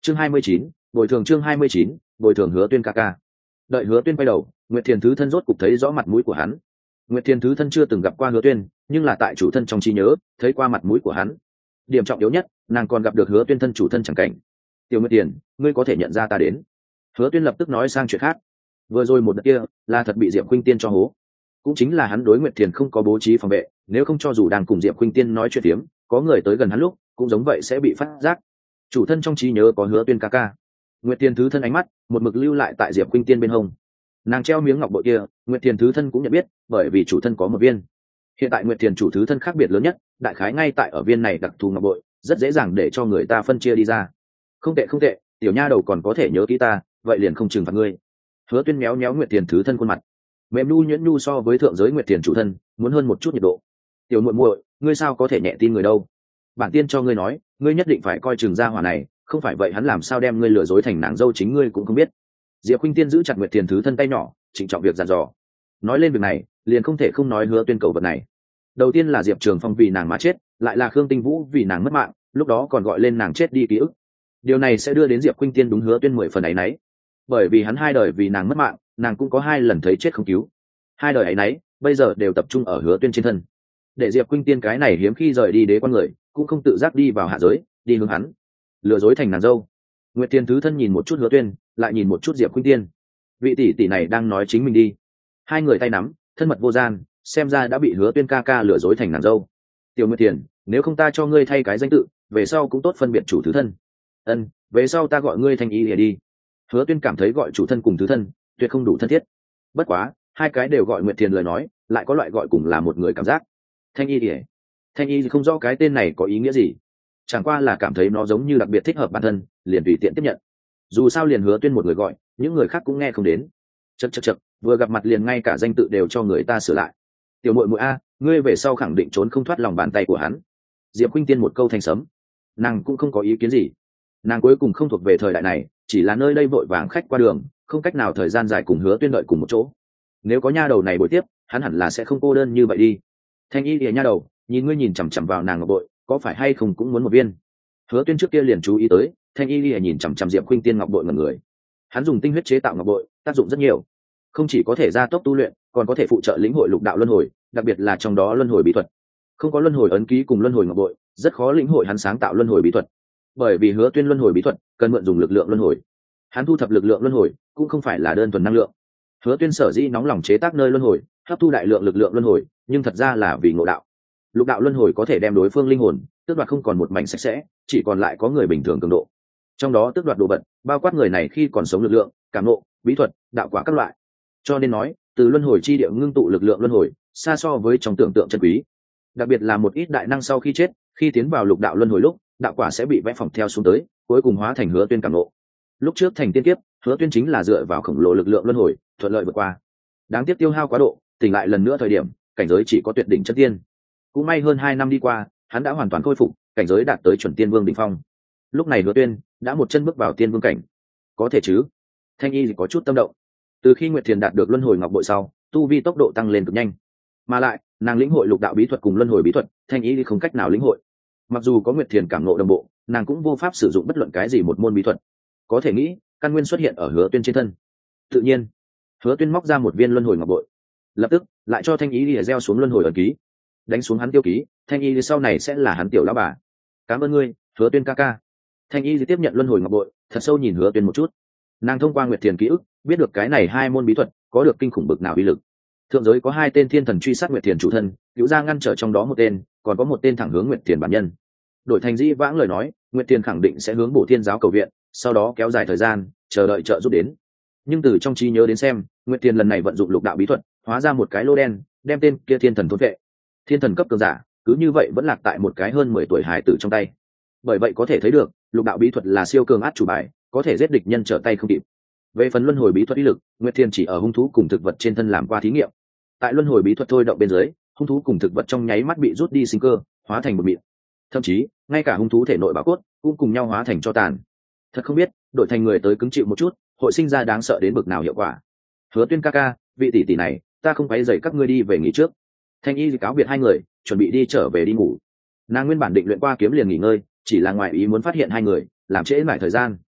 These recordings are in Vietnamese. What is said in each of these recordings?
Chương 29, bồi thường. Chương 29, bồi thường. Hứa Tuyên ca ca. Đợi Hứa Tuyên quay đầu, Nguyệt Thiền Thứ Thân rốt cục thấy rõ mặt mũi của hắn. Nguyệt Thiền Thứ Thân chưa từng gặp qua Hứa Tuyên, nhưng là tại chủ thân trong trí nhớ thấy qua mặt mũi của hắn. Điểm trọng yếu nhất, nàng còn gặp được Hứa Tuyên thân chủ thân chẳng cảnh. Tiểu Nguyệt Tiền, ngươi có thể nhận ra ta đến. Hứa Tuyên lập tức nói sang chuyện khác. Vừa rồi một đợt kia là thật bị Diệp Khuynh Tiên cho hố, cũng chính là hắn đối Nguyệt Thiền không có bố trí phòng vệ, nếu không cho dù đang cùng Diệp Khuynh Tiên nói chuyện tiếm, có người tới gần hắn lúc cũng giống vậy sẽ bị phát giác. Chủ thân trong trí nhớ có Hứa Tuyên ca ca. Nguyệt Thiền Thứ Thân ánh mắt một mực lưu lại tại Diệp Khuynh Tiên bên hông. Nàng treo miếng ngọc bội kia, Nguyệt Thiền Thứ Thân cũng nhận biết, bởi vì chủ thân có một viên. Hiện tại Nguyệt Thiền chủ thứ thân khác biệt lớn nhất, đại khái ngay tại ở viên này đặc thù ngọc bội, rất dễ dàng để cho người ta phân chia đi ra. Không tệ không tệ, tiểu nha đầu còn có thể nhớ kỹ ta, vậy liền không trừng phạt ngươi. Hứa Tuyên méo méo Nguyệt Thiền Thứ Thân khuôn mặt, mềm nu nhuyễn nhu so với thượng giới Nguyệt Thiền chủ thân muốn hơn một chút nhiệt độ. Tiểu muội muội, ngươi sao có thể nhẹ tin người đâu? Bản tiên cho ngươi nói, ngươi nhất định phải coi chừng gia hỏa này, không phải vậy hắn làm sao đem ngươi lừa dối thành nàng dâu chính ngươi cũng không biết. Diệp Khuynh Tiên giữ chặt Nguyệt Thiền Thứ Thân tay nhỏ, trịnh trọng việc dặn dò. Nói lên việc này, liền không thể không nói Hứa Tuyên cầu vật này. Đầu tiên là Diệp Trường Phong vì nàng mà chết, lại là Khương Tinh Vũ vì nàng mất mạng, lúc đó còn gọi lên nàng chết đi ký ức. Điều này sẽ đưa đến Diệp Khuynh Tiên đúng Hứa Tuyên 10 phần ấy nấy, bởi vì hắn 2 đời vì nàng mất mạng, nàng cũng có 2 lần thấy chết không cứu. 2 đời ấy nấy bây giờ đều tập trung ở Hứa Tuyên trên thân. Để Diệp Khuynh Tiên cái này hiếm khi rời đi đế quan người, cũng không tự giác đi vào hạ giới, đi hướng hắn, lừa dối thành nàng dâu. Nguyệt Thiên Thứ Thân nhìn một chút Hứa Tuyên, lại nhìn một chút Diệp Khuynh Tiên. Vị tỷ tỷ này đang nói chính mình đi. 2 người tay nắm, thân mật vô gian, xem ra đã bị Hứa Tuyên ca ca lừa dối thành nàng dâu. Tiểu Nguyệt Tiền, nếu không ta cho ngươi thay cái danh tự, về sau cũng tốt phân biệt chủ thứ thân. Ân, về sau ta gọi ngươi Thanh Y Lìa đi. Hứa Tuyên cảm thấy gọi chủ thân cùng thứ thân tuyệt không đủ thân thiết. Bất quá 2 cái đều gọi Nguyệt Tiền lời nói, lại có loại gọi cùng là một người cảm giác. Thanh Y Lìa. Thanh Y không rõ cái tên này có ý nghĩa gì, chẳng qua là cảm thấy nó giống như đặc biệt thích hợp bản thân, liền tùy tiện tiếp nhận. Dù sao liền Hứa Tuyên một người gọi, những người khác cũng nghe không đến. Chậc, vừa gặp mặt liền ngay cả danh tự đều cho người ta sửa lại. Tiểu muội muội a, ngươi về sau khẳng định trốn không thoát lòng bàn tay của hắn. Diệp Khuynh Tiên một câu thành sấm, nàng cũng không có ý kiến gì. Nàng cuối cùng không thuộc về thời đại này, chỉ là nơi đây vội vàng khách qua đường, không cách nào thời gian dài cùng Hứa Tuyên đợi cùng một chỗ. Nếu có nha đầu này buổi tiếp, hắn hẳn là sẽ không cô đơn như vậy đi. Thanh Y Lìa nha đầu, nhìn ngươi nhìn chằm chằm vào nàng ngọc bội, có phải hay không cũng muốn một viên? Hứa Tuyên trước kia liền chú ý tới, Thanh Y Lìa nhìn chằm chằm Diệp Khuynh Tiên ngọc bội ngẩn người. Hắn dùng tinh huyết chế tạo ngọc bội, tác dụng rất nhiều, không chỉ có thể gia tốc tu luyện, còn có thể phụ trợ lĩnh hội lục đạo luân hồi, đặc biệt là trong đó luân hồi bí thuật. Không có luân hồi ấn ký cùng luân hồi ngọc bội, rất khó lĩnh hội hắn sáng tạo luân hồi bí thuật. Bởi vì Hứa Tuyên luân hồi bí thuật cần mượn dùng lực lượng luân hồi, hắn thu thập lực lượng luân hồi cũng không phải là đơn thuần năng lượng. Hứa Tuyên sở dĩ nóng lòng chế tác nơi luân hồi, hấp thu đại lượng lực lượng luân hồi, nhưng thật ra là vì ngộ đạo. Lục đạo luân hồi có thể đem đối phương linh hồn tước đoạt không còn một mảnh sạch sẽ, chỉ còn lại có người bình thường cường độ. Trong đó tước đoạt đồ vật, bao quát người này khi còn sống lực lượng, cảm ngộ, bí thuật, đạo quả các loại. Cho nên nói, từ luân hồi chi địa ngưng tụ lực lượng luân hồi, xa so với trong tưởng tượng chân quý. Đặc biệt là một ít đại năng sau khi chết, khi tiến vào lục đạo luân hồi lúc, đạo quả sẽ bị vẽ phỏng theo xuống tới, cuối cùng hóa thành Hứa Tuyên cảm ngộ. Lúc trước thành tiên kiếp, Hứa Tuyên chính là dựa vào khổng lồ lực lượng luân hồi, thuận lợi vượt qua. Đáng tiếc tiêu hao quá độ, tỉnh lại lần nữa thời điểm, cảnh giới chỉ có tuyệt đỉnh chân tiên. Cũng may hơn 2 năm đi qua, hắn đã hoàn toàn khôi phục, cảnh giới đạt tới chuẩn tiên vương đỉnh phong. Lúc này Hứa Tuyên đã một chân bước vào tiên vương cảnh. Có thể chứ? Thanh Y có chút tâm động. Từ khi Nguyệt Thiền đạt được luân hồi ngọc bội sau, tu vi tốc độ tăng lên cực nhanh, mà lại nàng lĩnh hội lục đạo bí thuật cùng luân hồi bí thuật, Thanh Y không cách nào lĩnh hội. Mặc dù có Nguyệt Thiền cảm ngộ đồng bộ, nàng cũng vô pháp sử dụng bất luận cái gì một môn bí thuật. Có thể nghĩ căn nguyên xuất hiện ở Hứa Tuyên trên thân. Tự nhiên Hứa Tuyên móc ra một viên luân hồi ngọc bội, lập tức lại cho Thanh Y gieo xuống luân hồi ấn ký, đánh xuống hắn tiêu ký. Thanh Y sau này sẽ là hắn tiểu lão bà. Cảm ơn ngươi, Hứa Tuyên ca ca. Thanh Y tiếp nhận luân hồi ngọc bội, thật sâu nhìn Hứa Tuyên một chút. Nàng thông qua Nguyệt Thiền ký ức biết được cái này 2 môn bí thuật có được kinh khủng bực nào uy lực. Thượng giới có 2 tên thiên thần truy sát Nguyệt Thiền chủ thân, hữu ra ngăn trở trong đó một tên, còn có một tên thẳng hướng Nguyệt Thiền bản nhân. Đổi thành dĩ vãng lời nói, Nguyệt Thiền khẳng định sẽ hướng Bổ Thiên giáo cầu viện, sau đó kéo dài thời gian chờ đợi trợ giúp đến. Nhưng từ trong trí nhớ đến xem, Nguyệt Thiền lần này vận dụng lục đạo bí thuật, hóa ra một cái lô đen, đem tên kia thiên thần thôn vệ. Thiên thần cấp cường giả cứ như vậy vẫn lạc tại một cái hơn 10 tuổi hài tử trong tay. Bởi vậy có thể thấy được, lục đạo bí thuật là siêu cường át chủ bài, có thể giết địch nhân trở tay không kịp. Về phần luân hồi bí thuật uy lực, Nguyệt Thiền chỉ ở hung thú cùng thực vật trên thân làm qua thí nghiệm. Tại luân hồi bí thuật thôi động bên dưới, hung thú cùng thực vật trong nháy mắt bị rút đi sinh cơ, hóa thành một mịn. Thậm chí, ngay cả hung thú thể nội bảo cốt cũng cùng nhau hóa thành tro tàn. Thật không biết, đổi thành người tới cứng chịu một chút, hội sinh ra đáng sợ đến bực nào hiệu quả. Hứa Tuyên ca ca, vị tỷ tỷ này, ta không quấy rầy các ngươi đi về nghỉ trước. Thanh Y cáo biệt 2 người, chuẩn bị đi trở về đi ngủ. Nàng nguyên bản định luyện qua kiếm liền nghỉ ngơi, chỉ là ngoài ý muốn phát hiện 2 người, làm trễ mãi thời gian.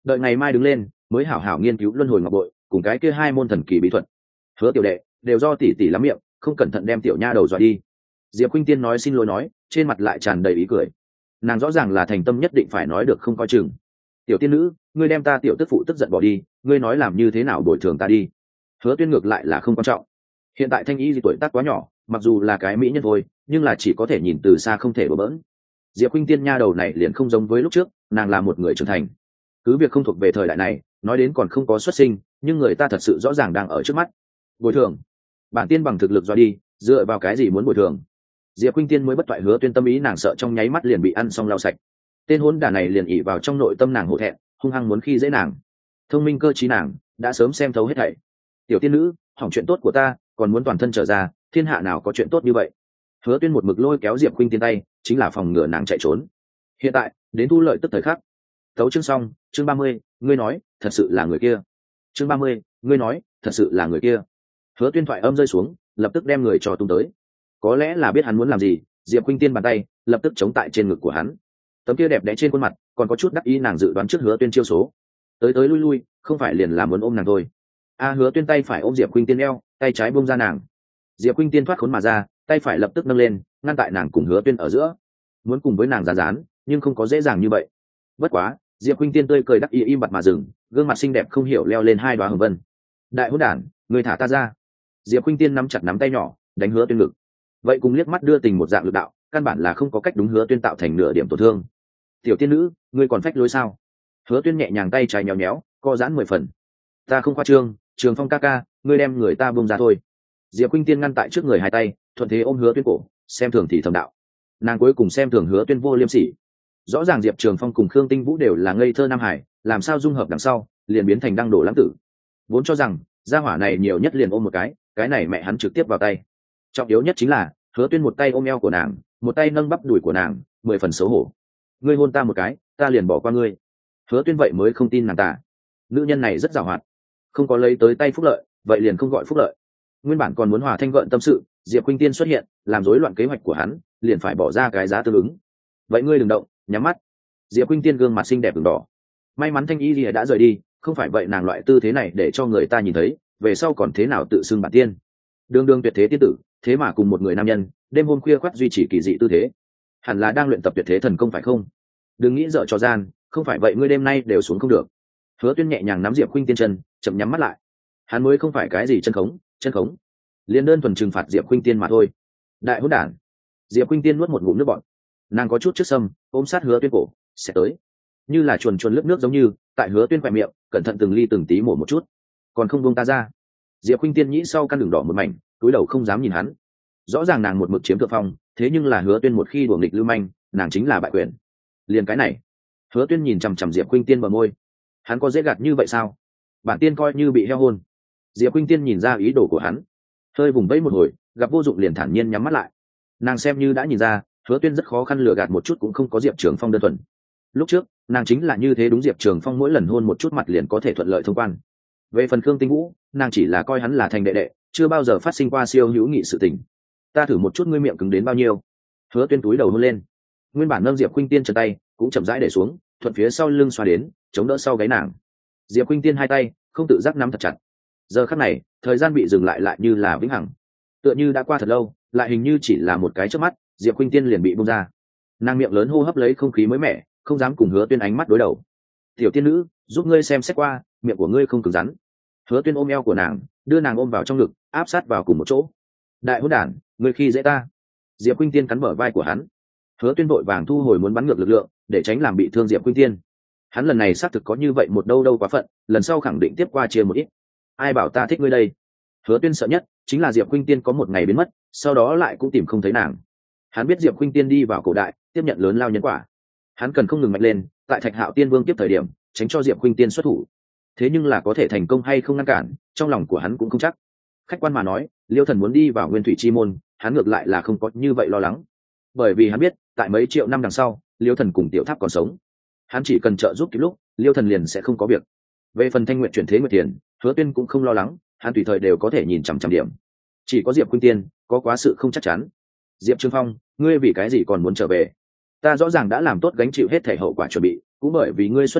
đợi ngày mai đứng lên mới hảo hảo nghiên cứu luân hồi ngọc bội cùng cái kia hai môn thần kỳ bí thuật. Hứa tiểu đệ đều do tỷ tỷ lắm miệng, không cẩn thận đem tiểu nha đầu dọa đi. Diệp Khuynh Tiên nói xin lỗi nói, trên mặt lại tràn đầy ý cười. Nàng rõ ràng là thành tâm nhất định phải nói được không coi chừng. Tiểu tiên nữ, ngươi đem ta tiểu tức phụ tức giận bỏ đi, ngươi nói làm như thế nào bồi thường ta đi. Hứa Tuyên ngược lại là không quan trọng. Hiện tại Thanh Y gì tuổi tác quá nhỏ, mặc dù là cái mỹ nhân thôi, nhưng là chỉ có thể nhìn từ xa không thể bỡ bỡn. Diệp Khuynh Tiên nha đầu này liền không giống với lúc trước, nàng là một người trưởng thành. Cứ việc không thuộc về thời đại này, nói đến còn không có xuất sinh, nhưng người ta thật sự rõ ràng đang ở trước mắt. Bồi thường? Bản tiên bằng thực lực dọa đi, dựa vào cái gì muốn bồi thường? Diệp Khuynh Tiên mới bất toại Hứa Tuyên tâm ý nàng sợ trong nháy mắt liền bị ăn xong lau sạch. Tên hỗn đản này liền ỉ vào trong nội tâm nàng hổ thẹn, hung hăng muốn khi dễ nàng. Thông minh cơ trí nàng đã sớm xem thấu hết thảy. Tiểu tiên nữ, hỏng chuyện tốt của ta, còn muốn toàn thân trở ra, thiên hạ nào có chuyện tốt như vậy? Hứa Tuyên một mực lôi kéo Diệp Khuynh Tiên tay, chính là phòng ngừa nàng chạy trốn. Hiện tại đến thu lợi tức thời khắc. Tấu chương xong, chương 30, ngươi nói, thật sự là người kia. Chương 30, ngươi nói, thật sự là người kia. Hứa Tuyên thoại âm rơi xuống, lập tức đem người cho tung tới. Có lẽ là biết hắn muốn làm gì, Diệp Khuynh Tiên bàn tay lập tức chống tại trên ngực của hắn. Tấm kia đẹp đẽ trên khuôn mặt còn có chút đắc ý, nàng dự đoán trước Hứa Tuyên chiêu số. Tới tới lui lui, không phải liền là muốn ôm nàng thôi. Hứa Tuyên tay phải ôm Diệp Khuynh Tiên eo, tay trái buông ra nàng. Diệp Khuynh Tiên thoát khốn mà ra, tay phải lập tức nâng lên, ngăn tại nàng cùng Hứa Tuyên ở giữa. Muốn cùng với nàng ra dán, nhưng không có dễ dàng như vậy. Bất quá, Diệp Khuynh Tiên tươi cười đắc ý im bặt mà dừng, gương mặt xinh đẹp không hiểu leo lên hai đóa hồng vân. Đại hỗn đản, người thả ta ra! Diệp Khuynh Tiên nắm chặt nắm tay nhỏ, đánh Hứa Tuyên ngực. Vậy cùng liếc mắt đưa tình một dạng lực đạo, căn bản là không có cách đúng Hứa Tuyên tạo thành nửa điểm tổn thương. Tiểu tiên nữ, ngươi còn phách lối sao? Hứa Tuyên nhẹ nhàng tay trái nhéo nhéo, co giãn 10 phần. Ta không khoa trương, Trường Phong ca ca, ngươi đem người ta buông ra thôi. Diệp Khuynh Tiên ngăn tại trước người hai tay, thuận thế ôm Hứa Tuyên cổ, xem thường thì thầm đạo. Nàng cuối cùng xem thường Hứa Tuyên vô liêm sỉ. Rõ ràng Diệp Trường Phong cùng Khương Tinh Vũ đều là ngây thơ nam hải, làm sao dung hợp đằng sau liền biến thành đăng đổ lãng tử. Vốn cho rằng gia hỏa này nhiều nhất liền ôm một cái này mẹ hắn trực tiếp vào tay. Trọng yếu nhất chính là Hứa Tuyên một tay ôm eo của nàng, một tay nâng bắp đùi của nàng, 10 phần xấu hổ. Ngươi hôn ta một cái, ta liền bỏ qua ngươi. Hứa Tuyên vậy mới không tin nàng ta. Nữ nhân này rất giàu hoạt, không có lấy tới tay phúc lợi, vậy liền không gọi phúc lợi. Nguyên bản còn muốn hòa thanh gợn tâm sự, Diệp Khuynh Tiên xuất hiện, làm rối loạn kế hoạch của hắn, liền phải bỏ ra cái giá tương ứng. Vậy ngươi đừng động, nhắm mắt. Diệp Khuynh Tiên gương mặt xinh đẹp ửng đỏ. May mắn Thanh Y Lìa đã rời đi, không phải vậy nàng loại tư thế này để cho người ta nhìn thấy, về sau còn thế nào tự xưng bản tiên. Đường đường tuyệt thế tiên tử, thế mà cùng một người nam nhân, đêm hôm khuya khoắt duy trì kỳ dị tư thế. Hẳn là đang luyện tập tuyệt thế thần công phải không? Đừng nghĩ dở trò gian, không phải vậy ngươi đêm nay đều xuống không được. Hứa Tuyên nhẹ nhàng nắm Diệp Khuynh Tiên chân, chậm nhắm mắt lại. Hắn mới không phải cái gì chân khống, liền đơn thuần trừng phạt Diệp Khuynh Tiên mà thôi. Đại hỗn đản! Diệp Khuynh Tiên nuốt một ngụm nước bọt, nàng có chút trước sâm, ôm sát Hứa Tuyên cổ, sẽ tới, như là chuồn chuồn lướt nước giống như, tại Hứa Tuyên khỏe miệng, cẩn thận từng ly từng tí mổ một chút, còn không buông ta ra. Diệp Khuynh Tiên nhĩ sau căn đường đỏ một mảnh, cúi đầu không dám nhìn hắn. Rõ ràng nàng một mực chiếm thượng phong, thế nhưng là Hứa Tuyên một khi đuổi nghịch lưu manh, nàng chính là bại quyền. Liền cái này, Hứa Tuyên nhìn chằm chằm Diệp Khuynh Tiên bờ môi, hắn có dễ gạt như vậy sao? Bản tiên coi như bị heo hôn. Diệp Khuynh Tiên nhìn ra ý đồ của hắn, hơi vùng vẫy một hồi, gặp vô dụng liền thản nhiên nhắm mắt lại. Nàng xem như đã nhìn ra, Hứa Tuyên rất khó khăn lừa gạt một chút cũng không có Diệp Trường Phong đơn thuần. Lúc trước nàng chính là như thế, đúng Diệp Trường Phong mỗi lần hôn một chút mặt liền có thể thuận lợi thông quan. Về phần Khương Tinh Vũ, nàng chỉ là coi hắn là thành đệ đệ, chưa bao giờ phát sinh qua siêu hữu nghị sự tình. Ta thử một chút ngươi miệng cứng đến bao nhiêu. Hứa Tuyên túi đầu hôn lên, nguyên bản nâng Diệp Khuynh Tiên chân tay cũng chậm rãi để xuống, thuận phía sau lưng xoa đến, chống đỡ sau gáy nàng. Diệp Khuynh Tiên hai tay không tự giác nắm thật chặt. Giờ khắc này, thời gian bị dừng lại như là vĩnh hằng, tựa như đã qua thật lâu, lại hình như chỉ là một cái chớp mắt, Diệp Khuynh Tiên liền bị buông ra. Nàng miệng lớn hô hấp lấy không khí mới mẻ, không dám cùng Hứa Tuyên ánh mắt đối đầu. Tiểu tiên nữ, giúp ngươi xem xét qua, miệng của ngươi không cứng rắn. Hứa Tuyên ôm eo của nàng, đưa nàng ôm vào trong ngực, áp sát vào cùng một chỗ. Đại hỗn đản, ngươi khi dễ ta. Diệp Khuynh Tiên cắn bờ vai của hắn. Hứa Tuyên vội vàng thu hồi muốn bắn ngược lực lượng, để tránh làm bị thương Diệp Khuynh Tiên. Hắn lần này xác thực có như vậy một đâu quá phận, lần sau khẳng định tiếp qua chia một ít. Ai bảo ta thích ngươi đây? Hứa Tuyên sợ nhất chính là Diệp Khuynh Tiên có một ngày biến mất, sau đó lại cũng tìm không thấy nàng. Hắn biết Diệp Khuynh Tiên đi vào cổ đại, tiếp nhận lớn lao nhân quả. Hắn cần không ngừng mạnh lên, tại Thạch Hạo Tiên Vương tiếp thời điểm, tránh cho Diệp Khuynh Tiên xuất thủ. Thế nhưng là có thể thành công hay không ngăn cản, trong lòng của hắn cũng không chắc. Khách quan mà nói, Liêu Thần muốn đi vào Nguyên Thủy Chi môn, hắn ngược lại là không có như vậy lo lắng, bởi vì hắn biết, tại mấy triệu năm đằng sau, Liêu Thần cùng Tiểu Tháp còn sống, hắn chỉ cần trợ giúp kịp lúc, Liêu Thần liền sẽ không có việc. Về phần Thanh Nguyện chuyển thế Nguyệt Tiền, Hứa Tuyên cũng không lo lắng, hắn tùy thời đều có thể nhìn chằm chằm điểm. Chỉ có Diệp Khuynh Tiên có quá sự không chắc chắn. Diệp Trương Phong, ngươi vì cái gì còn muốn trở về? Ta rõ ràng đã làm tốt gánh chịu hết thể hậu quả chuẩn bị, cũng bởi vì ngươi xuất hiện,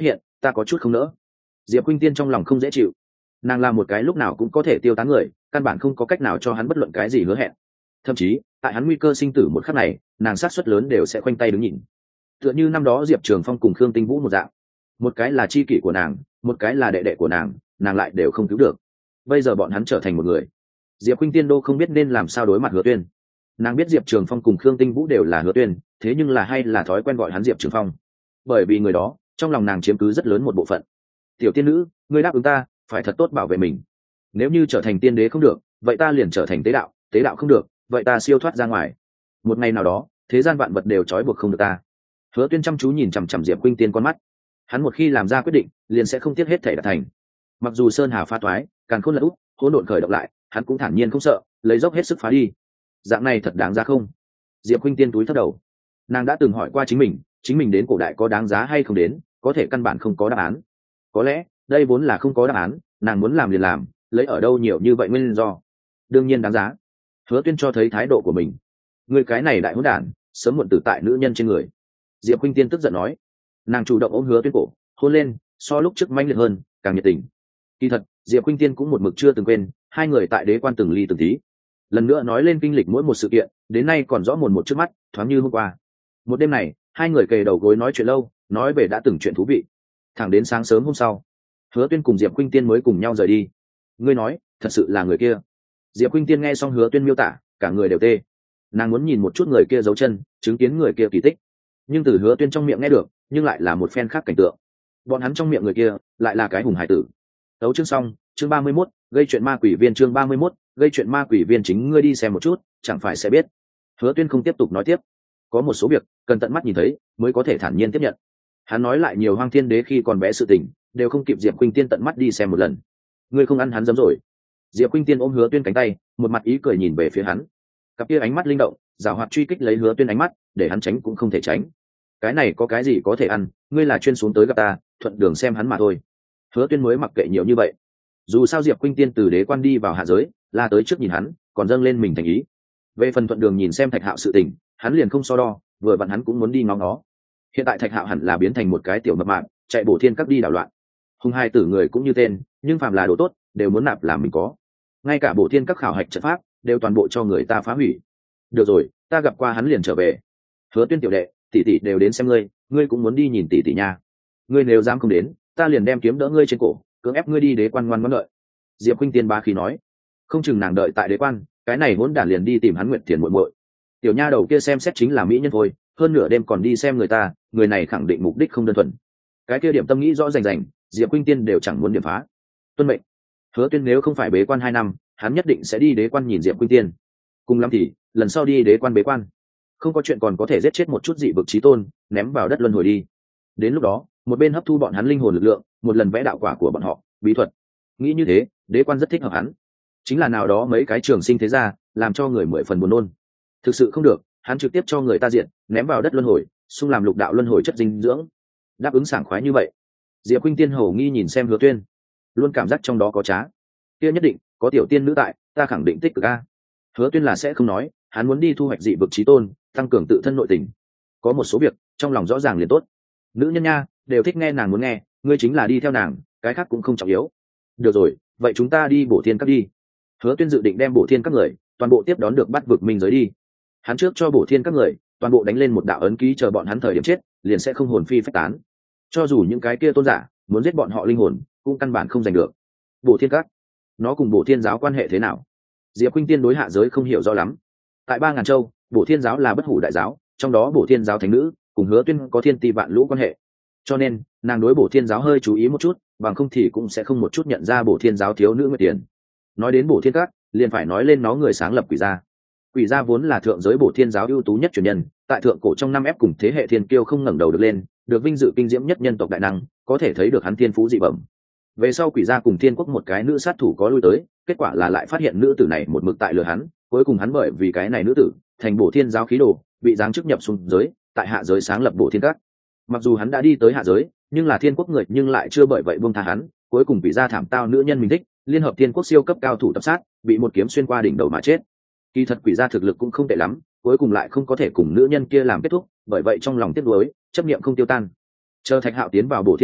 ta có chút không nỡ. Diệp Khuynh Tiên trong lòng không dễ chịu. Nàng là một cái lúc nào cũng có thể tiêu tán người, căn bản không có cách nào cho hắn bất luận cái gì hứa hẹn. Thậm chí tại hắn nguy cơ sinh tử một khắc này, nàng sát suất lớn đều sẽ khoanh tay đứng nhìn. Tựa như năm đó Diệp Trường Phong cùng Khương Tinh Vũ một dạng, một cái là tri kỷ của nàng, một cái là đệ đệ của nàng lại đều không cứu được. Bây giờ bọn hắn trở thành một người. Diệp Khuynh Tiên đô không biết nên làm sao đối mặt Hứa Tuyên. Nàng biết Diệp Trường Phong cùng Khương Tinh Vũ đều là Hứa Tuyên, thế nhưng là hay là thói quen gọi hắn Diệp Trường Phong, bởi vì người đó trong lòng nàng chiếm cứ rất lớn một bộ phận. Tiểu tiên nữ, ngươi đáp ứng ta phải thật tốt bảo vệ mình. Nếu như trở thành tiên đế không được, vậy ta liền trở thành tế đạo không được, vậy ta siêu thoát ra ngoài. Một ngày nào đó, thế gian vạn vật đều trói buộc không được ta. Hứa Tuyên chăm chú nhìn chằm chằm Diệp Khuynh Tiên con mắt. Hắn một khi làm ra quyết định, liền sẽ không tiếc hết thảy đạt thành. Mặc dù sơn hà pha toái, càn khôn lật úp, hỗn độn khởi động lại, hắn cũng thản nhiên không sợ, lấy dốc hết sức phá đi. Dạng này thật đáng giá không? Diệp Khuynh Tiên túi thấp đầu. Nàng đã từng hỏi qua chính mình đến cổ đại có đáng giá hay không đến, có thể căn bản không có đáp án. Có lẽ đây vốn là không có đáp án, nàng muốn làm liền làm, lấy ở đâu nhiều như vậy nguyên do. Đương nhiên đáng giá. Hứa Tuyên cho thấy thái độ của mình. Người cái này đại hỗn đản, sớm muộn tử tại nữ nhân trên người. Diệp Khuynh Tiên tức giận nói. Nàng chủ động ôm Hứa Tuyên cổ, hôn lên, so lúc trước manh liệt hơn, càng nhiệt tình. Kỳ thật, Diệp Khuynh Tiên cũng một mực chưa từng quên, hai người tại đế quan từng ly từng tí. Lần nữa nói lên kinh lịch mỗi một sự kiện, đến nay còn rõ mồn một trước mắt, thoáng như hôm qua. Một đêm này, hai người kề đầu gối nói chuyện lâu, nói về đã từng chuyện thú vị. Thẳng đến sáng sớm hôm sau, Hứa Tuyên cùng Diệp Khuynh Tiên mới cùng nhau rời đi. Ngươi nói, thật sự là người kia? Diệp Khuynh Tiên nghe xong Hứa Tuyên miêu tả, cả người đều tê. Nàng muốn nhìn một chút người kia dấu chân, chứng kiến người kia kỳ tích. Nhưng từ Hứa Tuyên trong miệng nghe được, nhưng lại là một phen khác cảnh tượng. Bọn hắn trong miệng người kia, lại là cái hùng hải tử. Tấu chương xong, chương 31, gây chuyện ma quỷ viên chương 31, gây chuyện ma quỷ viên chính ngươi đi xem một chút, chẳng phải sẽ biết. Hứa Tuyên không tiếp tục nói tiếp. Có một số việc cần tận mắt nhìn thấy mới có thể thản nhiên tiếp nhận. Hắn nói lại nhiều Hoang Thiên Đế khi còn bé sự tình, đều không kịp Diệp Khuynh Tiên tận mắt đi xem một lần. Ngươi không ăn hắn dấm rồi. Diệp Khuynh Tiên ôm Hứa Tuyên cánh tay, một mặt ý cười nhìn về phía hắn. Cặp kia ánh mắt linh động, giảo hoạt truy kích lấy Hứa Tuyên ánh mắt, để hắn tránh cũng không thể tránh. Cái này có cái gì có thể ăn, ngươi là chuyên xuống tới gặp ta, thuận đường xem hắn mà thôi. Hứa Tuyên mới mặc kệ nhiều như vậy. Dù sao Diệp Khuynh Tiên từ đế quan đi vào hạ giới, là tới trước nhìn hắn, còn dâng lên mình thành ý. Về phần thuận đường nhìn xem Thạch Hạo sự tình, hắn liền không so đo, vừa vặn hắn cũng muốn đi ngóng nó. Hiện tại Thạch Hạo hẳn là biến thành một cái tiểu mập mạp, chạy bổ thiên các đi đảo loạn. Hùng hai tử người cũng như tên, nhưng phàm là đồ tốt, đều muốn nạp làm mình có. Ngay cả bổ thiên các khảo hạch trận pháp, đều toàn bộ cho người ta phá hủy. Được rồi, ta gặp qua hắn liền trở về. Hứa Tuyên tiểu đệ, tỷ tỷ đều đến xem ngươi, ngươi cũng muốn đi nhìn tỷ tỷ nha. Ngươi nếu dám không đến, ta liền đem kiếm đỡ ngươi trên cổ, cưỡng ép ngươi đi đế quan ngoan ngoãn đợi. Diệp Khuynh Tiên bá khí nói. Không chừng nàng đợi tại đế quan, cái này hỗn đản liền đi tìm hắn Nguyệt Thiền muội muội. Tiểu nha đầu kia xem xét chính là mỹ nhân thôi, hơn nửa đêm còn đi xem người ta, người này khẳng định mục đích không đơn thuần. Cái kia điểm tâm nghĩ rõ rành rành, Diệp Khuynh Tiên đều chẳng muốn điểm phá. Tuân mệnh. Hứa Tuyên nếu không phải bế quan 2 năm, hắn nhất định sẽ đi đế quan nhìn Diệp Khuynh Tiên. Cùng lắm thì lần sau đi đế quan bế quan, không có chuyện còn có thể giết chết một chút dị vực chí tôn, ném vào đất luân hồi đi. Đến lúc đó, một bên hấp thu bọn hắn linh hồn lực lượng, một lần vẽ đạo quả của bọn họ, bí thuật. Nghĩ như thế, đế quan rất thích hợp hắn. Chính là nào đó mấy cái trường sinh thế gia, làm cho người 10 phần buồn nôn. Thực sự không được, hắn trực tiếp cho người ta diện, ném vào đất luân hồi, xung làm lục đạo luân hồi chất dinh dưỡng. Đáp ứng sảng khoái như vậy. Diệp Khuynh Tiên hầu nghi nhìn xem Hứa Tuyên, luôn cảm giác trong đó có trá. Kia nhất định có tiểu tiên nữ tại, ta khẳng định tích cực a. Hứa Tuyên là sẽ không nói, hắn muốn đi thu hoạch dị vực chí tôn, tăng cường tự thân nội tình. Có một số việc trong lòng rõ ràng liền tốt. Nữ nhân nha, đều thích nghe nàng muốn nghe, ngươi chính là đi theo nàng, cái khác cũng không trọng yếu. Được rồi, vậy chúng ta đi bổ thiên các đi. Hứa Tuyên dự định đem bổ thiên các người toàn bộ tiếp đón được bắt vực minh giới đi. Hắn trước cho bổ thiên các người toàn bộ đánh lên một đạo ấn ký, chờ bọn hắn thời điểm chết liền sẽ không hồn phi phách tán. Cho dù những cái kia tôn giả muốn giết bọn họ linh hồn, cũng căn bản không giành được. Bổ thiên các, nó cùng bổ thiên giáo quan hệ thế nào? Diệp Khuynh Tiên đối hạ giới không hiểu rõ lắm. Tại 3000 châu, bổ thiên giáo là bất hủ đại giáo, trong đó bổ thiên giáo thánh nữ cùng Hứa Tuyên có thiên ti vạn lũ quan hệ, cho nên nàng đối bổ thiên giáo hơi chú ý một chút, bằng không thì cũng sẽ không một chút nhận ra bổ thiên giáo thiếu nữ Nguyệt Tiền. Nói đến bổ thiên các, liền phải nói lên nó người sáng lập Quỷ Gia. Quỷ Gia vốn là thượng giới bổ thiên giáo ưu tú nhất truyền nhân, tại thượng cổ trong năm ép cùng thế hệ thiên kiêu không ngẩng đầu được lên, được vinh dự kinh diễm nhất nhân tộc đại năng, có thể thấy được hắn thiên phú dị bẩm. Về sau Quỷ Gia cùng Thiên Quốc một cái nữ sát thủ có lui tới, kết quả là lại phát hiện nữ tử này một mực tại lừa hắn, cuối cùng hắn bởi vì cái này nữ tử thành bổ thiên giáo khí đồ, bị giáng chức nhập xuống giới, tại hạ giới sáng lập bổ thiên các. Mặc dù hắn đã đi tới hạ giới, nhưng là Thiên Quốc người nhưng lại chưa bởi vậy buông tha hắn, cuối cùng Quỷ Gia thảm tao nữ nhân mình thích, liên hợp Thiên Quốc siêu cấp cao thủ tập sát, bị một kiếm xuyên qua đỉnh đầu mà chết. Kỳ thật Quỷ Gia thực lực cũng không tệ lắm, cuối cùng lại không có thể cùng nữ nhân kia làm kết thúc, bởi vậy trong lòng tiếc nuối, chấp niệm không tiêu tan. Chờ Thạch Hạo tiến vào bổ thiên các,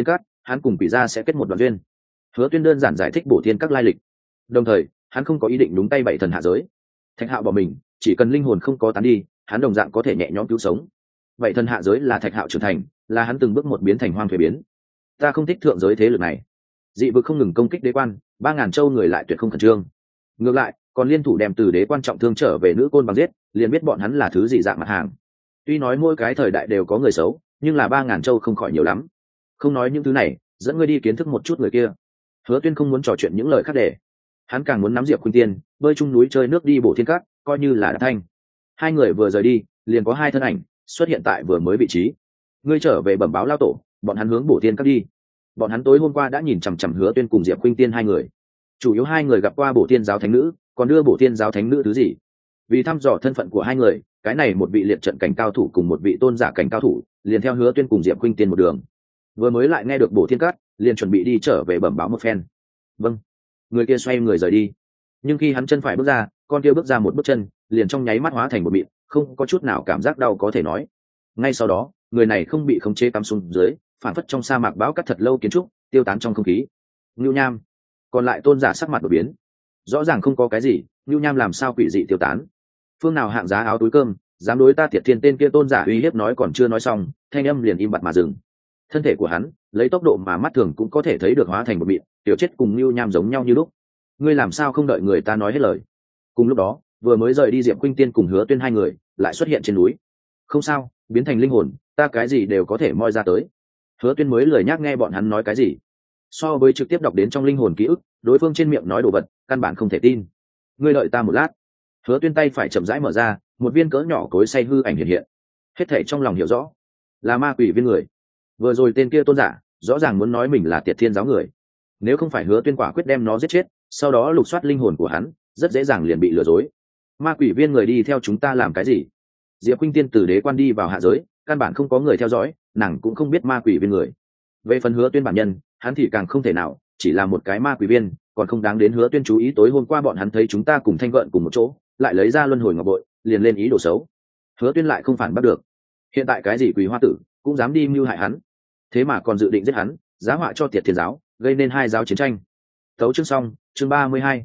hắn cùng quỷ gia sẽ kết một đoạn duyên. Hứa Tuyên đơn giản giải thích bổ thiên các lai lịch, đồng thời hắn không có ý định đúng tay bảy thần hạ giới. Thạch Hạo bỏ mình, chỉ cần linh hồn không có tán đi, hắn đồng dạng có thể nhẹ nhõm cứu sống. Bảy thần hạ giới là Thạch Hạo trưởng thành, là hắn từng bước một biến thành hoang thuế biến. Ta không thích thượng giới thế lực này. Dị vực không ngừng công kích đế quan, 3000 châu người lại tuyệt không khẩn trương. Ngược lại, còn liên thủ đem từ đế quan trọng thương trở về nữ côn bằng giết, liền biết bọn hắn là thứ gì dạng mặt hàng. Tuy nói mỗi cái thời đại đều có người xấu, nhưng là 3000 châu không khỏi nhiều lắm. Không nói những thứ này, dẫn ngươi đi kiến thức một chút người kia. Hứa Tuyên không muốn trò chuyện những lời khác để, hắn càng muốn nắm Diệp Khuynh Tiên, bơi chung núi chơi nước đi bổ thiên cát, coi như là đã thanh. Hai người vừa rời đi, liền có hai thân ảnh xuất hiện tại vừa mới vị trí. Ngươi trở về bẩm báo lao tổ, bọn hắn hướng bổ thiên cát đi. Bọn hắn tối hôm qua đã nhìn chằm chằm Hứa Tuyên cùng Diệp Khuynh Tiên hai người. Chủ yếu hai người gặp qua bổ thiên giáo thánh nữ, còn đưa bổ thiên giáo thánh nữ thứ gì? Vì thăm dò thân phận của hai người, cái này một vị liệt trận cảnh cao thủ cùng một vị tôn giả cảnh cao thủ, liền theo Hứa Tuyên cùng Diệp Khuynh Tiên một đường. Vừa mới lại nghe được bổ thiên cát, liền chuẩn bị đi trở về bẩm báo một phen. Vâng. Người kia xoay người rời đi, nhưng khi hắn chân phải bước ra, con kia bước ra một bước chân, liền trong nháy mắt hóa thành một mịn, không có chút nào cảm giác đau có thể nói. Ngay sau đó, người này không bị khống chế cắm xuống dưới, phản phất trong sa mạc bão cát thật lâu kiến trúc, tiêu tán trong không khí. Ngưu Nham. Còn lại tôn giả sắc mặt đổi biến. Rõ ràng không có cái gì, Ngưu Nham làm sao quỷ dị tiêu tán? Phương nào hạng giá áo túi cơm, dám đối ta Tiệt Thiên tên kia tôn giả uy hiếp nói còn chưa nói xong, thanh âm liền im bặt mà dừng. Thân thể của hắn, lấy tốc độ mà mắt thường cũng có thể thấy được hóa thành một mịn, tiểu chết cùng Ngưu Nham giống nhau như lúc. Ngươi làm sao không đợi người ta nói hết lời? Cùng lúc đó, vừa mới rời đi Diệp Khuynh Tiên cùng Hứa Tuyên hai người lại xuất hiện trên núi. Không sao, biến thành linh hồn, ta cái gì đều có thể moi ra tới. Hứa Tuyên mới lười nhác nghe bọn hắn nói cái gì. So với trực tiếp đọc đến trong linh hồn ký ức, đối phương trên miệng nói đồ vật, căn bản không thể tin. Ngươi đợi ta một lát. Hứa Tuyên tay phải chậm rãi mở ra, một viên cỡ nhỏ cối xay hư ảnh hiện hiện. Hết thảy trong lòng hiểu rõ, là ma quỷ viên người. Vừa rồi tên kia tôn giả, rõ ràng muốn nói mình là Tiệt Thiên giáo người. Nếu không phải Hứa Tuyên quả quyết đem nó giết chết, sau đó lục soát linh hồn của hắn, rất dễ dàng liền bị lừa dối. Ma quỷ viên người đi theo chúng ta làm cái gì? Diệp Khuynh Tiên từ đế quan đi vào hạ giới, căn bản không có người theo dõi, nàng cũng không biết ma quỷ viên người. Về phần Hứa Tuyên bản nhân, hắn thì càng không thể nào, chỉ là một cái ma quỷ viên, còn không đáng đến Hứa Tuyên chú ý. Tối hôm qua bọn hắn thấy chúng ta cùng Thanh Gợn cùng một chỗ, lại lấy ra luân hồi ngọc bội, liền lên ý đồ xấu. Hứa Tuyên lại không phản bắt được. Hiện tại cái gì quỷ hoa tử cũng dám đi mưu hại hắn, thế mà còn dự định giết hắn, giá họa cho Tiệt Thiên giáo, gây nên hai giáo chiến tranh. Tấu chương xong, chương 32,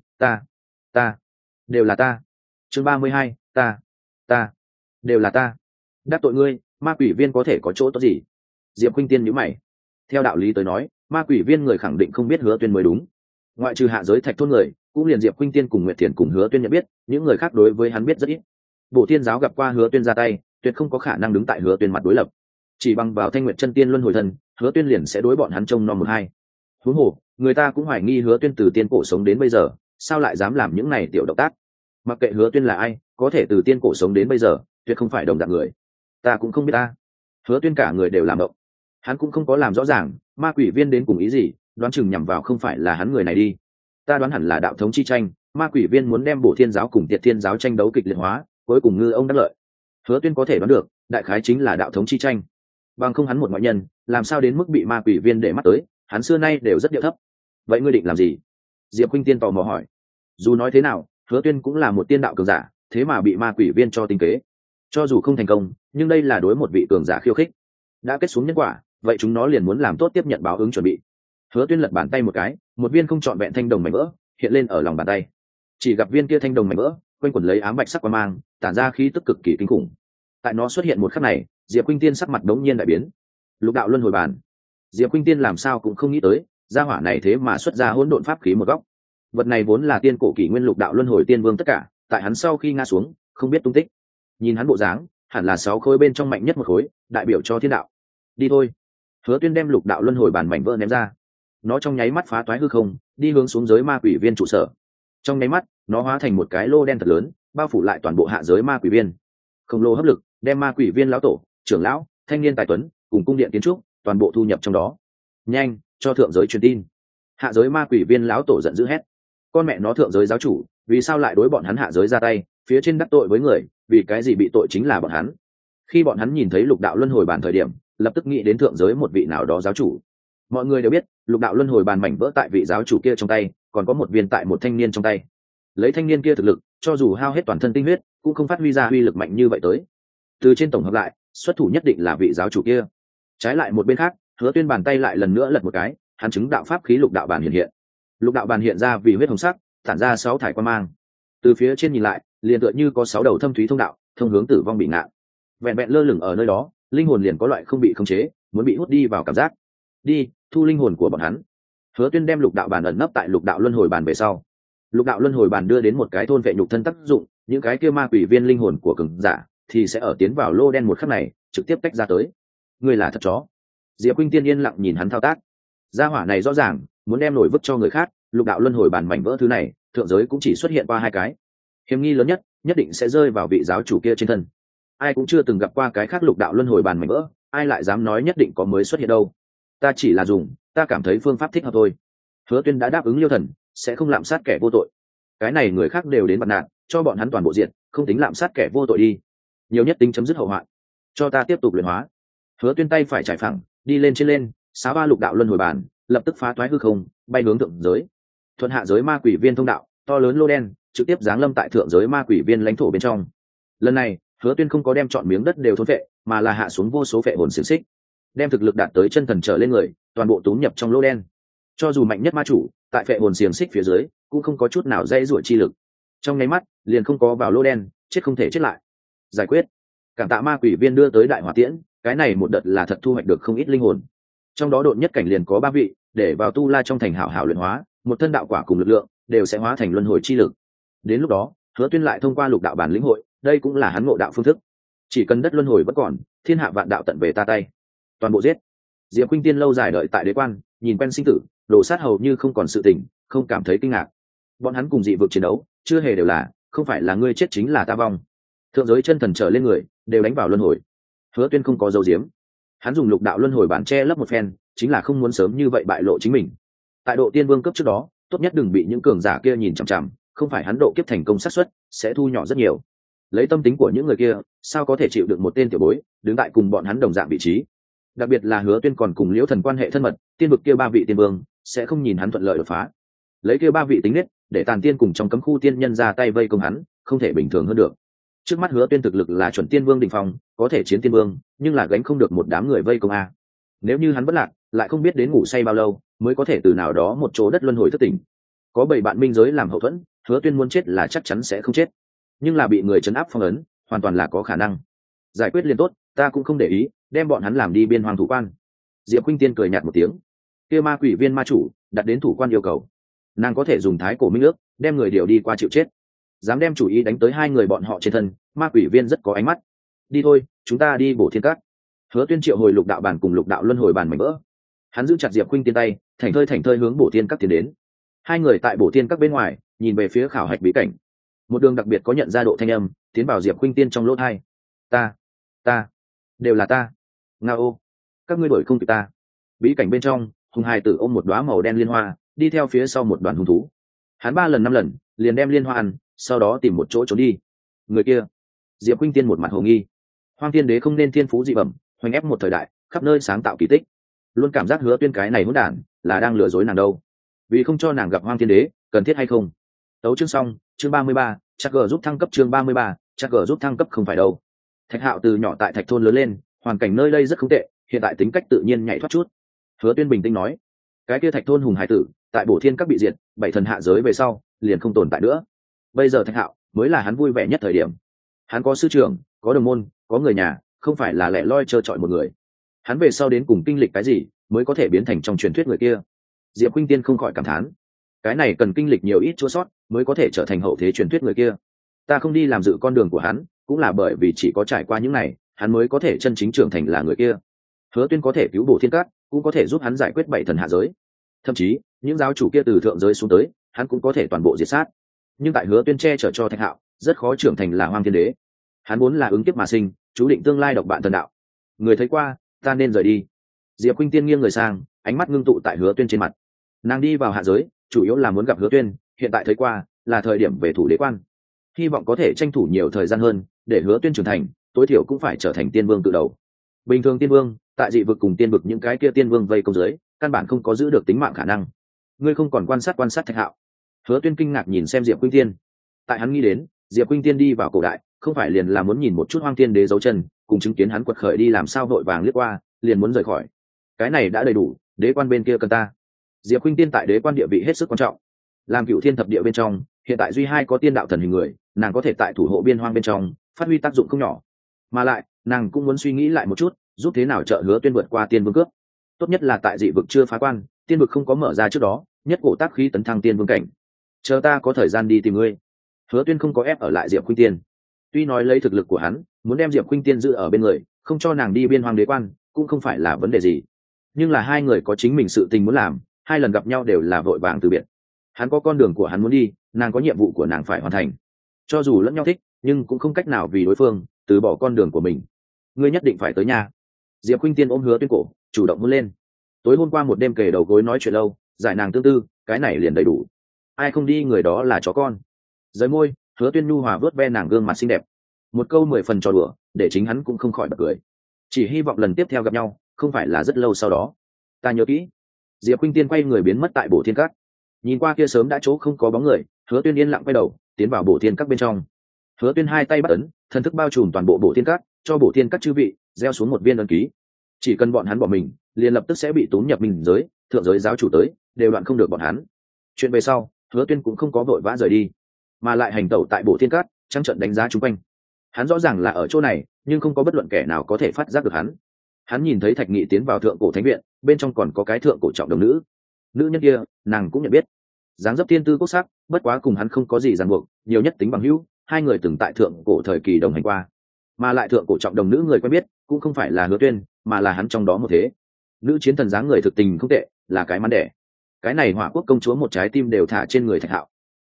ta đều là ta. Chương 32, ta đều là ta. Đắc tội ngươi, ma quỷ viên có thể có chỗ tốt gì? Diệp Khuynh Tiên nhíu mày. Theo đạo lý tới nói, ma quỷ viên người khẳng định không biết Hứa Tuyên mới đúng. Ngoại trừ hạ giới Thạch thôn người, cũng liền Diệp Khuynh Tiên cùng Nguyệt Thiền cùng Hứa Tuyên nhận biết, những người khác đối với hắn biết rất ít. Bổ Thiên giáo gặp qua Hứa Tuyên ra tay, tuyệt không có khả năng đứng tại Hứa Tuyên mặt đối lập. Chỉ bằng vào Thanh Nguyệt chân tiên luân hồi thần, Hứa Tuyên liền sẽ đối bọn hắn trông nom một hai. Huống hồ, người ta cũng hoài nghi Hứa Tuyên từ tiên cổ sống đến bây giờ, sao lại dám làm những này tiểu động tác? Mặc kệ Hứa Tuyên là ai, có thể từ tiên cổ sống đến bây giờ, tuyệt không phải đồng dạng người. Ta cũng không biết ta. Hứa Tuyên cả người đều làm động. Hắn cũng không có làm rõ ràng, ma quỷ viên đến cùng ý gì, đoán chừng nhằm vào không phải là hắn người này đi. Ta đoán hẳn là đạo thống chi tranh, ma quỷ viên muốn đem Bổ Thiên giáo cùng Tiệt Thiên giáo tranh đấu kịch liệt hóa, cuối cùng ngư ông đắc lợi. Hứa Tuyên có thể đoán được, đại khái chính là đạo thống chi tranh. Bằng không hắn một ngoại nhân, làm sao đến mức bị ma quỷ viên để mắt tới, hắn xưa nay đều rất điệu thấp. Vậy ngươi định làm gì? Diệp Khuynh Tiên tò mò hỏi. Dù nói thế nào, Hứa Tuyên cũng là một tiên đạo cường giả, thế mà bị ma quỷ viên cho tinh kế. Cho dù không thành công, nhưng đây là đối một vị cường giả khiêu khích. Đã kết xuống nhân quả, vậy chúng nó liền muốn làm tốt tiếp nhận báo ứng chuẩn bị. Hứa Tuyên lật bàn tay một cái, một viên không trọn vẹn thanh đồng mảnh vỡ hiện lên ở lòng bàn tay. Chỉ gặp viên kia thanh đồng mảnh vỡ quanh quẩn lấy ám bạch sắc quang mang, tản ra khí tức cực kỳ kinh khủng. Tại nó xuất hiện một khắc này, Diệp Khuynh Tiên sắc mặt đống nhiên đại biến. Lục đạo luân hồi bàn. Diệp Khuynh Tiên làm sao cũng không nghĩ tới, gia hỏa này thế mà xuất ra hỗn độn pháp khí một góc. Vật này vốn là tiên cổ kỷ nguyên lục đạo luân hồi tiên vương tất cả, tại hắn sau khi ngã xuống, không biết tung tích. Nhìn hắn bộ dáng, hẳn là 6 khối bên trong mạnh nhất một khối, đại biểu cho thiên đạo. Đi thôi. Hứa Tuyên đem lục đạo luân hồi bàn mảnh vỡ ném ra. Nó trong nháy mắt phá toái hư không, đi hướng xuống giới ma quỷ viên trụ sở. Trong nháy mắt, nó hóa thành một cái lô đen thật lớn, bao phủ lại toàn bộ hạ giới ma quỷ viên. Khổng lồ hấp lực, đem ma quỷ viên lão tổ, trưởng lão, thanh niên tài tuấn, cùng cung điện kiến trúc, toàn bộ thu nhập trong đó. Nhanh, cho thượng giới truyền tin. Hạ giới ma quỷ viên lão tổ giận dữ hét. Con mẹ nó thượng giới giáo chủ, vì sao lại đối bọn hắn hạ giới ra tay, phía trên đắc tội với người, vì cái gì bị tội chính là bọn hắn. Khi bọn hắn nhìn thấy lục đạo luân hồi bàn thời điểm, lập tức nghĩ đến thượng giới một vị nào đó giáo chủ. Mọi người đều biết, lục đạo luân hồi bàn mảnh vỡ tại vị giáo chủ kia trong tay, còn có một viên tại một thanh niên trong tay. Lấy thanh niên kia thực lực, cho dù hao hết toàn thân tinh huyết, cũng không phát huy ra uy lực mạnh như vậy tới. Từ trên tổng hợp lại, xuất thủ nhất định là vị giáo chủ kia. Trái lại một bên khác, Hứa Tuyên bàn tay lại lần nữa lật một cái, hắn chứng đạo pháp khí lục đạo bàn hiện hiện. Lục đạo bàn hiện ra vì huyết hồng sắc, tản ra 6 thải quang mang. Từ phía trên nhìn lại, liền tựa như có 6 đầu thâm thúy thông đạo, thông hướng tử vong bị ngạn. Vẹn vẹn lơ lửng ở nơi đó, linh hồn liền có loại không bị khống chế, muốn bị hút đi vào cảm giác. Đi, thu linh hồn của bọn hắn. Hứa Tuyên đem lục đạo bàn ẩn nấp tại lục đạo luân hồi bàn về sau. Lục đạo luân hồi bàn đưa đến một cái thôn vệ nhục thân tác dụng, những cái kia ma quỷ viên linh hồn của cường giả thì sẽ ở tiến vào lô đen một khắc này trực tiếp tách ra tới. Người là thật chó. Diệp Khuynh Tiên yên lặng nhìn hắn thao tác. Gia hỏa này rõ ràng muốn đem nổi vứt cho người khác, lục đạo luân hồi bàn mảnh vỡ thứ này, thượng giới cũng chỉ xuất hiện qua 2 cái. Hiểm nghi lớn nhất, nhất định sẽ rơi vào vị giáo chủ kia trên thân. Ai cũng chưa từng gặp qua cái khác lục đạo luân hồi bàn mảnh vỡ, ai lại dám nói nhất định có mới xuất hiện đâu. Ta chỉ là dùng, ta cảm thấy phương pháp thích hợp thôi. Hứa Tuyên đã đáp ứng Liêu Thần, sẽ không lạm sát kẻ vô tội. Cái này người khác đều đến bắt nạn, cho bọn hắn toàn bộ diện, không tính lạm sát kẻ vô tội đi. Nhiều nhất tính chấm dứt hậu hoạn. Cho ta tiếp tục luyện hóa. Hứa Tuyên tay phải trải phẳng, đi lên trên lên, xá ba lục đạo luân hồi bàn, lập tức phá toái hư không, bay hướng thượng giới. Thuận hạ giới ma quỷ viên thông đạo, to lớn lô đen, trực tiếp giáng lâm tại thượng giới ma quỷ viên lãnh thổ bên trong. Lần này, Hứa Tuyên không có đem chọn miếng đất đều thôn vệ, mà là hạ xuống vô số phệ hồn xiển xích, đem thực lực đạt tới chân thần trở lên người, toàn bộ túm nhập trong lô đen. Cho dù mạnh nhất ma chủ, tại phệ hồn xiềng xích phía dưới, cũng không có chút nào dây rủa chi lực. Trong nháy mắt, liền không có vào lô đen, chết không thể chết lại. Giải quyết. Cảm tạ ma quỷ viên đưa tới đại hỏa tiễn, cái này một đợt là thật thu hoạch được không ít linh hồn. Trong đó độn nhất cảnh liền có 3 vị, để vào tu la trong thành hảo hảo luyện hóa, một thân đạo quả cùng lực lượng đều sẽ hóa thành luân hồi chi lực. Đến lúc đó, Hứa Tuyên lại thông qua lục đạo bản lĩnh hội, đây cũng là hắn ngộ đạo phương thức. Chỉ cần đất luân hồi vẫn còn, thiên hạ vạn đạo tận về ta tay. Toàn bộ giết. Diệp Khuynh Tiên lâu dài đợi tại đế quan, nhìn quen sinh tử, đổ sát hầu như không còn sự tình, không cảm thấy kinh ngạc. Bọn hắn cùng dị vực chiến đấu, chưa hề đều là, không phải là ngươi chết chính là ta vong. Thượng giới chân thần trở lên người, đều đánh vào luân hồi. Hứa Tuyên không có dấu diếm, hắn dùng lục đạo luân hồi bản che lấp một phen, chính là không muốn sớm như vậy bại lộ chính mình. Tại độ tiên vương cấp trước đó, tốt nhất đừng bị những cường giả kia nhìn chằm chằm, không phải hắn độ kiếp thành công xác suất sẽ thu nhỏ rất nhiều. Lấy tâm tính của những người kia, sao có thể chịu được một tên tiểu bối đứng tại cùng bọn hắn đồng dạng vị trí. Đặc biệt là Hứa Tuyên còn cùng Liễu Thần quan hệ thân mật, tiên vực kia 3 vị tiên vương sẽ không nhìn hắn thuận lợi đột phá. Lấy kia 3 vị tính nết, để Tàn Tiên cùng trong cấm khu tiên nhân ra tay vây công hắn, không thể bình thường hơn được. Trước mắt Hứa Tuyên thực lực là chuẩn tiên vương đỉnh phong, có thể chiến tiên vương, nhưng là gánh không được một đám người vây công a. Nếu như hắn bất lạc, lại không biết đến ngủ say bao lâu mới có thể từ nào đó một chỗ đất luân hồi thức tỉnh. Có 7 bạn minh giới làm hậu thuẫn, Hứa Tuyên muốn chết là chắc chắn sẽ không chết, nhưng là bị người trấn áp phong ấn, hoàn toàn là có khả năng. Giải quyết liền tốt, ta cũng không để ý, đem bọn hắn làm đi biên hoàng thủ quan. Diệp Khuynh Tiên cười nhạt một tiếng. Kia ma quỷ viên ma chủ đặt đến thủ quan yêu cầu, nàng có thể dùng thái cổ minh ước đem người điều đi qua chịu chết. Dám đem chủ ý đánh tới 2 người bọn họ trên thân, ma quỷ viên rất có ánh mắt. Đi thôi, chúng ta đi bổ thiên cát. Hứa Tuyên triệu hồi lục đạo bàn cùng lục đạo luân hồi bàn mảnh vỡ, hắn giữ chặt Diệp Khuynh Tiên tay, thảnh thơi hướng bổ thiên cát tiến đến. 2 người tại bổ thiên cát bên ngoài nhìn về phía khảo hạch bí cảnh, một đường đặc biệt có nhận ra độ thanh âm tiến vào Diệp Khuynh Tiên trong lỗ tai. Ta đều là ta. Ngao, các ngươi đuổi không kịp ta. Bí cảnh bên trong, hùng hài tử ôm một đóa màu đen liên hoa, đi theo phía sau một đoàn hung thú. Hắn 3 lần 5 lần liền đem liên hoa ăn, sau đó tìm một chỗ trốn đi. Người kia, Diệp Khuynh Tiên một mặt hồ nghi. Hoang Thiên Đế không nên thiên phú dị bẩm, hoành ép một thời đại, khắp nơi sáng tạo kỳ tích. Luôn cảm giác Hứa Tuyên cái này hỗn đản là đang lừa dối nàng đâu. Vì không cho nàng gặp Hoang Thiên Đế, cần thiết hay không? Tấu chương xong, chương 33, chắc gờ giúp thăng cấp chương 33, chắc gờ giúp thăng cấp không phải đâu. Thạch Hạo từ nhỏ tại Thạch thôn lớn lên, hoàn cảnh nơi đây rất không tệ, hiện tại tính cách tự nhiên nhảy thoát chút. Hứa Tuyên bình tĩnh nói, cái kia Thạch thôn hùng hải tử, tại bổ thiên các bị diệt, 7 thần hạ giới về sau, liền không tồn tại nữa. Bây giờ Thạch Hạo mới là hắn vui vẻ nhất thời điểm. Hắn có sư trưởng, có đồng môn, có người nhà, không phải là lẻ loi trơ trọi một người. Hắn về sau đến cùng kinh lịch cái gì, mới có thể biến thành trong truyền thuyết người kia. Diệp Khuynh Tiên không khỏi cảm thán, cái này cần kinh lịch nhiều ít chua sót, mới có thể trở thành hậu thế truyền thuyết người kia. Ta không đi làm dự con đường của hắn, cũng là bởi vì chỉ có trải qua những này, hắn mới có thể chân chính trưởng thành là người kia. Hứa Tuyên có thể cứu bổ thiên cát, cũng có thể giúp hắn giải quyết 7 thần hạ giới. Thậm chí, những giáo chủ kia từ thượng giới xuống tới, hắn cũng có thể toàn bộ diệt sát. Nhưng tại Hứa Tuyên che chở cho Thạch Hạo, rất khó trưởng thành là Hoang Thiên Đế. Hắn muốn là ứng kiếp mà sinh, chú định tương lai độc bạn thần đạo. Người thấy qua, ta nên rời đi. Diệp Khuynh Tiên nghiêng người sang, ánh mắt ngưng tụ tại Hứa Tuyên trên mặt. Nàng đi vào hạ giới, chủ yếu là muốn gặp Hứa Tuyên, hiện tại thấy qua, là thời điểm về thủ đế quan. Hy vọng có thể tranh thủ nhiều thời gian hơn, để Hứa Tuyên trưởng thành, tối thiểu cũng phải trở thành tiên vương tự đầu. Bình thường tiên vương, tại dị vực cùng tiên vực những cái kia tiên vương vây công dưới, căn bản không có giữ được tính mạng khả năng. Ngươi không còn quan sát Thạch Hạo. Hứa Tuyên kinh ngạc nhìn xem Diệp Khuynh Tiên. Tại hắn nghĩ đến, Diệp Khuynh Tiên đi vào cổ đại, không phải liền là muốn nhìn một chút Hoang Thiên Đế dấu chân, cùng chứng kiến hắn quật khởi đi làm sao vội vàng liếc qua, liền muốn rời khỏi. cái này đã đầy đủ, đế quan bên kia cần ta. Diệp Khuynh Tiên tại đế quan địa vị hết sức quan trọng, làm cựu thiên thập địa bên trong hiện tại duy hai có tiên đạo thần hình người, nàng có thể tại thủ hộ biên hoang bên trong phát huy tác dụng không nhỏ. Mà lại nàng cũng muốn suy nghĩ lại một chút, giúp thế nào trợ Hứa Tuyên vượt qua tiên vương cướp. Tốt nhất là tại dị vực chưa phá quan, tiên vực không có mở ra trước đó, nhất cổ tác khí tấn thăng tiên vương cảnh. Chờ ta có thời gian đi tìm ngươi. Hứa Tuyên không có ép ở lại Diệp Khuynh Tiên. Tuy nói lấy thực lực của hắn, muốn đem Diệp Khuynh Tiên giữ ở bên người, không cho nàng đi biên hoang đế quan, cũng không phải là vấn đề gì. Nhưng là hai người có chính mình sự tình muốn làm, hai lần gặp nhau đều là vội vàng từ biệt. Hắn có con đường của hắn muốn đi, nàng có nhiệm vụ của nàng phải hoàn thành. Cho dù lẫn nhau thích, nhưng cũng không cách nào vì đối phương từ bỏ con đường của mình. Ngươi nhất định phải tới nhà. Diệp Khuynh Tiên ôm Hứa Tuyên cổ, chủ động hôn lên. Tối hôm qua một đêm kề đầu gối nói chuyện lâu, giải nàng tương tư, cái này liền đầy đủ. Ai không đi người đó là chó con. Dưới môi, Hứa Tuyên nhu hòa vớt ve nàng gương mặt xinh đẹp. Một câu 10 phần trò đùa, để chính hắn cũng không khỏi bật cười. Chỉ hy vọng lần tiếp theo gặp nhau, không phải là rất lâu sau đó. Ta nhớ kỹ. Diệp Khuynh Tiên quay người biến mất tại Bổ Thiên Các. Nhìn qua kia sớm đã chỗ không có bóng người, Hứa Tuyên yên lặng quay đầu, tiến vào Bổ Thiên Các bên trong. Hứa Tuyên hai tay bắt ấn, thần thức bao trùm toàn bộ Bổ Thiên Các, cho Bổ Thiên Các chư vị gieo xuống một viên ấn ký. Chỉ cần bọn hắn bỏ mình, liền lập tức sẽ bị tốn nhập minh giới, thượng giới giáo chủ tới, đều đoạn không được bọn hắn. Chuyện về sau, Hứa Tuyên cũng không có vội vã rời đi, mà lại hành tẩu tại Bổ Thiên Các, trắng trợn đánh giá chung quanh. Hắn rõ ràng là ở chỗ này, nhưng không có bất luận kẻ nào có thể phát giác được hắn. Hắn nhìn thấy Thạch Nghị tiến vào thượng cổ thánh viện, bên trong còn có cái thượng cổ trọng đồng nữ. Nữ nhân kia, nàng cũng nhận biết. Dáng dấp tiên tư quốc sắc, bất quá cùng hắn không có gì ràng buộc, nhiều nhất tính bằng hữu, hai người từng tại thượng cổ thời kỳ đồng hành qua. Mà lại thượng cổ trọng đồng nữ người quen biết, cũng không phải là Hứa Tuyên, mà là hắn trong đó một thế. Nữ chiến thần dáng người thực tình không tệ, là cái mắn đẻ. Cái này Hỏa Quốc công chúa một trái tim đều thả trên người Thạch Hạo.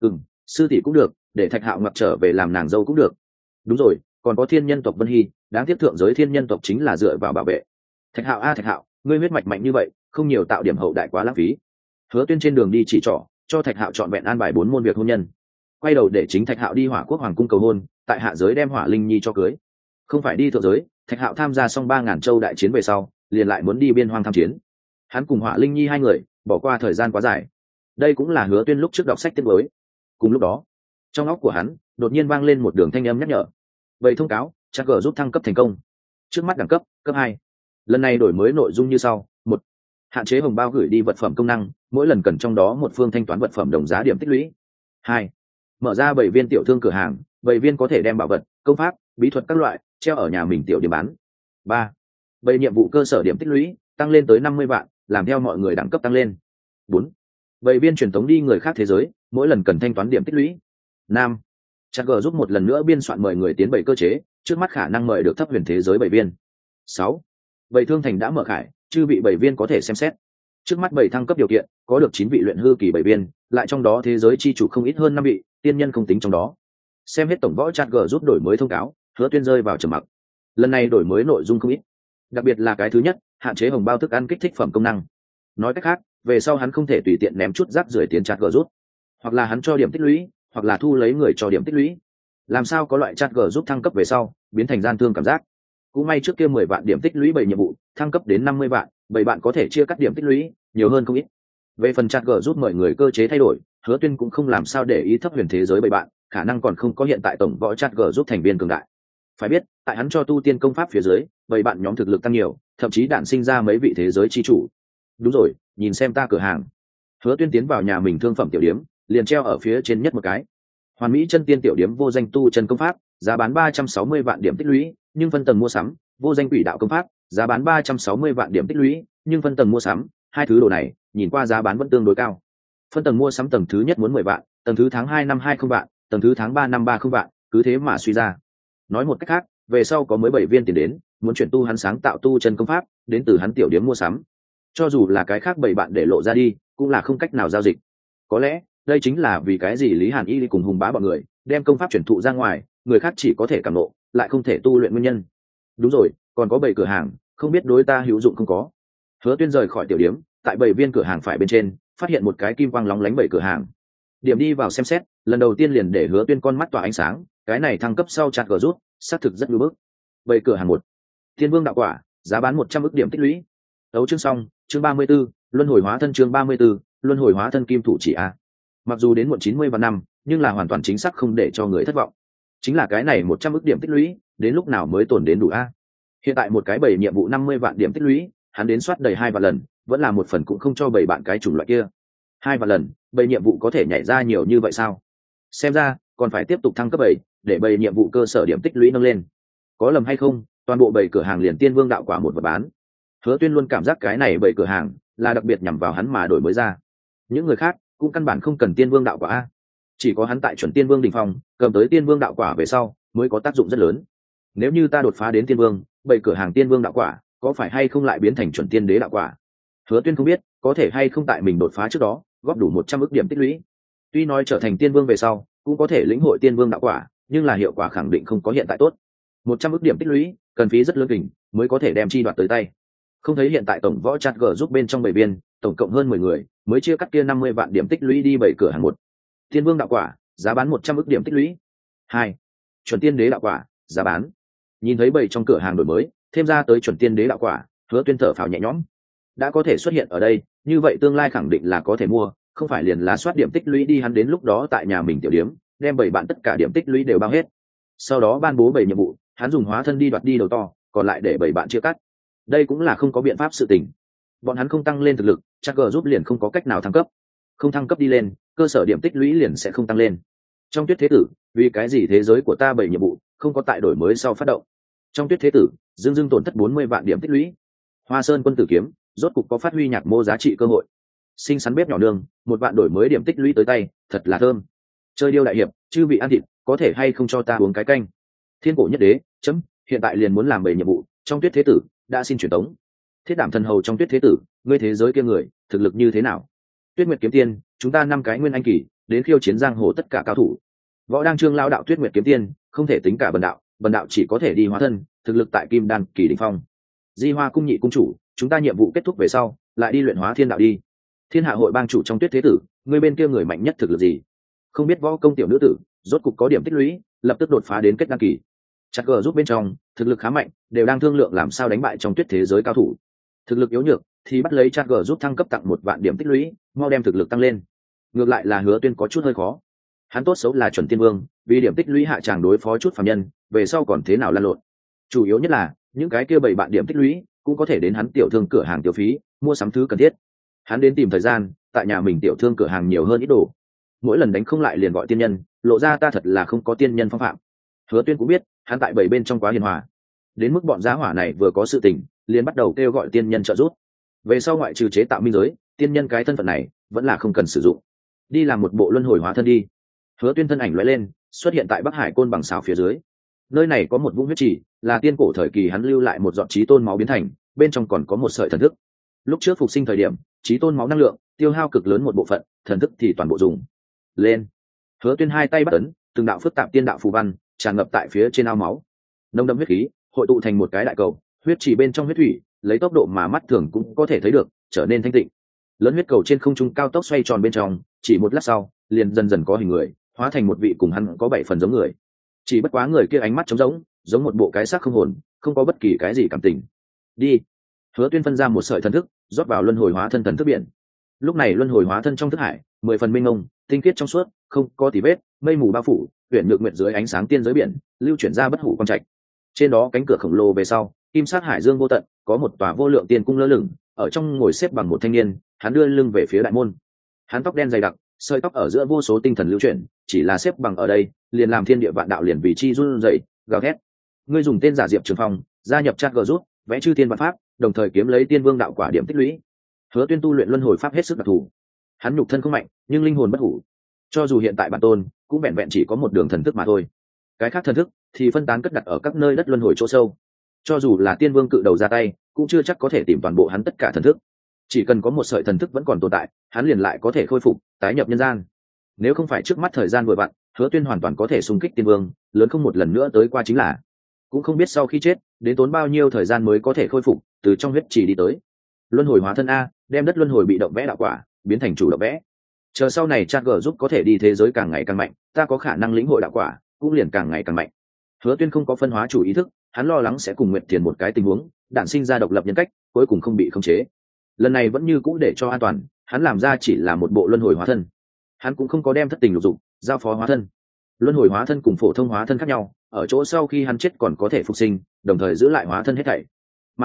Sư tỷ cũng được, để Thạch Hạo ngoặt trở về làm nàng dâu cũng được. Đúng rồi, còn có thiên nhân tộc Vân Hy, đáng tiếc thượng giới thiên nhân tộc chính là dựa vào bảo vệ. Thạch Hạo a Thạch Hạo, ngươi huyết mạch mạnh như vậy, không nhiều tạo điểm hậu đại quá lãng phí. Hứa Tuyên trên đường đi chỉ trỏ, cho Thạch Hạo chọn vẹn an bài 4 môn việc hôn nhân. Quay đầu để chính Thạch Hạo đi Hỏa Quốc hoàng cung cầu hôn, tại hạ giới đem Hỏa Linh Nhi cho cưới. Không phải đi thượng giới, Thạch Hạo tham gia xong 3000 châu đại chiến về sau, liền lại muốn đi biên hoang tham chiến. Hắn cùng Hỏa Linh Nhi hai người, bỏ qua thời gian quá dài. Đây cũng là Hứa Tuyên lúc trước đọc sách tiết mới. Cùng lúc đó, trong óc của hắn đột nhiên vang lên một đường thanh âm nhắc nhở. Vậy thông cáo, chắc gờ giúp thăng cấp thành công. Trước mắt đẳng cấp, cấp 2. Lần này đổi mới nội dung như sau: 1. Hạn chế hồng bao gửi đi vật phẩm công năng, mỗi lần cần trong đó một phương thanh toán vật phẩm đồng giá điểm tích lũy. 2. Mở ra 7 viên tiểu thương cửa hàng, 7 viên có thể đem bảo vật, công pháp, bí thuật các loại treo ở nhà mình tiểu điểm bán. 3. 7 nhiệm vụ cơ sở điểm tích lũy tăng lên tới 50 vạn, làm theo mọi người đẳng cấp tăng lên. 4. 7 viên truyền tống đi người khác thế giới, mỗi lần cần thanh toán điểm tích lũy. 5. Chắc gờ giúp một lần nữa biên soạn mời người tiến 7 cơ chế, trước mắt khả năng mời được thấp huyền thế giới 7 viên. 6. 7 thương thành đã mở khải, chư vị 7 viên có thể xem xét. Trước mắt 7 thăng cấp điều kiện, có được 9 vị luyện hư kỳ 7 viên, lại trong đó thế giới chi chủ không ít hơn 5 vị, tiên nhân không tính trong đó. Xem hết tổng võ chat g giúp đổi mới thông cáo, Hứa Tuyên rơi vào trầm mặc. Lần này đổi mới nội dung không ít, đặc biệt là cái thứ nhất, hạn chế hồng bao thức ăn kích thích phẩm công năng. Nói cách khác, về sau hắn không thể tùy tiện ném chút rác rưởi tiền chat g giúp, hoặc là hắn cho điểm tích lũy, hoặc là thu lấy người cho điểm tích lũy. Làm sao có loại chat g giúp thăng cấp về sau biến thành gian thương cảm giác. Cũng may trước kia 10 vạn điểm tích lũy 7 nhiệm vụ, thăng cấp đến 50 vạn, 7 bạn có thể chia cắt điểm tích lũy nhiều hơn không ít. Về phần chat g giúp mọi người cơ chế thay đổi, Hứa Tuyên cũng không làm sao để ý thấp huyền thế giới 7 bạn, khả năng còn không có hiện tại tổng võ chat g giúp thành viên cường đại. Phải biết, tại hắn cho tu tiên công pháp phía dưới, 7 bạn nhóm thực lực tăng nhiều, thậm chí đản sinh ra mấy vị thế giới chi chủ. Đúng rồi, nhìn xem ta cửa hàng. Hứa Tuyên tiến vào nhà mình thương phẩm tiểu điếm, liền treo ở phía trên nhất một cái. Hoàn Mỹ chân tiên tiểu điếm vô danh tu chân công pháp, giá bán 360 vạn điểm tích lũy, nhưng phân tầng mua sắm, vô danh quỷ đạo công pháp, giá bán 360 vạn điểm tích lũy, nhưng phân tầng mua sắm, hai thứ đồ này, nhìn qua giá bán vẫn tương đối cao. Phân tầng mua sắm tầng thứ nhất muốn 10 vạn, tầng thứ tháng 2 năm 20 vạn, tầng thứ tháng 3 năm 30 vạn, cứ thế mà suy ra. Nói một cách khác, về sau có mới 7 viên tiền đến, muốn chuyển tu hắn sáng tạo tu chân công pháp, đến từ hắn tiểu điếm mua sắm. Cho dù là cái khác 7 bạn để lộ ra đi, cũng là không cách nào giao dịch. Có lẽ, đây chính là vì cái gì Lý Hàn Y đi cùng Hùng Bá bọn người, đem công pháp chuyển thụ ra ngoài, người khác chỉ có thể cảm ngộ, lại không thể tu luyện nguyên nhân. Đúng rồi, còn có 7 cửa hàng, không biết đối ta hữu dụng không có. Hứa Tuyên rời khỏi tiểu điếm, tại 7 viên cửa hàng phải bên trên, phát hiện một cái kim quang lóng lánh 7 cửa hàng. Điểm đi vào xem xét, lần đầu tiên liền để Hứa Tuyên con mắt tỏa ánh sáng, cái này thăng cấp sau chặt gờ rút, xác thực rất lưu bức. 7 cửa hàng 1. Thiên Vương đạo quả, giá bán 100 ức điểm tích lũy. Đấu chương xong, chương 34, luân hồi hóa thân chương 34, luân hồi hóa thân kim thủ chỉ a. Mặc dù đến muộn 90 và năm, nhưng là hoàn toàn chính xác không để cho người thất vọng. Chính là cái này 100 ức điểm tích lũy, đến lúc nào mới tồn đến đủ a? Hiện tại một cái 7 nhiệm vụ 50 vạn điểm tích lũy, hắn đến soát đầy 2 vạn lần vẫn là một phần cũng không cho bảy bạn cái chủng loại kia. 2 vạn lần bảy nhiệm vụ có thể nhảy ra nhiều như vậy sao? Xem ra còn phải tiếp tục thăng cấp 7 để bảy nhiệm vụ cơ sở điểm tích lũy nâng lên. Có lầm hay không, toàn bộ 7 cửa hàng liền tiên vương đạo quả một vật bán. Hứa Tuyên luôn cảm giác cái này 7 cửa hàng là đặc biệt nhằm vào hắn mà đổi mới ra, những người khác cũng căn bản không cần tiên vương đạo quả a, chỉ có hắn tại chuẩn tiên vương đỉnh phong cầm tới tiên vương đạo quả về sau mới có tác dụng rất lớn. Nếu như ta đột phá đến tiên vương, 7 cửa hàng tiên vương đạo quả có phải hay không lại biến thành chuẩn tiên đế đạo quả? Hứa Tuyên không biết có thể hay không tại mình đột phá trước đó góp đủ 100 ức điểm tích lũy. Tuy nói trở thành tiên vương về sau cũng có thể lĩnh hội tiên vương đạo quả, nhưng là hiệu quả khẳng định không có hiện tại tốt. 100 ức điểm tích lũy cần phí rất lớn kình mới có thể đem chi đoạt tới tay. Không thấy hiện tại tổng võ chat g giúp bên trong 7 viên tổng cộng hơn 10 người mới chia cắt kia 50 vạn điểm tích lũy đi 7 cửa hàng. 1 tiên vương đạo quả giá bán 100 ức điểm tích lũy. 2 chuẩn tiên đế đạo quả giá bán. Nhìn thấy 7 trong cửa hàng đổi mới thêm ra tới chuẩn tiên đế đạo quả, Hứa Tuyên thở phào nhẹ nhõm. Đã có thể xuất hiện ở đây, như vậy tương lai khẳng định là có thể mua, không phải liền là soát điểm tích lũy đi. Hắn đến lúc đó tại nhà mình tiểu điếm đem 7 bạn tất cả điểm tích lũy đều bao hết, sau đó ban bố 7 nhiệm vụ, hắn dùng hóa thân đi đoạt đi đầu to, còn lại để 7 bạn chia cắt. Đây cũng là không có biện pháp sự tình, bọn hắn không tăng lên thực lực chắc g giúp liền không có cách nào thăng cấp, không thăng cấp đi lên cơ sở điểm tích lũy liền sẽ không tăng lên. Trong Tuyết Thế Tử, vì cái gì thế giới của ta 7 nhiệm vụ không có tại đổi mới sau phát động? Trong Tuyết Thế Tử dưng tổn thất 40 vạn điểm tích lũy. Hoa Sơn Quân Tử Kiếm rốt cục có phát huy nhạc mô giá trị cơ hội. Sinh sắn bếp nhỏ nương 1 vạn đổi mới điểm tích lũy tới tay, thật là thơm. Chơi điêu đại hiệp, chư vị ăn thịt, có thể hay không cho ta uống cái canh? Thiên cổ nhất đế chấm hiện tại liền muốn làm 7 nhiệm vụ. Trong Tuyết Thế Tử đã xin truyền tống. Thiết Đảm thần hầu trong Tuyết Thế Tử, ngươi thế giới kia người thực lực như thế nào? Tuyết Nguyệt kiếm tiên, chúng ta 5 cái nguyên anh kỳ đến khiêu chiến giang hồ tất cả cao thủ. Võ Đang Trương lao đạo Tuyết Nguyệt kiếm tiên không thể tính cả bần đạo chỉ có thể đi hóa thân, thực lực tại kim đan kỳ đỉnh phong. Di Hoa cung nhị cung chủ, chúng ta nhiệm vụ kết thúc về sau lại đi luyện hóa thiên đạo đi. Thiên hạ hội bang chủ trong Tuyết Thế Tử, người bên kia người mạnh nhất thực lực gì? Không biết võ công tiểu nữ tử rốt cục có điểm tích lũy, lập tức đột phá đến kết đan kỳ. Chặt gờ giúp bên trong thực lực khá mạnh, đều đang thương lượng làm sao đánh bại trong tuyết thế giới cao thủ. Thực lực yếu nhược thì bắt lấy chặt gờ giúp thăng cấp tặng 1 vạn điểm tích lũy, mau đem thực lực tăng lên. Ngược lại là Hứa Tuyên có chút hơi khó, hắn tốt xấu là chuẩn tiên vương, vì điểm tích lũy hạ tràng đối phó chút phàm nhân, về sau còn thế nào lăn lộn. Chủ yếu nhất là những cái kia 7 bạn điểm tích lũy cũng có thể đến hắn tiểu thương cửa hàng tiêu phí, mua sắm thứ cần thiết. Hắn đến tìm thời gian tại nhà mình tiểu thương cửa hàng nhiều hơn ít đồ, mỗi lần đánh không lại liền gọi tiên nhân, lộ ra ta thật là không có tiên nhân phong phạm. Hứa Tuyên cũng biết hắn tại 7 bên trong quá hiền hòa, đến mức bọn giá hỏa này vừa có sự tình liền bắt đầu kêu gọi tiên nhân trợ giúp. Về sau ngoại trừ chế tạo minh giới, tiên nhân cái thân phận này vẫn là không cần sử dụng, đi làm một bộ luân hồi hóa thân đi. Hứa Tuyên thân ảnh lóe lên xuất hiện tại Bắc Hải Côn Bằng Sáo phía dưới. Nơi này có một vũng huyết trì, là tiên cổ thời kỳ hắn lưu lại một giọt chí tôn máu biến thành, bên trong còn có một sợi thần thức. Lúc trước phục sinh thời điểm chí tôn máu năng lượng tiêu hao cực lớn một bộ phận, thần thức thì toàn bộ dùng lên. Hứa Tuyên hai tay bắt ấn, từng đạo phức tạp tiên đạo phù văn tràn ngập tại phía trên ao máu, nồng đậm huyết khí hội tụ thành một cái đại cầu, huyết trì bên trong huyết thủy lấy tốc độ mà mắt thường cũng có thể thấy được trở nên thanh tịnh. Lớn huyết cầu trên không trung cao tốc xoay tròn bên trong, chỉ một lát sau liền dần dần có hình người, hóa thành một vị cùng hắn có 7 phần giống người. Chỉ bất quá người kia ánh mắt trống rỗng, giống một bộ cái xác không hồn, không có bất kỳ cái gì cảm tình. Đi. Hứa Tuyên phân ra một sợi thần thức rót vào luân hồi hóa thân thần thức biển. Lúc này luân hồi hóa thân trong thức hải 10 phần minh ngông, tinh khiết trong suốt, không có tì vết, mây mù bao phủ, huyền nhược nguyệt dưới ánh sáng tiên giới biển lưu chuyển ra bất hủ quang trạch. Trên đó cánh cửa khổng lồ về sau, kim sát hải dương vô tận, có một tòa vô lượng tiên cung lơ lửng, ở trong ngồi xếp bằng một thanh niên, hắn đưa lưng về phía đại môn. Hắn tóc đen dày đặc, sợi tóc ở giữa vô số tinh thần lưu chuyển, chỉ là xếp bằng ở đây liền làm thiên địa vạn đạo liền vì chi run rẩy, gào thét. Ngươi dùng tên giả Diệp Trường Phong gia nhập chat group, vẽ chư thiên văn pháp, đồng thời kiếm lấy tiên vương đạo quả điểm tích lũy. Hứa Tuyên tu luyện luân hồi pháp hết sức đặc thù, hắn nhục thân không mạnh nhưng linh hồn bất hủ, cho dù hiện tại bản tôn cũng vẹn vẹn chỉ có một đường thần thức mà thôi, cái khác thần thức thì phân tán cất đặt ở các nơi đất luân hồi chỗ sâu. Cho dù là tiên vương cự đầu ra tay cũng chưa chắc có thể tìm toàn bộ hắn tất cả thần thức, chỉ cần có một sợi thần thức vẫn còn tồn tại, hắn liền lại có thể khôi phục tái nhập nhân gian. Nếu không phải trước mắt thời gian vừa vặn, Hứa Tuyên hoàn toàn có thể xung kích tiên vương, lớn không một lần nữa tới qua chính là. Cũng không biết sau khi chết đến tốn bao nhiêu thời gian mới có thể khôi phục từ trong huyết trì đi tới. Luân hồi hóa thân a, đem đất luân hồi bị động vẽ đạo quả biến thành chủ động vẽ. Chờ sau này chat gờ giúp có thể đi thế giới càng ngày càng mạnh, ta có khả năng lĩnh hội đạo quả cũng liền càng ngày càng mạnh. Hứa Tuyên không có phân hóa chủ ý thức, hắn lo lắng sẽ cùng Nguyệt Thiền một cái tình huống đản sinh ra độc lập nhân cách, cuối cùng không bị khống chế. Lần này vẫn như cũ để cho an toàn, hắn làm ra chỉ là một bộ luân hồi hóa thân, hắn cũng không có đem thất tình lục dục giao phó hóa thân. Luân hồi hóa thân cùng phổ thông hóa thân khác nhau ở chỗ sau khi hắn chết còn có thể phục sinh, đồng thời giữ lại hóa thân hết thảy. Mà lại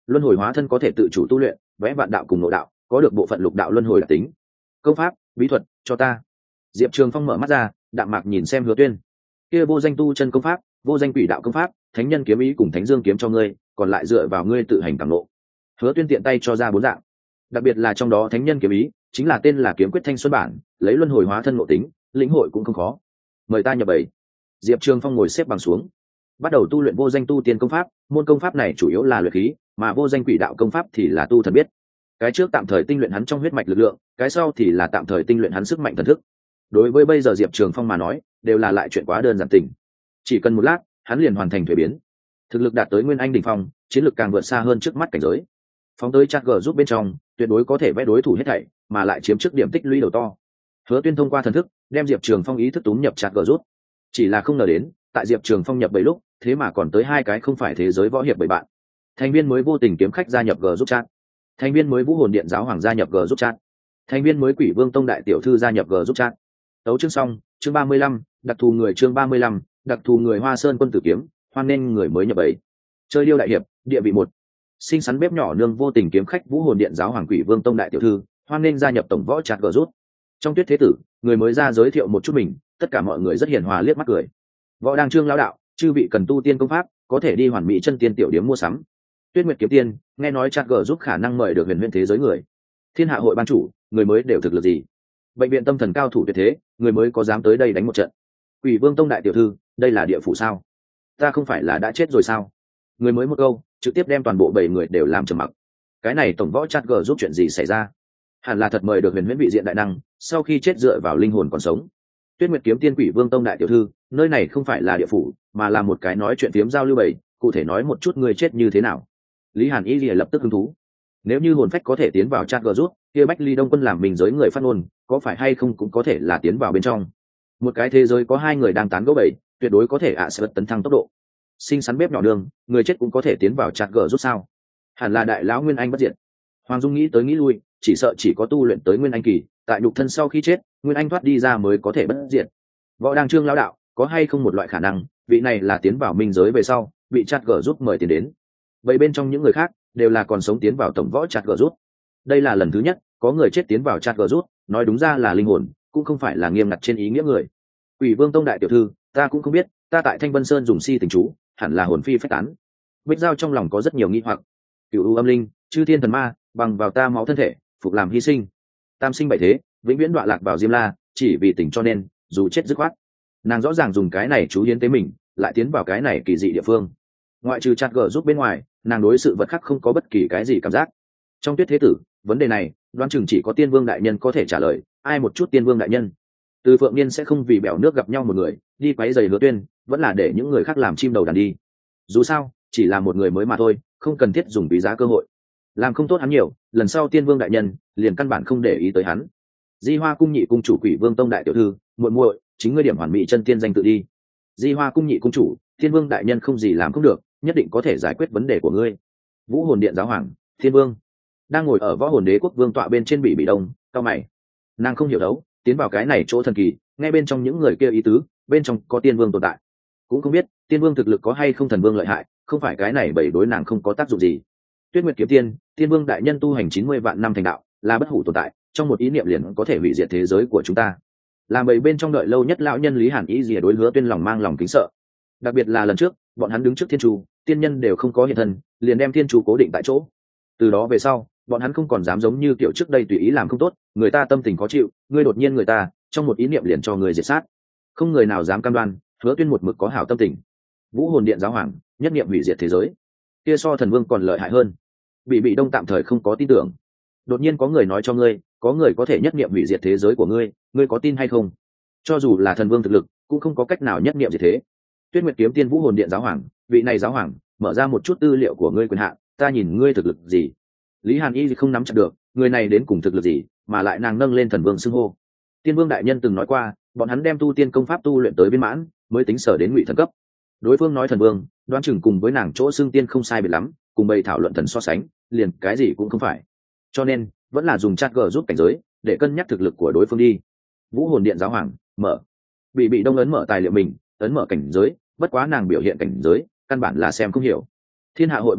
luân hồi hóa thân có thể tự chủ tu luyện vẽ vạn đạo cùng nội đạo, có được bộ phận lục đạo luân hồi đặc tính. Công pháp bí thuật cho ta. Diệp Trường Phong mở mắt ra, đạm mạc nhìn xem Hứa Tuyên. Kia vô danh tu chân công pháp, vô danh quỷ đạo công pháp, thánh nhân kiếm ý cùng thánh dương kiếm cho ngươi, còn lại dựa vào ngươi tự hành cảm ngộ. Hứa Tuyên tiện tay cho ra 4 dạng, đặc biệt là trong đó thánh nhân kiếm ý chính là tên là kiếm quyết thanh xuân bản, lấy luân hồi hóa thân ngộ tính, lĩnh hội cũng không khó. Mời ta nhập bảy. Diệp Trường Phong ngồi xếp bằng xuống, bắt đầu tu luyện vô danh tu tiên công pháp. Môn công pháp này chủ yếu là luyện khí, mà vô danh quỷ đạo công pháp thì là tu thần biết. Cái trước tạm thời tinh luyện hắn trong huyết mạch lực lượng, cái sau thì là tạm thời tinh luyện hắn sức mạnh thần thức. Đối với bây giờ Diệp Trường Phong mà nói, đều là lại chuyện quá đơn giản tình. Chỉ cần một lát, hắn liền hoàn thành thuế biến, thực lực đạt tới nguyên anh đỉnh phong, chiến lực càng vượt xa hơn trước mắt cảnh giới. Phóng tới chat gờ giúp bên trong, tuyệt đối có thể vẽ đối thủ hết thảy, mà lại chiếm trước điểm tích lũy đầu to. Hứa Tuyên thông qua thần thức, đem Diệp Trường Phong ý thức túm nhập chat gờ giúp. Chỉ là không ngờ đến, tại Diệp Trường Phong nhập 7 lúc, thế mà còn tới 2 cái không phải thế giới võ hiệp 7 bạn. Thành viên mới vô tình kiếm khách gia nhập G giúp chat. Thành viên mới Vũ Hồn Điện giáo hoàng gia nhập G giúp chat. Thành viên mới Quỷ Vương Tông đại tiểu thư gia nhập G giúp chat. Tấu chương xong, chương 35, đặc thù người chương 35, đặc thù người Hoa Sơn quân tử kiếm, hoan nên người mới nhập 7. Chơi điêu đại hiệp, địa vị 1. Xinh xắn bếp nhỏ nương vô tình kiếm khách Vũ Hồn Điện giáo hoàng Quỷ Vương Tông đại tiểu thư, hoan nên gia nhập tổng võ chat G giúp. Trong Tuyết Thế Tử, người mới ra giới thiệu một chút mình, tất cả mọi người rất hiền hòa liếc mắt cười. Võ Đăng Trương lão đạo, chư vị cần tu tiên công pháp, có thể đi Hoàn Mỹ chân tiên tiểu điếm mua sắm. Tuyết Nguyệt kiếm tiên, nghe nói chat G giúp khả năng mời được huyền huyễn thế giới người. Thiên Hạ hội ban chủ, người mới đều thực lực gì? Bệnh viện tâm thần cao thủ tuyệt thế, người mới có dám tới đây đánh một trận? Quỷ Vương Tông đại tiểu thư, đây là địa phủ sao? Ta không phải là đã chết rồi sao? Người mới một câu, trực tiếp đem toàn bộ 7 người đều làm trầm mặc. Cái này tổng võ chat G giúp chuyện gì xảy ra? Hẳn là thật mời được huyền huyễn vị diện đại năng, sau khi chết dựa vào linh hồn còn sống. Tuyết Nguyệt kiếm tiên Quỷ Vương Tông đại tiểu thư, nơi này không phải là địa phủ, mà là một cái nói chuyện phiếm giao lưu bầy, cụ thể nói một chút người chết như thế nào. Lý Hàn Y lìa lập tức hứng thú. Nếu như hồn phách có thể tiến vào chat gờ rút, kia Bách Ly Đông Quân làm mình giới người phát ngôn, có phải hay không cũng có thể là tiến vào bên trong. Một cái thế giới có 2 người đang tán gẫu bầy, tuyệt đối có thể sẽ tấn thăng tốc độ. Xinh xắn bếp nhỏ đường, người chết cũng có thể tiến vào chat gờ rút sao? Hẳn là đại lão Nguyên Anh bất diệt. Hoàng Dung nghĩ tới nghĩ lui, chỉ sợ chỉ có tu luyện tới Nguyên Anh kỳ, tại nhục thân sau khi chết, Nguyên Anh thoát đi ra mới có thể bất diệt. Võ Đăng Trương lão đạo, có hay không một loại khả năng, vị này là tiến vào minh giới về sau, bị chat gờ rút mời tiền đến. Vậy bên trong những người khác đều là còn sống tiến vào tổng võ chat gờ rút. Đây là lần thứ nhất có người chết tiến vào chat gờ rút, nói đúng ra là linh hồn, cũng không phải là nghiêm ngặt trên ý nghĩa người. Quỷ Vương Tông đại tiểu thư, ta cũng không biết, ta tại Thanh Vân Sơn dùng si tình chú, hẳn là hồn phi phách tán. Bích Giao trong lòng có rất nhiều nghi hoặc. Cửu u âm linh, chư thiên thần ma, bằng vào ta máu thân thể, phục làm hy sinh. Tam sinh bảy thế, vĩnh viễn đọa lạc vào Diêm La, chỉ vì tình cho nên, dù chết dứt khoát. Nàng rõ ràng dùng cái này chú hiến tế mình, lại tiến vào cái này kỳ dị địa phương. Ngoại trừ chat gờ giúp bên ngoài, nàng đối sự vật khác không có bất kỳ cái gì cảm giác. Trong Tuyết Thế Tử, vấn đề này đoán chừng chỉ có Tiên Vương đại nhân có thể trả lời. Ai một chút Tiên Vương đại nhân? Từ Phượng Niên sẽ không vì bèo nước gặp nhau một người đi quấy giày Hứa Tuyên, vẫn là để những người khác làm chim đầu đàn đi. Dù sao chỉ là một người mới mà thôi, không cần thiết dùng quý giá cơ hội. Làm không tốt hắn nhiều, lần sau Tiên Vương đại nhân liền căn bản không để ý tới hắn. Di Hoa cung nhị cung chủ Quỷ Vương Tông đại tiểu thư, muội muội, chính ngươi điểm hoàn mỹ chân tiên danh tự đi. Di Hoa cung nhị cung chủ, Thiên Vương đại nhân không gì làm không được, nhất định có thể giải quyết vấn đề của ngươi. Vũ Hồn Điện giáo hoàng, Thiên Vương đang ngồi ở Võ Hồn Đế quốc vương tọa bên trên Bỉ Đông, cao mày. Nàng không hiểu đấu, tiến vào cái này chỗ thần kỳ, nghe bên trong những người kia ý tứ, bên trong có Tiên Vương tồn tại, cũng không biết Tiên Vương thực lực có hay không thần vương lợi hại, không phải cái này bảy đối nàng không có tác dụng gì. Tuyết Nguyệt kiếm tiên, Tiên Vương đại nhân tu hành 90 vạn năm thành đạo, là bất hủ tồn tại, trong một ý niệm liền có thể hủy diệt thế giới của chúng ta. Làm bảy bên trong đợi lâu nhất lão nhân Lý Hàn Ý gì đối Hứa Tuyên lòng mang lòng kính sợ. Đặc biệt là lần trước, bọn hắn đứng trước thiên chu, tiên nhân đều không có hiện thân, liền đem thiên chu cố định tại chỗ. Từ đó về sau, bọn hắn không còn dám giống như kiểu trước đây tùy ý làm không tốt, người ta tâm tình khó chịu, ngươi đột nhiên người ta, trong một ý niệm liền cho người diệt sát. Không người nào dám cam đoan, Hứa Tuyên một mực có hảo tâm tình. Vũ Hồn Điện giáo hoàng, nhất niệm hủy diệt thế giới. Kia so thần vương còn lợi hại hơn. Bị Đông tạm thời không có tin tưởng. Đột nhiên có người nói cho ngươi, có người có thể nhất niệm hủy diệt thế giới của ngươi, ngươi có tin hay không? Cho dù là thần vương thực lực, cũng không có cách nào nhất niệm diệt thế. Tuyết Nguyệt kiếm tiên Vũ Hồn Điện giáo hoàng, vị này giáo hoàng, mở ra một chút tư liệu của ngươi quyền hạn, ta nhìn ngươi thực lực gì. Lý Hàn Y không nắm chặt được, người này đến cùng thực lực gì, mà lại nàng nâng lên thần vương xưng hô. Tiên Vương đại nhân từng nói qua, bọn hắn đem tu tiên công pháp tu luyện tới viên mãn, mới tính sở đến ngụy thần cấp. Đối phương nói thần vương, đoán chừng cùng với nàng chỗ xưng tiên không sai biệt lắm, cùng bày thảo luận thần so sánh, liền cái gì cũng không phải. Cho nên, vẫn là dùng chat gờ giúp cảnh giới, để cân nhắc thực lực của đối phương đi. Vũ Hồn Điện giáo hoàng, mở. Bị Đông ấn mở tài liệu mình, ấn mở cảnh giới, bất quá nàng biểu hiện cảnh giới, căn bản là xem không hiểu. Thiên Hạ hội ban chủ,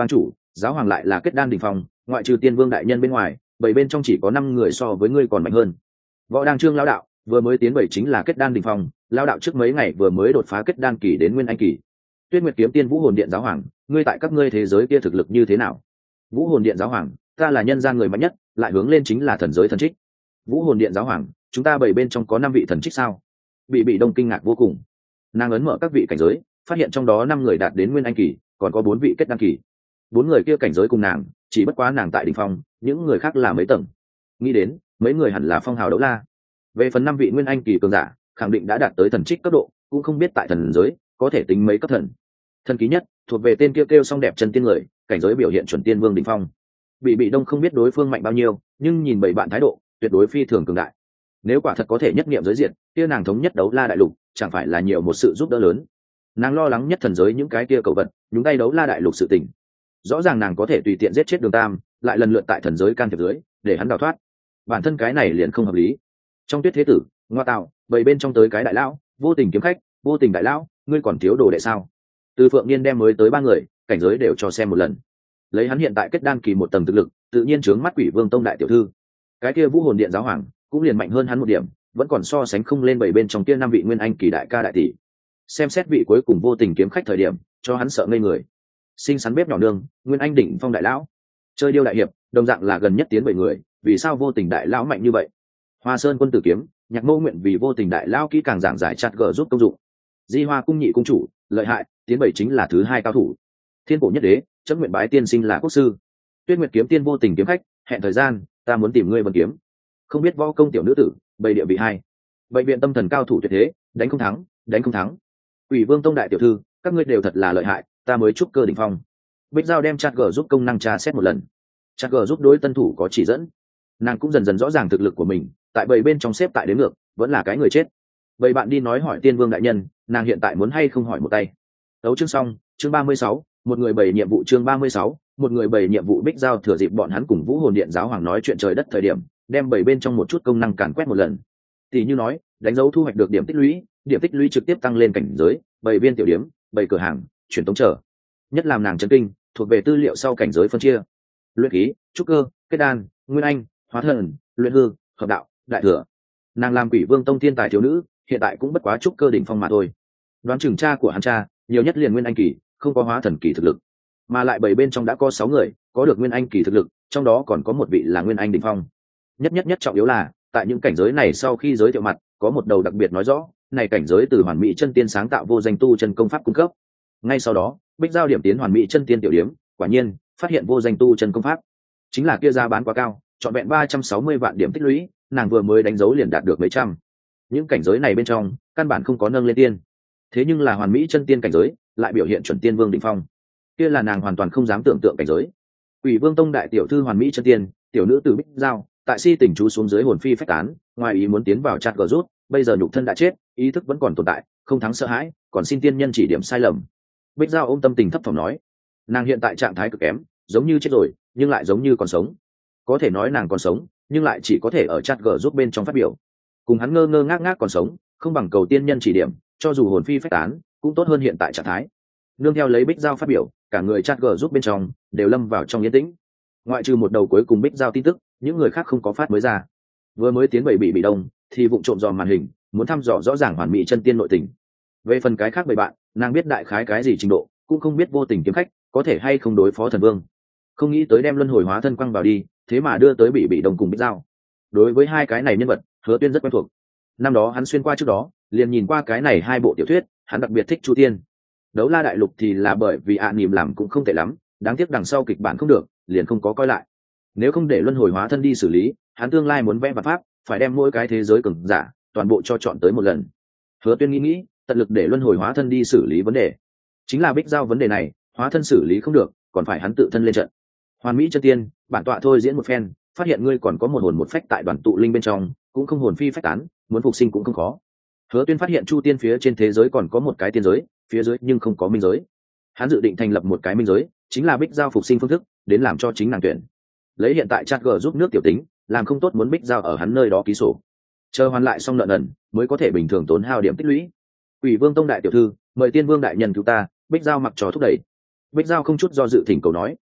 Giáo hoàng lại là kết đan đỉnh phong, ngoại trừ tiên vương đại nhân bên ngoài, bảy bên trong chỉ có 5 người so với ngươi còn mạnh hơn. Võ Đăng Trương lão đạo vừa mới tiến bảy chính là kết đan đỉnh phong, lão đạo trước mấy ngày vừa mới đột phá kết đan kỳ đến nguyên anh kỳ. Tuyết Nguyệt kiếm tiên Vũ Hồn Điện giáo hoàng, ngươi tại các ngươi thế giới kia thực lực như thế nào? Vũ Hồn Điện giáo hoàng, ta là nhân gian người mạnh nhất, lại hướng lên chính là thần giới thần trích. Vũ Hồn Điện giáo hoàng, chúng ta bảy bên trong có 5 vị thần trích sao? Bị Đông kinh ngạc vô cùng. Nàng ấn mở các vị cảnh giới, phát hiện trong đó 5 người đạt đến nguyên anh kỳ, còn có 4 vị kết đan kỳ. 4 người kia cảnh giới cùng nàng, chỉ bất quá nàng tại đỉnh phong, những người khác là mấy tầng. Nghĩ đến, mấy người hẳn là phong hào đấu la. Về phần 5 vị nguyên anh kỳ cường giả, khẳng định đã đạt tới thần trích cấp độ, cũng không biết tại thần giới có thể tính mấy cấp thần. Thần ký nhất thuộc về tên kia kêu song đẹp chân tiên người, cảnh giới biểu hiện chuẩn tiên vương đỉnh phong. Bị Đông không biết đối phương mạnh bao nhiêu, nhưng nhìn bảy bạn thái độ, tuyệt đối phi thường cường đại. Nếu quả thật có thể nhất nghiệm giới diện, kia nàng thống nhất đấu la đại lục, chẳng phải là nhiều một sự giúp đỡ lớn. Nàng lo lắng nhất thần giới những cái kia cầu vật, nhúng tay đấu la đại lục sự tình. Rõ ràng nàng có thể tùy tiện giết chết Đường Tam, lại lần lượt tại thần giới can thiệp dưới, để hắn đào thoát. Bản thân cái này liền không hợp lý. Trong Tuyết Thế Tử, ngoa tạo, bảy bên trong tới cái đại lão, vô tình kiếm khách, vô tình đại lão, ngươi còn thiếu đồ đệ sao? Từ Phượng Niên đem mới tới 3 người, cảnh giới đều cho xem một lần. Lấy hắn hiện tại kết đan kỳ một tầng thực lực, tự nhiên trướng mắt Quỷ Vương Tông đại tiểu thư. Cái kia Vũ Hồn Điện giáo hoàng cũng liền mạnh hơn hắn một điểm, vẫn còn so sánh không lên bảy bên trong kia 5 vị nguyên anh kỳ đại ca đại tỷ. Xem xét vị cuối cùng vô tình kiếm khách thời điểm, cho hắn sợ ngây người. Sinh sắn bếp nhỏ nương, nguyên anh đỉnh phong đại lão, chơi điêu đại hiệp, đồng dạng là gần nhất tiến 7 người, vì sao vô tình đại lão mạnh như vậy? Hoa Sơn quân tử kiếm, Nhạc Mâu nguyện vì vô tình đại lão kỹ càng giảng giải chặt gở giúp công dụng. Di Hoa cung nhị cung chủ, lợi hại, tiến 7 chính là thứ 2 cao thủ. Thiên cổ nhất đế, chấm nguyện bái tiên sinh là quốc sư. Tuyết Nguyệt kiếm tiên vô tình kiếm khách, hẹn thời gian, ta muốn tìm ngươi vân kiếm. Không biết võ công tiểu nữ tử, bầy địa vị 2. Bệnh viện tâm thần cao thủ tuyệt thế, đánh không thắng, đánh không thắng. Quỷ Vương Tông đại tiểu thư, các ngươi đều thật là lợi hại, ta mới trúc cơ đỉnh phong. Bích Giao đem chat gở giúp công năng tra xét một lần. Chat gở giúp đối tân thủ có chỉ dẫn. Nàng cũng dần dần rõ ràng thực lực của mình, tại bầy bên trong xếp tại đến ngược, vẫn là cái người chết. Bầy bạn đi nói hỏi Tiên Vương đại nhân, nàng hiện tại muốn hay không hỏi một tay. Đấu chương xong, chương 36, một người bầy nhiệm vụ chương 36, một người bầy nhiệm vụ. Bích Giao thừa dịp bọn hắn cùng Vũ Hồn Điện giáo hoàng nói chuyện trời đất thời điểm, đem bầy bên trong một chút công năng càn quét một lần. Tỷ như nói, đánh dấu thu hoạch được điểm tích lũy trực tiếp tăng lên cảnh giới, bầy viên tiểu điểm, bầy cửa hàng, truyền tống trở. Nhất làm nàng chấn kinh, thuộc về tư liệu sau cảnh giới phân chia. Luyện khí, trúc cơ, kết đan, nguyên anh, hóa thần, luyện hư, hợp đạo, đại thừa. Nàng làm Quỷ Vương Tông thiên tài thiếu nữ, hiện tại cũng bất quá trúc cơ đỉnh phong mà thôi. Đoán chừng cha của hắn cha, nhiều nhất liền nguyên anh kỳ, không có hóa thần kỳ thực lực. Mà lại bảy bên trong đã có 6 người có được nguyên anh kỳ thực lực, trong đó còn có một vị là nguyên anh đỉnh phong. Nhất trọng yếu là, tại những cảnh giới này sau khi giới thiệu mặt, có một đầu đặc biệt nói rõ, này cảnh giới từ Hoàn Mỹ chân tiên sáng tạo vô danh tu chân công pháp cung cấp. Ngay sau đó, Bích Giao điểm tiến Hoàn Mỹ chân tiên tiểu điểm, quả nhiên, phát hiện vô danh tu chân công pháp. Chính là kia giá bán quá cao, trọn vẹn 360 vạn điểm tích lũy, nàng vừa mới đánh dấu liền đạt được mấy trăm. Những cảnh giới này bên trong, căn bản không có nâng lên tiên. Thế nhưng là Hoàn Mỹ chân tiên cảnh giới, lại biểu hiện chuẩn tiên vương đỉnh phong. Kia là nàng hoàn toàn không dám tưởng tượng cảnh giới. Quỷ Vương Tông đại tiểu thư Hoàn Mỹ chân tiên, tiểu nữ tử Bích Giao, tại si tình chú xuống dưới hồn phi phách tán, ngoài ý muốn tiến vào chặt gờ rút, bây giờ nhục thân đã chết, ý thức vẫn còn tồn tại, không thắng sợ hãi, còn xin tiên nhân chỉ điểm sai lầm. Bích Giao ôm tâm tình thấp thỏm nói, nàng hiện tại trạng thái cực kém, giống như chết rồi, nhưng lại giống như còn sống. Có thể nói nàng còn sống, nhưng lại chỉ có thể ở chặt gờ rút bên trong phát biểu. Cùng hắn ngơ ngơ ngác ngác còn sống, không bằng cầu tiên nhân chỉ điểm, cho dù hồn phi phách tán, cũng tốt hơn hiện tại trạng thái. Nương theo lấy Bích Giao phát biểu, cả người chặt gờ rút bên trong đều lâm vào trong yên tĩnh. Ngoại trừ một đầu cuối cùng Bích Giao tin tức, những người khác không có phát mới ra. Vừa mới tiến bảy bị đông, thì vụng trộm dòm màn hình, muốn thăm dò rõ ràng Hoàn Mỹ chân tiên nội tình. Về phần cái khác bảy bạn, nàng biết đại khái cái gì trình độ, cũng không biết vô tình kiếm khách có thể hay không đối phó thần vương. Không nghĩ tới đem luân hồi hóa thân quăng vào đi, thế mà đưa tới bị đông cùng Bích Giao. Đối với hai cái này nhân vật, Hứa Tuyên rất quen thuộc. Năm đó hắn xuyên qua trước đó, liền nhìn qua cái này 2 bộ tiểu thuyết, hắn đặc biệt thích Chu Tiên. Đấu La đại lục thì là bởi vì niềm làm cũng không tệ lắm, đáng tiếc đằng sau kịch bản không được, liền không có coi lại. Nếu không để luân hồi hóa thân đi xử lý, hắn tương lai muốn vẽ vật pháp, phải đem mỗi cái thế giới cường giả toàn bộ cho chọn tới một lần. Hứa Tuyên nghĩ, tận lực để luân hồi hóa thân đi xử lý vấn đề. Chính là Bích Giao vấn đề này, hóa thân xử lý không được, còn phải hắn tự thân lên trận. Hoàn Mỹ chân tiên, bản tọa thôi diễn một phen, phát hiện ngươi còn có một hồn một phách tại đoàn tụ linh bên trong, cũng không hồn phi phách tán, muốn phục sinh cũng không khó. Hứa Tuyên phát hiện Chu Tiên phía trên thế giới còn có một cái tiên giới, phía dưới nhưng không có minh giới. Hắn dự định thành lập một cái minh giới, chính là Bích Giao phục sinh phương thức, đến làm cho chính nàng tuyển. Lấy hiện tại chat g giúp nước tiểu tính, làm không tốt muốn Bích Giao ở hắn nơi đó ký sổ, chờ hoàn lại xong nợ nần mới có thể bình thường tốn hao điểm tích lũy. Quỷ Vương Tông đại tiểu thư, mời Tiên Vương đại nhân cứu ta. Bích Giao mặc trò thúc đẩy. Bích Giao không chút do dự thỉnh cầu nói,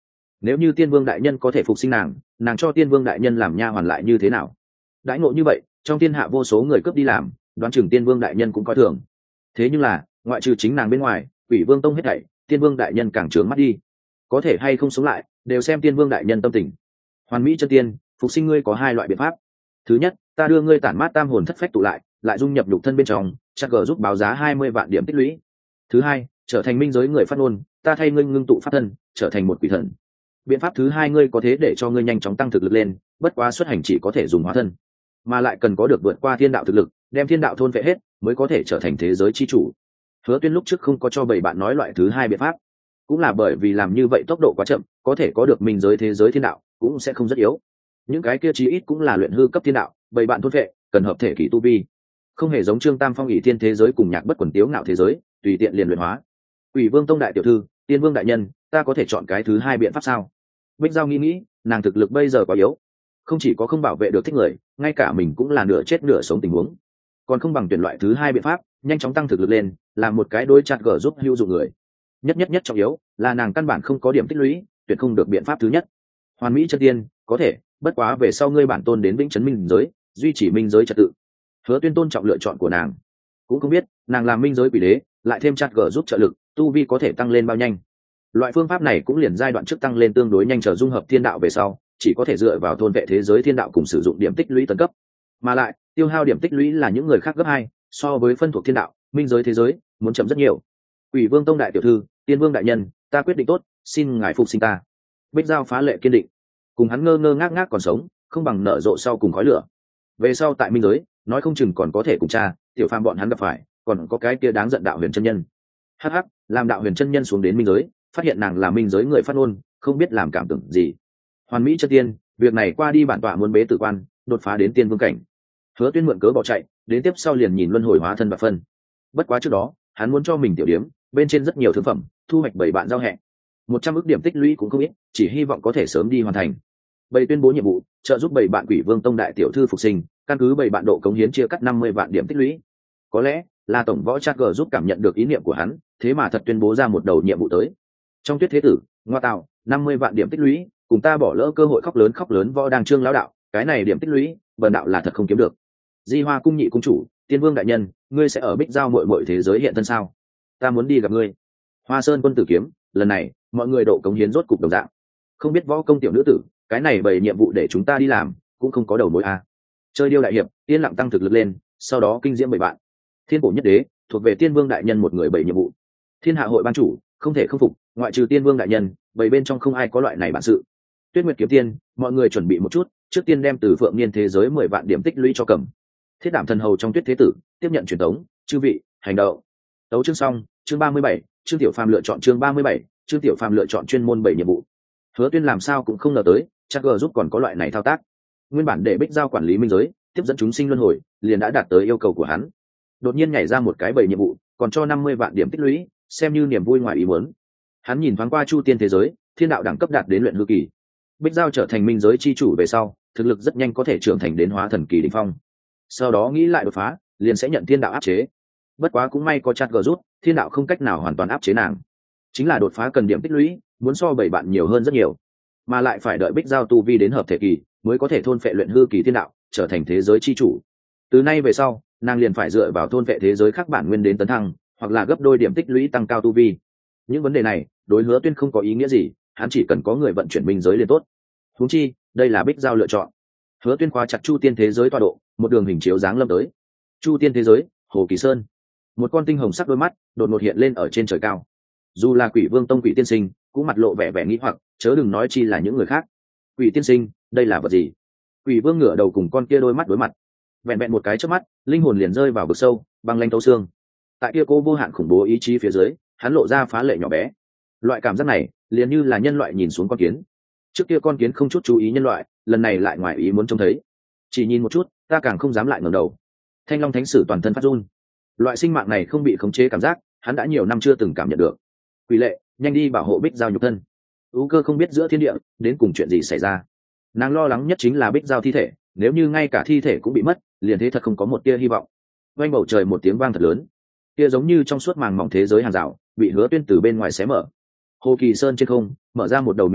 nếu như tiên vương đại nhân có thể phục sinh nàng cho tiên vương đại nhân làm nha hoàn lại như thế nào? Đãi ngộ như vậy trong thiên hạ vô số người cướp đi làm, đoán chừng tiên vương đại nhân cũng coi thường. Thế nhưng là ngoại trừ chính nàng bên ngoài, Quỷ Vương Tông hết thảy tiên vương đại nhân càng trướng mắt đi. Có thể hay không sống lại đều xem tiên vương đại nhân tâm tình. Hoàn Mỹ chân tiên, phục sinh ngươi có hai loại biện pháp. Thứ nhất, ta đưa ngươi tản mát tam hồn thất phách tụ lại dung nhập nhục thân bên trong, chắc gờ giúp báo giá 20 vạn điểm tích lũy. Thứ hai, trở thành minh giới người phát ngôn, ta thay ngươi ngưng tụ pháp thân, trở thành một quỷ thần. Biện pháp thứ hai ngươi có thể để cho ngươi nhanh chóng tăng thực lực lên, bất quá xuất hành chỉ có thể dùng hóa thân, mà lại cần có được vượt qua thiên đạo thực lực, đem thiên đạo thôn vệ hết mới có thể trở thành thế giới chi chủ. Hứa Tuyên lúc trước không có cho bảy bạn nói loại thứ hai biện pháp, cũng là bởi vì làm như vậy tốc độ quá chậm, có thể có được minh giới thế giới thiên đạo cũng sẽ không rất yếu. Những cái kia chí ít cũng là luyện hư cấp thiên đạo, bảy bạn thôn vệ cần hợp thể kỳ tu vi, không hề giống Trương Tam Phong ỷ thiên thế giới cùng Nhạc Bất Quần tiếu ngạo thế giới tùy tiện liền luyện hóa. Quỷ Vương Tông đại tiểu thư, Tiên Vương đại nhân, ta có thể chọn cái thứ hai biện pháp sao? Bích Giao nghĩ, nàng thực lực bây giờ quá yếu, không chỉ có không bảo vệ được thích người, ngay cả mình cũng là nửa chết nửa sống tình huống, còn không bằng tuyển loại thứ hai biện pháp, nhanh chóng tăng thực lực lên, làm một cái đối chặt gở giúp hữu dụng người. Nhất trọng yếu là nàng căn bản không có điểm tích lũy, tuyệt không được biện pháp thứ nhất. Hoàn Mỹ chân tiên có thể, bất quá về sau ngươi bản tôn đến vĩnh trấn minh giới, duy trì minh giới trật tự. Hứa Tuyên tôn trọng lựa chọn của nàng, cũng không biết nàng làm minh giới quỷ đế, lại thêm chặt gở giúp trợ lực, tu vi có thể tăng lên bao nhanh. Loại phương pháp này cũng liền giai đoạn trước tăng lên tương đối nhanh, chờ dung hợp thiên đạo về sau chỉ có thể dựa vào thôn vệ thế giới thiên đạo cùng sử dụng điểm tích lũy tấn cấp, mà lại tiêu hao điểm tích lũy là những người khác gấp 2, so với phân thuộc thiên đạo minh giới thế giới muốn chậm rất nhiều. Quỷ Vương Tông đại tiểu thư, Tiên Vương đại nhân, ta quyết định tốt, xin ngài phục sinh ta. Bích Giao phá lệ kiên định, cùng hắn ngơ ngác còn sống không bằng nở rộ sau cùng khói lửa. Về sau tại minh giới nói không chừng còn có thể cùng cha Tiểu Phàm bọn hắn gặp phải, còn có cái kia đáng giận đạo huyền chân nhân. Hắc, làm đạo huyền chân nhân xuống đến minh giới, phát hiện nàng là minh giới người phát ngôn, không biết làm cảm tưởng gì. Hoàn Mỹ chân tiên, việc này qua đi bản tọa muốn bế tử quan, đột phá đến tiên vương cảnh. Hứa Tuyên mượn cớ bỏ chạy, đến tiếp sau liền nhìn luân hồi hóa thân và phân. Bất quá trước đó hắn muốn cho mình tiểu điếm bên trên rất nhiều thứ phẩm, thu hoạch 7 bạn giao hẹn, 100 ức điểm tích lũy cũng không ít, chỉ hy vọng có thể sớm đi hoàn thành. Bầy tuyên bố nhiệm vụ, trợ giúp 7 bạn Quỷ Vương Tông đại tiểu thư phục sinh, căn cứ 7 bạn độ cống hiến chia cắt 50 vạn điểm tích lũy. Có lẽ là tổng võ Chat G giúp cảm nhận được ý niệm của hắn, thế mà thật tuyên bố ra một đầu nhiệm vụ tới. Trong tuyết thế tử, ngoa tạo, 50 vạn điểm tích lũy, cùng ta bỏ lỡ cơ hội khóc lớn võ đang trương lão đạo, cái này điểm tích lũy, bần đạo là thật không kiếm được. Di Hoa cung nhị cung chủ, Tiên Vương đại nhân, ngươi sẽ ở Bích Giao muội thế giới hiện thân sao? Ta muốn đi gặp ngươi. Hoa Sơn quân tử kiếm, lần này mọi người độ cống hiến rốt cục đồng dạng. Không biết võ công tiểu nữ tử, cái này bày nhiệm vụ để chúng ta đi làm, cũng không có đầu mối a. Chơi điêu đại hiệp, yên lặng tăng thực lực lên, sau đó kinh diễm 7 bạn. Thiên cổ nhất đế, thuộc về Tiên Vương đại nhân một người bày nhiệm vụ. Thiên hạ hội ban chủ, không thể không phục, ngoại trừ Tiên Vương đại nhân, bày bên trong không ai có loại này bản sự. Tuyết Nguyệt kiếm tiên, mọi người chuẩn bị một chút, trước tiên đem từ Phượng Niên thế giới 10 vạn điểm tích lũy cho cầm. Thiết Đảm thần hầu trong Tuyết thế tử, tiếp nhận truyền tống, chư vị, hành động. Tấu chương xong, chương 37, Trương Tiểu Phàm lựa chọn chương 37, Trương Tiểu Phàm lựa chọn chuyên môn 7 nhiệm vụ. Hứa Tuyên làm sao cũng không ngờ tới, chắc G giúp còn có loại này thao tác. Nguyên bản để Bích Giao quản lý minh giới, tiếp dẫn chúng sinh luân hồi, liền đã đạt tới yêu cầu của hắn. Đột nhiên nhảy ra một cái 7 nhiệm vụ, còn cho 50 vạn điểm tích lũy, xem như niềm vui ngoài ý muốn. Hắn nhìn thoáng qua Chu Tiên thế giới, thiên đạo đẳng cấp đạt đến luyện hư kỳ. Bích Giao trở thành minh giới chi chủ về sau, thực lực rất nhanh có thể trưởng thành đến hóa thần kỳ đỉnh phong. Sau đó nghĩ lại đột phá, liền sẽ nhận thiên đạo áp chế. Bất quá cũng may có Chat G rút, thiên đạo không cách nào hoàn toàn áp chế nàng. Chính là đột phá cần điểm tích lũy, muốn so 7 bạn nhiều hơn rất nhiều, mà lại phải đợi Bích Giao tu vi đến hợp thể kỳ mới có thể thôn phệ luyện hư kỳ thiên đạo, trở thành thế giới chi chủ. Từ nay về sau, nàng liền phải dựa vào thôn phệ thế giới khác bản nguyên đến tấn thăng, hoặc là gấp đôi điểm tích lũy tăng cao tu vi. Những vấn đề này đối Hứa Tuyên không có ý nghĩa gì, hắn chỉ cần có người vận chuyển minh giới liền tốt. Huống chi đây là Bích Giao lựa chọn. Hứa Tuyên khóa chặt Chu Tiên thế giới tọa độ, một đường hình chiếu dáng lâm tới. Chu Tiên thế giới, Hồ Kỳ Sơn. Một con tinh hồng sắc đôi mắt đột ngột hiện lên ở trên trời cao. Dù là Quỷ Vương Tông Quỷ tiên sinh cũng mặt lộ vẻ nghi hoặc, chớ đừng nói chi là những người khác. Quỷ tiên sinh, đây là vật gì? Quỷ Vương ngửa đầu cùng con kia đôi mắt đối mặt. Vẹn một cái chớp mắt, linh hồn liền rơi vào vực sâu, băng lanh thấu xương. Tại kia cô vô hạn khủng bố ý chí phía dưới, hắn lộ ra phá lệ nhỏ bé. Loại cảm giác này, liền như là nhân loại nhìn xuống con kiến. Trước kia con kiến không chút chú ý nhân loại, lần này lại ngoài ý muốn trông thấy. Chỉ nhìn một chút, ta càng không dám lại ngẩng đầu. Thanh Long Thánh Sử toàn thân phát run. Loại sinh mạng này không bị khống chế cảm giác, hắn đã nhiều năm chưa từng cảm nhận được. Quỷ Lệ, nhanh đi bảo hộ Bích Giao nhục thân. Ú Cơ không biết giữa thiên địa đến cùng chuyện gì xảy ra. Nàng lo lắng nhất chính là Bích Giao thi thể, nếu như ngay cả thi thể cũng bị mất, liền thế thật không có một tia hy vọng. Vang bầu trời một tiếng vang thật lớn, kia giống như trong suốt màng mỏng thế giới hàng rào bị Hứa Tuyên từ bên ngoài xé mở. Hồ Kỳ Sơn trên không mở ra một đầu miệng lớn,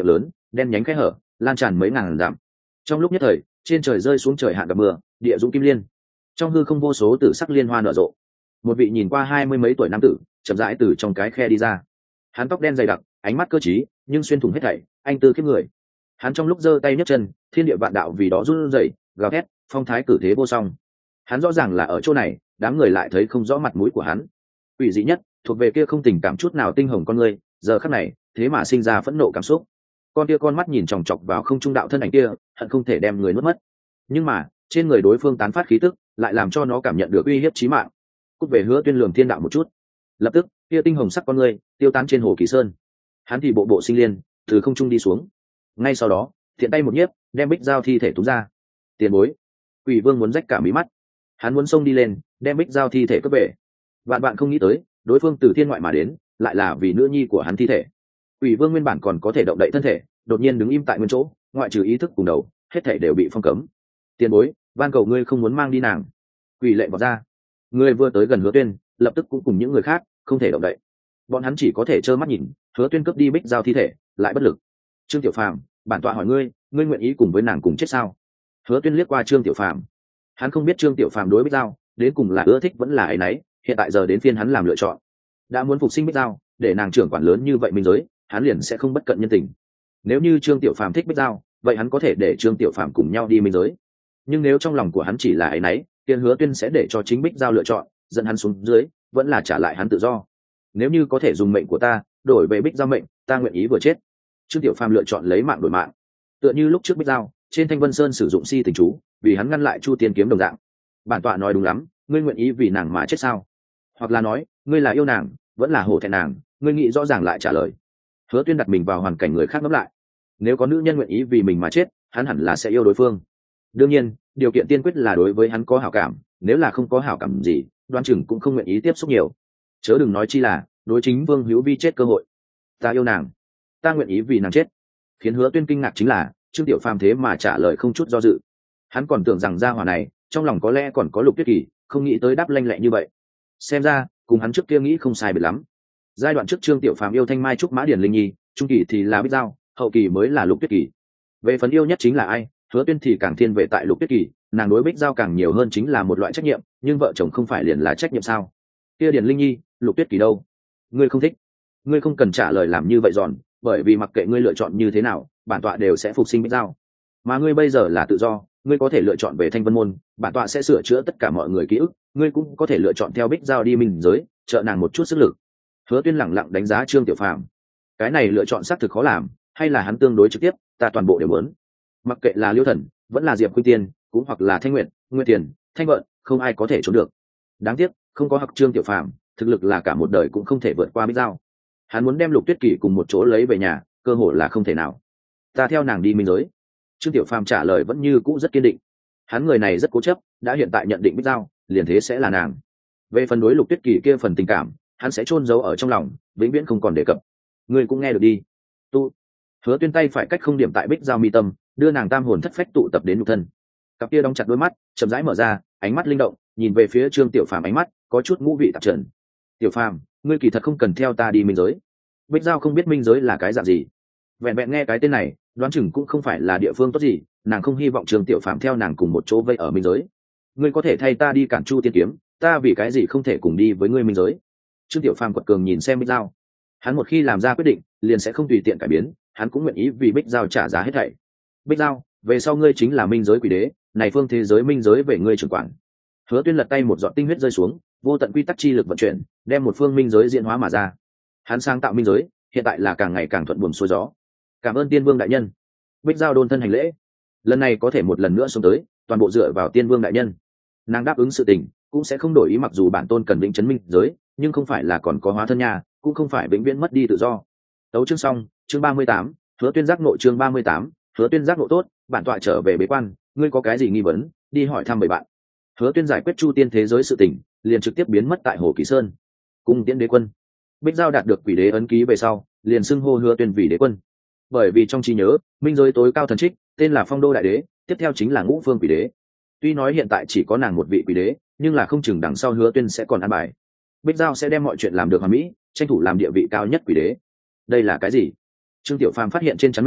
đen nhánh kẽ hở lan tràn mấy ngàn dặm. Trong lúc nhất thời trên trời rơi xuống trời hạn gặp mưa, địa dũng kim liên, trong hư không vô số tử sắc liên hoa nở rộ. Một vị nhìn qua 20 mấy tuổi nam tử chậm rãi từ trong cái khe đi ra. Hắn tóc đen dày đặc, ánh mắt cơ trí, nhưng xuyên thủng hết thảy, anh tư khiếp người. Hắn trong lúc giơ tay nhấc chân, thiên địa vạn đạo vì đó run rẩy, gào thét, phong thái cử thế vô song. Hắn rõ ràng là ở chỗ này, đám người lại thấy không rõ mặt mũi của hắn. Ủy dị nhất thuộc về kia không tình cảm chút nào tinh hồng con người, giờ khắc này thế mà sinh ra phẫn nộ cảm xúc. Con kia con mắt nhìn chòng chọc vào không trung đạo thân ảnh kia, hận không thể đem người nuốt mất. Nhưng mà trên người đối phương tán phát khí tức lại làm cho nó cảm nhận được uy hiếp chí mạng. Cút về Hứa Tuyên lườm thiên đạo một chút, lập tức kia tinh hồng sắc con người tiêu tán trên hồ Kỳ Sơn. Hắn thì bộ bộ sinh liên từ không trung đi xuống, ngay sau đó thiện tay một nhiếp đem Bích Giao thi thể túm ra. Tiền bối, Quỷ Vương muốn rách cả mí mắt, hắn muốn xông đi lên đem Bích Giao thi thể cướp về. Vạn bạn không nghĩ tới đối phương từ thiên ngoại mà đến lại là vì nữ nhi của hắn thi thể. Quỷ Vương nguyên bản còn có thể động đậy thân thể, đột nhiên đứng im tại nguyên chỗ, ngoại trừ ý thức cùng đầu hết thể đều bị phong cấm. Tiền bối, van cầu ngươi không muốn mang đi nàng. Quỷ lệ vào ra, người vừa tới gần Hứa Tuyên lập tức cũng cùng những người khác không thể động đậy. Bọn hắn chỉ có thể trơ mắt nhìn Hứa Tuyên cướp đi Bích Giao thi thể, lại bất lực. Trương Tiểu Phàm, bản tọa hỏi ngươi, ngươi nguyện ý cùng với nàng cùng chết sao? Hứa Tuyên liếc qua Trương Tiểu Phàm, hắn không biết Trương Tiểu Phàm đối Bích Giao đến cùng là ưa thích vẫn là ấy nấy, hiện tại giờ đến phiên hắn làm lựa chọn. Đã muốn phục sinh Bích Giao, để nàng trưởng quản lớn như vậy minh giới, hắn liền sẽ không bất cận nhân tình. Nếu như Trương Tiểu Phàm thích Bích Giao, vậy hắn có thể để Trương Tiểu Phàm cùng nhau đi minh giới. Nhưng nếu trong lòng của hắn chỉ là ấy nấy, tiền Hứa Tuyên sẽ để cho chính Bích Giao lựa chọn, dẫn hắn xuống dưới, vẫn là trả lại hắn tự do. Nếu như có thể dùng mệnh của ta đổi về Bích Giao mệnh, ta nguyện ý vừa chết. Trương Tiểu Phàm lựa chọn lấy mạng đổi mạng, tựa như lúc trước Bích Giao trên Thanh Vân Sơn sử dụng si tình chú, vì hắn ngăn lại Chu Tiên kiếm đồng dạng. Bản tọa nói đúng lắm, ngươi nguyện ý vì nàng mà chết sao? Hoặc là nói, ngươi là yêu nàng, vẫn là hổ thẹn nàng, ngươi nghĩ rõ ràng lại trả lời. Hứa Tuyên đặt mình vào hoàn cảnh người khác ngẫm lại. Nếu có nữ nhân nguyện ý vì mình mà chết, hắn hẳn là sẽ yêu đối phương. Đương nhiên, điều kiện tiên quyết là đối với hắn có hảo cảm, nếu là không có hảo cảm gì, đoan chừng cũng không nguyện ý tiếp xúc nhiều. Chớ đừng nói chi là đối chính Vương Hữu Vi chết cơ hội. Ta yêu nàng, ta nguyện ý vì nàng chết. Khiến Hứa Tuyên kinh ngạc chính là Trương Tiểu Phàm thế mà trả lời không chút do dự. Hắn còn tưởng rằng gia hỏa này trong lòng có lẽ còn có Lục Tuyết Kỳ, không nghĩ tới đáp lanh lẹ như vậy. Xem ra cùng hắn trước kia nghĩ không sai biệt lắm. Giai đoạn trước Trương Tiểu Phàm yêu Thanh Mai Trúc Mã Điển Linh Nhi, trung kỳ thì là Bích Giao, hậu kỳ mới là Lục Tuyết Kỳ. Về phần yêu nhất chính là ai, Hứa Tuyên thì càng thiên về tại Lục Tuyết Kỳ, nàng đối Bích Giao càng nhiều hơn chính là một loại trách nhiệm, nhưng vợ chồng không phải liền là trách nhiệm sao? Kia Điển Linh Nhi, Lục Tuyết Kỳ đâu? Ngươi không thích, ngươi không cần trả lời làm như vậy giòn, bởi vì mặc kệ ngươi lựa chọn như thế nào, bản tọa đều sẽ phục sinh Bích Giao. Mà ngươi bây giờ là tự do, ngươi có thể lựa chọn về Thanh Vân môn, bản tọa sẽ sửa chữa tất cả mọi người ký ức, ngươi cũng có thể lựa chọn theo Bích Giao đi minh giới, trợ nàng một chút sức lực. Hứa Tuyên lẳng lặng đánh giá Trương Tiểu Phàm, cái này lựa chọn xác thực khó làm, hay là hắn tương đối trực tiếp, ta toàn bộ đều muốn. Mặc kệ là Liêu Thần, vẫn là Diệp Khuynh Tiên, cũng hoặc là Thanh Nguyệt, Nguyệt Tiền, Thanh Vận, không ai có thể trốn được. Đáng tiếc, không có Hắc Trương Tiểu Phàm, thực lực là cả một đời cũng không thể vượt qua Bích Giao. Hắn muốn đem Lục Tuyết Kỳ cùng một chỗ lấy về nhà, cơ hội là không thể nào. Ta theo nàng đi minh giới. Trương Tiểu Phàm trả lời vẫn như cũ rất kiên định. Hắn người này rất cố chấp, đã hiện tại nhận định Bích Giao liền thế sẽ là nàng. Về phần đối Lục Tuyết Kỳ kia phần tình cảm, hắn sẽ chôn giấu ở trong lòng, vĩnh viễn không còn đề cập. Ngươi cũng nghe được đi. Tu. Hứa Tuyên tay phải cách không điểm tại Bích Giao mi tâm, đưa nàng tam hồn thất phách tụ tập đến nhục thân. Cặp kia đóng chặt đôi mắt, chậm rãi mở ra, ánh mắt linh động, nhìn về phía Trương Tiểu Phàm, ánh mắt có chút ngũ vị tạp trần. Tiểu Phàm, ngươi kỳ thật không cần theo ta đi minh giới. Bích Giao không biết minh giới là cái dạng gì, vẹn vẹn nghe cái tên này, đoán chừng cũng không phải là địa phương tốt gì, nàng không hy vọng Trương Tiểu Phàm theo nàng cùng một chỗ vây ở minh giới. Ngươi có thể thay ta đi cản Chu Tiên kiếm, ta vì cái gì không thể cùng đi với ngươi minh giới? Trương Tiểu Phàm quật cường nhìn xem Bích Giao, hắn một khi làm ra quyết định, liền sẽ không tùy tiện cải biến, hắn cũng nguyện ý vì Bích Giao trả giá hết thảy. Bích Giao, về sau ngươi chính là minh giới quỷ đế, này phương thế giới minh giới về ngươi trưởng quản. Hứa Tuyên lật tay một giọt tinh huyết rơi xuống, vô tận quy tắc chi lực vận chuyển, đem một phương minh giới diễn hóa mà ra. Hắn sáng tạo minh giới, hiện tại là càng ngày càng thuận buồm xuôi gió. Cảm ơn Tiên Vương đại nhân. Bích Giao đôn thân hành lễ, lần này có thể một lần nữa xuống tới, toàn bộ dựa vào Tiên Vương đại nhân. Nàng đáp ứng sự tình, cũng sẽ không đổi ý, mặc dù bản tôn cần vĩnh chấn minh giới, nhưng không phải là còn có hóa thân nhà, cũng không phải vĩnh viễn mất đi tự do. Tấu chương xong, chương 38, Hứa Tuyên giác ngộ, chương 38, Hứa Tuyên giác ngộ. Tốt, bản tọa trở về bế quan, ngươi có cái gì nghi vấn, đi hỏi thăm bầy bạn. Hứa Tuyên giải quyết Chu Tiên thế giới sự tình, liền trực tiếp biến mất tại Hồ Kỳ Sơn. Cung tiễn đế quân. Bích Giao đạt được quỷ đế ấn ký về sau, liền xưng hô Hứa Tuyên vì đế quân. Bởi vì trong trí nhớ, minh giới tối cao thần trích tên là Phong Đô đại đế, tiếp theo chính là Ngũ Phương quỷ đế. Tuy nói hiện tại chỉ có nàng một vị quỷ đế, nhưng là không chừng đằng sau Hứa Tuyên sẽ còn ăn bài. Bích Giao sẽ đem mọi chuyện làm được hoàn mỹ, tranh thủ làm địa vị cao nhất quỷ đế. Đây là cái gì? Trương Tiểu Phàm phát hiện trên trán mình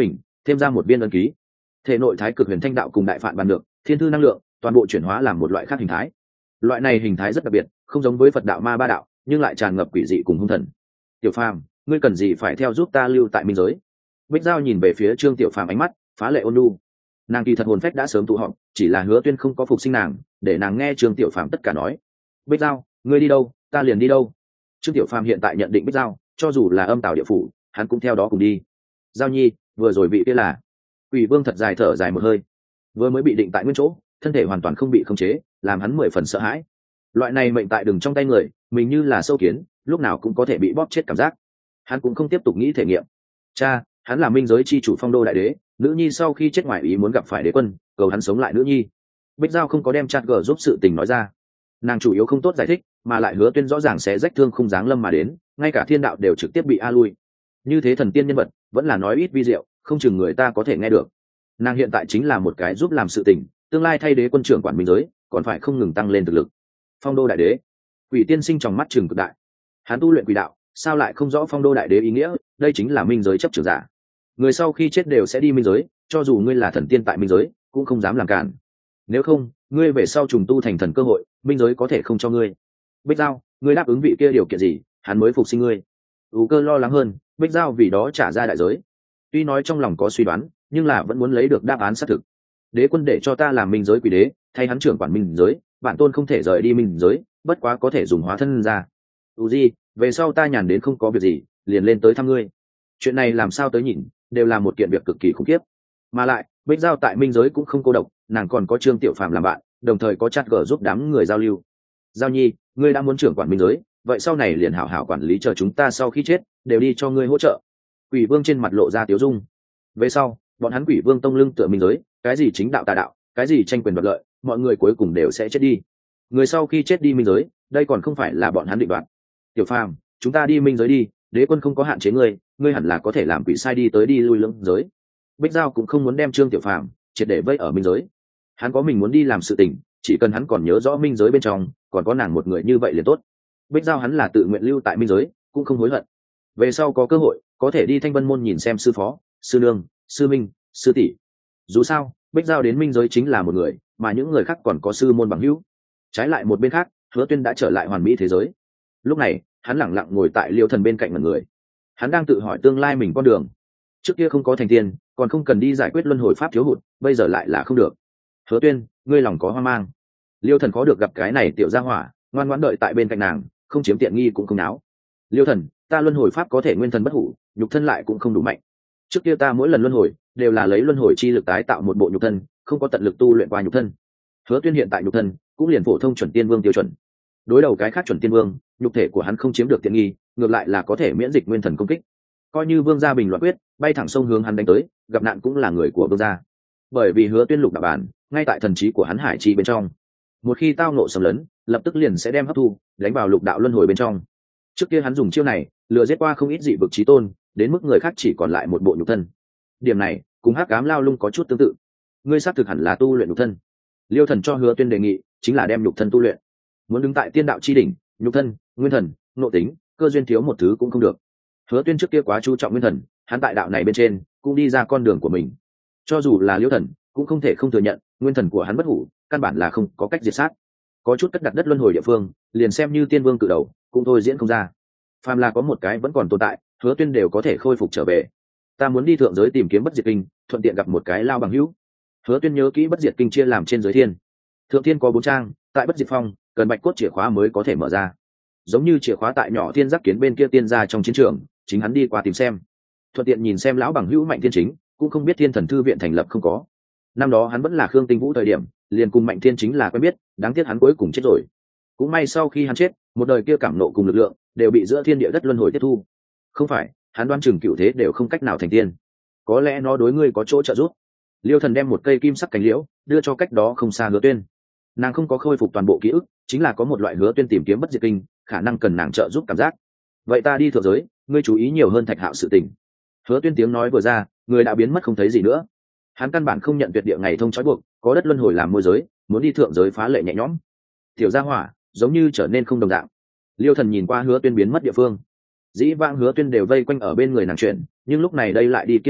thêm ra một viên ấn ký. Thể nội thái cực huyền thanh đạo cùng đại phạn bàn được thiên thư năng lượng toàn bộ chuyển hóa làm một loại khác hình thái. Loại này hình thái rất đặc biệt, không giống với Phật đạo ma ba đạo, nhưng lại tràn ngập quỷ dị cùng hung thần. Tiểu Phàm, ngươi cần gì phải theo giúp ta lưu tại minh giới? Bích Giao nhìn về phía Trương Tiểu Phàm, ánh mắt phá lệ ôn nhu. Nàng kỳ thật hồn phách đã sớm tụ họp, chỉ là Hứa Tuyên không có phục sinh nàng, để nàng nghe Trương Tiểu Phàm tất cả nói. Bích Giao, ngươi đi đâu, ta liền đi đâu. Trương Tiểu Phàm hiện tại nhận định Bích Giao, cho dù là âm tào địa phủ, hắn cũng theo đó cùng đi. Giao Nhi, vừa rồi vị kia là. Quỷ Vương thật dài thở dài một hơi, vừa mới bị định tại nguyên chỗ, thân thể hoàn toàn không bị khống chế, làm hắn 10 phần sợ hãi. Loại này mệnh tại đừng trong tay người, mình như là sâu kiến, lúc nào cũng có thể bị bóp chết cảm giác. Hắn cũng không tiếp tục nghĩ thể nghiệm. Cha, hắn là minh giới chi chủ Phong Đô đại đế, nữ nhi sau khi chết ngoài ý muốn gặp phải đế quân, cầu hắn sống lại nữ nhi. Bích Giao không có đem chat gờ giúp sự tình nói ra, nàng chủ yếu không tốt giải thích, mà lại Hứa Tuyên rõ ràng sẽ rách thương không dáng lâm mà đến, ngay cả thiên đạo đều trực tiếp bị a lui. Như thế thần tiên nhân vật vẫn là nói ít vi diệu, không chừng người ta có thể nghe được. Nàng hiện tại chính là một cái giúp làm sự tình, tương lai thay đế quân trưởng quản minh giới, còn phải không ngừng tăng lên thực lực. Phong Đô đại đế, Quỷ Tiên Sinh trong mắt trường cực đại, hắn tu luyện quỷ đạo, sao lại không rõ Phong Đô đại đế ý nghĩa? Đây chính là minh giới chấp trưởng giả, người sau khi chết đều sẽ đi minh giới, cho dù ngươi là thần tiên tại minh giới cũng không dám làm cản. Nếu không, ngươi về sau trùng tu thành thần cơ hội, minh giới có thể không cho ngươi. Bích Giao, ngươi đáp ứng vị kia điều kiện gì, hắn mới phục sinh ngươi? U Cơ lo lắng hơn, Bích Giao vì đó trả ra đại giới. Tuy nói trong lòng có suy đoán, nhưng là vẫn muốn lấy được đáp án xác thực. Đế quân để cho ta làm minh giới quỷ đế, thay hắn trưởng quản minh giới, bản tôn không thể rời đi minh giới, bất quá có thể dùng hóa thân ra. Di, về sau ta nhàn đến không có việc gì, liền lên tới thăm ngươi. Chuyện này làm sao tới nhìn, đều là một kiện việc cực kỳ khủng khiếp. Mà lại, Bích Giao tại minh giới cũng không cô độc, nàng còn có Trương Tiểu Phàm làm bạn, đồng thời có chat gở giúp đám người giao lưu. Giao Nhi, ngươi đã muốn trưởng quản minh giới, vậy sau này liền hảo hảo quản lý, chờ chúng ta sau khi chết đều đi cho ngươi hỗ trợ. Quỷ Vương trên mặt lộ ra tiếu dung. Về sau, bọn hắn Quỷ Vương tông lưng tựa minh giới, cái gì chính đạo tà đạo, cái gì tranh quyền đoạt lợi, mọi người cuối cùng đều sẽ chết đi. Người sau khi chết đi minh giới, đây còn không phải là bọn hắn định đoạt. Tiểu Phàm, chúng ta đi minh giới đi, đế quân không có hạn chế ngươi, ngươi hẳn là có thể làm quỷ sai đi tới đi lui lưỡng giới. Bích Giao cũng không muốn đem Trương Tiểu Phàm triệt để vây ở minh giới, hắn có mình muốn đi làm sự tình, chỉ cần hắn còn nhớ rõ minh giới bên trong còn có nàng một người như vậy liền tốt. Bích Giao hắn là tự nguyện lưu tại minh giới, cũng không hối hận. Về sau có cơ hội có thể đi Thanh Vân môn nhìn xem sư phó, sư nương, sư minh, sư tỷ. Dù sao Bích Giao đến minh giới chính là một người, mà những người khác còn có sư môn bằng hữu. Trái lại một bên khác, Hứa Tuyên đã trở lại hoàn mỹ thế giới. Lúc này hắn lẳng lặng ngồi tại Liêu Thần bên cạnh mọi người, hắn đang tự hỏi tương lai mình con đường. Trước kia không có thành tiên, còn không cần đi giải quyết luân hồi pháp thiếu hụt, bây giờ lại là không được. Hứa Tuyên, ngươi lòng có hoang mang. Liêu Thần có được gặp cái này tiểu gia hỏa, ngoan ngoãn đợi tại bên cạnh nàng, không chiếm tiện nghi cũng không náo. Liêu Thần, ta luân hồi pháp có thể nguyên thần bất hủ, nhục thân lại cũng không đủ mạnh. Trước kia ta mỗi lần luân hồi đều là lấy luân hồi chi lực tái tạo một bộ nhục thân, không có tận lực tu luyện qua nhục thân. Hứa Tuyên hiện tại nhục thân cũng liền phổ thông chuẩn tiên vương tiêu chuẩn. Đối đầu cái khác chuẩn tiên vương, nhục thể của hắn không chiếm được tiện nghi, ngược lại là có thể miễn dịch nguyên thần công kích. Coi như vương gia bình loạn quyết, bay thẳng sông hướng hắn đánh tới, gặp nạn cũng là người của vương gia. Bởi vì Hứa Tuyên lục đạo bản ngay tại thần trí của hắn hải chi bên trong, một khi tao nộ xâm lấn, lập tức liền sẽ đem hấp thu, đánh vào lục đạo luân hồi bên trong. Trước kia hắn dùng chiêu này lừa giết qua không ít dị vực chí tôn, đến mức người khác chỉ còn lại một bộ nhục thân. Điểm này cùng Hắc Ám Lao Lung có chút tương tự. Ngươi xác thực hẳn là tu luyện nhục thân. Liêu Thần cho Hứa Tuyên đề nghị chính là đem nhục thân tu luyện. Muốn đứng tại tiên đạo chi đỉnh, nhục thân, nguyên thần, nội tính, cơ duyên thiếu một thứ cũng không được. Hứa Tuyên trước kia quá chú trọng nguyên thần, hắn tại đạo này bên trên cũng đi ra con đường của mình. Cho dù là Liêu Thần cũng không thể không thừa nhận, nguyên thần của hắn bất hủ, căn bản là không có cách diệt sát. Có chút cất đặt đất luân hồi địa phương, liền xem như tiên vương cự đầu, cũng thôi diễn không ra. Phàm là có một cái vẫn còn tồn tại, Hứa Tuyên đều có thể khôi phục trở về. Ta muốn đi thượng giới tìm kiếm bất diệt kinh, thuận tiện gặp một cái lao bằng hữu. Hứa Tuyên nhớ kỹ bất diệt kinh chia làm trên giới thiên. Thượng thiên có 4 trang, tại bất diệt phong cần bạch cốt chìa khóa mới có thể mở ra. Giống như chìa khóa tại nhỏ thiên giác kiến bên kia tiên gia trong chiến trường, chính hắn đi qua tìm xem, thuận tiện nhìn xem lão bằng hữu Mạnh Thiên Chính, cũng không biết Thiên Thần thư viện thành lập không có. Năm đó hắn vẫn là Khương Tinh Vũ thời điểm, liền cùng Mạnh Thiên Chính là quen biết, đáng tiếc hắn cuối cùng chết rồi. Cũng may sau khi hắn chết, một đời kia cảm nộ cùng lực lượng đều bị giữa thiên địa đất luân hồi tiếp thu. Không phải, hắn đoán chừng cựu thế đều không cách nào thành tiên. Có lẽ nó đối ngươi có chỗ trợ giúp. Liêu Thần đem một cây kim sắc cành liễu đưa cho cách đó không xa Hứa Tuyên. Nàng không có khôi phục toàn bộ ký ức, chính là có một loại Hứa Tuyên tìm kiếm bất diệt kinh, khả năng cần nàng trợ giúp cảm giác. Vậy ta đi thượng giới, ngươi chú ý nhiều hơn Thạch Hạo sự tình. Hứa Tuyên tiếng nói vừa ra, người đã biến mất không thấy gì nữa. Hắn căn bản không nhận tuyệt địa ngày thông trói buộc, có đất luân hồi làm môi giới, muốn đi thượng giới phá lệ nhẹ nhõm. Tiểu gia hỏa giống như trở nên không đồng dạng. Liêu Thần nhìn qua Hứa Tuyên biến mất địa phương, dĩ vãng Hứa Tuyên đều vây quanh ở bên người nàng chuyện, nhưng lúc này đây lại đi kiên định,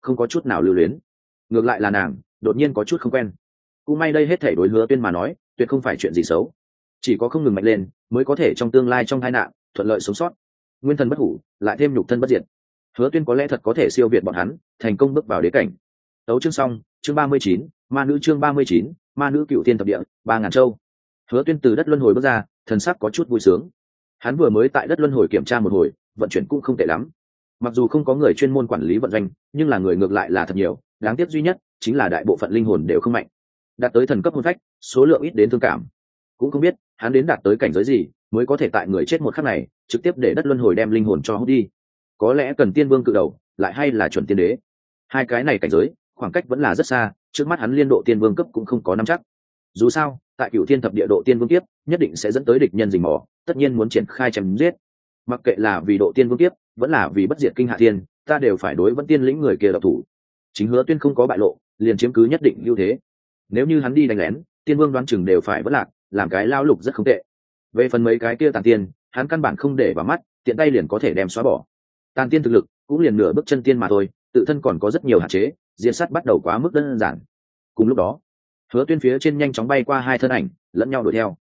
không có chút nào lưu luyến. Ngược lại là nàng đột nhiên có chút không quen. Cũng may đây hết thể đối Hứa Tuyên mà nói tuyệt không phải chuyện gì xấu, chỉ có không ngừng mạnh lên mới có thể trong tương lai trong tai nạn thuận lợi sống sót. Nguyên thần bất hủ lại thêm nhục thân bất diệt, Hứa Tuyên có lẽ thật có thể siêu việt bọn hắn, thành công bước vào đế cảnh. Tấu chương xong, chương 39, ma nữ chương 39, ma nữ cựu thiên thập địa, 3000 châu. Hứa Tuyên từ đất luân hồi bước ra, thần sắc có chút vui sướng. Hắn vừa mới tại đất luân hồi kiểm tra một hồi, vận chuyển cũng không tệ lắm. Mặc dù không có người chuyên môn quản lý vận doanh, nhưng là người ngược lại là thật nhiều, đáng tiếc duy nhất chính là đại bộ phận linh hồn đều không mạnh. Đạt tới thần cấp hồn phách, số lượng ít đến thương cảm. Cũng không biết hắn đến đạt tới cảnh giới gì mới có thể tại người chết một khắc này trực tiếp để đất luân hồi đem linh hồn cho hút đi. Có lẽ cần tiên vương cự đầu, lại hay là chuẩn tiên đế. Hai cái này cảnh giới khoảng cách vẫn là rất xa, trước mắt hắn liên độ tiên vương cấp cũng không có nắm chắc. Dù sao tại cửu thiên thập địa độ tiên vương kiếp nhất định sẽ dẫn tới địch nhân rình mò, tất nhiên muốn triển khai chém giết. Mặc kệ là vì độ tiên vương kiếp vẫn là vì bất diệt kinh hạ thiên, ta đều phải đối vẫn tiên lĩnh người kia độc thủ. Chính Hứa Tuyên không có bại lộ, liền chiếm cứ nhất định ưu thế. Nếu như hắn đi đánh lén, tiên vương đoán chừng đều phải vỡ lạc, làm cái lao lục rất không tệ. Về phần mấy cái kia tàn tiên, hắn căn bản không để vào mắt, tiện tay liền có thể đem xóa bỏ. Tàn tiên thực lực cũng liền nửa bước chân tiên mà thôi, tự thân còn có rất nhiều hạn chế, diễn sát bắt đầu quá mức đơn giản. Cùng lúc đó, Hứa Tuyên phía trên nhanh chóng bay qua hai thân ảnh, lẫn nhau đuổi theo.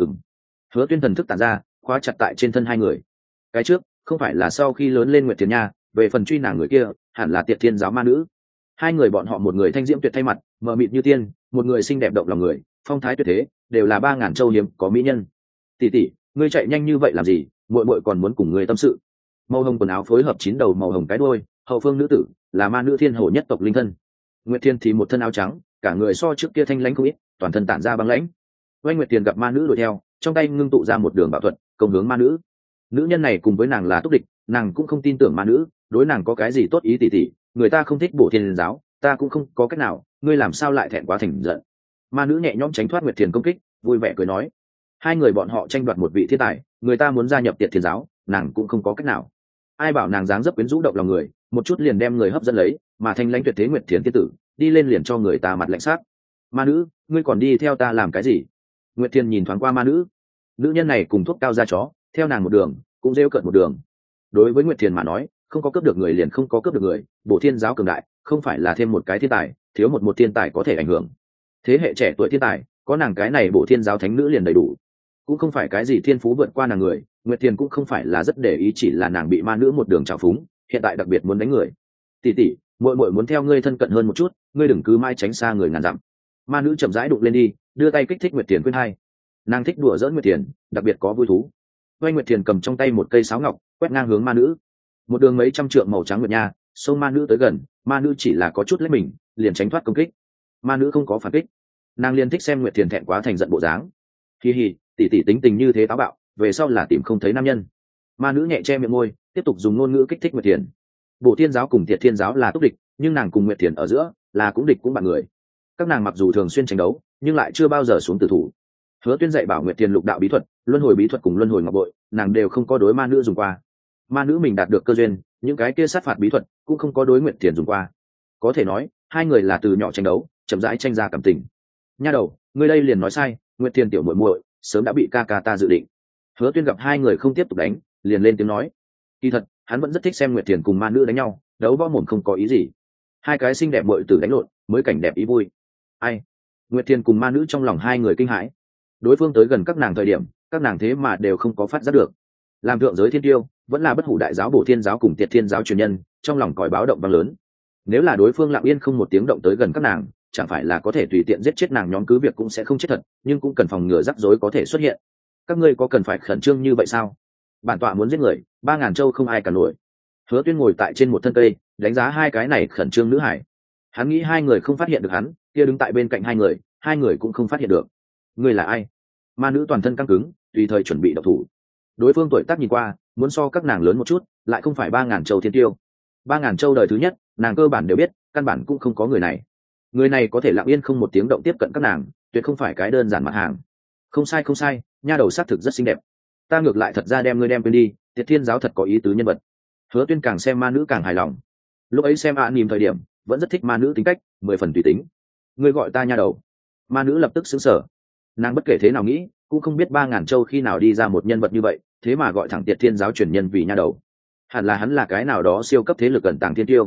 Hứa Tuyên thần thức tản ra, khóa chặt tại trên thân hai người. Cái trước không phải là sau khi lớn lên Nguyệt Tiền Nha, về phần truy nàng người kia hẳn là Tiệt Thiên giáo ma nữ. Hai người bọn họ, một người thanh diễm tuyệt thay mặt, mờ mịt như tiên, một người xinh đẹp động lòng người, phong thái tuyệt thế, đều là 3000 châu hiếm có mỹ nhân. Tỷ tỷ, ngươi chạy nhanh như vậy làm gì? Muội muội còn muốn cùng ngươi tâm sự. Màu hồng quần áo phối hợp 9 đầu màu hồng cái đuôi, hậu phương nữ tử là ma nữ thiên hồ nhất tộc linh thân. Nguyệt Thiên thì một thân áo trắng, cả người so trước kia thanh lãnh không ít, toàn thân tản ra băng lãnh. Oanh Nguyệt Tiền gặp ma nữ đuổi theo, trong tay ngưng tụ ra một đường bảo thuật, công hướng ma nữ. Nữ nhân này cùng với nàng là túc địch, nàng cũng không tin tưởng ma nữ, đối nàng có cái gì tốt ý tỷ tỷ, người ta không thích Bổ Thiên giáo, ta cũng không có cách nào, ngươi làm sao lại thẹn quá thành giận. Ma nữ nhẹ nhõm tránh thoát Nguyệt Thiền công kích, vui vẻ cười nói. Hai người bọn họ tranh đoạt một vị thiên tài, người ta muốn gia nhập Tiệt Thiên giáo, nàng cũng không có cách nào. Ai bảo nàng dáng dấp quyến rũ động lòng người, một chút liền đem người hấp dẫn lấy, mà thanh lãnh tuyệt thế Nguyệt Thiền tiên tử đi lên liền cho người ta mặt lạnh sát. Ma nữ, ngươi còn đi theo ta làm cái gì? Nguyệt Thiền nhìn thoáng qua ma nữ, nữ nhân này cùng thuốc cao da chó, theo nàng một đường cũng rêu cợt một đường. Đối với Nguyệt Thiền mà nói, không có cướp được người liền không có cướp được người, Bổ Thiên giáo cường đại không phải là thêm một cái thiên tài, thiếu một thiên tài có thể ảnh hưởng. Thế hệ trẻ tuổi thiên tài, có nàng cái này Bổ Thiên giáo thánh nữ liền đầy đủ. Cũng không phải cái gì thiên phú vượt qua nàng người, Nguyệt Thiền cũng không phải là rất để ý, chỉ là nàng bị ma nữ một đường trào phúng, hiện tại đặc biệt muốn đánh người. Tỷ tỷ, muội muội muốn theo ngươi thân cận hơn một chút, ngươi đừng cứ mãi tránh xa người ngàn dặm. Ma nữ chậm rãi đụng lên đi, đưa tay kích thích Nguyệt Thiền khuyên hai. Nàng thích đùa giỡn Nguyệt Thiền, đặc biệt có vui thú. Oanh Nguyệt Thiền cầm trong tay một cây sáo ngọc, quét ngang hướng ma nữ. Một đường mấy trăm trượng màu trắng nguyệt nha, xông ma nữ tới gần, ma nữ chỉ là có chút lấy mình, liền tránh thoát công kích. Ma nữ không có phản kích, nàng liền thích xem Nguyệt Thiền thẹn quá thành giận bộ dáng. Hi hi, tỷ tỷ tính tình như thế táo bạo, về sau là tìm không thấy nam nhân. Ma nữ nhẹ che miệng môi, tiếp tục dùng ngôn ngữ kích thích Nguyệt Thiền. Bổ Thiên giáo cùng Tiệt Thiên giáo là túc địch, nhưng nàng cùng Nguyệt Thiền ở giữa là cũng địch cũng bạn người. Các nàng mặc dù thường xuyên tranh đấu, nhưng lại chưa bao giờ xuống tử thủ. Hứa Tuyên dạy bảo Nguyệt Thiền lục đạo bí thuật, luân hồi bí thuật cùng luân hồi ngọc bội, nàng đều không có đối ma nữ dùng qua. Ma nữ mình đạt được cơ duyên, những cái kia sát phạt bí thuật cũng không có đối Nguyệt Thiền dùng qua. Có thể nói hai người là từ nhỏ tranh đấu, chậm rãi tranh ra cảm tình. Nha đầu, ngươi đây liền nói sai, Nguyệt Thiền tiểu muội muội sớm đã bị ca ca ta dự định. Hứa Tuyên gặp hai người không tiếp tục đánh, liền lên tiếng nói. Kỳ thật hắn vẫn rất thích xem Nguyệt Thiền cùng ma nữ đánh nhau, đấu võ mồm không có ý gì. Hai cái xinh đẹp muội tử đánh lộn, mới cảnh đẹp ý vui. Ai? Nguyệt Thiền cùng ma nữ trong lòng hai người kinh hãi. Đối phương tới gần các nàng thời điểm, các nàng thế mà đều không có phát giác được. Làm thượng giới thiên tiêu, vẫn là bất hủ đại giáo Bổ Thiên giáo cùng Tiệt Thiên giáo truyền nhân, trong lòng còi báo động vang lớn. Nếu là đối phương lặng yên không một tiếng động tới gần các nàng, chẳng phải là có thể tùy tiện giết chết nàng, nhóm cứ việc cũng sẽ không chết thật, nhưng cũng cần phòng ngừa rắc rối có thể xuất hiện. Các ngươi có cần phải khẩn trương như vậy sao? Bản tọa muốn giết người, 3000 châu không ai cả nổi. Hứa Tuyên ngồi tại trên một thân cây, đánh giá hai cái này khẩn trương nữ hải. Hắn nghĩ hai người không phát hiện được hắn, kia đứng tại bên cạnh hai người cũng không phát hiện được. Ngươi là ai? Ma nữ toàn thân căng cứng, tùy thời chuẩn bị động thủ. Đối phương tuổi tác nhìn qua muốn so các nàng lớn một chút, lại không phải 3000 châu thiên tiêu. 3000 châu đời thứ nhất, nàng cơ bản đều biết, căn bản cũng không có người này. Người này có thể lặng yên không một tiếng động tiếp cận các nàng, tuyệt không phải cái đơn giản mặt hàng. Không sai, nha đầu xác thực rất xinh đẹp. Ta ngược lại thật ra đem ngươi đem quên đi, Tiệt Thiên giáo thật có ý tứ nhân vật. Hứa Tuyên càng xem ma nữ càng hài lòng. Lúc ấy xem anime thời điểm, vẫn rất thích ma nữ tính cách, 10 phần tùy tính. Ngươi gọi ta nha đầu. Ma nữ lập tức sững sờ. Nàng bất kể thế nào nghĩ, cũng không biết 3000 châu khi nào đi ra một nhân vật như vậy, thế mà gọi thẳng Tiệt Thiên giáo truyền nhân vì nha đầu. Hẳn là hắn là cái nào đó siêu cấp thế lực ẩn tàng thiên tiêu.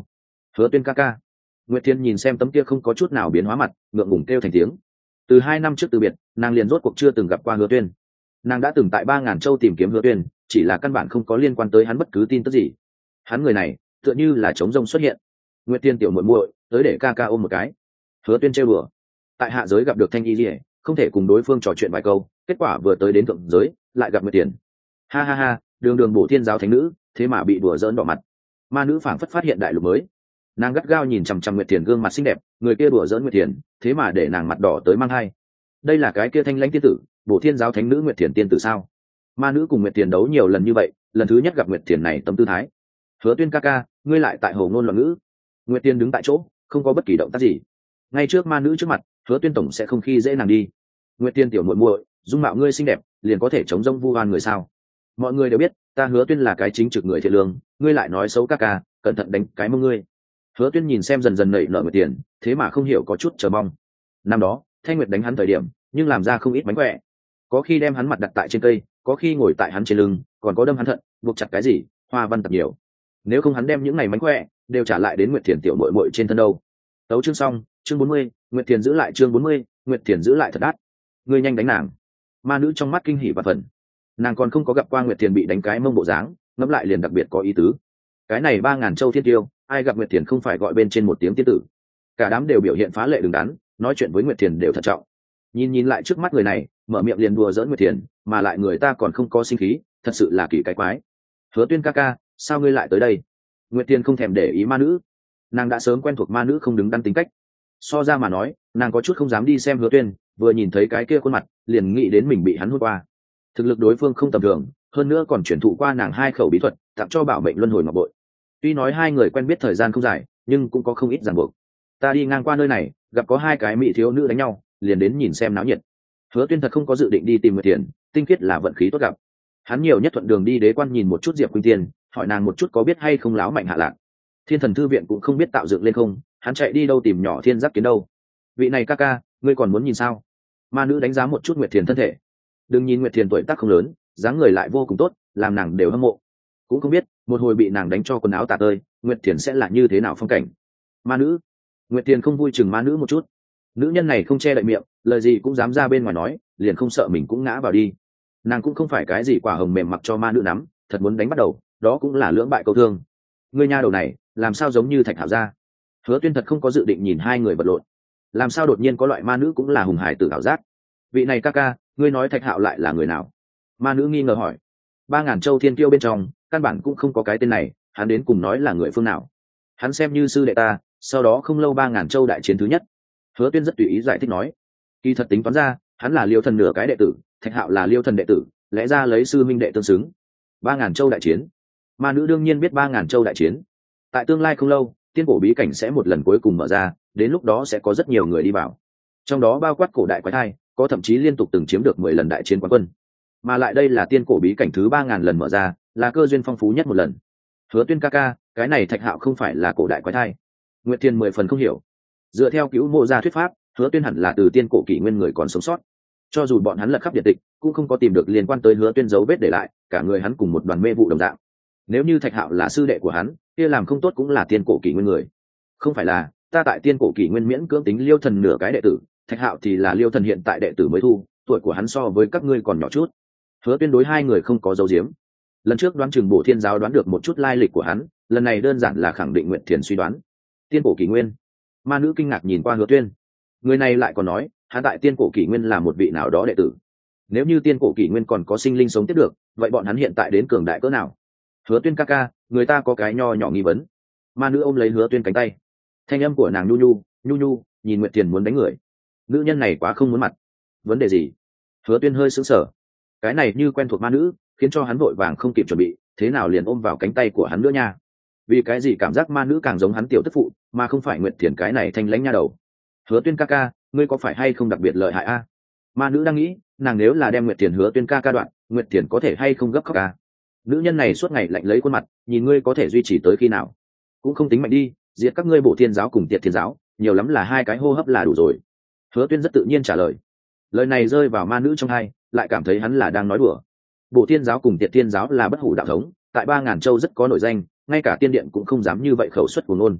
Hứa Tuyên ca ca. Nguyệt Thiên nhìn xem tấm kia không có chút nào biến hóa mặt, ngượng ngùng kêu thành tiếng. Từ 2 năm trước từ biệt, nàng liền rốt cuộc chưa từng gặp qua Hứa Tuyên. Nàng đã từng tại 3.000 châu tìm kiếm Hứa Tuyên, chỉ là căn bản không có liên quan tới hắn bất cứ tin tức gì. Hắn người này tựa như là trống rông xuất hiện. Nguyệt Tiên tiểu muội muội tới để ca ca ôm một cái. Hứa Tuyên trêu đùa. Tại hạ giới gặp được Thanh Y Liễu, không thể cùng đối phương trò chuyện vài câu, kết quả vừa tới đến thượng giới lại gặp Nguyệt Tiền. Ha ha ha, đường đường bổ thiên giáo thánh nữ, thế mà bị đùa giỡn đỏ mặt. Ma nữ phảng phất phát hiện đại lục mới. Nàng gắt gao nhìn chằm chằm Nguyệt Tiền gương mặt xinh đẹp, người kia đùa giỡn Nguyệt Tiền, thế mà để nàng mặt đỏ tới mang hai. Đây là cái kia thanh lãnh tiên tử, bổ thiên giáo thánh nữ Nguyệt Tiền tiên tử sao? Ma nữ cùng Nguyệt Tiền đấu nhiều lần như vậy, lần thứ nhất gặp Nguyệt Tiền này tâm tư thái. Hứa Tuyên ca ca, ngươi lại tại hồ ngôn loạn ngữ. Nguyệt Tiền đứng tại chỗ, không có bất kỳ động tác gì. Ngay trước ma nữ trước mặt, Hứa Tuyên tổng sẽ không khi dễ nàng đi. Nguyệt Tiên tiểu muội muội, dung mạo ngươi xinh đẹp, liền có thể chống rông vu oan người sao? Mọi người đều biết, ta Hứa Tuyên là cái chính trực người thiện lương, ngươi lại nói xấu ca ca, cẩn thận đánh cái mông ngươi. Hứa Tuyên nhìn xem dần dần nảy nở Nguyệt Tiền, thế mà không hiểu có chút chờ mong. Năm đó, Thanh Nguyệt đánh hắn thời điểm, nhưng làm ra không ít mánh khỏe. Có khi đem hắn mặt đặt tại trên cây, có khi ngồi tại hắn trên lưng, còn có đâm hắn thận, buộc chặt cái gì, hoa văn tập nhiều. Nếu không hắn đem những ngày mánh khỏe đều trả lại đến Nguyệt Thiền tiểu muội muội trên thân đâu. Tấu chương xong, chương 40, Nguyệt Thiền giữ lại chương 40, Nguyệt Thiền giữ lại thật đắt. Ngươi nhanh đánh nàng. Ma nữ trong mắt kinh hỉ và phần. Nàng còn không có gặp qua Nguyệt Thiền bị đánh cái mông bộ dáng, ngẫm lại liền đặc biệt có ý tứ. Cái này 3.000 châu thiên tiêu, ai gặp Nguyệt Thiền không phải gọi bên trên một tiếng tiên tử. Cả đám đều biểu hiện phá lệ đứng đắn, nói chuyện với Nguyệt Thiền đều thận trọng. Nhìn lại trước mắt người này, mở miệng liền đùa giỡn Nguyệt Thiền, mà lại người ta còn không có sinh khí, thật sự là kỳ cái quái. Hứa Tuyên ca ca, sao ngươi lại tới đây? Nguyệt Thiền không thèm để ý ma nữ, nàng đã sớm quen thuộc ma nữ không đứng đắn tính cách. So ra mà nói, nàng có chút không dám đi xem Hứa Tuyên, vừa nhìn thấy cái kia khuôn mặt, liền nghĩ đến mình bị hắn hút qua. Thực lực đối phương không tầm thường, hơn nữa còn chuyển thụ qua nàng 2 khẩu bí thuật, tặng cho bảo mệnh luân hồi ngọc bội. Tuy nói 2 người quen biết thời gian không dài, nhưng cũng có không ít ràng buộc. Ta đi ngang qua nơi này, gặp có 2 cái mỹ thiếu nữ đánh nhau, liền đến nhìn xem náo nhiệt. Hứa Tuyên thật không có dự định đi tìm Nguyệt Thiền, tinh khiết là vận khí tốt gặp. Hắn nhiều nhất thuận đường đi đế quan nhìn một chút Diệp Khuynh Tiên, hỏi nàng một chút có biết hay không láo mạnh hạ lạc. Thiên Thần thư viện cũng không biết tạo dựng lên không, hắn chạy đi đâu tìm nhỏ Thiên Giác Kiến đâu. Vị này ca ca, ngươi còn muốn nhìn sao? Ma nữ đánh giá một chút Nguyệt Thiền thân thể. Đừng nhìn Nguyệt Thiền tuổi tác không lớn, dáng người lại vô cùng tốt, làm nàng đều hâm mộ. Cũng không biết một hồi bị nàng đánh cho quần áo tả tơi, Nguyệt Thiền sẽ là như thế nào phong cảnh. Ma nữ. Nguyệt Thiền không vui chừng ma nữ một chút. Nữ nhân này không che đậy miệng, lời gì cũng dám ra bên ngoài nói, liền không sợ mình cũng ngã vào đi. Nàng cũng không phải cái gì quả hồng mềm mặc cho ma nữ nắm, thật muốn đánh bắt đầu, đó cũng là lưỡng bại câu thương. Ngươi nha đầu này, làm sao giống như Thạch Hạo gia? Hứa Tuyên thật không có dự định nhìn 2 người vật lộn, làm sao đột nhiên có loại ma nữ cũng là hùng hải tử ảo giác. Vị này ca ca, ngươi nói Thạch Hạo lại là người nào? Ma nữ nghi ngờ hỏi. 3.000 châu thiên kiêu bên trong, căn bản cũng không có cái tên này, hắn đến cùng nói là người phương nào? Hắn xem như sư đệ ta, sau đó không lâu 3.000 châu đại chiến thứ nhất. Hứa Tuyên rất tùy ý giải thích nói, kỳ thật tính toán ra, hắn là Liêu Thần nửa cái đệ tử, Thạch Hạo là Liêu Thần đệ tử, lẽ ra lấy sư minh đệ tương xứng. 3.000 châu đại chiến. Ma nữ đương nhiên biết 3.000 châu đại chiến. Tại tương lai không lâu, tiên cổ bí cảnh sẽ một lần cuối cùng mở ra, đến lúc đó sẽ có rất nhiều người đi vào. Trong đó bao quát cổ đại quái thai, có thậm chí liên tục từng chiếm được 10 lần đại chiến quán quân. Mà lại đây là tiên cổ bí cảnh thứ 3.000 lần mở ra, là cơ duyên phong phú nhất một lần. Hứa Tuyên ca ca, cái này Thạch Hạo không phải là cổ đại quái thai? Nguyệt Thiên 10 phần không hiểu. Dựa theo Cứu Mộ gia thuyết pháp, Hứa Tuyên hẳn là từ tiên cổ kỷ nguyên người còn sống sót. Cho dù bọn hắn lật khắp điện tịch, cũng không có tìm được liên quan tới Hứa Tuyên dấu vết để lại, cả người hắn cùng một đoàn mê vụ đồng dạng. Nếu như Thạch Hạo là sư đệ của hắn, kia làm không tốt cũng là tiên cổ kỷ nguyên người. Không phải là, ta tại tiên cổ kỷ nguyên miễn cưỡng tính Liêu Thần nửa cái đệ tử, Thạch Hạo thì là Liêu Thần hiện tại đệ tử mới thu, tuổi của hắn so với các ngươi còn nhỏ chút. Hứa Tuyên đối 2 người không có dấu diếm. Lần trước đoán chừng Bổ Thiên giáo đoán được một chút lai lịch của hắn, lần này đơn giản là khẳng định Nguyệt Thiền suy đoán. Tiên cổ kỷ nguyên. Ma nữ kinh ngạc nhìn qua Hứa Tuyên. Người này lại còn nói, hắn tại tiên cổ kỷ nguyên là một vị nào đó đệ tử. Nếu như tiên cổ kỷ nguyên còn có sinh linh sống tiếp được, vậy bọn hắn hiện tại đến cường đại cỡ nào? Hứa Tuyên ca ca, người ta có cái nho nhỏ nghi vấn. Ma nữ ôm lấy Hứa Tuyên cánh tay. Thanh âm của nàng nhu nhu, nhìn Nguyệt Thiền muốn đánh người. Nữ nhân này quá không muốn mặt. Vấn đề gì? Hứa Tuyên hơi sững sờ. Cái này như quen thuộc ma nữ, khiến cho hắn vội vàng không kịp chuẩn bị, thế nào liền ôm vào cánh tay của hắn nữa nha? Vì cái gì cảm giác ma nữ càng giống hắn tiểu tức phụ, mà không phải Nguyệt Thiền cái này thanh lãnh nha đầu? Hứa Tuyên ca ca, ngươi có phải hay không đặc biệt lợi hại a? Ma nữ đang nghĩ, nàng nếu là đem Nguyệt Thiền Hứa Tuyên ca ca đoạn, Nguyệt Thiền có thể hay không gấp khóc ca? Nữ nhân này suốt ngày lạnh lấy khuôn mặt, nhìn ngươi có thể duy trì tới khi nào? Cũng không tính mạnh đi, diệt các ngươi Bổ Thiên giáo cùng Tiệt Thiên giáo, nhiều lắm là 2 cái hô hấp là đủ rồi. Hứa Tuyên rất tự nhiên trả lời. Lời này rơi vào ma nữ trong tai, lại cảm thấy hắn là đang nói đùa. Bổ Thiên giáo cùng Tiệt Thiên giáo là bất hủ đạo thống, tại 3.000 châu rất có nổi danh, ngay cả tiên điện cũng không dám như vậy khẩu suất của ngôn.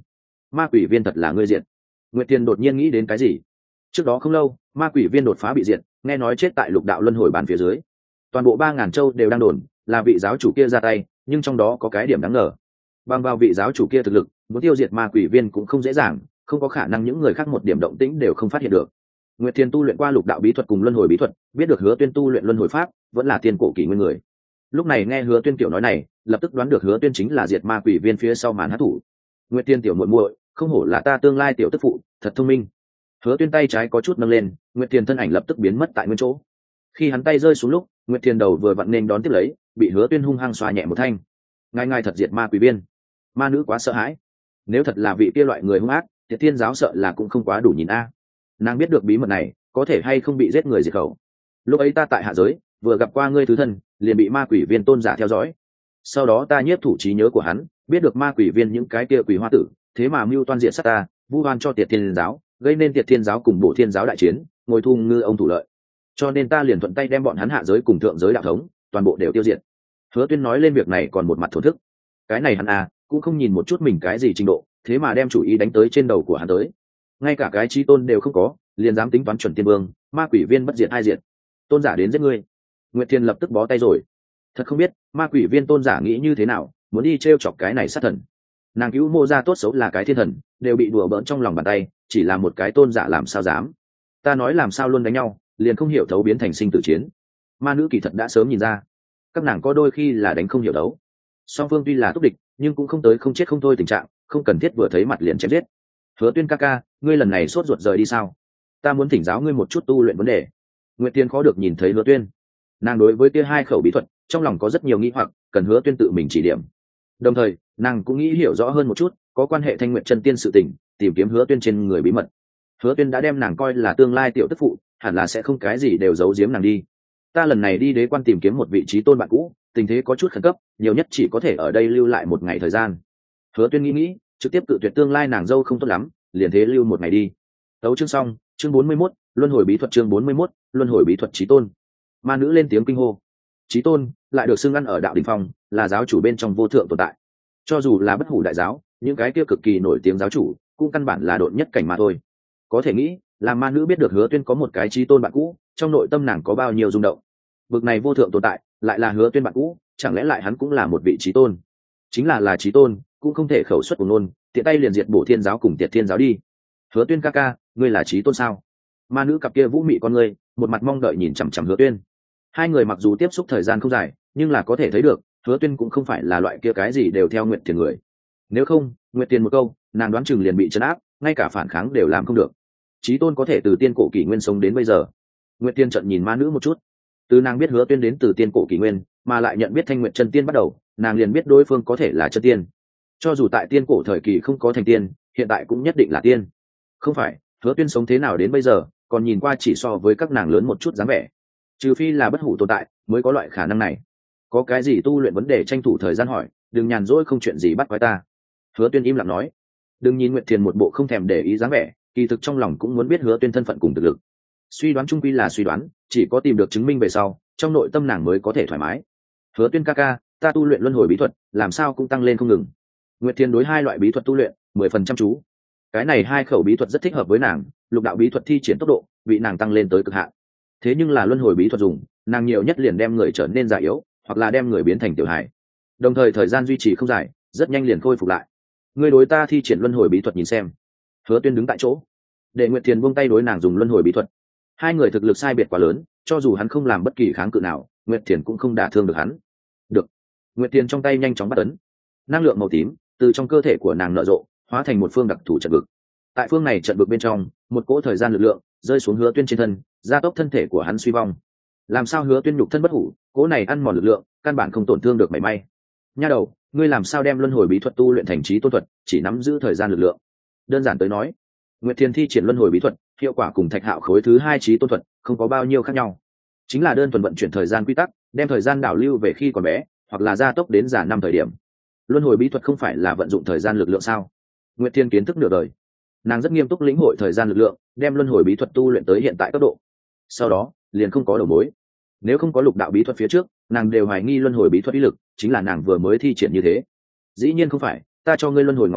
ma quỷ viên thật là ngươi diệt. Nguyệt Tiền đột nhiên nghĩ đến cái gì. Trước đó không lâu ma quỷ viên đột phá bị diệt, nghe nói chết tại lục đạo luân hồi bàn phía dưới. Toàn bộ 3.000 châu đều đang đồn là vị giáo chủ kia ra tay, nhưng trong đó có cái điểm đáng ngờ. Bằng vào vị giáo chủ kia thực lực, muốn tiêu diệt ma quỷ viên cũng không dễ dàng, không có khả năng những người khác một điểm động tĩnh đều không phát hiện được. Nguyệt Thiên tu luyện qua lục đạo bí thuật cùng luân hồi bí thuật, biết được Hứa Tuyên tu luyện luân hồi pháp, vẫn là tiên cổ kỷ nguyên người. Lúc này nghe Hứa Tuyên tiểu nói này, lập tức đoán được Hứa Tuyên chính là diệt ma quỷ viên phía sau màn hắc thủ. Nguyệt Thiên tiểu muội muội, không hổ là ta tương lai tiểu tức phụ, thật thông minh. Hứa Tuyên tay trái có chút nâng lên, Nguyệt Thiên thân ảnh lập tức biến mất tại nguyên chỗ. Khi hắn tay rơi xuống lúc, Nguyệt Thiên đầu vừa vặn nên đón tiếp lấy, bị Hứa Tuyên hung hăng xoa nhẹ một thanh. Ngài thật diệt ma quỷ viên. Ma nữ quá sợ hãi. Nếu thật là vị kia loại người hung ác, thì Thiên giáo sợ là cũng không quá đủ nhìn a. Nàng biết được bí mật này, có thể hay không bị giết người diệt khẩu. Lúc ấy ta tại hạ giới, vừa gặp qua ngươi thứ thân, liền bị ma quỷ viên tôn giả theo dõi. Sau đó ta nhiếp thủ trí nhớ của hắn, biết được ma quỷ viên những cái kia quỷ hoa tử, thế mà mưu toan diện sát ta, vu oan cho Tiệt Thiên giáo, gây nên Tiệt Thiên giáo cùng Bộ Thiên giáo đại chiến, ngồi thu ngư ông thủ lợi. Cho nên ta liền thuận tay đem bọn hắn hạ giới cùng thượng giới đạo thống, toàn bộ đều tiêu diệt. Hứa Tuyên nói lên việc này còn một mặt thổ thức. Cái này hắn cũng không nhìn một chút mình cái gì trình độ, thế mà đem chủ ý đánh tới trên đầu của hắn tới. Ngay cả cái chí tôn đều không có, liền dám tính toán chuẩn tiên vương, ma quỷ viên bất diệt hai diệt. Tôn giả đến giết ngươi. Nguyệt Thiên lập tức bó tay rồi. Thật không biết ma quỷ viên tôn giả nghĩ như thế nào, muốn đi trêu chọc cái này sát thần. Nàng cứu Mô Gia tốt xấu là cái thiên thần, đều bị đùa bỡn trong lòng bàn tay, chỉ là một cái tôn giả làm sao dám. Ta nói làm sao luôn đánh nhau, liền không hiểu thấu biến thành sinh tử chiến. Ma nữ kỳ thật đã sớm nhìn ra, các nàng có đôi khi là đánh không hiểu đấu. Song phương tuy là túc địch, nhưng cũng không tới không chết không thôi tình trạng, không cần thiết vừa thấy mặt liền chém giết. Hứa Tuyên ca ca, ngươi lần này sốt ruột rời đi sao? Ta muốn thỉnh giáo ngươi một chút tu luyện vấn đề. Nguyệt Tiên khó được nhìn thấy Hứa Tuyên, nàng đối với kia hai khẩu bí thuật trong lòng có rất nhiều nghi hoặc, cần Hứa Tuyên tự mình chỉ điểm. Đồng thời nàng cũng nghĩ hiểu rõ hơn một chút có quan hệ Thanh Nguyệt chân tiên sự tình, tìm kiếm Hứa Tuyên trên người bí mật. Hứa Tuyên đã đem nàng coi là tương lai tiểu tức phụ, hẳn là sẽ không cái gì đều giấu giếm nàng đi. Ta lần này đi đế quan tìm kiếm một vị trí tôn bạn cũ, tình thế có chút khẩn cấp, nhiều nhất chỉ có thể ở đây lưu lại một ngày thời gian. Hứa Tuyên nghĩ trực tiếp cự tuyệt tương lai nàng dâu không tốt lắm, liền thế lưu một ngày đi. Tấu chương xong, chương 41, luân hồi bí thuật chương 41, luân hồi bí thuật chí tôn. Ma nữ lên tiếng kinh hô. Chí tôn lại được xưng ăn ở đạo đỉnh phong, là giáo chủ bên trong vô thượng tồn tại. Cho dù là bất hủ đại giáo, những cái kia cực kỳ nổi tiếng giáo chủ, cũng căn bản là độn nhất cảnh mà thôi. Có thể nghĩ, làm ma nữ biết được Hứa Tuyên có một cái chí tôn bạn cũ, trong nội tâm nàng có bao nhiêu rung động. Bực này vô thượng tồn tại, lại là Hứa Tuyên bạn cũ, chẳng lẽ lại hắn cũng là một vị chí tôn? Chính là chí tôn, cũng không thể khẩu xuất của ngôn, tiện tay liền diệt Bổ Thiên giáo cùng Tiệt Thiên giáo đi. Hứa Tuyên ca ca, ngươi là chí tôn sao? Ma nữ cặp kia vũ mị con ngươi, một mặt mong đợi nhìn chằm chằm Hứa Tuyên. Hai người mặc dù tiếp xúc thời gian không dài, nhưng là có thể thấy được Hứa Tuyên cũng không phải là loại kia cái gì đều theo Nguyệt Tiền người. Nếu không, Nguyệt Tiền một câu, nàng đoán chừng liền bị trấn áp, ngay cả phản kháng đều làm không được. Chí tôn có thể từ tiên cổ kỷ nguyên sống đến bây giờ. Nguyệt Tiên trợn nhìn ma nữ một chút. Từ nàng biết Hứa Tuyên đến từ tiên cổ kỷ nguyên, mà lại nhận biết Thanh Nguyệt chân tiên bắt đầu, nàng liền biết đối phương có thể là chân tiên. Cho dù tại tiên cổ thời kỳ không có thành tiên, hiện tại cũng nhất định là tiên. Không phải, Hứa Tuyên sống thế nào đến bây giờ, còn nhìn qua chỉ so với các nàng lớn một chút dáng vẻ. Trừ phi là bất hủ tồn tại, mới có loại khả năng này. Có cái gì tu luyện vấn đề tranh thủ thời gian hỏi, đừng nhàn rỗi không chuyện gì bắt quái ta. Hứa Tuyên im lặng nói. Đừng nhìn Nguyệt Thiền một bộ không thèm để ý dáng vẻ, kỳ thực trong lòng cũng muốn biết Hứa Tuyên thân phận cùng thực lực. Suy đoán chung quy là suy đoán, chỉ có tìm được chứng minh về sau, trong nội tâm nàng mới có thể thoải mái. Hứa Tuyên ca ca, ta tu luyện luân hồi bí thuật, làm sao cũng tăng lên không ngừng. Nguyệt Thiền đối hai loại bí thuật tu luyện 10% chú. Cái này hai khẩu bí thuật rất thích hợp với nàng, lục đạo bí thuật thi triển tốc độ bị nàng tăng lên tới cực hạn. Thế nhưng là luân hồi bí thuật dùng, nàng nhiều nhất liền đem người trở nên già yếu, hoặc là đem người biến thành tiểu hài. Đồng thời thời gian duy trì không dài, rất nhanh liền khôi phục lại. Ngươi đối ta thi triển luân hồi bí thuật nhìn xem. Hứa Tuyên đứng tại chỗ, để Nguyệt Thiền buông tay đối nàng dùng luân hồi bí thuật. Hai người thực lực sai biệt quá lớn, cho dù hắn không làm bất kỳ kháng cự nào, Nguyệt Thiền cũng không đả thương được hắn. Được. Nguyệt Thiền trong tay nhanh chóng bắt ấn, năng lượng màu tím từ trong cơ thể của nàng nở rộ, hóa thành một phương đặc thù trận vực. Tại phương này trận vực bên trong, một cỗ thời gian lực lượng rơi xuống Hứa Tuyên trên thân, gia tốc thân thể của hắn suy vong. Làm sao Hứa Tuyên nhục thân bất hủ, cỗ này ăn mòn lực lượng, căn bản không tổn thương được mảy may. Nha đầu, ngươi làm sao đem luân hồi bí thuật tu luyện thành trí tôn thuật, chỉ nắm giữ thời gian lực lượng? Đơn giản tới nói, Nguyệt Thiên thi triển luân hồi bí thuật, hiệu quả cùng Thạch Hạo khối thứ hai trí tôn thuật không có bao nhiêu khác nhau, chính là đơn thuần vận chuyển thời gian quy tắc, đem thời gian đảo lưu về khi còn bé, hoặc là gia tốc đến già năm thời điểm. Luân hồi bí thuật không phải là vận dụng thời gian lực lượng sao? Nguyệt Thiên kiến thức nửa đời, nàng rất nghiêm túc lĩnh hội thời gian lực lượng, đem luân hồi bí thuật tu luyện tới hiện tại cấp độ. Sau đó liền không có đầu mối. Nếu không có lục đạo bí thuật phía trước, nàng đều hoài nghi luân hồi bí thuật uy lực chính là nàng vừa mới thi triển như thế. Dĩ nhiên không phải, ta cho ngươi luân hồi ngọc bội,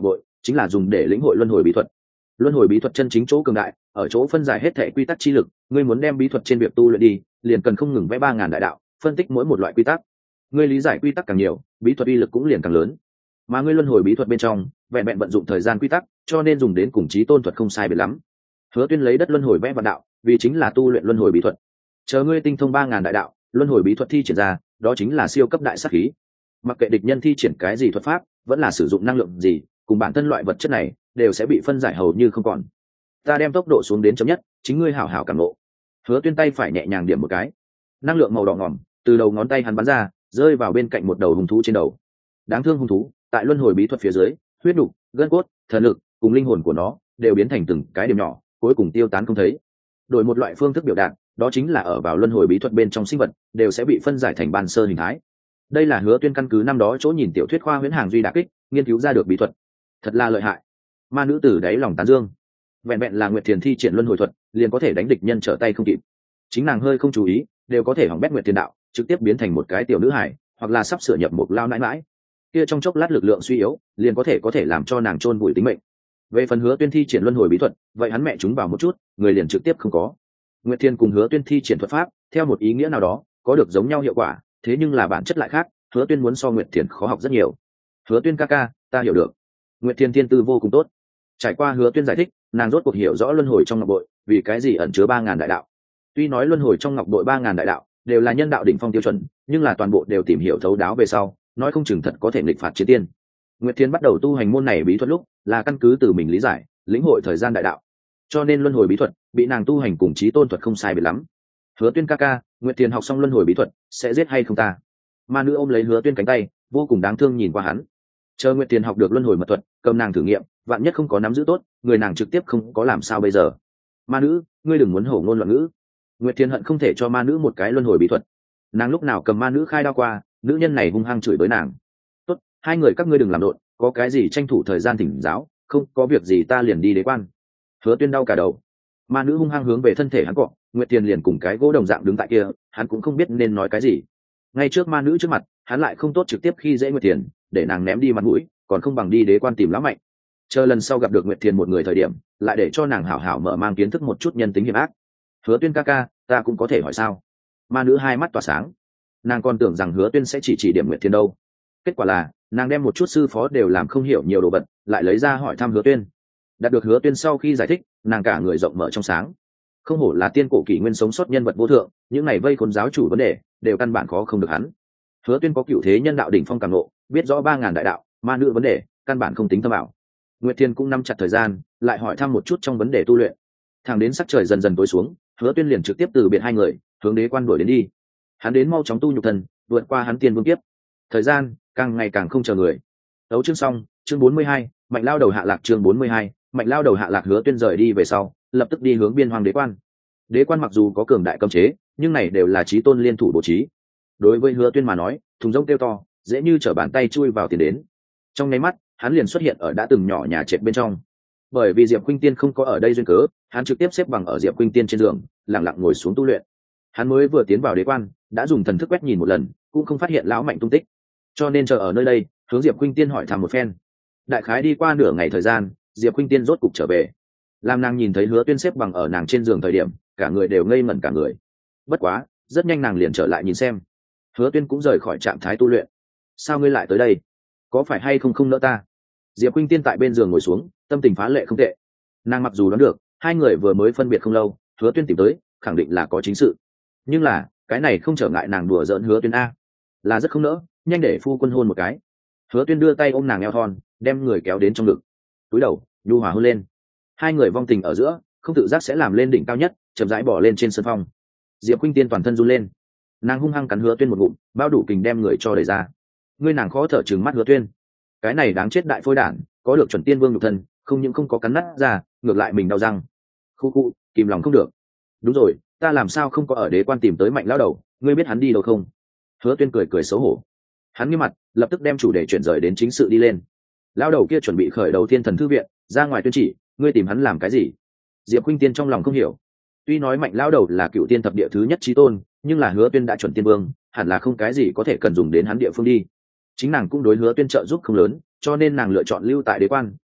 chính là dùng để lĩnh hội luân hồi bí thuật. Luân hồi bí thuật chân chính chỗ cường đại ở chỗ phân giải hết thể quy tắc chi lực, ngươi muốn đem bí thuật trên việc tu luyện đi, liền cần không ngừng vẽ 3000 đại đạo, phân tích mỗi một loại quy tắc. Ngươi lý giải quy tắc càng nhiều, bí thuật uy lực cũng liền càng lớn. Mà ngươi luân hồi bí thuật bên trong, vẹn vẹn vận dụng thời gian quy tắc, cho nên dùng đến cùng chí tôn thuật không sai biệt lắm. Hứa Tuyên lấy đất luân hồi vẽ vạn đạo, vì chính là tu luyện luân hồi bí thuật. Chờ ngươi tinh thông 3000 đại đạo, luân hồi bí thuật thi triển ra, đó chính là siêu cấp đại sát khí. Mặc kệ địch nhân thi triển cái gì thuật pháp, vẫn là sử dụng năng lượng gì, cùng bản thân loại vật chất này đều sẽ bị phân giải hầu như không còn. Ta đem tốc độ xuống đến chấm nhất, chính ngươi hảo hảo cảm ngộ. Hứa Tuyên tay phải nhẹ nhàng điểm một cái, năng lượng màu đỏ ngòm từ đầu ngón tay hắn bắn ra, rơi vào bên cạnh một đầu hung thú trên đầu. Đáng thương hung thú, tại luân hồi bí thuật phía dưới, huyết nục, gân cốt, thần lực cùng linh hồn của nó đều biến thành từng cái điểm nhỏ, cuối cùng tiêu tán không thấy. Đổi một loại phương thức biểu đạt, đó chính là ở vào luân hồi bí thuật bên trong sinh vật đều sẽ bị phân giải thành ban sơ hình thái. Đây là Hứa Tuyên căn cứ năm đó chỗ nhìn tiểu thuyết khoa huyễn hàng duy đả kích, nghiên cứu ra được bí thuật. Thật là lợi hại. Ma nữ tử đáy lòng tán dương. Vẹn vẹn là Nguyệt Thiền thi triển luân hồi thuật, liền có thể đánh địch nhân trở tay không kịp. Chính nàng hơi không chú ý, đều có thể hỏng bét Nguyệt Thiền đạo, trực tiếp biến thành một cái tiểu nữ hài, hoặc là sắp sửa nhập một lao nãi nãi. Kia trong chốc lát lực lượng suy yếu, liền có thể làm cho nàng chôn vùi tính mệnh. Về phần Hứa Tuyên thi triển luân hồi bí thuật, vậy hắn mẹ chúng vào một chút, người liền trực tiếp không có. Nguyệt Thiên cùng Hứa Tuyên thi triển thuật pháp, theo một ý nghĩa nào đó, có được giống nhau hiệu quả, thế nhưng là bản chất lại khác. Hứa Tuyên muốn so Nguyệt Thiên khó học rất nhiều. Hứa Tuyên ca ca, ta hiểu được. Nguyệt Thiên thiên tư vô cùng tốt. Trải qua Hứa Tuyên giải thích, nàng rốt cuộc hiểu rõ luân hồi trong ngọc bội, vì cái gì ẩn chứa 3000 đại đạo. Tuy nói luân hồi trong ngọc bội 3000 đại đạo đều là nhân đạo đỉnh phong tiêu chuẩn, nhưng là toàn bộ đều tìm hiểu thấu đáo về sau, nói không chừng thật có thể nghịch phạt chiến tiên. Nguyệt Thiên bắt đầu tu hành môn này bí thuật lúc, là căn cứ từ mình lý giải, lĩnh hội thời gian đại đạo. Cho nên luân hồi bí thuật bị nàng tu hành cùng chí tôn thuật không sai biệt lắm. Hứa Tuyên ca ca, Nguyệt Thiên học xong luân hồi bí thuật sẽ giết hay không ta? Ma nữ ôm lấy Hứa Tuyên cánh tay, vô cùng đáng thương nhìn qua hắn. Chờ Nguyệt Thiên học được luân hồi mật thuật, cầm nàng thử nghiệm, vạn nhất không có nắm giữ tốt, người nàng trực tiếp không có làm sao bây giờ. Ma nữ, ngươi đừng muốn hổ ngôn loạn ngữ. Nguyệt Thiên hận không thể cho ma nữ một cái luân hồi bí thuật. Nàng lúc nào cầm ma nữ khai đao qua, nữ nhân này hung hăng chửi bới nàng. Tốt, hai người các ngươi đừng làm đột, có cái gì tranh thủ thời gian thỉnh giáo, không có việc gì ta liền đi đế quan. Hứa Tuyên đau cả đầu. Ma nữ hung hăng hướng về thân thể hắn cọ, Nguyệt Thiên liền cùng cái gỗ đồng dạng đứng tại kia, hắn cũng không biết nên nói cái gì. Ngay trước ma nữ trước mặt, hắn lại không tốt trực tiếp khi dễ Nguyệt Thiên, để nàng ném đi mặt mũi, còn không bằng đi đế quan tìm lão mạnh. Chờ lần sau gặp được Nguyệt Thiên một người thời điểm, lại để cho nàng hảo hảo mở mang kiến thức một chút nhân tính hiểm ác. Hứa Tuyên ca ca, ta cũng có thể hỏi sao? Ma nữ hai mắt tỏa sáng. Nàng còn tưởng rằng Hứa Tuyên sẽ chỉ điểm Nguyệt Thiên đâu. Kết quả là, nàng đem một chút sư phó đều làm không hiểu nhiều đồ vật, lại lấy ra hỏi thăm Hứa Tuyên. Đạt được Hứa Tuyên sau khi giải thích, nàng cả người rộng mở trong sáng. Không hổ là tiên cổ kỷ nguyên sống sót nhân vật vô thượng, những này vây khốn giáo chủ vấn đề, đều căn bản khó không được hắn. Hứa Tuyên có cửu thế nhân đạo đỉnh phong cảm ngộ, biết rõ 3000 đại đạo, ma nữ vấn đề, căn bản không tính thâm ảo. Nguyệt Thiên cũng nắm chặt thời gian, lại hỏi thăm một chút trong vấn đề tu luyện. Thẳng đến sắc trời dần dần tối xuống, Hứa Tuyên liền trực tiếp từ biệt hai người, hướng đế quan đuổi đến đi. Hắn đến mau chóng tu nhục thân, vượt qua hắn tiên vương kiếp. Thời gian càng ngày càng không chờ người. Đấu chương xong, chương 42, Mạnh lao đầu hạ lạc chương 42, Mạnh lao đầu hạ lạc. Hứa Tuyên rời đi về sau, lập tức đi hướng biên hoang đế quan. Đế quan mặc dù có cường đại cấm chế, nhưng này đều là chí tôn liên thủ bố trí. Đối với Hứa Tuyên mà nói, thùng rông kêu to, dễ như trở bàn tay chui vào tiền đến. Trong nháy mắt, hắn liền xuất hiện ở đã từng nhỏ nhà trệt bên trong. Bởi vì Diệp Khuynh Tiên không có ở đây duyên cớ, hắn trực tiếp xếp bằng ở Diệp Khuynh Tiên trên giường, lặng lặng ngồi xuống tu luyện. Hắn mới vừa tiến vào đế quan, đã dùng thần thức quét nhìn một lần, cũng không phát hiện lão mạnh tung tích. Cho nên chờ ở nơi đây, hướng Diệp Khuynh Tiên hỏi thăm một phen. Đại khái đi qua nửa ngày thời gian, Diệp Khuynh Tiên rốt cục trở về. Làm nàng nhìn thấy Hứa Tuyên xếp bằng ở nàng trên giường thời điểm, cả người đều ngây ngẩn cả người. Bất quá, rất nhanh nàng liền trở lại nhìn xem. Hứa Tuyên cũng rời khỏi trạng thái tu luyện. Sao ngươi lại tới đây? Có phải hay không nỡ ta? Diệp Khuynh Tiên tại bên giường ngồi xuống, tâm tình phá lệ không tệ. Nàng mặc dù đoán được, hai người vừa mới phân biệt không lâu, Hứa Tuyên tìm tới, khẳng định là có chính sự. Nhưng là, cái này không trở ngại nàng đùa giỡn Hứa Tuyên a, là rất không nỡ, nhanh để phu quân hôn một cái. Hứa Tuyên đưa tay ôm nàng eo thon, đem người kéo đến trong ngực. Cúi đầu, nhu hòa hôn lên. Hai người vong tình ở giữa, không tự giác sẽ làm lên đỉnh cao nhất, chậm rãi bỏ lên trên sân phong. Diệp Khuynh Tiên toàn thân run lên. Nàng hung hăng cắn Hứa Tuyên một ngụm, bao đủ kình đem người cho đẩy ra. Ngươi nàng khó thở trừng mắt Hứa Tuyên. Cái này đáng chết đại phôi đản, có được chuẩn tiên vương nhục thân, không những không có cắn nát ra, ngược lại mình đau răng. Khu khu, kìm lòng không được. Đúng rồi, ta làm sao không có ở đế quan tìm tới Mạnh lão đầu, ngươi biết hắn đi đâu không? Hứa Tuyên cười cười xấu hổ. Hắn nghiêm mặt, lập tức đem chủ đề chuyển rời đến chính sự đi lên. Lão đầu kia chuẩn bị khởi đầu Thiên Thần thư viện, ra ngoài tuyên chỉ, ngươi tìm hắn làm cái gì? Diệp Khuynh Tiên trong lòng không hiểu. Tuy nói Mạnh lão đầu là cựu tiên thập địa thứ nhất chí tôn, nhưng là Hứa Tuyên đã chuẩn tiên vương, hẳn là không cái gì có thể cần dùng đến hắn địa phương đi. Chính nàng cũng đối Hứa Tuyên trợ giúp không lớn, cho nên nàng lựa chọn lưu tại đế quan,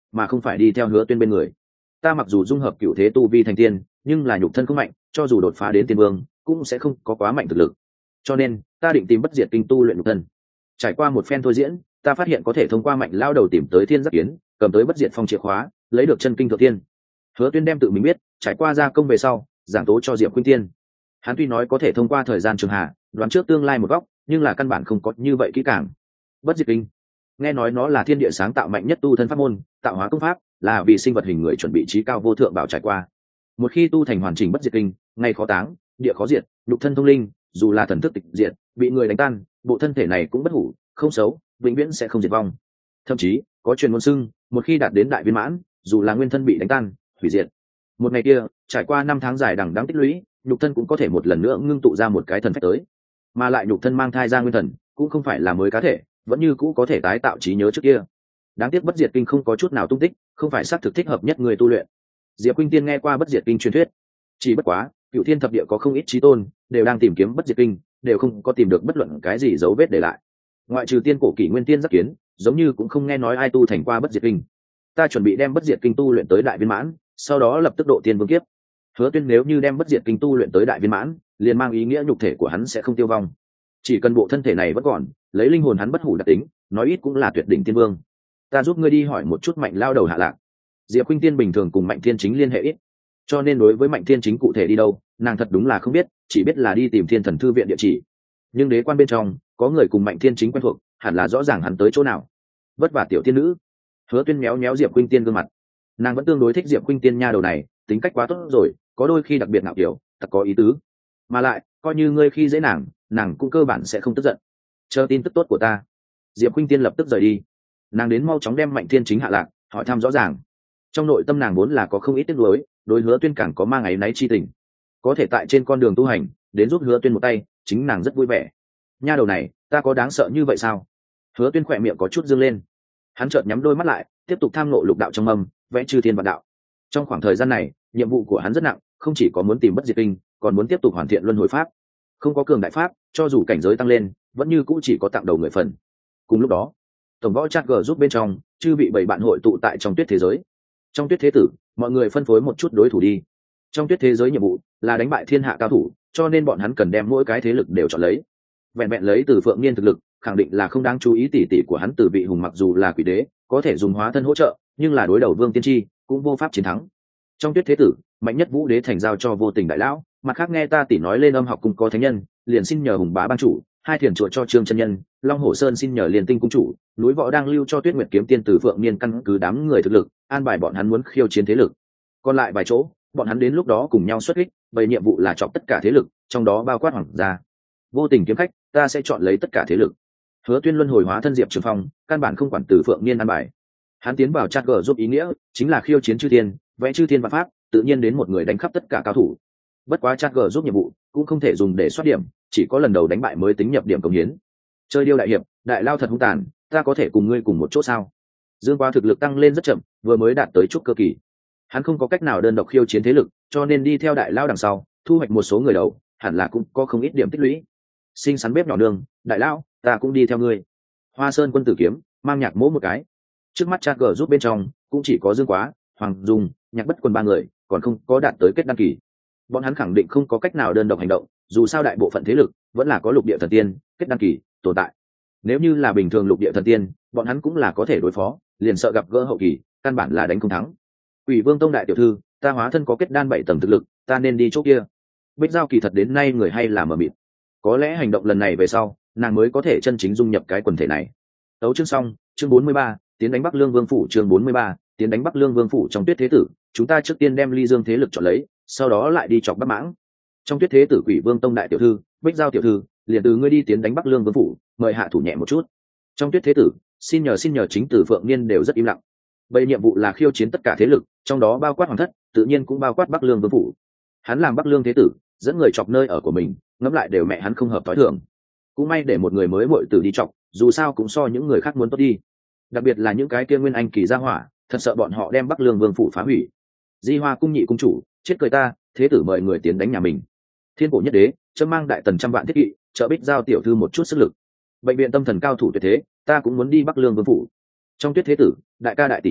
mà không phải đi theo Hứa Tuyên bên người. Ta mặc dù dung hợp cựu thế tu vi thành tiên, nhưng là nhục thân không mạnh, cho dù đột phá đến tiên vương cũng sẽ không có quá mạnh thực lực, cho nên ta định tìm bất diệt kinh tu luyện nhục thân. Trải qua một phen thôi diễn, ta phát hiện có thể thông qua mạnh lao đầu tìm tới thiên giác kiến, cầm tới bất diệt phong chìa khóa, lấy được chân kinh thượng tiên. Hứa Tuyên đem tự mình biết trải qua gia công về sau giảng tố cho Diệp Khuynh Tiên. Hắn tuy nói có thể thông qua thời gian trường hạ đoán trước tương lai một góc, nhưng là căn bản không có như vậy kỹ càng. Bất diệt kinh, nghe nói nó là thiên địa sáng tạo mạnh nhất tu thân pháp môn, tạo hóa công pháp, là vì sinh vật hình người chuẩn bị trí cao vô thượng bảo trải qua. Một khi tu thành hoàn chỉnh bất diệt kinh, ngày khó táng, địa khó diệt, nhục thân thông linh, dù là thần thức tịch diệt, bị người đánh tan, bộ thân thể này cũng bất hủ, không xấu, vĩnh viễn sẽ không diệt vong. Thậm chí có truyền ngôn xưng, một khi đạt đến đại viên mãn, dù là nguyên thân bị đánh tan, hủy diệt, một ngày kia trải qua 5 tháng dài đằng đẵng tích lũy, nhục thân cũng có thể một lần nữa ngưng tụ ra một cái thần phách tới. Mà lại nhục thân mang thai ra nguyên thần, cũng không phải là mới cá thể, vẫn như cũ có thể tái tạo trí nhớ trước kia. Đáng tiếc bất diệt kinh không có chút nào tung tích, không phải xác thực thích hợp nhất người tu luyện. Diệp Khuynh Tiên nghe qua bất diệt kinh truyền thuyết, chỉ bất quá cựu thiên thập địa có không ít chí tôn đều đang tìm kiếm bất diệt kinh, đều không có tìm được bất luận cái gì dấu vết để lại. Ngoại trừ tiên cổ kỷ nguyên tiên giác kiến, giống như cũng không nghe nói ai tu thành qua bất diệt kinh. Ta chuẩn bị đem bất diệt kinh tu luyện tới đại viên mãn, sau đó lập tức độ tiên vương kiếp. Hứa Tuyên nếu như đem bất diệt kinh tu luyện tới đại viên mãn, liền mang ý nghĩa nhục thể của hắn sẽ không tiêu vong. Chỉ cần bộ thân thể này vẫn còn, lấy linh hồn hắn bất hủ đặc tính, nói ít cũng là tuyệt đỉnh tiên vương. Ta giúp ngươi đi hỏi một chút Mạnh lao đầu hạ lạc. Diệp Khuynh Tiên bình thường cùng Mạnh Thiên Chính liên hệ ít, cho nên đối với Mạnh Thiên Chính cụ thể đi đâu, nàng thật đúng là không biết, chỉ biết là đi tìm Thiên Thần thư viện địa chỉ. Nhưng đế quan bên trong có người cùng Mạnh Thiên Chính quen thuộc, hẳn là rõ ràng hắn tới chỗ nào. Vất vả tiểu tiên nữ. Hứa Tuyên méo méo Diệp Khuynh Tiên gương mặt, nàng vẫn tương đối thích Diệp Khuynh Tiên nha đầu này, tính cách quá tốt rồi, có đôi khi đặc biệt ngạo kiểu, thật có ý tứ. Mà lại coi như ngươi khi dễ nàng, nàng cũng cơ bản sẽ không tức giận. Chờ tin tức tốt của ta. Diệp Khuynh Tiên lập tức rời đi, nàng đến mau chóng đem Mạnh Thiên Chính hạ lạc, hỏi thăm rõ ràng. Trong nội tâm nàng vốn là có không ít tiếc nuối, đối Hứa Tuyên càng có mang áy náy chi tình. Có thể tại trên con đường tu hành đến giúp Hứa Tuyên một tay, chính nàng rất vui vẻ. Nha đầu này, ta có đáng sợ như vậy sao? Hứa Tuyên khỏe miệng có chút dương lên, hắn chợt nhắm đôi mắt lại, tiếp tục tham ngộ lục đạo trong mâm, vẽ chư thiên vạn đạo. Trong khoảng thời gian này, nhiệm vụ của hắn rất nặng, không chỉ có muốn tìm bất diệt kinh, còn muốn tiếp tục hoàn thiện luân hồi pháp. Không có cường đại pháp, cho dù cảnh giới tăng lên, vẫn như cũ chỉ có tặng đầu người phần. Cùng lúc đó, tổng võ chat g giúp bên trong chư vị bảy bạn hội tụ tại trong tuyết thế giới. Trong tuyết thế tử, mọi người phân phối một chút đối thủ đi. Trong tuyết thế giới nhiệm vụ là đánh bại thiên hạ cao thủ, cho nên bọn hắn cần đem mỗi cái thế lực đều chọn lấy. Vẹn vẹn lấy từ Phượng Niên thực lực, khẳng định là không đáng chú ý. Tỷ tỷ của hắn Từ Vị Hùng mặc dù là quỷ đế, có thể dùng hóa thân hỗ trợ, nhưng là đối đầu Vương Tiên Tri cũng vô pháp chiến thắng. Trong tuyết thế tử, mạnh nhất Vũ Đế thành giao cho Vô Tình đại lão, mặt khác nghe ta tỷ nói lên Âm học cung có thánh nhân, liền xin nhờ Hùng Bá ban chủ, hai thiền chùa cho Trương chân nhân, Long Hổ Sơn xin nhờ Liên Tinh cung chủ, núi Võ đang lưu cho Tuyết Nguyệt kiếm tiên Từ Phượng Niên, căn cứ đám người thực lực, an bài bọn hắn muốn khiêu chiến thế lực. Còn lại vài chỗ, bọn hắn đến lúc đó cùng nhau xuất kích, bởi nhiệm vụ là chọn tất cả thế lực, trong đó bao quát hoàng gia. Vô Tình kiếm khách, ta sẽ chọn lấy tất cả thế lực. Hứa Tuyên luân hồi hóa thân Diệp Trường Phong, căn bản không quản Từ Phượng Niên an bài. Hắn tiến vào chat g giúp ý nghĩa chính là khiêu chiến chư thiên, vẽ chư thiên vạn pháp, tự nhiên đến một người đánh khắp tất cả cao thủ. Bất quá chat g giúp nhiệm vụ cũng không thể dùng để soát điểm, chỉ có lần đầu đánh bại mới tính nhập điểm công hiến. Chơi điêu đại hiệp, đại lao thật hung tàn, ta có thể cùng ngươi cùng một chỗ sao? Dương Quá thực lực tăng lên rất chậm, vừa mới đạt tới trúc cơ kỳ, hắn không có cách nào đơn độc khiêu chiến thế lực, cho nên đi theo đại lao đằng sau, thu hoạch một số người đầu, hẳn là cũng có không ít điểm tích lũy. Xinh xắn bếp nhỏ đường, đại lao, ta cũng đi theo ngươi. Hoa Sơn quân tử kiếm, mang nhạc mỗ một cái. Trước mắt chat g giúp bên trong cũng chỉ có Dương Quá, Hoàng Dung, Nhạc Bất Quân ba người, còn không có đạt tới kết đăng kỳ. Bọn hắn khẳng định không có cách nào đơn độc hành động, dù sao đại bộ phận thế lực vẫn là có lục địa thần tiên kết đăng kỳ tồn tại. Nếu như là bình thường lục địa thần tiên, bọn hắn cũng là có thể đối phó, liền sợ gặp gỡ hậu kỳ, căn bản là đánh không thắng. Quỷ Vương Tông đại tiểu thư, ta hóa thân có kết đan 7 tầng thực lực, ta nên đi chỗ kia. Bích Giao kỳ thật đến nay người hay là mờ mịt, có lẽ hành động lần này về sau, nàng mới có thể chân chính dung nhập cái quần thể này. Tấu chương xong, chương 43, tiến đánh Bắc Lương Vương phủ. Chương 43, tiến đánh Bắc Lương Vương phủ. Trong tuyết thế tử, chúng ta trước tiên đem Ly Dương thế lực chọn lấy, sau đó lại đi chọc Bắc Mãng. Trong tuyết thế tử, Quỷ Vương Tông đại tiểu thư, Bích Giao tiểu thư, liền từ ngươi đi tiến đánh Bắc Lương Vương phủ, mời hạ thủ nhẹ một chút. Trong tuyết thế tử, xin nhờ chính Từ Phượng Niên đều rất im lặng. Vậy nhiệm vụ là khiêu chiến tất cả thế lực, trong đó bao quát hoàng thất, tự nhiên cũng bao quát Bắc Lương Vương phủ. Hắn làm Bắc Lương thế tử, dẫn người chọc nơi ở của mình, ngẫm lại đều mẹ hắn không hợp tối thường. Cũng may để một người mới muội tử đi chọc, dù sao cũng so những người khác muốn tốt đi. Đặc biệt là những cái kia nguyên anh kỳ gia hỏa, thật sợ bọn họ đem Bắc Lương Vương phủ phá hủy. Di Hoa cung nhị cung chủ, chết cười ta, thế tử mời người tiến đánh nhà mình. Thiên cổ nhất đế, chấm mang đại tần trăm vạn thiết kỵ, trợ Bích Giao tiểu thư một chút sức lực. Bệnh viện tâm thần cao thủ tuyệt thế, ta cũng muốn đi Bắc Lương Vương phủ. Trong tuyết thế tử, đại ca đại tỷ nhóm,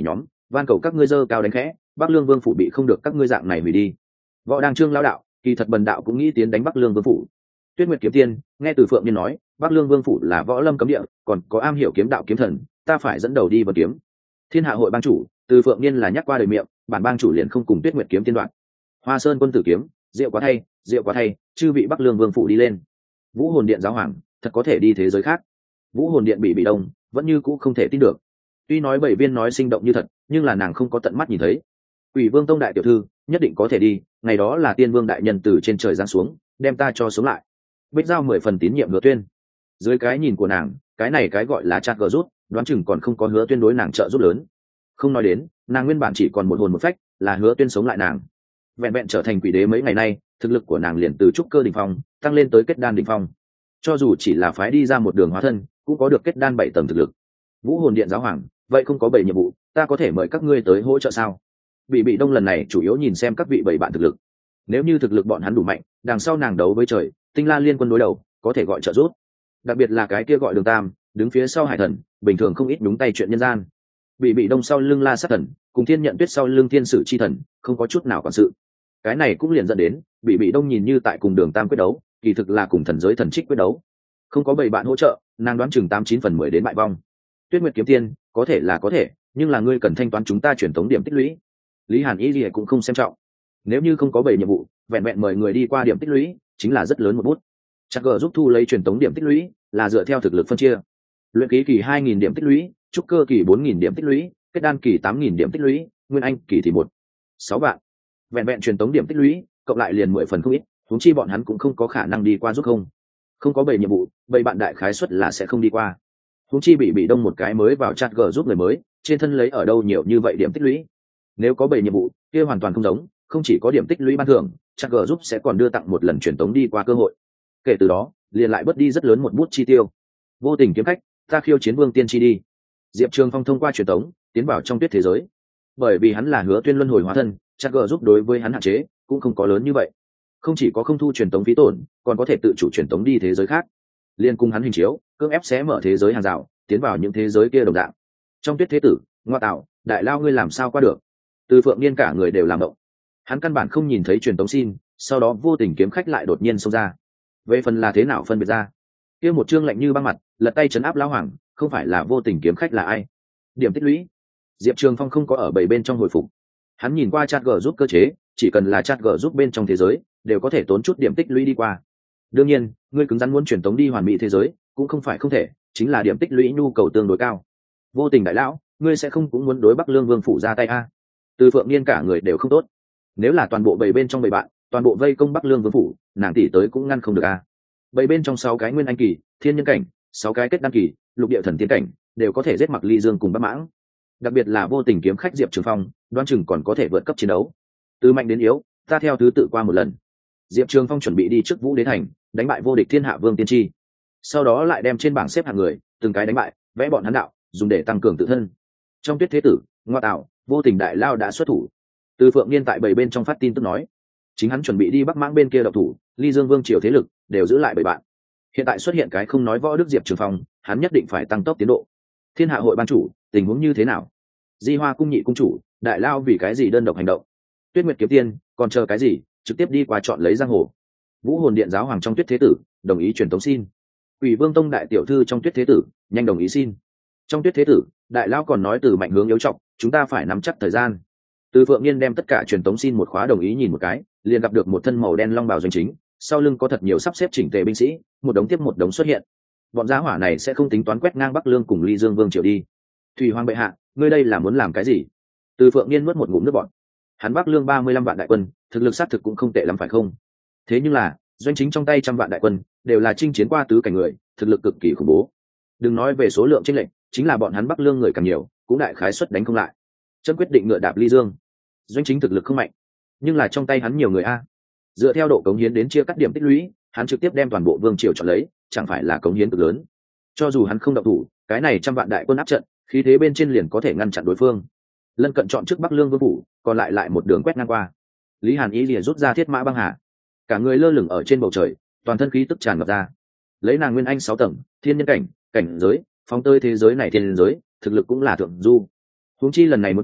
van cầu các ngươi dơ cao đánh khẽ, Bắc Lương Vương phủ bị không được các ngươi dạng này hủy đi. Võ Đăng Trương lao đạo, kỳ thật bần đạo cũng nghĩ tiến đánh Bắc Lương Vương phủ. Tuyết Nguyệt kiếm tiên nghe từ Phượng Niên nói, Bắc Lương Vương phủ là võ lâm cấm địa, còn có am hiểu kiếm đạo kiếm thần, ta phải dẫn đầu đi vào kiếm. Thiên Hạ hội bang chủ, từ Phượng Niên là nhắc qua đời miệng, bản bang chủ liền không cùng Tuyết Nguyệt kiếm tiên đoạn. Hoa Sơn quân tử kiếm, rượu quá thay, chư vị Bắc Lương Vương phủ đi lên. Vũ Hồn Điện giáo hoàng, thật có thể đi thế giới khác. Vũ Hồn Điện bị đông, vẫn như cũ không thể tin được. Tuy nói bảy viên nói sinh động như thật, nhưng là nàng không có tận mắt nhìn thấy. Quỷ Vương Tông đại tiểu thư, nhất định có thể đi, ngày đó là Tiên Vương đại nhân từ trên trời giáng xuống, đem ta cho sống lại. Bích giao 10 phần tín nhiệm Hứa Tuyên. Dưới cái nhìn của nàng, cái này cái gọi là chat gờ rút, đoán chừng còn không có Hứa Tuyên đối nàng trợ giúp lớn. Không nói đến, nàng nguyên bản chỉ còn một hồn một phách, là Hứa Tuyên sống lại nàng. Vẹn vẹn trở thành quỷ đế mấy ngày nay, thực lực của nàng liền từ trúc cơ đỉnh phong tăng lên tới kết đan đỉnh phong. Cho dù chỉ là phái đi ra một đường hóa thân, cũng có được kết đan 7 tầng thực lực. Vũ Hồn Điện giáo hoàng, vậy không có 7 nhiệm vụ, ta có thể mời các ngươi tới hỗ trợ sao? Bị đông lần này chủ yếu nhìn xem các vị 7 bạn thực lực. Nếu như thực lực bọn hắn đủ mạnh, đằng sau nàng đấu với trời, Tinh La liên quân đối đầu, có thể gọi trợ giúp. Đặc biệt là cái kia gọi Đường Tam, đứng phía sau Hải Thần, bình thường không ít đúng tay chuyện nhân gian. Bị đông sau lưng La Sát Thần, cùng Thiên Nhận Tuyết sau lưng Thiên Sử Chi Thần, không có chút nào quản sự. Cái này cũng liền dẫn đến, bị đông nhìn như tại cùng Đường Tam quyết đấu, kỳ thực là cùng thần giới thần trích quyết đấu. Không có 7 bạn hỗ trợ, nàng đoán chừng 89 phần 10 đến bại vong. Tuyết Nguyệt kiếm tiên, có thể là có thể, nhưng là ngươi cần thanh toán chúng ta truyền tống điểm tích lũy. Lý Hàn Y cũng không xem trọng. Nếu như không có 7 nhiệm vụ, vẹn vẹn mời người đi qua điểm tích lũy, chính là rất lớn một bút. Chắc gờ giúp thu lấy truyền tống điểm tích lũy, là dựa theo thực lực phân chia. Luyện khí kỳ 2000 điểm tích lũy, trúc cơ kỳ 4000 điểm tích lũy, kết đan kỳ 8000 điểm tích lũy, nguyên anh kỳ thì 6 vạn. Vẹn vẹn truyền tống điểm tích lũy, cộng lại liền 10 phần không ít, huống chi bọn hắn cũng không có khả năng đi qua giúp không. Không có 7 nhiệm vụ, 7 bạn đại khái suất là sẽ không đi qua. Huống chi bị đông một cái mới vào chat g giúp người mới, trên thân lấy ở đâu nhiều như vậy điểm tích lũy. Nếu có 7 nhiệm vụ, kia hoàn toàn không giống, không chỉ có điểm tích lũy ban thưởng, chat g giúp sẽ còn đưa tặng một lần truyền tống đi qua cơ hội. Kể từ đó, liền lại bớt đi rất lớn một bút chi tiêu. Vô tình kiếm khách, ta khiêu chiến vương tiên chi đi. Diệp Trường Phong thông qua truyền tống, tiến vào trong tuyết thế giới. Bởi vì hắn là Hứa Tuyên luân hồi hóa thân, chat g giúp đối với hắn hạn chế cũng không có lớn như vậy. Không chỉ có không thu truyền tống phí tổn, còn có thể tự chủ truyền tống đi thế giới khác. Liên cung hắn hình chiếu, cưỡng ép xé mở thế giới hàng rào, tiến vào những thế giới kia đồng dạng. Trong tuyết thế tử, ngoa tạo, đại lao ngươi làm sao qua được? Từ Phượng Niên cả người đều làm động. Hắn căn bản không nhìn thấy truyền tống xin, sau đó vô tình kiếm khách lại đột nhiên xông ra. Về phần là thế nào phân biệt ra? Kia một trương lạnh như băng mặt, lật tay trấn áp lão hoàng, không phải là vô tình kiếm khách là ai? Điểm tích lũy. Diệp Trường Phong không có ở bảy bên trong hồi phục. Hắn nhìn qua chat g giúp cơ chế, chỉ cần là chat g giúp bên trong thế giới, đều có thể tốn chút điểm tích lũy đi qua. Đương nhiên, ngươi cứng rắn muốn truyền tống đi hoàn mỹ thế giới, cũng không phải không thể, chính là điểm tích lũy nhu cầu tương đối cao. Vô tình đại lão, ngươi sẽ không cũng muốn đối Bắc Lương Vương phủ ra tay a? Từ Phượng Niên cả người đều không tốt. Nếu là toàn bộ bảy bên trong bảy bạn, toàn bộ vây công Bắc Lương Vương phủ, nàng tỷ tới cũng ngăn không được a. Bảy bên trong 6 cái nguyên anh kỳ, thiên nhân cảnh, 6 cái kết đăng kỳ, lục địa thần tiên cảnh, đều có thể giết Mặc Ly Dương cùng Bắc Mãng. Đặc biệt là vô tình kiếm khách Diệp Trường Phong, đoán chừng còn có thể vượt cấp chiến đấu. Từ mạnh đến yếu, ta theo thứ tự qua một lần. Diệp Trường Phong chuẩn bị đi trước Vũ Đế thành, đánh bại vô địch thiên hạ Vương Tiên Tri, sau đó lại đem trên bảng xếp hạng người từng cái đánh bại, vẽ bọn hắn đạo, dùng để tăng cường tự thân. Trong tuyết thế tử, ngoa tạo, vô tình đại lao đã xuất thủ. Từ Phượng Niên tại bảy bên trong phát tin tức nói, chính hắn chuẩn bị đi Bắc Mãng bên kia độc thủ, Ly Dương Vương triều thế lực đều giữ lại bảy bạn. Hiện tại xuất hiện cái không nói võ đức Diệp Trường Phong, hắn nhất định phải tăng tốc tiến độ. Thiên Hạ hội ban chủ, tình huống như thế nào? Di Hoa cung nhị cung chủ, đại lao vì cái gì đơn độc hành động? Tuyết Nguyệt kiếm tiên, còn chờ cái gì, trực tiếp đi qua chọn lấy giang hồ. Vũ Hồn Điện giáo hoàng trong tuyết thế tử, đồng ý truyền tống xin. Quỷ Vương Tông đại tiểu thư trong tuyết thế tử, nhanh đồng ý xin. Trong tuyết thế tử, đại lao còn nói từ mạnh hướng yếu trọng, chúng ta phải nắm chắc thời gian. Từ Phượng Niên đem tất cả truyền tống xin một khóa đồng ý nhìn một cái, liền gặp được một thân màu đen long bào doanh chính, sau lưng có thật nhiều sắp xếp chỉnh tề binh sĩ, một đống tiếp một đống xuất hiện. Bọn gia hỏa này sẽ không tính toán quét ngang Bắc Lương cùng Ly Dương Vương triều đi. Thủy Hoàng bệ hạ, ngươi đây là muốn làm cái gì? Từ Phượng Niên nuốt một ngụm nước bọt. Hắn Bắc Lương 35 vạn đại quân, thực lực sát thực cũng không tệ lắm phải không? Thế nhưng là, doanh chính trong tay trăm vạn đại quân, đều là chinh chiến qua tứ cảnh người, thực lực cực kỳ khủng bố. Đừng nói về số lượng chênh lệch, chính là bọn hắn Bắc Lương người càng nhiều, cũng đại khái suất đánh không lại. Chân quyết định ngựa đạp Ly Dương. Doanh chính thực lực không mạnh, nhưng là trong tay hắn nhiều người a. Dựa theo độ cống hiến đến chia cắt điểm tích lũy, hắn trực tiếp đem toàn bộ vương triều chọn lấy, chẳng phải là cống hiến cực lớn. Cho dù hắn không động thủ, cái này trăm vạn đại quân áp trận, khí thế bên trên liền có thể ngăn chặn đối phương. Lân cận chọn trước Bắc Lương Vương phủ, còn lại một đường quét ngang qua. Lý Hàn Ý liền rút ra thiết mã băng hà, cả người lơ lửng ở trên bầu trời, toàn thân khí tức tràn ngập ra. Lấy nàng nguyên anh 6 tầng, thiên nhân cảnh, cảnh giới, phóng tơi thế giới này thiên giới, thực lực cũng là thượng du. Huống chi lần này muốn tìm,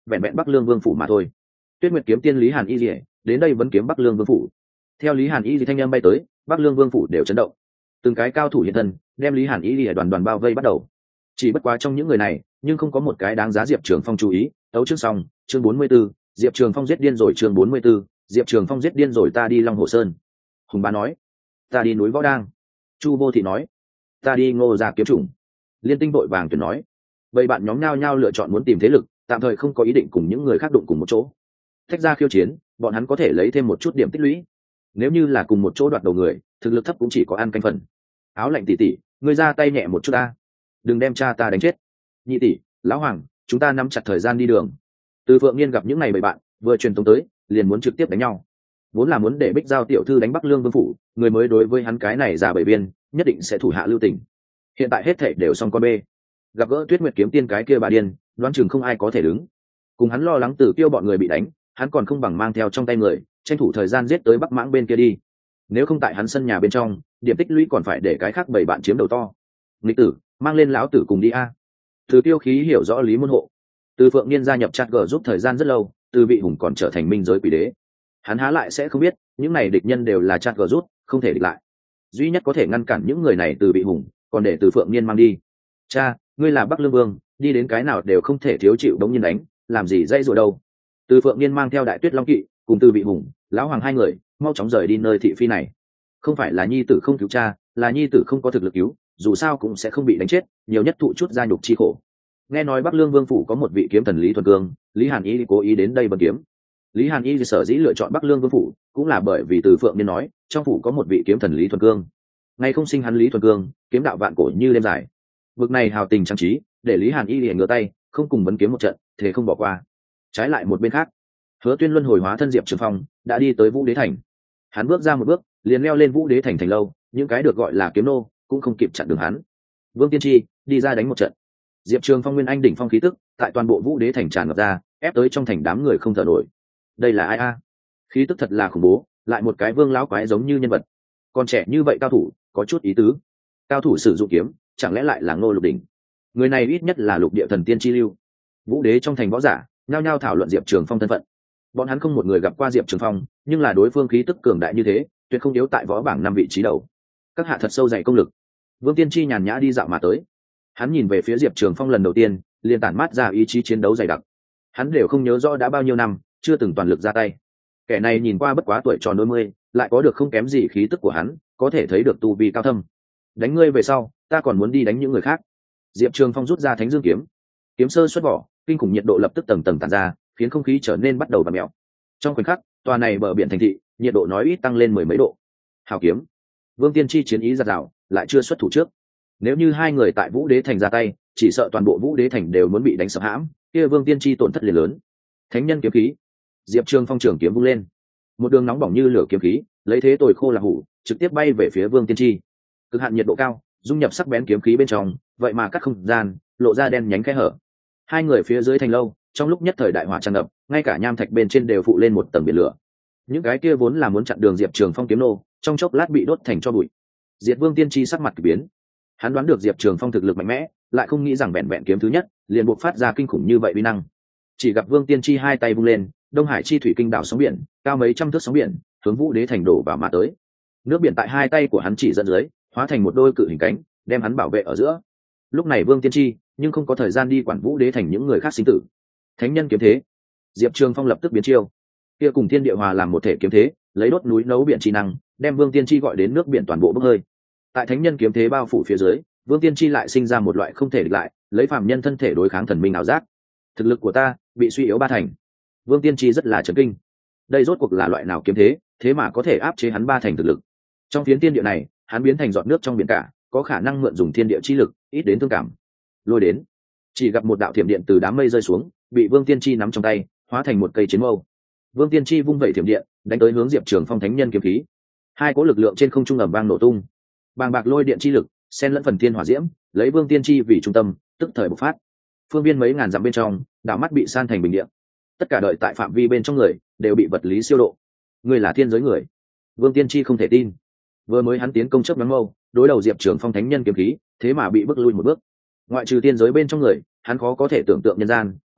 vẹn vẹn Bắc Lương Vương phủ mà thôi. Tuyết Nguyệt kiếm tiên Lý Hàn Y Lìa đến đây vấn kiếm Bắc Lương Vương phủ. Theo Lý Hàn Y Lìa thanh âm bay tới, Bắc Lương Vương phủ đều chấn động. Từng cái cao thủ hiện thân, đem Lý Hàn Y Lìa đoàn đoàn bao vây bắt đầu. Chỉ bất quá trong những người này, nhưng không có một cái đáng giá Diệp Trường Phong chú ý. Tấu chương xong, chương 44, Diệp Trường Phong giết điên rồi, chương 44, Diệp Trường Phong giết điên rồi. Ta đi Long Hồ Sơn. Hùng Bá nói. Ta đi núi Võ Đang. Chu Vô Thị nói. Ta đi Ngô Gia kiếm chủng. Liên Tinh vội vàng tuyển nói. Vậy bạn nhóm nhao nhao lựa chọn muốn tìm thế lực, tạm thời không có ý định cùng những người khác đụng cùng một chỗ. Tách ra khiêu chiến, bọn hắn có thể lấy thêm một chút điểm tích lũy. Nếu như là cùng một chỗ đoạt đầu người, thực lực thấp cũng chỉ có ăn canh phần. Áo lạnh tỷ tỷ, ngươi ra tay nhẹ một chút ta, đừng đem cha ta đánh chết. Nhị tỷ, lão hoàng, chúng ta nắm chặt thời gian đi đường. Từ Phượng Nghiên gặp những ngày bầy bạn vừa truyền tống tới, liền muốn trực tiếp đánh nhau. Vốn là muốn để Bích Giao tiểu thư đánh Bắc Lương Vương phủ, người mới đối với hắn cái này già bầy viên, nhất định sẽ thủ hạ lưu tình. Hiện tại hết thảy đều xong con bê. Gặp gỡ Tuyết Nguyệt kiếm tiên cái kia bà điên, đoán chừng không ai có thể đứng. Cùng hắn lo lắng Tử Kiêu bọn người bị đánh, hắn còn không bằng mang theo trong tay người, tranh thủ thời gian giết tới Bắc Mãng bên kia đi. Nếu không tại hắn sân nhà bên trong, điểm tích lũy còn phải để cái khác bảy bạn chiếm đầu to. Nghịch tử, mang lên lão tử cùng đi a. Từ Tiêu khí hiểu rõ lý môn hộ. Từ Phượng Niên gia nhập chat G giúp thời gian rất lâu, Từ Vị Hùng còn trở thành minh giới quỷ đế. Hắn há lại sẽ không biết, những này địch nhân đều là chat G rút, không thể địch lại. Duy nhất có thể ngăn cản những người này Từ Vị Hùng, còn để Từ Phượng Niên mang đi. Cha, ngươi là Bắc Lương Vương, đi đến cái nào đều không thể thiếu chịu đống nhiên đánh, làm gì dây rồi đâu. Từ Phượng Niên mang theo Đại Tuyết Long Kỵ, cùng Từ Vị Hùng, lão hoàng hai người, mau chóng rời đi nơi thị phi này. Không phải là nhi tử không cứu cha, là nhi tử không có thực lực cứu, dù sao cũng sẽ không bị đánh chết, nhiều nhất thụ chút gia nhục chi khổ. Nghe nói Bắc Lương Vương phủ có một vị kiếm thần Lý Thuần Cương, Lý Hàn Y cố ý đến đây bần kiếm. Lý Hàn Y sở dĩ lựa chọn Bắc Lương Vương phủ, cũng là bởi vì Từ Phượng Niên nói, trong phủ có một vị kiếm thần Lý Thuần Cương. Ngày không sinh hắn Lý Thuần Cương, kiếm đạo vạn cổ như đêm dài. Vực này hào tình trang trí, để Lý Hàn Y liền ngửa tay, không cùng vấn kiếm một trận, thế không bỏ qua. Trái lại một bên khác, Hứa Tuyên luân hồi hóa thân Diệp Trường Phong, đã đi tới Vũ Đế thành. Hắn bước ra một bước, liền leo lên Vũ Đế thành thành lâu, những cái được gọi là kiếm nô cũng không kịp chặn đường hắn. Vương Tiên Tri đi ra đánh một trận. Diệp Trường Phong nguyên anh đỉnh phong khí tức, tại toàn bộ Vũ Đế thành tràn ngập ra, ép tới trong thành đám người không thở nổi. Đây là ai a? Khí tức thật là khủng bố, lại một cái vương lão quái giống như nhân vật. Còn trẻ như vậy cao thủ, có chút ý tứ. Cao thủ sử dụng kiếm, chẳng lẽ lại là Ngô Lục Đỉnh? Người này ít nhất là lục địa thần tiên chi lưu. Vũ Đế trong thành võ giả, nhao nhao thảo luận Diệp Trường Phong thân phận. Bọn hắn không một người gặp qua Diệp Trường Phong, nhưng là đối phương khí tức cường đại như thế, tuyệt không yếu tại võ bảng 5 vị trí đầu. Các hạ thật sâu dày công lực. Vương Tiên Tri nhàn nhã đi dạo mà tới. Hắn nhìn về phía Diệp Trường Phong lần đầu tiên, liền tản mát ra ý chí chiến đấu dày đặc. Hắn đều không nhớ rõ đã bao nhiêu năm, chưa từng toàn lực ra tay. Kẻ này nhìn qua bất quá tuổi tròn đôi mươi, lại có được không kém gì khí tức của hắn, có thể thấy được tu vi cao thâm. Đánh ngươi về sau, ta còn muốn đi đánh những người khác. Diệp Trường Phong rút ra Thánh Dương kiếm, kiếm sơ xuất vỏ, kinh khủng nhiệt độ lập tức tầng tầng tản ra, khiến không khí trở nên bắt đầu bặm mèo. Trong khoảnh khắc, tòa này bờ biển thành thị, nhiệt độ nói ít tăng lên mười mấy độ. Hào kiếm, Vương Tiên Tri chiến ý giạt rào, lại chưa xuất thủ trước. Nếu như hai người tại Vũ Đế thành ra tay, chỉ sợ toàn bộ Vũ Đế thành đều muốn bị đánh sập hãm, kia Vương Tiên Tri tổn thất liền lớn. Thánh nhân kiếm khí, Diệp Trường Phong trường kiếm vung lên, một đường nóng bỏng như lửa kiếm khí, lấy thế tồi khô là hủ, trực tiếp bay về phía Vương Tiên Tri. Cực hạn nhiệt độ cao, dung nhập sắc bén kiếm khí bên trong, vậy mà cắt không gian, lộ ra đen nhánh kẽ hở. Hai người phía dưới thành lâu, trong lúc nhất thời đại hỏa tràn ngập, ngay cả nham thạch bên trên đều phụ lên một tầng biển lửa. Những cái kia vốn là muốn chặn đường Diệp Trường Phong kiếm nô, trong chốc lát bị đốt thành tro bụi. Diệt Vương Tiên Tri sắc mặt kỳ biến. Hắn đoán được Diệp Trường Phong thực lực mạnh mẽ, lại không nghĩ rằng vẹn vẹn kiếm thứ nhất, liền buộc phát ra kinh khủng như vậy uy năng. Chỉ gặp Vương Tiên Tri hai tay vung lên, Đông Hải chi thủy kinh đảo sóng biển, cao mấy trăm thước sóng biển, hướng Vũ Đế thành đổ vào mà tới. Nước biển tại hai tay của hắn chỉ dẫn dưới, hóa thành một đôi cự hình cánh, đem hắn bảo vệ ở giữa. Lúc này Vương Tiên Tri nhưng không có thời gian đi quản Vũ Đế thành những người khác sinh tử. Thánh nhân kiếm thế, Diệp Trường Phong lập tức biến chiêu. Kia cùng thiên địa hòa làm một thể kiếm thế, lấy đốt núi nấu biển chi năng, đem Vương Tiên Tri gọi đến nước biển toàn bộ bốc hơi. Tại thánh nhân kiếm thế bao phủ phía dưới, Vương Tiên Tri lại sinh ra một loại không thể địch lại, lấy phàm nhân thân thể đối kháng thần minh ảo giác. Thực lực của ta bị suy yếu ba thành. Vương Tiên Tri rất là chấn kinh. Đây rốt cuộc là loại nào kiếm thế, thế mà có thể áp chế hắn ba thành thực lực. Trong phiến thiên địa này, hắn biến thành giọt nước trong biển cả, có khả năng mượn dùng thiên địa chi lực, ít đến thương cảm. Lôi đến, chỉ gặp một đạo thiểm điện từ đám mây rơi xuống, bị Vương Tiên Tri nắm trong tay, hóa thành một cây chiến mâu. Vương Tiên Tri vung vẩy thiểm điện, đánh tới hướng Diệp Trường Phong thánh nhân kiếm khí. Hai cỗ lực lượng trên không trung ầm vang nổ tung. Bàng bạc lôi điện chi lực, xen lẫn phần thiên hỏa diễm, lấy Vương Tiên Tri vì trung tâm, tức thời bộc phát. Phương viên mấy ngàn dặm bên trong, đảo mắt bị san thành bình địa. Tất cả đợi tại phạm vi bên trong người đều bị vật lý siêu độ. Người là thiên giới người. Vương Tiên Tri không thể tin. Vừa mới hắn tiến công chớp nhoáng mâu, đối đầu Diệp Trường Phong thánh nhân kiếm khí, thế mà bị bước lui một bước. Ngoại trừ tiên giới bên trong người, hắn khó có thể tưởng tượng nhân gian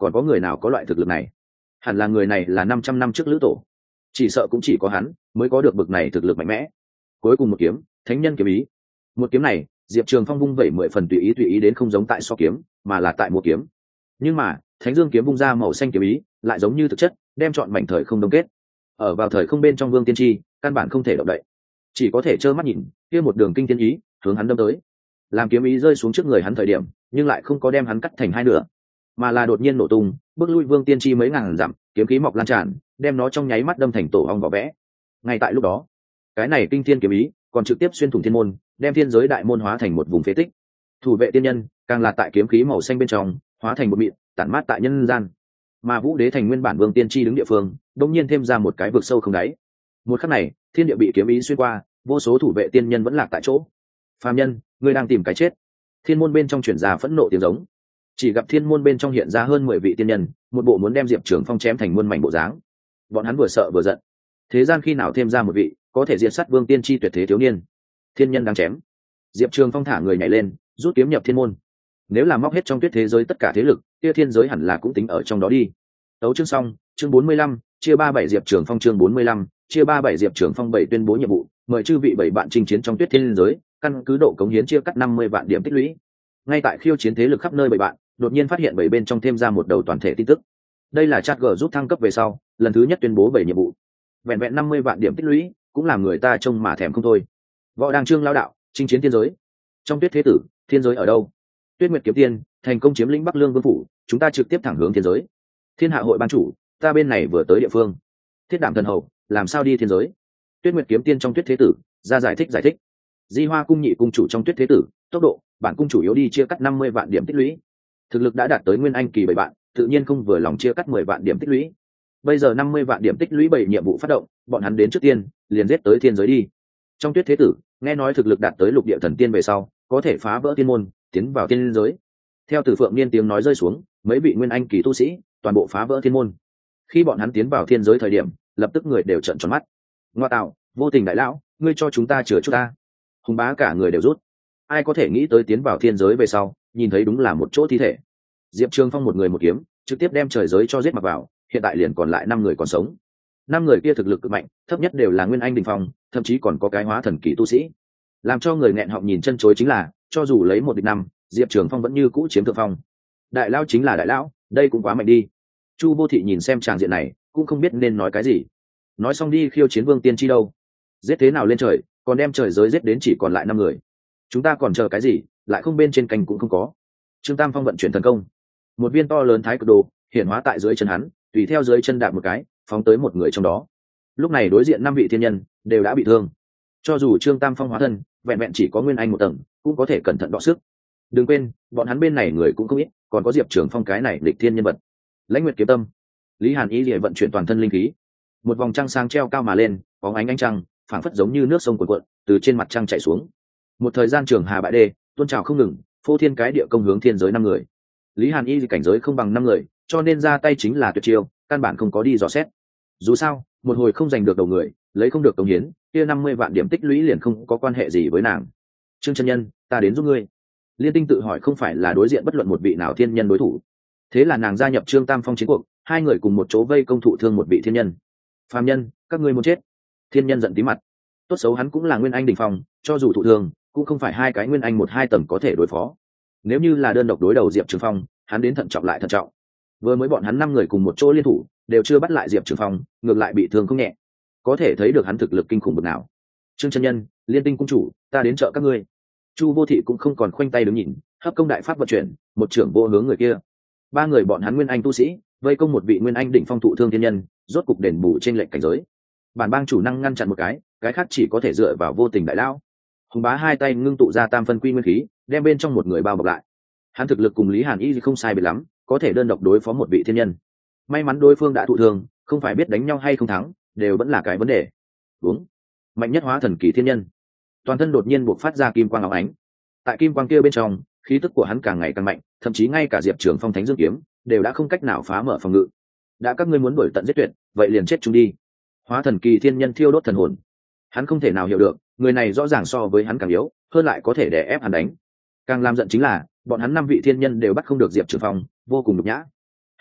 còn có người nào có loại thực lực này? Hẳn là người này là 500 năm trước lữ tổ, chỉ sợ cũng chỉ có hắn mới có được bực này thực lực mạnh mẽ. Cuối cùng một kiếm, thánh nhân kiếm ý. Một kiếm này, Diệp Trường Phong vung vẩy 10 phần tùy ý đến không giống tại so kiếm, mà là tại mua kiếm. Nhưng mà, Thánh Dương kiếm vung ra màu xanh kiếm ý, lại giống như thực chất, đem chọn mảnh thời không đông kết. Ở vào thời không bên trong Vương Tiên Tri, căn bản không thể động đậy, chỉ có thể trơ mắt nhìn, kia một đường kinh thiên ý, hướng hắn đâm tới. Làm kiếm ý rơi xuống trước người hắn thời điểm, nhưng lại không có đem hắn cắt thành hai nửa, mà là đột nhiên nổ tung, bước lui Vương Tiên Tri mấy ngàn dặm, kiếm khí mọc lan tràn, đem nó trong nháy mắt đâm thành tổ ong vỏ vẽ. Ngay tại lúc đó, cái này kinh thiên kiếm ý còn trực tiếp xuyên thủng thiên môn, đem thiên giới đại môn hóa thành một vùng phế tích. Thủ vệ tiên nhân càng là tại kiếm khí màu xanh bên trong hóa thành một mịn, tản mát tại nhân gian. Mà Vũ Đế thành nguyên bản Vương Tiên Tri đứng địa phương, đột nhiên thêm ra một cái vực sâu không đáy. Một khắc này, thiên địa bị kiếm ý xuyên qua, vô số thủ vệ tiên nhân vẫn lạc tại chỗ. Phàm nhân, ngươi đang tìm cái chết. Thiên môn bên trong truyền ra phẫn nộ tiếng giống. Chỉ gặp thiên môn bên trong hiện ra hơn 10 vị tiên nhân, một bộ muốn đem Diệp Trường Phong chém thành muôn mảnh bộ dáng. Bọn hắn vừa sợ vừa giận. Thế gian khi nào thêm ra một vị có thể diệt sát Vương Tiên Tri tuyệt thế thiếu niên? Thiên nhân đang chém. Diệp Trường Phong thả người nhảy lên, rút kiếm nhập thiên môn. Nếu là móc hết trong tuyết thế giới tất cả thế lực, kia thiên giới hẳn là cũng tính ở trong đó đi. Tấu chương xong, chương 45, chia 37 Diệp Trường Phong chương 45, chia 37 Diệp Trường Phong 7 tuyên bố nhiệm vụ, mời chư vị 7 bạn chinh chiến trong tuyết thiên giới, căn cứ độ cống hiến chia cắt 50 vạn điểm tích lũy. Ngay tại khiêu chiến thế lực khắp nơi 7 bạn, đột nhiên phát hiện 7 bên trong thêm ra một đầu toàn thể tin tức. Đây là chat G giúp thăng cấp về sau, lần thứ nhất tuyên bố 7 nhiệm vụ. Vẹn vẹn 50 vạn điểm tích lũy, cũng làm người ta trông mà thèm không thôi. Võ Đăng Trương lao đạo, chinh chiến thiên giới. Trong tuyết thế tử, thiên giới ở đâu? Tuyết Nguyệt kiếm tiên, thành công chiếm lĩnh Bắc Lương Vương phủ, chúng ta trực tiếp thẳng hướng thiên giới. Thiên Hạ hội ban chủ, ta bên này vừa tới địa phương. Thiết Đảm thần hầu, làm sao đi thiên giới? Tuyết Nguyệt kiếm tiên trong tuyết thế tử, ra giải thích. Di Hoa cung nhị cung chủ trong tuyết thế tử, tốc độ, bản cung chủ yếu đi chia cắt 50 vạn điểm tích lũy. Thực lực đã đạt tới nguyên anh kỳ 7 bạn, tự nhiên không vừa lòng chia cắt 10 vạn điểm tích lũy. Bây giờ 50 vạn điểm tích lũy 7 nhiệm vụ phát động, bọn hắn đến trước tiên, liền giết tới thiên giới đi. Trong tuyết thế tử, nghe nói thực lực đạt tới lục địa thần tiên về sau, có thể phá vỡ thiên môn, tiến vào thiên giới. Theo Từ Phượng Niên tiếng nói rơi xuống, mấy vị nguyên anh kỳ tu sĩ toàn bộ phá vỡ thiên môn. Khi bọn hắn tiến vào thiên giới thời điểm, lập tức người đều trợn tròn mắt. Ngoa tạo, vô tình đại lão, ngươi cho chúng ta chừa chút ta. Hùng bá cả người đều rút. Ai có thể nghĩ tới tiến vào thiên giới về sau, nhìn thấy đúng là một chỗ thi thể. Diệp Trường Phong một người một kiếm, trực tiếp đem trời giới cho giết mặc vào, hiện tại liền còn lại 5 người còn sống. 5 người kia thực lực cực mạnh, thấp nhất đều là nguyên anh đỉnh phong, thậm chí còn có cái hóa thần kỳ tu sĩ. Làm cho người nghẹn họng nhìn chân chối chính là, cho dù lấy 1 địch 5, Diệp Trường Phong vẫn như cũ chiếm thượng phong. Đại lão chính là đại lão, đây cũng quá mạnh đi. Chu Vô Thị nhìn xem tràng diện này, cũng không biết nên nói cái gì. Nói xong đi khiêu chiến Vương Tiên Tri đâu? Giết thế nào lên trời, còn đem trời giới giết đến chỉ còn lại 5 người. Chúng ta còn chờ cái gì, lại không bên trên cành cũng không có. Trương Tam Phong vận chuyển thần công, một viên to lớn thái cực đồ hiển hóa tại dưới chân hắn, tùy theo dưới chân đạp một cái, phóng tới một người trong đó. Lúc này đối diện 5 vị thiên nhân đều đã bị thương. Cho dù Trương Tam Phong hóa thân vẹn vẹn chỉ có nguyên anh 1 tầng, cũng có thể cẩn thận đọ sức. Đừng quên, bọn hắn bên này người cũng không ít, còn có Diệp Trường Phong cái này lịch thiên nhân vật. Lãnh Nguyệt kiếm tâm, Lý Hàn Y liền vận chuyển toàn thân linh khí, một vòng trăng sáng treo cao mà lên, bóng ánh trăng phảng phất giống như nước sông cuồn cuộn từ trên mặt trăng chảy xuống. Một thời gian trường hà bại đê, tuôn trào không ngừng, phô thiên cái địa công hướng thiên giới 5 người. Lý Hàn Y cảnh giới không bằng 5 người, cho nên ra tay chính là tuyệt chiêu, căn bản không có đi dò xét. Dù sao, một hồi không giành được đầu người, lấy không được cống hiến, kia 50 vạn điểm tích lũy liền không có quan hệ gì với nàng. Trương chân nhân, ta đến giúp ngươi. Liên Tinh tự hỏi không phải là đối diện bất luận một vị nào thiên nhân đối thủ. Thế là nàng gia nhập Trương Tam Phong chiến cuộc, 2 người cùng một chỗ vây công thụ thương một vị thiên nhân. Phàm nhân, các ngươi muốn chết. Thiên nhân giận tí mặt. Tốt xấu hắn cũng là nguyên anh đỉnh phong, cho dù thụ thương, cũng không phải 2 cái nguyên anh 1-2 tầng có thể đối phó. Nếu như là đơn độc đối đầu Diệp Trường Phong, hắn đến thận trọng lại thận trọng. Vừa mới bọn hắn 5 người cùng một chỗ liên thủ, đều chưa bắt lại Diệp Trường Phong, ngược lại bị thương không nhẹ. Có thể thấy được hắn thực lực kinh khủng bậc nào. Trương chân nhân, Liên Tinh cung chủ, ta đến trợ các ngươi. Chu Vô Thị cũng không còn khoanh tay đứng nhìn, hấp công đại pháp vận chuyển, một trưởng vô hướng người kia. 3 người bọn hắn nguyên anh tu sĩ, vây công một vị nguyên anh đỉnh phong thụ thương thiên nhân, rốt cục đền bù trên lệnh cảnh giới. Bản bang chủ năng ngăn chặn một cái khác chỉ có thể dựa vào vô tình đại lão. Hùng bá 2 tay ngưng tụ ra tam phân quy nguyên khí, đem bên trong một người bao bọc lại. Hắn thực lực cùng Lý Hàn Y không sai biệt lắm, có thể đơn độc đối phó một vị thiên nhân. May mắn đối phương đã thụ thương, không phải biết đánh nhau hay không thắng, đều vẫn là cái vấn đề. Đúng, mạnh nhất hóa thần kỳ thiên nhân, toàn thân đột nhiên buộc phát ra kim quang óng ánh. Tại kim quang kia bên trong, khí tức của hắn càng ngày càng mạnh, thậm chí ngay cả Diệp Trường Phong Thánh Dương kiếm đều đã không cách nào phá mở phòng ngự. Đã các ngươi muốn đuổi tận giết tuyệt, vậy liền chết chúng đi. Hóa thần kỳ thiên nhân thiêu đốt thần hồn, hắn không thể nào hiểu được, người này rõ ràng so với hắn càng yếu, hơn lại có thể đè ép hắn đánh. Càng làm giận chính là, bọn hắn 5 vị thiên nhân đều bắt không được Diệp Trường Phong, vô cùng nhục nhã.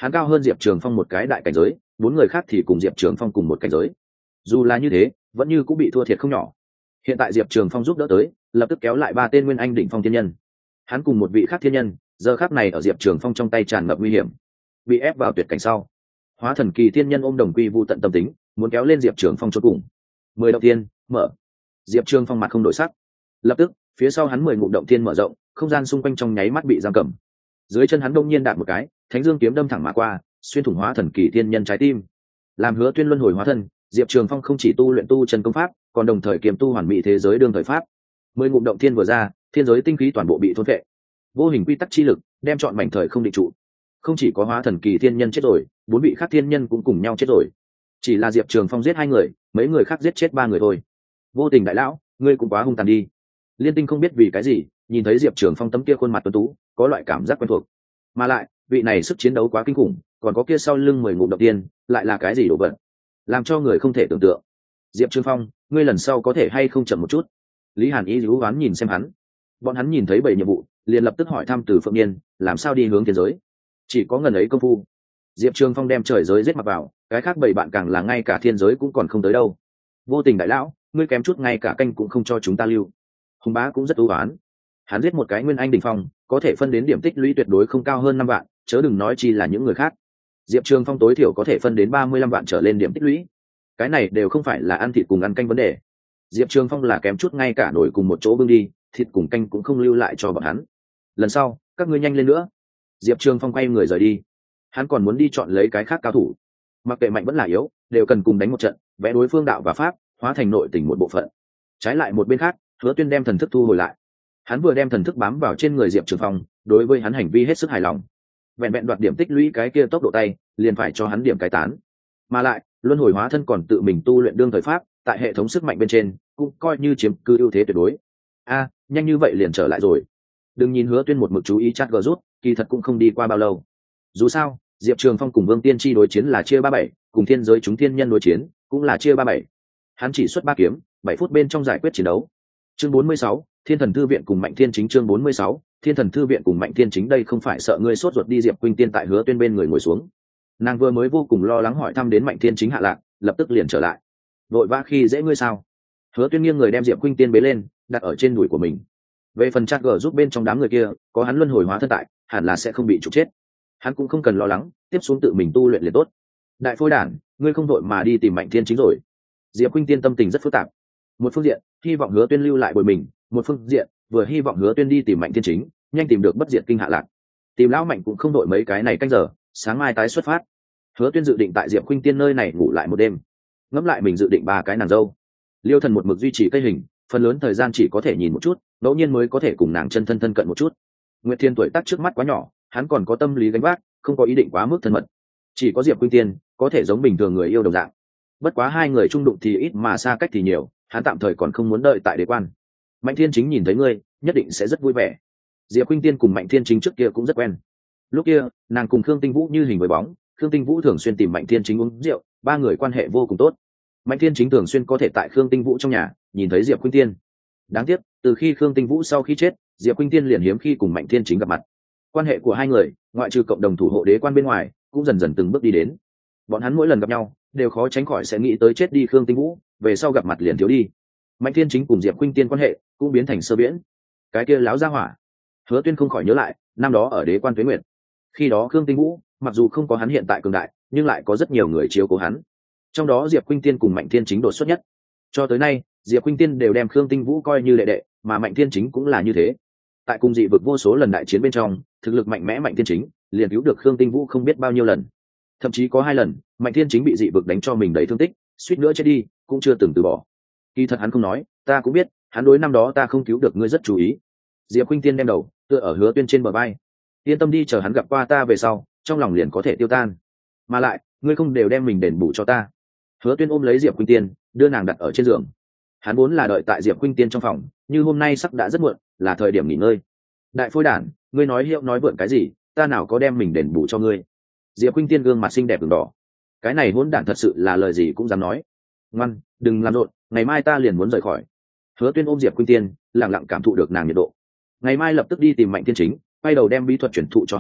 hắn cao hơn Diệp Trường Phong một cái đại cảnh giới, 4 người khác thì cùng Diệp Trường Phong cùng một cảnh giới. Dù là như thế, vẫn như cũng bị thua thiệt không nhỏ. Hiện tại Diệp Trường Phong giúp đỡ tới, lập tức kéo lại 3 tên nguyên anh đỉnh phong thiên nhân. Hắn cùng một vị khác thiên nhân, giờ khắc này ở Diệp Trường Phong trong tay tràn ngập nguy hiểm, bị ép vào tuyệt cảnh sau. Hóa Thần Kỳ thiên nhân ôm đồng quy vu tận tâm tính, muốn kéo lên Diệp Trường Phong chốt cùng. 10 động tiên, mở. Diệp Trường Phong mặt không đổi sắc. Lập tức, phía sau hắn 10 ngụm động tiên mở rộng, không gian xung quanh trong nháy mắt bị giam cầm. Dưới chân hắn đông nhiên đạp một cái, Thánh Dương kiếm đâm thẳng mà qua, xuyên thủng Hóa Thần Kỳ thiên nhân trái tim. Làm Hứa Tuyên luân hồi hóa thân, Diệp Trường Phong không chỉ tu luyện tu chân công pháp, còn đồng thời kiềm tu hoàn mỹ thế giới đương thời pháp. 10 ngụm động thiên vừa ra, thiên giới tinh khí toàn bộ bị thôn phệ. Vô hình quy tắc chi lực đem chọn mảnh thời không định trụ. Không chỉ có Hóa Thần Kỳ thiên nhân chết rồi, 4 vị khác thiên nhân cũng cùng nhau chết rồi. Chỉ là Diệp Trường Phong giết 2 người, mấy người khác giết chết 3 người thôi. Vô Tình đại lão, ngươi cũng quá hung tàn đi. Liên Tinh không biết vì cái gì, nhìn thấy Diệp Trường Phong tấm kia khuôn mặt tuấn tú, có loại cảm giác quen thuộc. Mà lại, vị này sức chiến đấu quá kinh khủng, còn có kia sau lưng 10 ngụm động tiên, lại là cái gì đồ vật, làm cho người không thể tưởng tượng. Diệp Trường Phong, ngươi lần sau có thể hay không chậm một chút? Lý Hàn Ý dữ oán nhìn xem hắn. Bọn hắn nhìn thấy 7 nhiệm vụ, liền lập tức hỏi thăm từ Phượng Niên, làm sao đi hướng thiên giới? Chỉ có ngần ấy công phu. Diệp Trường Phong đem trời giới giết mặc vào, cái khác 7 bạn càng là ngay cả thiên giới cũng còn không tới đâu. Vô Tình đại lão, ngươi kém chút ngay cả canh cũng không cho chúng ta lưu. Hùng Bá cũng rất ưu oán. Hắn giết một cái nguyên anh đỉnh phong, có thể phân đến điểm tích lũy tuyệt đối không cao hơn 5 vạn, chớ đừng nói chi là những người khác. Diệp Trường Phong tối thiểu có thể phân đến 35 vạn trở lên điểm tích lũy. Cái này đều không phải là ăn thịt cùng ăn canh vấn đề. Diệp Trường Phong là kém chút ngay cả nổi cùng một chỗ bưng đi, thịt cùng canh cũng không lưu lại cho bọn hắn. Lần sau, các ngươi nhanh lên nữa. Diệp Trường Phong quay người rời đi. Hắn còn muốn đi chọn lấy cái khác cao thủ. Mặc kệ mạnh vẫn là yếu, đều cần cùng đánh một trận, vẽ đối phương đạo và pháp, hóa thành nội tình một bộ phận. Trái lại một bên khác, Hứa Tuyên đem thần thức thu hồi lại. Hắn vừa đem thần thức bám vào trên người Diệp Trường Phong, đối với hắn hành vi hết sức hài lòng. Vẹn vẹn đoạt điểm tích lũy cái kia tốc độ tay, liền phải cho hắn điểm cái tán. Mà lại, luân hồi hóa thân còn tự mình tu luyện đương thời pháp, tại hệ thống sức mạnh bên trên, cũng coi như chiếm cứ ưu thế tuyệt đối. A, nhanh như vậy liền trở lại rồi. Đừng nhìn Hứa Tuyên một mực chú ý chat gờ rút, kỳ thật cũng không đi qua bao lâu. Dù sao, Diệp Trường Phong cùng Vương Tiên Tri đối chiến là chia 3-7, cùng thiên giới chúng thiên nhân đối chiến cũng là chia 3-7. Hắn chỉ xuất 3 kiếm, 7 phút bên trong giải quyết chiến đấu. Chương 46, Thiên Thần Thư viện cùng Mạnh Thiên Chính. Chương 46, Thiên Thần Thư viện cùng Mạnh Thiên Chính. Đây không phải sợ ngươi sốt ruột đi. Diệp Khuynh Tiên tại Hứa Tuyên bên người ngồi xuống. Nàng vừa mới vô cùng lo lắng hỏi thăm đến Mạnh Thiên Chính hạ lạc, lập tức liền trở lại. Vội vã khi dễ ngươi sao? Hứa Tuyên nghiêng người đem Diệp Khuynh Tiên bế lên, đặt ở trên đùi của mình. Về phần chat gờ giúp bên trong đám người kia, có hắn luân hồi hóa thân tại, hẳn là sẽ không bị trục chết. Hắn cũng không cần lo lắng, tiếp xuống tự mình tu luyện liền tốt. Đại phôi đản, ngươi không đội mà đi tìm Mạnh Thiên Chính rồi. Diệp Khuynh Tiên tâm tình rất phức tạp. Một phương diện, hy vọng Hứa Tuyên lưu lại bồi mình, một phương diện, vừa hy vọng Hứa Tuyên đi tìm Mạnh Thiên Chính, nhanh tìm được bất diệt kinh hạ lạc. Tìm lão Mạnh cũng không đội mấy cái này canh giờ, sáng mai tái xuất phát. Hứa Tuyên dự định tại Diệp Khuynh Tiên nơi này ngủ lại một đêm. Ngẫm lại mình dự định 3 cái nàng dâu. Liêu Thần một mực duy trì cây hình, phần lớn thời gian chỉ có thể nhìn một chút, ngẫu nhiên mới có thể cùng nàng chân thân cận một chút. Nguyệt Thiên tuổi tác trước mắt quá nhỏ, hắn còn có tâm lý gánh vác, không có ý định quá mức thân mật. Chỉ có Diệp Khuynh Tiên có thể giống bình thường người yêu đồng dạng. Bất quá 2 người chung đụng thì ít mà xa cách thì nhiều, hắn tạm thời còn không muốn đợi tại đế quan. Mạnh Thiên Chính nhìn thấy ngươi, nhất định sẽ rất vui vẻ. Diệp Khuynh Tiên cùng Mạnh Thiên Chính trước kia cũng rất quen. Lúc kia, nàng cùng Khương Tinh Vũ như hình với bóng, Khương Tinh Vũ thường xuyên tìm Mạnh Thiên Chính uống rượu, 3 người quan hệ vô cùng tốt. Mạnh Thiên Chính thường xuyên có thể tại Khương Tinh Vũ trong nhà nhìn thấy Diệp Khuynh Tiên. Đáng tiếc, từ khi Khương Tinh Vũ sau khi chết, Diệp Khuynh Tiên liền hiếm khi cùng Mạnh Thiên Chính gặp mặt. Quan hệ của 2 người, ngoại trừ cộng đồng thủ hộ đế quan bên ngoài, cũng dần dần từng bước đi đến. Bọn hắn mỗi lần gặp nhau, đều khó tránh khỏi sẽ nghĩ tới chết đi Khương Tinh Vũ, về sau gặp mặt liền thiếu đi. Mạnh Thiên Chính cùng Diệp Khuynh Tiên quan hệ cũng biến thành sơ viễn. Cái kia láo ra hỏa. Hứa Tuyên không khỏi nhớ lại, năm đó ở đế quan Tuế Nguyệt. Khi đó Khương Tinh Vũ, mặc dù không có hắn hiện tại cường đại, nhưng lại có rất nhiều người chiếu cố hắn. Trong đó Diệp Khuynh Tiên cùng Mạnh Thiên Chính đột xuất nhất. Cho tới nay, Diệp Khuynh Tiên đều đem Khương Tinh Vũ coi như đệ đệ, mà Mạnh Thiên Chính cũng là như thế. Tại cùng dị vực vô số lần đại chiến bên trong, thực lực mạnh mẽ Mạnh Thiên Chính liền cứu được Khương Tinh Vũ không biết bao nhiêu lần. Thậm chí có 2 lần, Mạnh Thiên Chính bị dị vực đánh cho mình đầy thương tích, suýt nữa chết đi, cũng chưa từng từ bỏ. Kỳ thật hắn không nói, ta cũng biết, hắn đối năm đó ta không cứu được ngươi rất chú ý. Diệp Khuynh Tiên đem đầu tựa ở Hứa Tuyên trên bờ vai. Yên tâm đi, chờ hắn gặp qua ta về sau, trong lòng liền có thể tiêu tan. Mà lại, ngươi không đều đem mình đền bù cho ta. Hứa Tuyên ôm lấy Diệp Khuynh Tiên, đưa nàng đặt ở trên giường. Hắn vốn là đợi tại Diệp Khuynh Tiên trong phòng, như hôm nay sắp đã rất muộn, là thời điểm nghỉ ngơi. Đại phôi đản, ngươi nói hiệu nói vượn cái gì, ta nào có đem mình đền bù cho ngươi. Diệp Khuynh Tiên gương mặt xinh đẹp ửng đỏ. Cái này hỗn đản thật sự là lời gì cũng dám nói. Ngoan, đừng làm rộn, ngày mai ta liền muốn rời khỏi. Hứa Tuyên ôm Diệp Khuynh Tiên, lặng lặng cảm thụ được nàng nhiệt độ. Ngày mai lập tức đi tìm Mạnh Thiên Chính, quay đầu đem bí thuật truyền thụ cho hắn,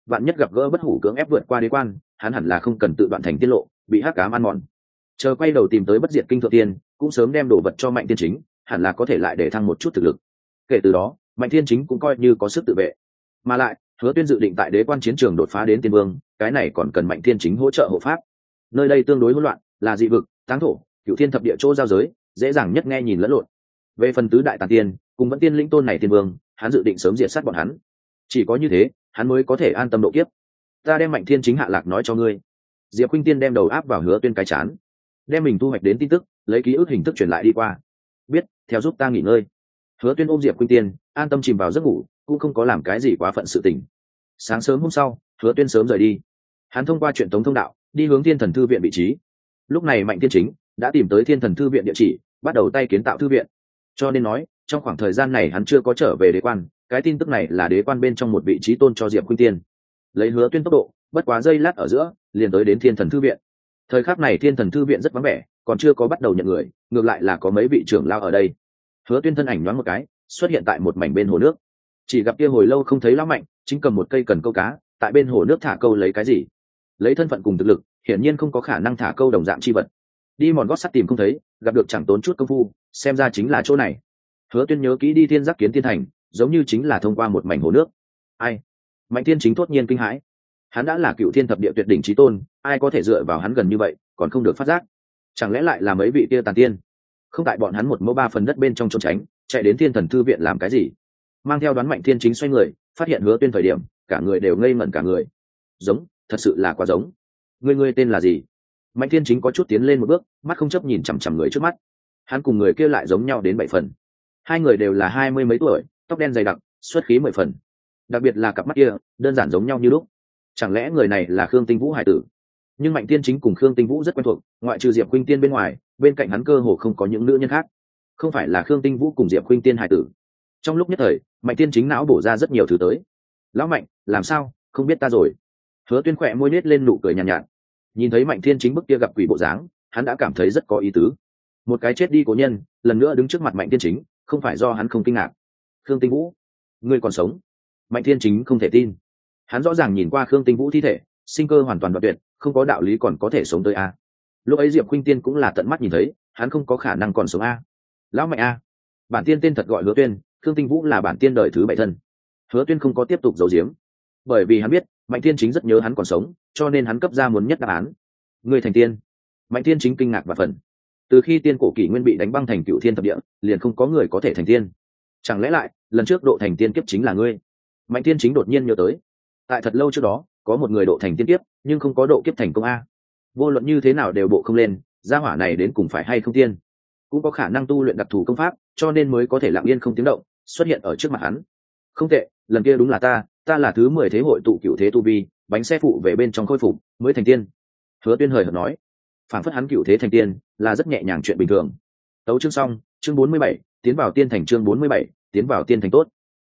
vạn nhất gặp gỡ bất hủ cưỡng ép vượt qua đế quan, hắn hẳn là không cần tự đoạn thành tiết lộ, bị hắc ám ăn mòn. Chờ quay đầu tìm tới bất diệt kinh thượng tiên, cũng sớm đem đồ vật cho Mạnh Thiên Chính, hẳn là có thể lại để thăng một chút thực lực. Kể từ đó, Mạnh Thiên Chính cũng coi như có sức tự vệ. Mà lại, Hứa Tuyên dự định tại đế quan chiến trường đột phá đến tiên vương, cái này còn cần Mạnh Thiên Chính hỗ trợ hộ pháp. Nơi đây tương đối hỗn loạn, là dị vực, táng thổ, cửu thiên thập địa chỗ giao giới, dễ dàng nhất nghe nhìn lẫn lộn. Về phần tứ đại tàn tiên, cùng vẫn tiên lĩnh tôn này tiên vương, hắn dự định sớm diệt sát bọn hắn. Chỉ có như thế, hắn mới có thể an tâm độ kiếp. Ta đem Mạnh Thiên Chính hạ lạc nói cho ngươi. Diệp Khuynh Tiên đem đầu áp vào Hứa Tuyên cái chán, đem mình thu hoạch đến tin tức lấy ký ức hình thức truyền lại đi qua. Biết, theo giúp ta nghỉ ngơi. Hứa Tuyên ôm Diệp Khuynh Tiên, an tâm chìm vào giấc ngủ, cũng không có làm cái gì quá phận sự tình. Sáng sớm hôm sau, Hứa Tuyên sớm rời đi. Hắn thông qua truyền tống thông đạo, đi hướng Thiên Thần Thư viện vị trí. Lúc này Mạnh Thiên Chính đã tìm tới Thiên Thần Thư viện địa chỉ, bắt đầu tay kiến tạo thư viện. Cho nên nói, trong khoảng thời gian này hắn chưa có trở về đế quan, cái tin tức này là đế quan bên trong một vị trí tôn cho Diệp Khuynh Tiên. Lấy Hứa Tuyên tốc độ, bất quá giây lát ở giữa, liền tới đến Thiên Thần Thư viện. Thời khắc này Thiên Thần Thư viện rất vắng vẻ, còn chưa có bắt đầu nhận người, ngược lại là có mấy vị trưởng lao ở đây. Hứa Tuyên thân ảnh nhoáng một cái, xuất hiện tại một mảnh bên hồ nước. Chỉ gặp kia hồi lâu không thấy lão Mạnh, chính cầm một cây cần câu cá, tại bên hồ nước thả câu lấy cái gì. Lấy thân phận cùng thực lực, hiển nhiên không có khả năng thả câu đồng dạng chi vật. Đi mòn gót sắt tìm không thấy, gặp được chẳng tốn chút công phu, xem ra chính là chỗ này. Hứa Tuyên nhớ kỹ đi Thiên Giác Kiến Thiên Thành, giống như chính là thông qua một mảnh hồ nước. Ai? Mạnh Thiên Chính thốt nhiên kinh hãi. Hắn đã là cựu thiên thập địa tuyệt đỉnh chí tôn, ai có thể dựa vào hắn gần như vậy, còn không được phát giác? Chẳng lẽ lại là mấy vị kia tàn tiên? Không tại bọn hắn một mẫu ba phần đất bên trong trốn tránh, chạy đến Thiên Thần Thư viện làm cái gì? Mang theo đoán Mạnh Thiên Chính xoay người, phát hiện Hứa Tuyên thời điểm, cả người đều ngây ngẩn cả người. Giống, thật sự là quá giống. Ngươi tên là gì? Mạnh Thiên Chính có chút tiến lên một bước, mắt không chấp nhìn chằm chằm người trước mắt. Hắn cùng người kia lại giống nhau đến 7 phần. Hai người đều là 20 mấy tuổi, tóc đen dày đặc, xuất khí 10 phần. Đặc biệt là cặp mắt kia, đơn giản giống nhau như lúc. Chẳng lẽ người này là Khương Tinh Vũ hải tử? Nhưng Mạnh Thiên Chính cùng Khương Tinh Vũ rất quen thuộc, ngoại trừ Diệp Khuynh Tiên bên ngoài, bên cạnh hắn cơ hồ không có những nữ nhân khác. Không phải là Khương Tinh Vũ cùng Diệp Khuynh Tiên hải tử. Trong lúc nhất thời, Mạnh Thiên Chính não bổ ra rất nhiều thứ tới. Lão Mạnh, làm sao, không biết ta rồi? Hứa Tuyên khỏe môi nết lên nụ cười nhàn nhạt. Nhìn thấy Mạnh Thiên Chính bức kia gặp quỷ bộ dáng, hắn đã cảm thấy rất có ý tứ. Một cái chết đi cố nhân, lần nữa đứng trước mặt Mạnh Thiên Chính, không phải do hắn không kinh ngạc. Khương Tinh Vũ, ngươi còn sống? Mạnh Thiên Chính không thể tin. Hắn rõ ràng nhìn qua Khương Tinh Vũ thi thể, sinh cơ hoàn toàn đoạn tuyệt, không có đạo lý còn có thể sống tới a. Lúc ấy Diệp Khuynh Tiên cũng là tận mắt nhìn thấy, hắn không có khả năng còn sống a. Lão Mạnh a. Bản tiên tên thật gọi Hứa Tuyên, Khương Tinh Vũ là bản tiên đời thứ 7 thân. Hứa Tuyên không có tiếp tục giấu giếm, bởi vì hắn biết Mạnh Thiên Chính rất nhớ hắn còn sống, cho nên hắn cấp ra muốn nhất đáp án. Người thành tiên. Mạnh Thiên Chính kinh ngạc và phần. Từ khi tiên cổ kỷ nguyên bị đánh băng thành cựu thiên thập địa, liền không có người có thể thành tiên. Chẳng lẽ lại lần trước độ thành tiên kiếp chính là ngươi? Mạnh Thiên Chính đột nhiên nhớ tới, tại thật lâu trước đó có một người độ thành tiên kiếp, nhưng không có độ kiếp thành công a. Vô luận như thế nào đều bộ không lên, gia hỏa này đến cùng phải hay không tiên? Cũng có khả năng tu luyện đặc thù công pháp, cho nên mới có thể lặng yên không tiếng động xuất hiện ở trước mặt hắn. Không tệ, lần kia đúng là ta là thứ 10 thế hội tụ cựu thế tu vi, bánh xe phụ về bên trong khôi phục mới thành tiên. Hứa Tuyên hời hợt nói, phản phất hắn cựu thế thành tiên là rất nhẹ nhàng chuyện bình thường. Tấu chương xong, chương 47, tiến vào tiên thành, chương 47, tiến vào tiên thành. Tốt.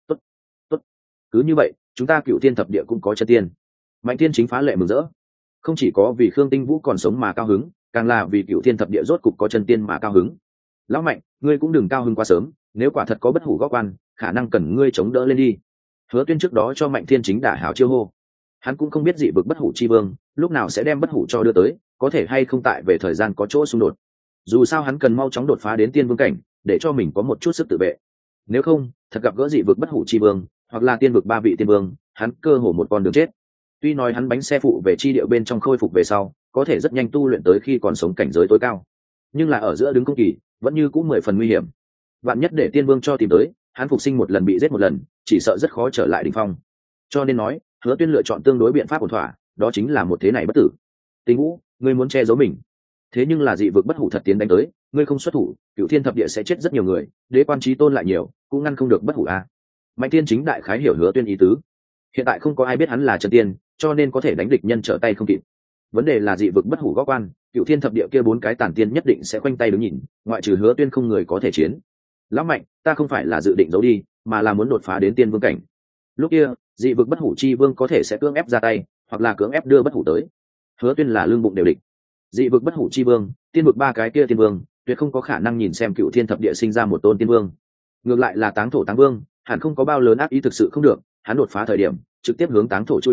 Cứ như vậy, chúng ta cựu tiên thập địa cũng có chân tiên. Mạnh Thiên Chính phá lệ mừng rỡ, không chỉ có vì Khương Tinh Vũ còn sống mà cao hứng, càng là vì cựu tiên thập địa rốt cục có chân tiên mà cao hứng. Lão Mạnh, ngươi cũng đừng cao hứng quá sớm, nếu quả thật có bất hủ góp quan, khả năng cần ngươi chống đỡ lên đi. Hứa Tuyên trước đó cho Mạnh Thiên Chính đả hảo chiêu hô. Hắn cũng không biết dị vực bất hủ chi vương lúc nào sẽ đem bất hủ cho đưa tới, có thể hay không tại về thời gian có chỗ xung đột. Dù sao hắn cần mau chóng đột phá đến tiên vương cảnh, để cho mình có một chút sức tự vệ. Nếu không, thật gặp gỡ dị vực bất hủ chi vương, hoặc là tiên vực 3 vị tiên vương, hắn cơ hồ một con đường chết. Tuy nói hắn bánh xe phụ về chi điệu bên trong khôi phục về sau, có thể rất nhanh tu luyện tới khi còn sống cảnh giới tối cao, nhưng là ở giữa đứng công kỳ, vẫn như cũng 10 phần nguy hiểm. Vạn nhất để tiên vương cho tìm tới, hắn phục sinh một lần bị giết một lần, chỉ sợ rất khó trở lại đỉnh phong. Cho nên nói, Hứa Tuyên lựa chọn tương đối biện pháp ổn thỏa, đó chính là một thế này bất tử. Tinh Vũ, ngươi muốn che giấu mình, thế nhưng là dị vực bất hủ thật tiến đánh tới, ngươi không xuất thủ, cựu thiên thập địa sẽ chết rất nhiều người, đế quan chí tôn lại nhiều, cũng ngăn không được bất hủ a. Mạnh Thiên Chính đại khái hiểu Hứa Tuyên ý tứ. Hiện tại không có ai biết hắn là chân tiên, cho nên có thể đánh địch nhân trở tay không kịp. Vấn đề là dị vực bất hủ góp quan, cựu thiên thập địa kia 4 cái tản tiên nhất định sẽ khoanh tay đứng nhìn, ngoại trừ Hứa Tuyên không người có thể chiến. Lão Mạnh, ta không phải là dự định giấu đi, mà là muốn đột phá đến tiên vương cảnh. Lúc kia, dị vực bất hủ chi vương có thể sẽ cưỡng ép ra tay, hoặc là cưỡng ép đưa bất hủ tới. Hứa Tuyên là lương bụng đều địch. Dị vực bất hủ chi vương, tiên vực 3 cái kia tiên vương, tuyệt không có khả năng nhìn xem cựu thiên thập địa sinh ra một tôn tiên vương. Ngược lại là táng thổ táng vương, hẳn không có bao lớn ác ý, thực sự không được, hắn đột phá thời điểm trực tiếp hướng táng thổ chui vào,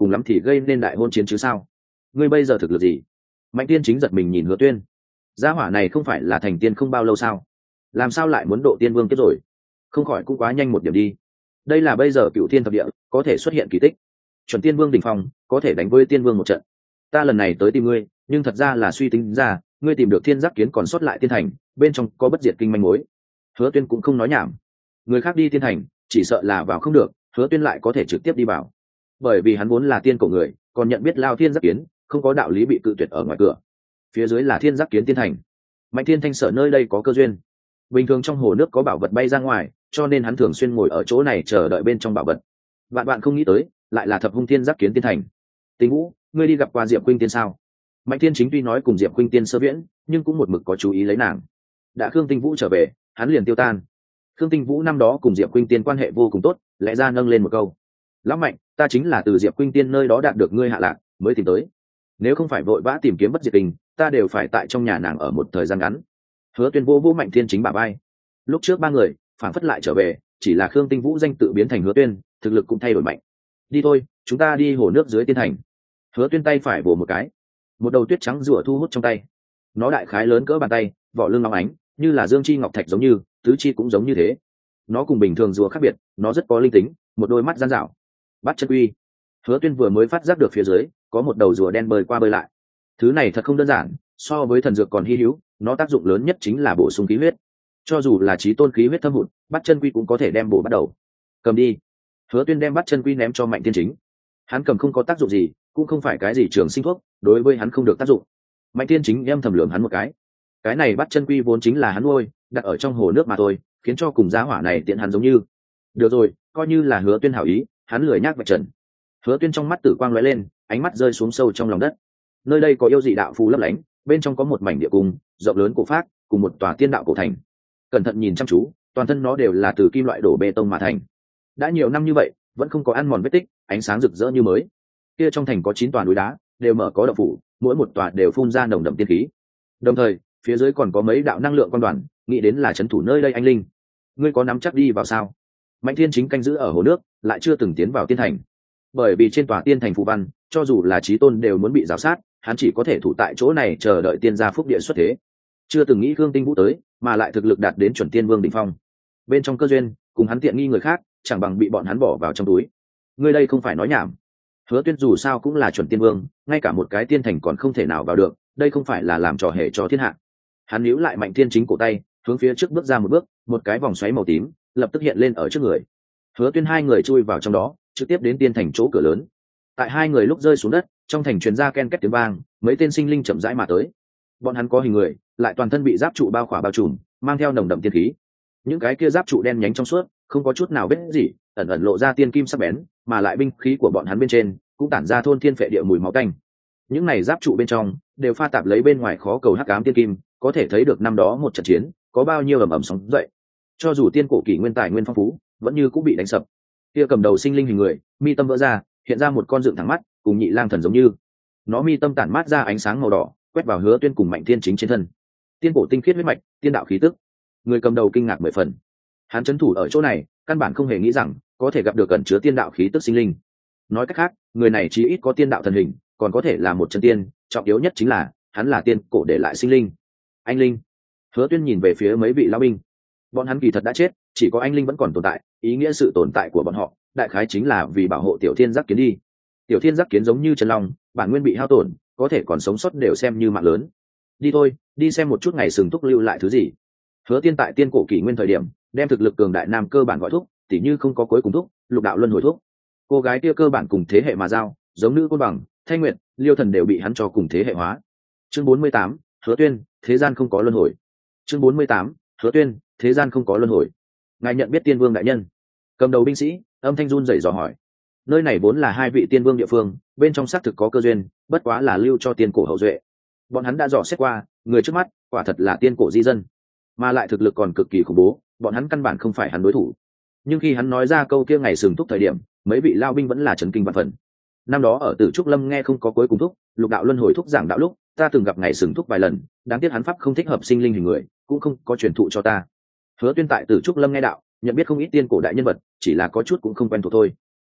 cùng lắm thì gây nên đại hôn chiến chứ sao. Ngươi bây giờ thực lực gì? Mạnh Tiên Chính giật mình nhìn Hứa Tuyên. Gia hỏa này không phải là thành tiên không bao lâu sao, làm sao lại muốn độ tiên vương kết rồi? Không khỏi cũng quá nhanh một điểm đi. Đây là bây giờ cựu thiên thập địa có thể xuất hiện kỳ tích, chuẩn tiên vương đỉnh phong có thể đánh với tiên vương một trận. Ta lần này tới tìm ngươi nhưng thật ra là suy tính ra ngươi tìm được thiên giác kiến còn sót lại tiên thành, bên trong có bất diệt kinh manh mối. Hứa Tuyên cũng không nói nhảm, người khác đi tiên thành chỉ sợ là vào không được, Hứa Tuyên lại có thể trực tiếp đi vào, bởi vì hắn vốn là tiên cổ người, còn nhận biết lao thiên giác kiến, không có đạo lý bị cự tuyệt ở ngoài cửa. Phía dưới là thiên giác kiến tiên thành, Mạnh Thiên Thanh sở nơi đây có cơ duyên. Bình thường trong hồ nước có bảo vật bay ra ngoài, cho nên hắn thường xuyên ngồi ở chỗ này chờ đợi bên trong bảo vật. Vạn bạn không nghĩ tới lại là thập hung thiên giác kiến tiên thành. Tình Vũ, ngươi đi gặp qua Diệp Khuynh Tiên sao? Mạnh Thiên Chính tuy nói cùng Diệp Khuynh Tiên sơ viễn, nhưng cũng một mực có chú ý lấy nàng. Đã Khương Tinh Vũ trở về, hắn liền tiêu tan. Khương Tinh Vũ năm đó cùng Diệp Khuynh Tiên quan hệ vô cùng tốt, lẽ ra nâng lên một câu: lão Mạnh, ta chính là từ Diệp Khuynh Tiên nơi đó đạt được ngươi hạ lạc mới tìm tới, nếu không phải vội vã tìm kiếm bất diệt tình, ta đều phải tại trong nhà nàng ở một thời gian ngắn. Hứa Tuyên vô Mạnh Thiên Chính bả vai. Lúc trước ba người phản phất lại trở về, chỉ là Khương Tinh Vũ danh tự biến thành Hứa Tuyên, thực lực cũng thay đổi mạnh. Đi thôi, chúng ta đi hồ nước dưới tiên thành. Hứa Tuyên tay phải vồ một cái, một đầu tuyết trắng rùa thu hút trong tay. Nó đại khái lớn cỡ bàn tay, vỏ lưng óng ánh như là dương chi ngọc thạch giống như, tứ chi cũng giống như thế. Nó cùng bình thường rùa khác biệt, nó rất có linh tính, một đôi mắt gian dảo. Bắt chân quy. Hứa Tuyên vừa mới phát giác được phía dưới có một đầu rùa đen bơi qua bơi lại. Thứ này thật không đơn giản, so với thần dược còn hy hữu, nó tác dụng lớn nhất chính là bổ sung khí huyết. Cho dù là chí tôn khí huyết thâm hụt, bắt chân quy cũng có thể đem bổ bắt đầu. Cầm đi. Hứa Tuyên đem bắt chân quy ném cho Mạnh Thiên Chính. Hắn cầm không có tác dụng gì, cũng không phải cái gì trường sinh thuốc, đối với hắn không được tác dụng. Mạnh Thiên Chính em thầm lườm hắn một cái này bắt chân quy vốn chính là hắn nuôi, đặt ở trong hồ nước mà thôi, khiến cho cùng giá hỏa này tiện hắn giống như. Được rồi, coi như là Hứa Tuyên hảo ý, hắn lười nhác vạch trần. Hứa Tuyên trong mắt tử quang lóe lên, ánh mắt rơi xuống sâu trong lòng đất. Nơi đây có yêu dị đạo phù lấp lánh, bên trong có một mảnh địa cung rộng lớn cổ phác, cùng một tòa tiên đạo cổ thành. Cẩn thận nhìn chăm chú, toàn thân nó đều là từ kim loại đổ bê tông mà thành. Đã nhiều năm như vậy, vẫn không có ăn mòn vết tích, ánh sáng rực rỡ như mới. Kia trong thành có 9 tòa núi đá, đều mở có động phủ, mỗi một tòa đều phun ra nồng đậm tiên khí. Đồng thời, phía dưới còn có mấy đạo năng lượng quan đoàn, nghĩ đến là trấn thủ nơi đây anh linh. Ngươi có nắm chắc đi vào sao? Mạnh Thiên Chính canh giữ ở hồ nước, lại chưa từng tiến vào tiên thành. Bởi vì trên tòa tiên thành phù văn, cho dù là chí tôn đều muốn bị giảo sát, hắn chỉ có thể thủ tại chỗ này chờ đợi tiên gia phúc địa xuất thế. Chưa từng nghĩ Khương Tinh Vũ tới, mà lại thực lực đạt đến chuẩn tiên vương đỉnh phong. Bên trong cơ duyên, cùng hắn tiện nghi người khác, chẳng bằng bị bọn hắn bỏ vào trong túi. Ngươi đây không phải nói nhảm. Hứa Tuyên dù sao cũng là chuẩn tiên vương, ngay cả một cái tiên thành còn không thể nào vào được, đây không phải là làm trò hề cho thiên hạ. Hắn níu lại Mạnh Thiên Chính cổ tay, hướng phía trước bước ra một bước, một cái vòng xoáy màu tím lập tức hiện lên ở trước người. Hứa Tuyên hai người chui vào trong đó, trực tiếp đến tiên thành chỗ cửa lớn. Tại hai người lúc rơi xuống đất, trong thành truyền ra ken két tiếng vang, mấy tên sinh linh chậm rãi mà tới. Bọn hắn có hình người, lại toàn thân bị giáp trụ bao khỏa bao trùm, mang theo nồng đậm tiên khí. Những cái kia giáp trụ đen nhánh trong suốt, không có chút nào vết gì, ẩn ẩn lộ ra tiên kim sắc bén, mà lại binh khí của bọn hắn bên trên cũng tản ra thôn thiên phệ địa mùi máu tanh. Những này giáp trụ bên trong đều pha tạp lấy bên ngoài khó cầu hắc ám tiên kim, có thể thấy được năm đó một trận chiến có bao nhiêu ầm ầm sóng dậy. Cho dù tiên cổ kỷ nguyên tài nguyên phong phú, vẫn như cũng bị đánh sập. Kia cầm đầu sinh linh hình người, mi tâm vỡ ra, hiện ra một con dựng thẳng mắt, cùng Nhị Lang thần giống như. Nó mi tâm tản mát ra ánh sáng màu đỏ, quét vào Hứa Tuyên cùng Mạnh Thiên Chính trên thân. Tiên cổ tinh khiết huyết mạch, tiên đạo khí tức. Người cầm đầu kinh ngạc 10 phần. Hắn trấn thủ ở chỗ này, căn bản không hề nghĩ rằng có thể gặp được cẩn chứa tiên đạo khí tức sinh linh. Nói cách khác, người này chí ít có tiên đạo thần hình, còn có thể là một chân tiên, trọng yếu nhất chính là hắn là tiên cổ để lại sinh linh. Anh linh. Hứa Tuyên nhìn về phía mấy vị lão binh. Bọn hắn kỳ thật đã chết, chỉ có anh linh vẫn còn tồn tại, ý nghĩa sự tồn tại của bọn họ đại khái chính là vì bảo hộ tiểu thiên giác kiến đi. Tiểu thiên giác kiến giống như chân long, bản nguyên bị hao tổn, có thể còn sống sót đều xem như mạng lớn. Đi thôi, đi xem một chút ngày sừng thúc lưu lại thứ gì. Hứa Tiên tại tiên cổ kỷ nguyên thời điểm đem thực lực cường đại nam cơ bản gọi thúc, tỉ như không có cuối cùng thúc, lục đạo luân hồi thúc. Cô gái kia cơ bản cùng thế hệ mà giao, giống nữ côn bằng, Thanh Nguyệt, Liêu Thần đều bị hắn cho cùng thế hệ hóa. Chương 48, Hứa Tuyên, thế gian không có luân hồi. Chương 48, Hứa Tuyên, thế gian không có luân hồi. Ngài nhận biết Tiên Vương đại nhân? Cầm đầu binh sĩ âm thanh run rẩy dò hỏi. Nơi này vốn là hai vị tiên vương địa phương, bên trong xác thực có cơ duyên, bất quá là lưu cho tiên cổ hậu duệ. Bọn hắn đã dò xét qua, người trước mắt quả thật là tiên cổ di dân, mà lại thực lực còn cực kỳ khủng bố, bọn hắn căn bản không phải hắn đối thủ. Nhưng khi hắn nói ra câu kia ngày sừng thúc thời điểm, mấy vị lao binh vẫn là chấn kinh vạn phần. Năm đó ở Tử Trúc Lâm nghe không có cuối cùng thúc, lục đạo luân hồi thúc giảng đạo lúc, ta từng gặp ngày sừng thúc vài lần, đáng tiếc hắn pháp không thích hợp sinh linh hình người, cũng không có truyền thụ cho ta. Hứa Tuyên tại Tử Trúc Lâm nghe đạo, nhận biết không ít tiên cổ đại nhân vật, chỉ là có chút cũng không quen thuộc thôi.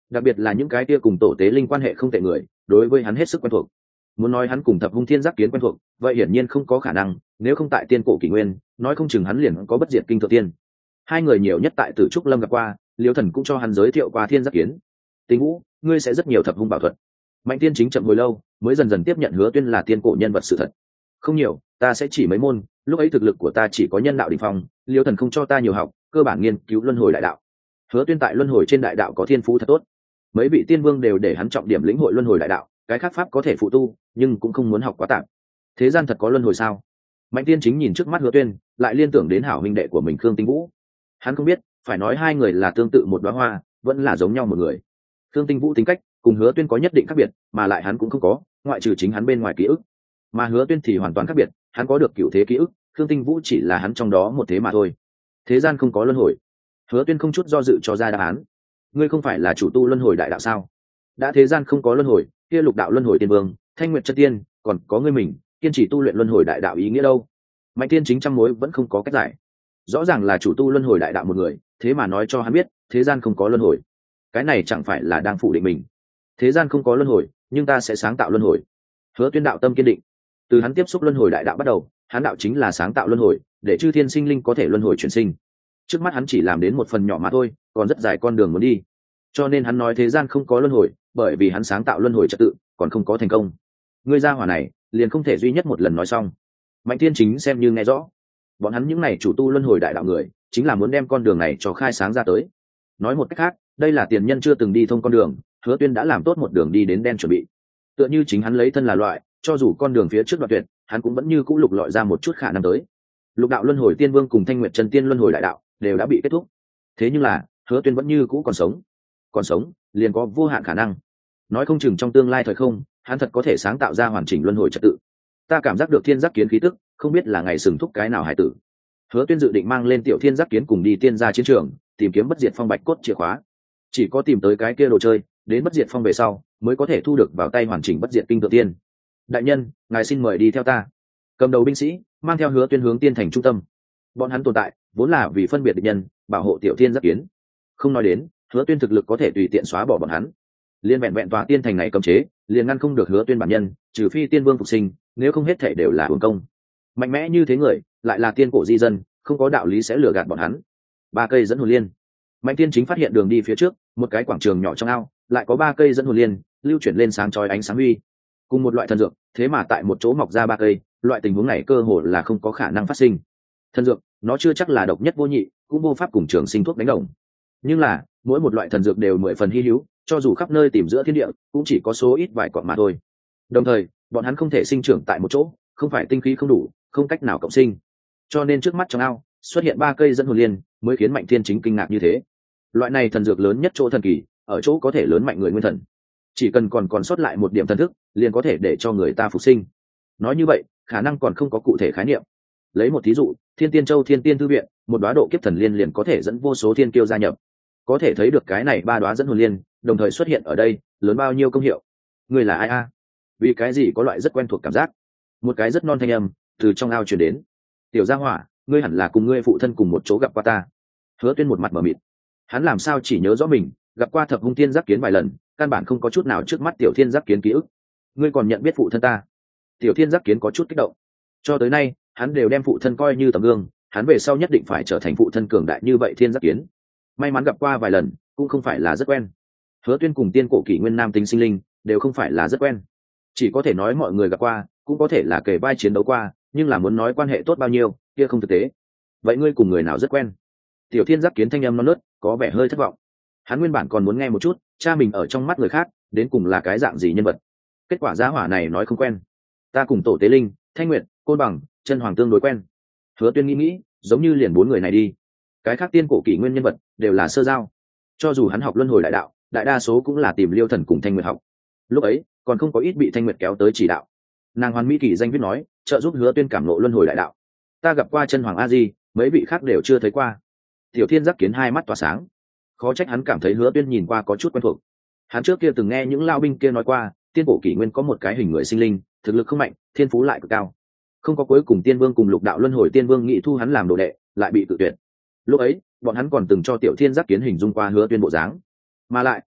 đặc biệt là những cái kia cùng tổ tế linh quan hệ không tệ người đối với hắn hết sức quen thuộc. Muốn nói hắn cùng thập hung thiên giác kiến quen thuộc, vậy hiển nhiên không có khả năng, nếu không tại tiên cổ kỷ nguyên nói không chừng hắn liền có bất diệt kinh thượng tiên. Hai người nhiều nhất tại Tử Trúc Lâm gặp qua, Liêu Thần cũng cho hắn giới thiệu qua thiên giác kiến. Tình Vũ, ngươi sẽ rất nhiều thập hung bảo thuật. Mạnh Tiên Chính chậm hồi lâu mới dần dần tiếp nhận Hứa Tuyên là tiên cổ nhân vật sự thật. Không nhiều, ta sẽ chỉ mấy môn, lúc ấy thực lực của ta chỉ có nhân đạo đỉnh phong, Liêu Thần không cho ta nhiều học, cơ bản nghiên cứu luân hồi đại đạo. Hứa Tuyên tại luân hồi trên đại đạo có thiên phú thật tốt, mấy vị tiên vương đều để hắn trọng điểm lĩnh hội luân hồi đại đạo, cái khác pháp có thể phụ tu, nhưng cũng không muốn học quá tạp. Thế gian thật có luân hồi sao? Mạnh Tiên Chính nhìn trước mắt Hứa Tuyên, lại liên tưởng đến hảo huynh đệ của mình Khương Tinh Vũ. Hắn không biết, phải nói hai người là tương tự một đóa hoa, vẫn là giống nhau một người. Khương Tinh Vũ tính cách cùng Hứa Tuyên có nhất định khác biệt, mà lại hắn cũng không có, ngoại trừ chính hắn bên ngoài ký ức. Mà Hứa Tuyên thì hoàn toàn khác biệt, hắn có được cửu thế ký ức, Khương Tinh Vũ chỉ là hắn trong đó một thế mà thôi. Thế gian không có luân hồi. Hứa Tuyên không chút do dự cho ra đáp án. Ngươi không phải là chủ tu luân hồi đại đạo sao? Đã thế gian không có luân hồi, kia lục đạo luân hồi tiên vương, Thanh Nguyệt chân tiên, còn có ngươi mình, kiên trì tu luyện luân hồi đại đạo ý nghĩa đâu? Mạnh Tiên Chính trăm mối vẫn không có cách giải. Rõ ràng là chủ tu luân hồi đại đạo một người, thế mà nói cho hắn biết thế gian không có luân hồi, cái này chẳng phải là đang phủ định mình. Thế gian không có luân hồi, nhưng ta sẽ sáng tạo luân hồi. Hứa Tuyên đạo tâm kiên định, từ hắn tiếp xúc luân hồi đại đạo bắt đầu, hắn đạo chính là sáng tạo luân hồi, để chư thiên sinh linh có thể luân hồi chuyển sinh. Trước mắt hắn chỉ làm đến một phần nhỏ mà thôi, còn rất dài con đường muốn đi. Cho nên hắn nói thế gian không có luân hồi, bởi vì hắn sáng tạo luân hồi trật tự còn không có thành công. Ngươi gia hỏa này liền không thể duy nhất một lần nói xong. Mạnh Tiên Chính xem như nghe rõ, bọn hắn những này chủ tu luân hồi đại đạo người chính là muốn đem con đường này cho khai sáng ra tới. Nói một cách khác, đây là tiền nhân chưa từng đi thông con đường, Hứa Tuyên đã làm tốt một đường đi đến đen chuẩn bị. Tựa như chính hắn lấy thân là loại, cho dù con đường phía trước đoạn tuyệt, hắn cũng vẫn như cũ lục lọi ra một chút khả năng tới. Lục đạo luân hồi tiên vương cùng Thanh Nguyệt chân tiên luân hồi đại đạo đều đã bị kết thúc, thế nhưng là Hứa Tuyên vẫn như cũ còn sống liền có vô hạn khả năng. Nói không chừng trong tương lai thời không, hắn thật có thể sáng tạo ra hoàn chỉnh luân hồi trật tự. Ta cảm giác được thiên giác kiến khí tức, không biết là ngày sừng thúc cái nào hải tử. Hứa Tuyên dự định mang lên tiểu thiên giác kiến cùng đi tiên gia chiến trường, tìm kiếm bất diệt phong bạch cốt chìa khóa. Chỉ có tìm tới cái kia đồ chơi, đến bất diệt phong về sau mới có thể thu được vào tay hoàn chỉnh bất diệt kinh tự tiên. Đại nhân, ngài xin mời đi theo ta. Cầm đầu binh sĩ mang theo Hứa Tuyên hướng tiên thành trung tâm. Bọn hắn tồn tại vốn là vì phân biệt địch nhân, bảo hộ tiểu thiên giác kiến. Không nói đến Hứa Tuyên thực lực có thể tùy tiện xóa bỏ bọn hắn. Liên vẹn vẹn tòa tiên thành này cấm chế, liền ngăn không được Hứa Tuyên bản nhân, trừ phi tiên vương phục sinh, nếu không hết thể đều là uổng công. Mạnh mẽ như thế người, lại là tiên cổ di dân, không có đạo lý sẽ lừa gạt bọn hắn. 3 cây dẫn hồn liên. Mạnh Tiên Chính phát hiện đường đi phía trước, một cái quảng trường nhỏ trong ao, lại có 3 cây dẫn hồn liên, lưu chuyển lên sáng chói ánh sáng huy. Cùng một loại thần dược, thế mà tại một chỗ mọc ra 3 cây, loại tình huống này cơ hồ là không có khả năng phát sinh. Thần dược, nó chưa chắc là độc nhất vô nhị, cũng vô pháp cùng trường sinh thuốc đánh đồng. Nhưng là, mỗi một loại thần dược đều 10 phần hi hữu, cho dù khắp nơi tìm giữa thiên địa, cũng chỉ có số ít vài cọn mà thôi. Đồng thời, bọn hắn không thể sinh trưởng tại một chỗ, không phải tinh khí không đủ, không cách nào cộng sinh. Cho nên trước mắt trong ao xuất hiện 3 cây dẫn hồn liên, mới khiến Mạnh Thiên Chính kinh ngạc như thế. Loại này thần dược lớn nhất chỗ thần kỳ, ở chỗ có thể lớn mạnh người nguyên thần. Chỉ cần còn sót lại một điểm thần thức, liền có thể để cho người ta phục sinh. Nói như vậy, khả năng còn không có cụ thể khái niệm. Lấy một thí dụ, Thiên Tiên Châu Thiên Tiên Thư viện, một đóa độ kiếp thần liên liền có thể dẫn vô số thiên kiêu gia nhập. Có thể thấy được cái này 3 đóa dẫn hồn liên đồng thời xuất hiện ở đây, lớn bao nhiêu công hiệu. Người là ai a? Vì cái gì có loại rất quen thuộc cảm giác. Một cái rất non thanh âm từ trong ao truyền đến. Tiểu gia hỏa, ngươi hẳn là cùng ngươi phụ thân cùng một chỗ gặp qua ta. Hứa Tuyên một mặt mờ mịt, hắn làm sao chỉ nhớ rõ mình gặp qua thập hung thiên giác kiến vài lần, căn bản không có chút nào trước mắt tiểu thiên giác kiến ký ức. Ngươi còn nhận biết phụ thân ta? Tiểu thiên giác kiến có chút kích động. Cho tới nay hắn đều đem phụ thân coi như tấm gương, hắn về sau nhất định phải trở thành phụ thân cường đại như vậy thiên giác kiến. May mắn gặp qua vài lần, cũng không phải là rất quen. Hứa Tuyên cùng tiên cổ kỷ nguyên nam tính sinh linh đều không phải là rất quen, chỉ có thể nói mọi người gặp qua, cũng có thể là kể vai chiến đấu qua, nhưng là muốn nói quan hệ tốt bao nhiêu kia không thực tế. Vậy ngươi cùng người nào rất quen? Tiểu thiên giác kiến thanh âm non nớt, có vẻ hơi thất vọng. Hắn nguyên bản còn muốn nghe một chút cha mình ở trong mắt người khác đến cùng là cái dạng gì nhân vật, kết quả giá hỏa này nói không quen. Ta cùng tổ tế linh, Thanh Nguyệt, Côn Bằng, Chân Hoàng tương đối quen. Hứa Tuyên nghĩ giống như liền 4 người này đi. Cái khác tiên cổ kỷ nguyên nhân vật đều là sơ giao, cho dù hắn học luân hồi đại đạo, đại đa số cũng là tìm Liêu Thần cùng Thanh Nguyệt học. Lúc ấy còn không có ít bị Thanh Nguyệt kéo tới chỉ đạo. Nàng Hoàn Mỹ Kỳ danh viết nói, trợ giúp Hứa Tuyên cảm ngộ luân hồi đại đạo. Ta gặp qua Chân Hoàng A Di, mấy vị khác đều chưa thấy qua. Tiểu Thiên giác kiến hai mắt tỏa sáng, khó trách hắn cảm thấy Hứa Tuyên nhìn qua có chút quen thuộc. Hắn trước kia từng nghe những lao binh kia nói qua, tiên cổ kỷ nguyên có một cái hình người sinh linh, thực lực không mạnh, thiên phú lại cực cao. Không có cuối cùng tiên vương cùng lục đạo luân hồi tiên vương nghị thu hắn làm đồ đệ, lại bị tự tuyệt. Lúc ấy bọn hắn còn từng cho Tiểu Thiên giác kiến hình dung qua Hứa Tuyên bộ dáng, mà lại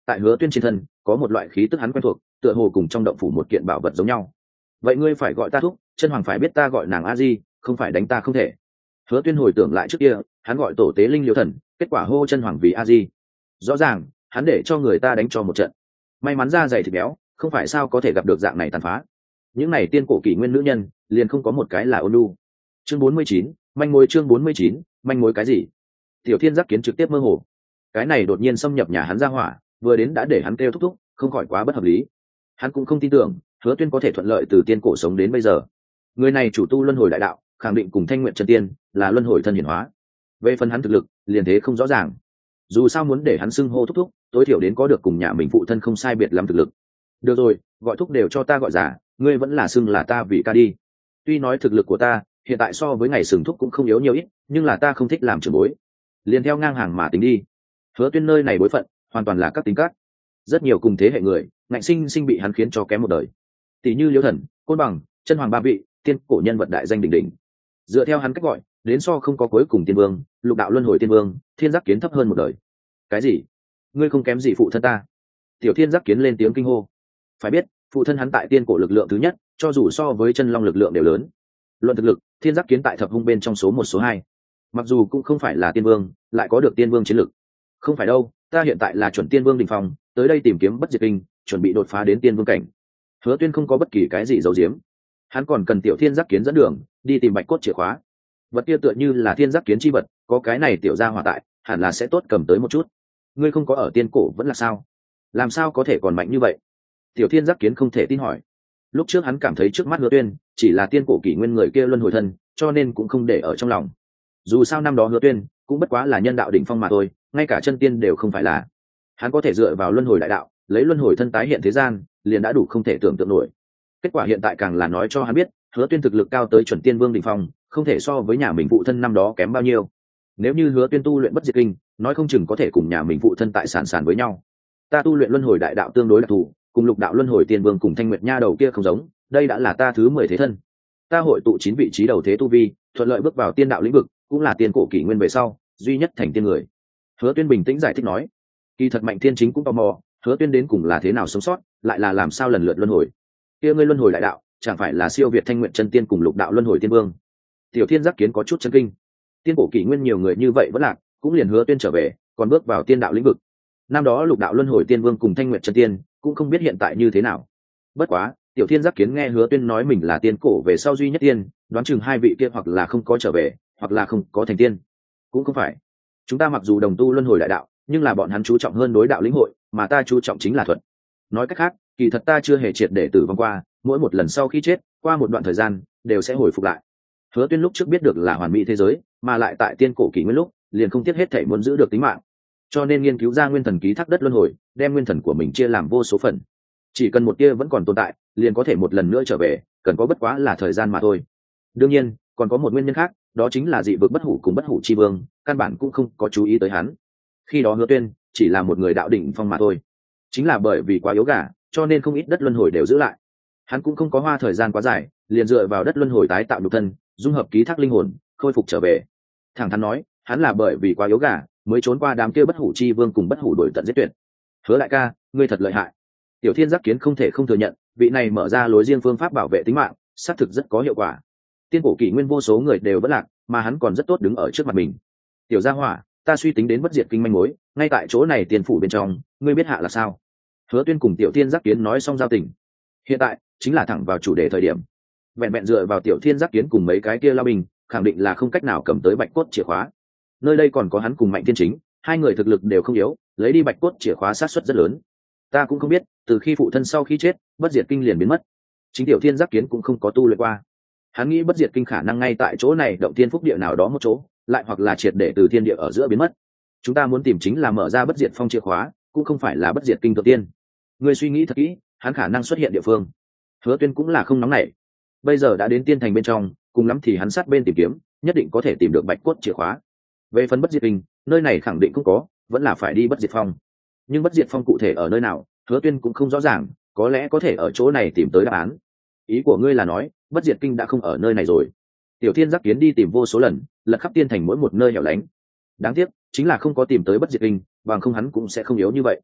tại Hứa Tuyên trên thân có một loại khí tức hắn quen thuộc, tựa hồ cùng trong động phủ một kiện bảo vật giống nhau. Vậy ngươi phải gọi ta thúc, chân hoàng phải biết ta gọi nàng a di, không phải đánh ta không thể. Hứa Tuyên hồi tưởng lại trước kia hắn gọi tổ tế linh liêu thần, kết quả hô chân hoàng vì a di. Rõ ràng hắn để cho người ta đánh cho một trận. May mắn da dày thịt béo, không phải sao có thể gặp được dạng này tàn phá. Những này tiên cổ kỷ nguyên nữ nhân liền không có một cái là ôn nhu. Chương 49, manh mối. Chương 49, manh mối cái gì? Tiểu Thiên Giác Kiến trực tiếp mơ hồ. Cái này đột nhiên xâm nhập nhà hắn ra hỏa, vừa đến đã để hắn kêu thúc thúc, không khỏi quá bất hợp lý. Hắn cũng không tin tưởng Hứa Tuyên có thể thuận lợi từ tiên cổ sống đến bây giờ. Người này chủ tu luân hồi đại đạo, khẳng định cùng Thanh Nguyện chân tiên là luân hồi thân hiển hóa. Về phần hắn thực lực, liền thế không rõ ràng. Dù sao muốn để hắn xưng hô thúc thúc, tối thiểu đến có được cùng nhà mình phụ thân không sai biệt lắm thực lực. Được rồi, gọi thúc đều cho ta gọi giả, ngươi vẫn là xưng là ta vì ca đi. Tuy nói thực lực của ta hiện tại so với ngày sừng thúc cũng không yếu nhiều ít, nhưng là ta không thích làm trưởng bối, liền theo ngang hàng mà tính đi. Hứa Tuyên nơi này bối phận hoàn toàn là các tính cách, rất nhiều cùng thế hệ người ngạnh sinh bị hắn khiến cho kém một đời. Tỷ như Liêu Thần, Côn Bằng, Chân Hoàng ba vị tiên cổ nhân vật đại danh đỉnh đỉnh, dựa theo hắn cách gọi đến so không có cuối cùng tiên vương, lục đạo luân hồi tiên vương, Thiên Giác Kiến thấp hơn một đời. Cái gì? Ngươi không kém gì phụ thân ta? Tiểu Thiên Giác Kiến lên tiếng kinh hô. Phải biết phụ thân hắn tại tiên cổ lực lượng thứ nhất, cho dù so với chân long lực lượng đều lớn. Luận thực lực, Thiên Giác Kiến tại thập hung bên trong số một số hai, mặc dù cũng không phải là tiên vương, lại có được tiên vương chiến lực. Không phải đâu, ta hiện tại là chuẩn tiên vương đỉnh phong, tới đây tìm kiếm bất diệt kinh, chuẩn bị đột phá đến tiên vương cảnh. Hứa Tuyên không có bất kỳ cái gì giấu giếm, hắn còn cần Tiểu Thiên Giác Kiến dẫn đường đi tìm bạch cốt chìa khóa. Vật kia tựa như là Thiên Giác Kiến chi vật, có cái này tiểu gia hỏa tại, hẳn là sẽ tốt cầm tới một chút. Ngươi không có ở tiên cổ vẫn là sao? Làm sao có thể còn mạnh như vậy? Tiểu Thiên Giác Kiến không thể tin hỏi. Lúc trước hắn cảm thấy trước mắt Hứa Tuyên chỉ là tiên cổ kỷ nguyên người kia luân hồi thân, cho nên cũng không để ở trong lòng. Dù sao năm đó Hứa Tuyên cũng bất quá là nhân đạo đỉnh phong mà thôi, ngay cả chân tiên đều không phải là. Hắn có thể dựa vào luân hồi đại đạo, lấy luân hồi thân tái hiện thế gian, liền đã đủ không thể tưởng tượng nổi. Kết quả hiện tại càng là nói cho hắn biết, Hứa Tuyên thực lực cao tới chuẩn tiên vương đỉnh phong, không thể so với nhà mình phụ thân năm đó kém bao nhiêu. Nếu như Hứa Tuyên tu luyện bất diệt kinh, nói không chừng có thể cùng nhà mình phụ thân tại sàn với nhau. Ta tu luyện luân hồi đại đạo tương đối đặc thù, cùng lục đạo luân hồi tiên vương cùng Thanh Nguyệt nha đầu kia không giống, đây đã là ta thứ 10 thế thân. Ta hội tụ 9 vị trí đầu thế tu vi, thuận lợi bước vào tiên đạo lĩnh vực, cũng là tiên cổ kỷ nguyên về sau duy nhất thành tiên người. Hứa Tuyên bình tĩnh giải thích nói. Kỳ thật Mạnh Thiên Chính cũng tò mò, Hứa Tuyên đến cùng là thế nào sống sót, lại là làm sao lần lượt luân hồi. Kia ngươi luân hồi đại đạo, chẳng phải là siêu việt Thanh Nguyệt chân tiên cùng lục đạo luân hồi tiên vương? Tiểu Thiên Giác Kiến có chút chấn kinh. Tiên cổ kỷ nguyên nhiều người như vậy vẫn lạc, cũng liền Hứa Tuyên trở về, còn bước vào tiên đạo lĩnh vực. Năm đó lục đạo luân hồi tiên vương cùng Thanh Nguyệt chân tiên, cũng không biết hiện tại như thế nào. Bất quá, Tiểu Thiên Giác Kiến nghe Hứa Tuyên nói mình là tiên cổ về sau duy nhất tiên, đoán chừng hai vị kia hoặc là không có trở về, hoặc là không có thành tiên. Cũng không phải. Chúng ta mặc dù đồng tu luân hồi đại đạo, nhưng là bọn hắn chú trọng hơn đối đạo lĩnh hội, mà ta chú trọng chính là thuật. Nói cách khác, kỳ thật ta chưa hề triệt để tử vong qua, mỗi một lần sau khi chết, qua một đoạn thời gian, đều sẽ hồi phục lại. Hứa Tuyên lúc trước biết được là hoàn mỹ thế giới, mà lại tại tiên cổ kỷ nguyên lúc, liền không tiếc hết thảy muốn giữ được tính mạng. Cho nên nghiên cứu ra nguyên thần ký thác đất luân hồi, đem nguyên thần của mình chia làm vô số phần. Chỉ cần một tia vẫn còn tồn tại, liền có thể một lần nữa trở về, cần có bất quá là thời gian mà thôi. Đương nhiên, còn có một nguyên nhân khác, đó chính là dị vực bất hủ cùng bất hủ chi vương, căn bản cũng không có chú ý tới hắn. Khi đó Hứa Tuyên chỉ là một người đạo đỉnh phong mà thôi. Chính là bởi vì quá yếu gà, cho nên không ít đất luân hồi đều giữ lại. Hắn cũng không có hoa thời gian quá dài, liền dựa vào đất luân hồi tái tạo nhục thân, dung hợp ký thác linh hồn, khôi phục trở về. Thẳng thắn nói, hắn là bởi vì quá yếu gà, mới trốn qua đám kia bất hủ chi vương cùng bất hủ đuổi tận giết tuyệt. Hứa đại ca, ngươi thật lợi hại. Tiểu Thiên Giác Kiến không thể không thừa nhận, vị này mở ra lối riêng phương pháp bảo vệ tính mạng, xác thực rất có hiệu quả. Tiên cổ kỷ nguyên vô số người đều bất lạc, mà hắn còn rất tốt đứng ở trước mặt mình. Tiểu gia hỏa, ta suy tính đến bất diệt kinh manh mối, ngay tại chỗ này tiền phủ bên trong, ngươi biết hạ là sao? Hứa Tuyên cùng Tiểu Thiên Giác Kiến nói xong giao tình. Hiện tại chính là thẳng vào chủ đề thời điểm. Vẹn dựa vào Tiểu Thiên Giác Kiến cùng mấy cái kia lao bình, khẳng định là không cách nào cầm tới bạch cốt chìa khóa. Nơi đây còn có hắn cùng Mạnh Thiên Chính, hai người thực lực đều không yếu, lấy đi bạch cốt chìa khóa sát suất rất lớn. Ta cũng không biết, từ khi phụ thân sau khi chết, bất diệt kinh liền biến mất. Chính Tiểu Thiên Giác Kiến cũng không có tu luyện qua. Hắn nghĩ bất diệt kinh khả năng ngay tại chỗ này động thiên phúc địa nào đó một chỗ, lại hoặc là triệt để từ thiên địa ở giữa biến mất. Chúng ta muốn tìm chính là mở ra bất diệt phong chìa khóa, cũng không phải là bất diệt kinh thượng tiên. Ngươi suy nghĩ thật kỹ, hắn khả năng xuất hiện địa phương. Hứa Tuyên cũng là không nóng nảy. Bây giờ đã đến tiên thành bên trong, cùng lắm thì hắn sát bên tìm kiếm, nhất định có thể tìm được bạch cốt chìa khóa. Về phần bất diệt kinh, nơi này khẳng định cũng có, vẫn là phải đi bất diệt phong. Nhưng bất diệt phong cụ thể ở nơi nào, Hứa Tuyên cũng không rõ ràng, có lẽ có thể ở chỗ này tìm tới đáp án. Ý của ngươi là nói, bất diệt kinh đã không ở nơi này rồi? Tiểu Thiên Giác Kiến đi tìm vô số lần, lật khắp tiên thành mỗi một nơi hẻo lánh. Đáng tiếc chính là không có tìm tới bất diệt kinh, bằng không hắn cũng sẽ không yếu như vậy.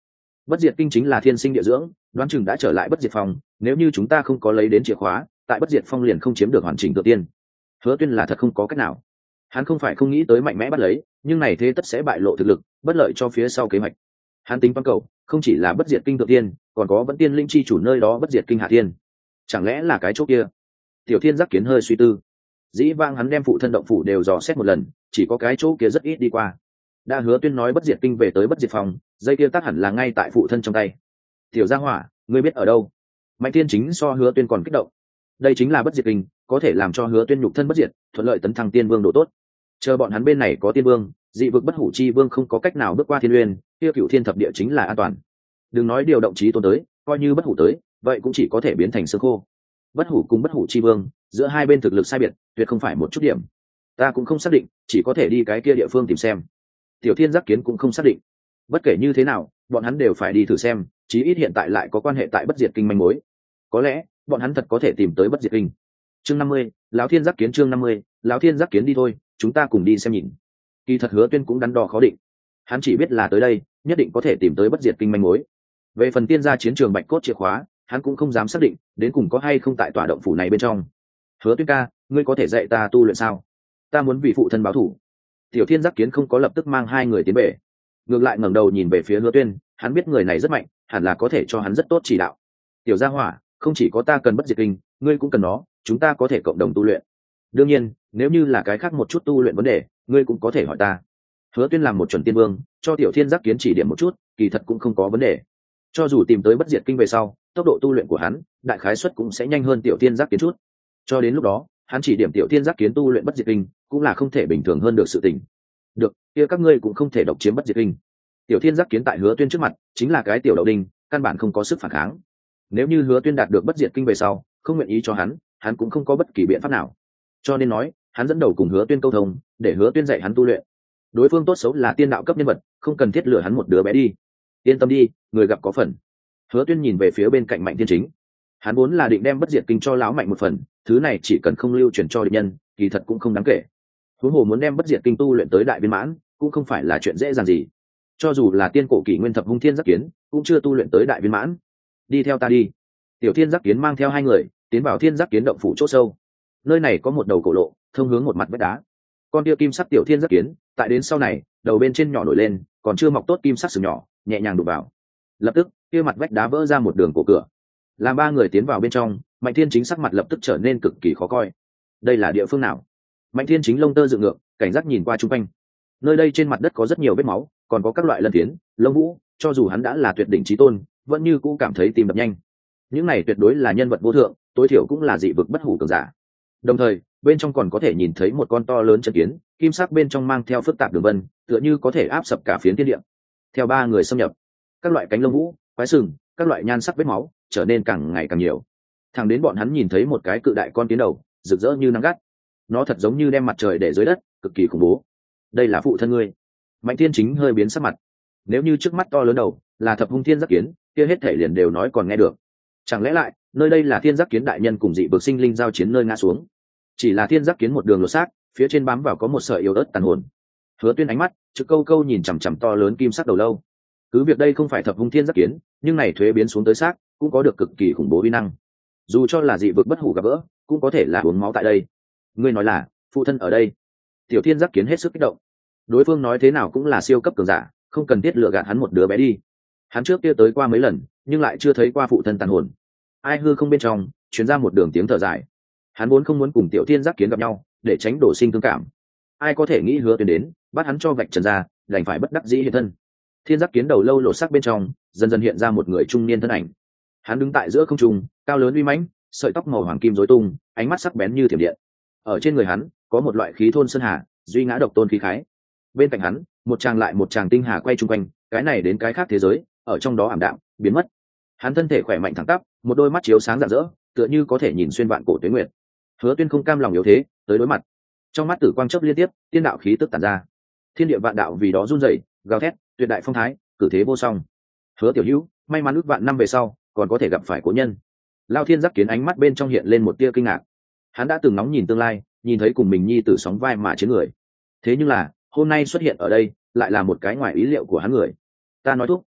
Bất diệt kinh chính là thiên sinh địa dưỡng, đoán chừng đã trở lại bất diệt phong, nếu như chúng ta không có lấy đến chìa khóa, tại bất diệt phong liền không chiếm được hoàn chỉnh tự tiên. Hứa Tuyên là thật không có cách nào. Hắn không phải không nghĩ tới mạnh mẽ bắt lấy, nhưng này thế tất sẽ bại lộ thực lực, bất lợi cho phía sau kế hoạch. Hắn tính toán cầu, không chỉ là bất diệt kinh tự tiên, còn có vẫn tiên linh chi chủ nơi đó bất diệt kinh hạ tiên. Chẳng lẽ là cái chỗ kia? Tiểu Thiên Giác Kiến hơi suy tư. Dĩ vãng hắn đem phụ thân động phủ đều dò xét một lần, chỉ có cái chỗ kia rất ít đi qua. Đã Hứa Tuyên nói bất diệt kinh về tới bất diệt phòng, dây kia tác hẳn là ngay tại phụ thân trong tay. Tiểu Gia Hỏa, ngươi biết ở đâu? Mạnh Thiên Chính so Hứa Tuyên còn kích động. Đây chính là bất diệt kinh, có thể làm cho Hứa Tuyên nhục thân bất diệt, thuận lợi tấn thăng tiên vương độ tốt. Chờ bọn hắn bên này có tiên vương, dị vực bất hủ chi vương không có cách nào bước qua thiên uyên, kia cửu thiên thập địa chính là an toàn. Đừng nói điều động chí tôn tới, coi như bất hủ tới, vậy cũng chỉ có thể biến thành xương khô. Bất hủ cùng bất hủ chi vương, giữa hai bên thực lực sai biệt, tuyệt không phải một chút điểm. Ta cũng không xác định, chỉ có thể đi cái kia địa phương tìm xem. Tiểu Thiên Giác Kiến cũng không xác định. Bất kể như thế nào, bọn hắn đều phải đi thử xem, chí ít hiện tại lại có quan hệ tại bất diệt kinh manh mối. Có lẽ, bọn hắn thật có thể tìm tới bất diệt kinh. Chương 50, lão Thiên Giác Kiến chương 50, lão Thiên Giác Kiến đi thôi, chúng ta cùng đi xem nhìn. Kỳ thật Hứa Tuyên cũng đắn đo khó định. Hắn chỉ biết là tới đây, nhất định có thể tìm tới bất diệt kinh manh mối. Về phần tiên gia chiến trường bạch cốt chìa khóa, hắn cũng không dám xác định đến cùng có hay không tại tòa động phủ này bên trong. Hứa Tuyên ca, ngươi có thể dạy ta tu luyện sao? Ta muốn vì phụ thân báo thù. Tiểu Thiên Giác Kiến không có lập tức mang hai người tiến về, ngược lại ngẩng đầu nhìn về phía Hứa Tuyên, hắn biết người này rất mạnh, hẳn là có thể cho hắn rất tốt chỉ đạo. Tiểu Gia Hỏa, không chỉ có ta cần bất diệt kinh, ngươi cũng cần nó, chúng ta có thể cộng đồng tu luyện. Đương nhiên, nếu như là cái khác một chút tu luyện vấn đề, ngươi cũng có thể hỏi ta. Hứa Tuyên làm một chuẩn tiên vương, cho Tiểu Thiên Giác Kiến chỉ điểm một chút, kỳ thật cũng không có vấn đề. Cho dù tìm tới bất diệt kinh về sau, tốc độ tu luyện của hắn, đại khái suất cũng sẽ nhanh hơn Tiểu Thiên Giác Kiến chút. Cho đến lúc đó, hắn chỉ điểm Tiểu Thiên Giác Kiến tu luyện bất diệt kinh, cũng là không thể bình thường hơn được sự tình. Được, kia các ngươi cũng không thể độc chiếm bất diệt kinh. Tiểu Thiên Giác Kiến tại Hứa Tuyên trước mặt, chính là cái tiểu đậu đinh, căn bản không có sức phản kháng. Nếu như Hứa Tuyên đạt được bất diệt kinh về sau, không nguyện ý cho hắn cũng không có bất kỳ biện pháp nào. Cho nên nói, hắn dẫn đầu cùng Hứa Tuyên câu thông, để Hứa Tuyên dạy hắn tu luyện. Đối phương tốt xấu là tiên đạo cấp nhân vật, không cần thiết lừa hắn một đứa bé đi. Yên tâm đi, người gặp có phần. Hứa Tuyên nhìn về phía bên cạnh Mạnh Thiên Chính. Hắn vốn là định đem bất diệt kinh cho lão Mạnh một phần, thứ này chỉ cần không lưu truyền cho địch nhân, kỳ thật cũng không đáng kể. Huống hồ muốn đem bất diệt kinh tu luyện tới đại viên mãn, cũng không phải là chuyện dễ dàng gì. Cho dù là tiên cổ kỷ nguyên thập hung thiên giác kiến, cũng chưa tu luyện tới đại viên mãn. Đi theo ta đi. Tiểu Thiên Giác Kiến mang theo hai người, tiến vào Thiên Giác Kiến động phủ chỗ sâu. Nơi này có một đầu cổ lộ, thông hướng một mặt vách đá. Con tia kim sắc Tiểu Thiên Giác Kiến, tại đến sau này, đầu bên trên nhỏ nổi lên, còn chưa mọc tốt kim sắc sừng nhỏ, nhẹ nhàng đụng vào. Lập tức, kia mặt vách đá vỡ ra một đường cổ cửa. Làm ba người tiến vào bên trong, Mạnh Thiên Chính sắc mặt lập tức trở nên cực kỳ khó coi. Đây là địa phương nào? Mạnh Thiên Chính lông tơ dựng ngược, cảnh giác nhìn qua chung quanh. Nơi đây trên mặt đất có rất nhiều vết máu, còn có các loại lân phiến, lông vũ, cho dù hắn đã là tuyệt đỉnh chí tôn, vẫn như cũ cảm thấy tim đập nhanh. Những này tuyệt đối là nhân vật vô thượng, tối thiểu cũng là dị vực bất hủ cường giả. Đồng thời, bên trong còn có thể nhìn thấy một con to lớn chân kiến, kim sắc bên trong mang theo phức tạp đường vân, tựa như có thể áp sập cả phiến thiên địa. Theo ba người xâm nhập, các loại cánh lông vũ, quái sừng, các loại nhan sắc vết máu trở nên càng ngày càng nhiều. Thẳng đến bọn hắn nhìn thấy một cái cự đại con kiến đầu, rực rỡ như nắng gắt. Nó thật giống như đem mặt trời để dưới đất, cực kỳ khủng bố. Đây là phụ thân ngươi. Mạnh Thiên Chính hơi biến sắc mặt. Nếu như trước mắt to lớn đầu là thập hung thiên giác kiến, kia hết thể liền đều nói còn nghe được. Chẳng lẽ lại nơi đây là thiên giác kiến đại nhân cùng dị vực sinh linh giao chiến nơi ngã xuống? Chỉ là thiên giác kiến một đường lột xác, phía trên bám vào có một sợi yếu ớt tàn hồn. Hứa Tuyên ánh mắt trực câu câu nhìn chằm chằm to lớn kim sắc đầu lâu. Cứ việc đây không phải thập hung thiên giác kiến, nhưng này thuế biến xuống tới xác cũng có được cực kỳ khủng bố uy năng. Dù cho là dị vực bất hủ gặp gỡ, cũng có thể là uống máu tại đây. Ngươi nói là phụ thân ở đây? Tiểu Thiên Giác Kiến hết sức kích động. Đối phương nói thế nào cũng là siêu cấp cường giả, không cần thiết lựa gạt hắn một đứa bé đi. Hắn trước kia tới qua mấy lần, nhưng lại chưa thấy qua phụ thân tàn hồn. Ai hư không bên trong truyền ra một đường tiếng thở dài. Hắn vốn không muốn cùng Tiểu Thiên Giác Kiến gặp nhau, để tránh đổ sinh thương cảm. Ai có thể nghĩ Hứa Tuyên đến, bắt hắn cho vạch trần ra, đành phải bất đắc dĩ hiện thân. Thiên Giác Kiến đầu lâu lộ sắc bên trong, dần dần hiện ra một người trung niên thân ảnh. Hắn đứng tại giữa không trung, cao lớn uy mãnh, sợi tóc màu hoàng kim rối tung, ánh mắt sắc bén như thiểm điện. Ở trên người hắn có một loại khí thôn sơn hà, duy ngã độc tôn khí khái. Bên cạnh hắn, một tràng lại một tràng tinh hà quay chung quanh, cái này đến cái khác thế giới, ở trong đó ảm đạm, biến mất. Hắn thân thể khỏe mạnh thẳng tắp, một đôi mắt chiếu sáng rạng rỡ, tựa như có thể nhìn xuyên vạn cổ tuế nguyệt. Hứa Tuyên không cam lòng yếu thế, tới đối mặt. Trong mắt tử quang chớp liên tiếp, tiên đạo khí tức tản ra. Thiên địa vạn đạo vì đó run rẩy, gào thét, tuyệt đại phong thái, cử thế vô song. Hứa tiểu hữu, may mắn ước vạn năm về sau, còn có thể gặp phải cố nhân. Lao Thiên Giác Kiến ánh mắt bên trong hiện lên một tia kinh ngạc. Hắn đã từng nóng nhìn tương lai, nhìn thấy cùng mình nhi tử sóng vai mà chiến người. Thế nhưng là, hôm nay xuất hiện ở đây, lại là một cái ngoài ý liệu của hắn người. Ta nói thúc,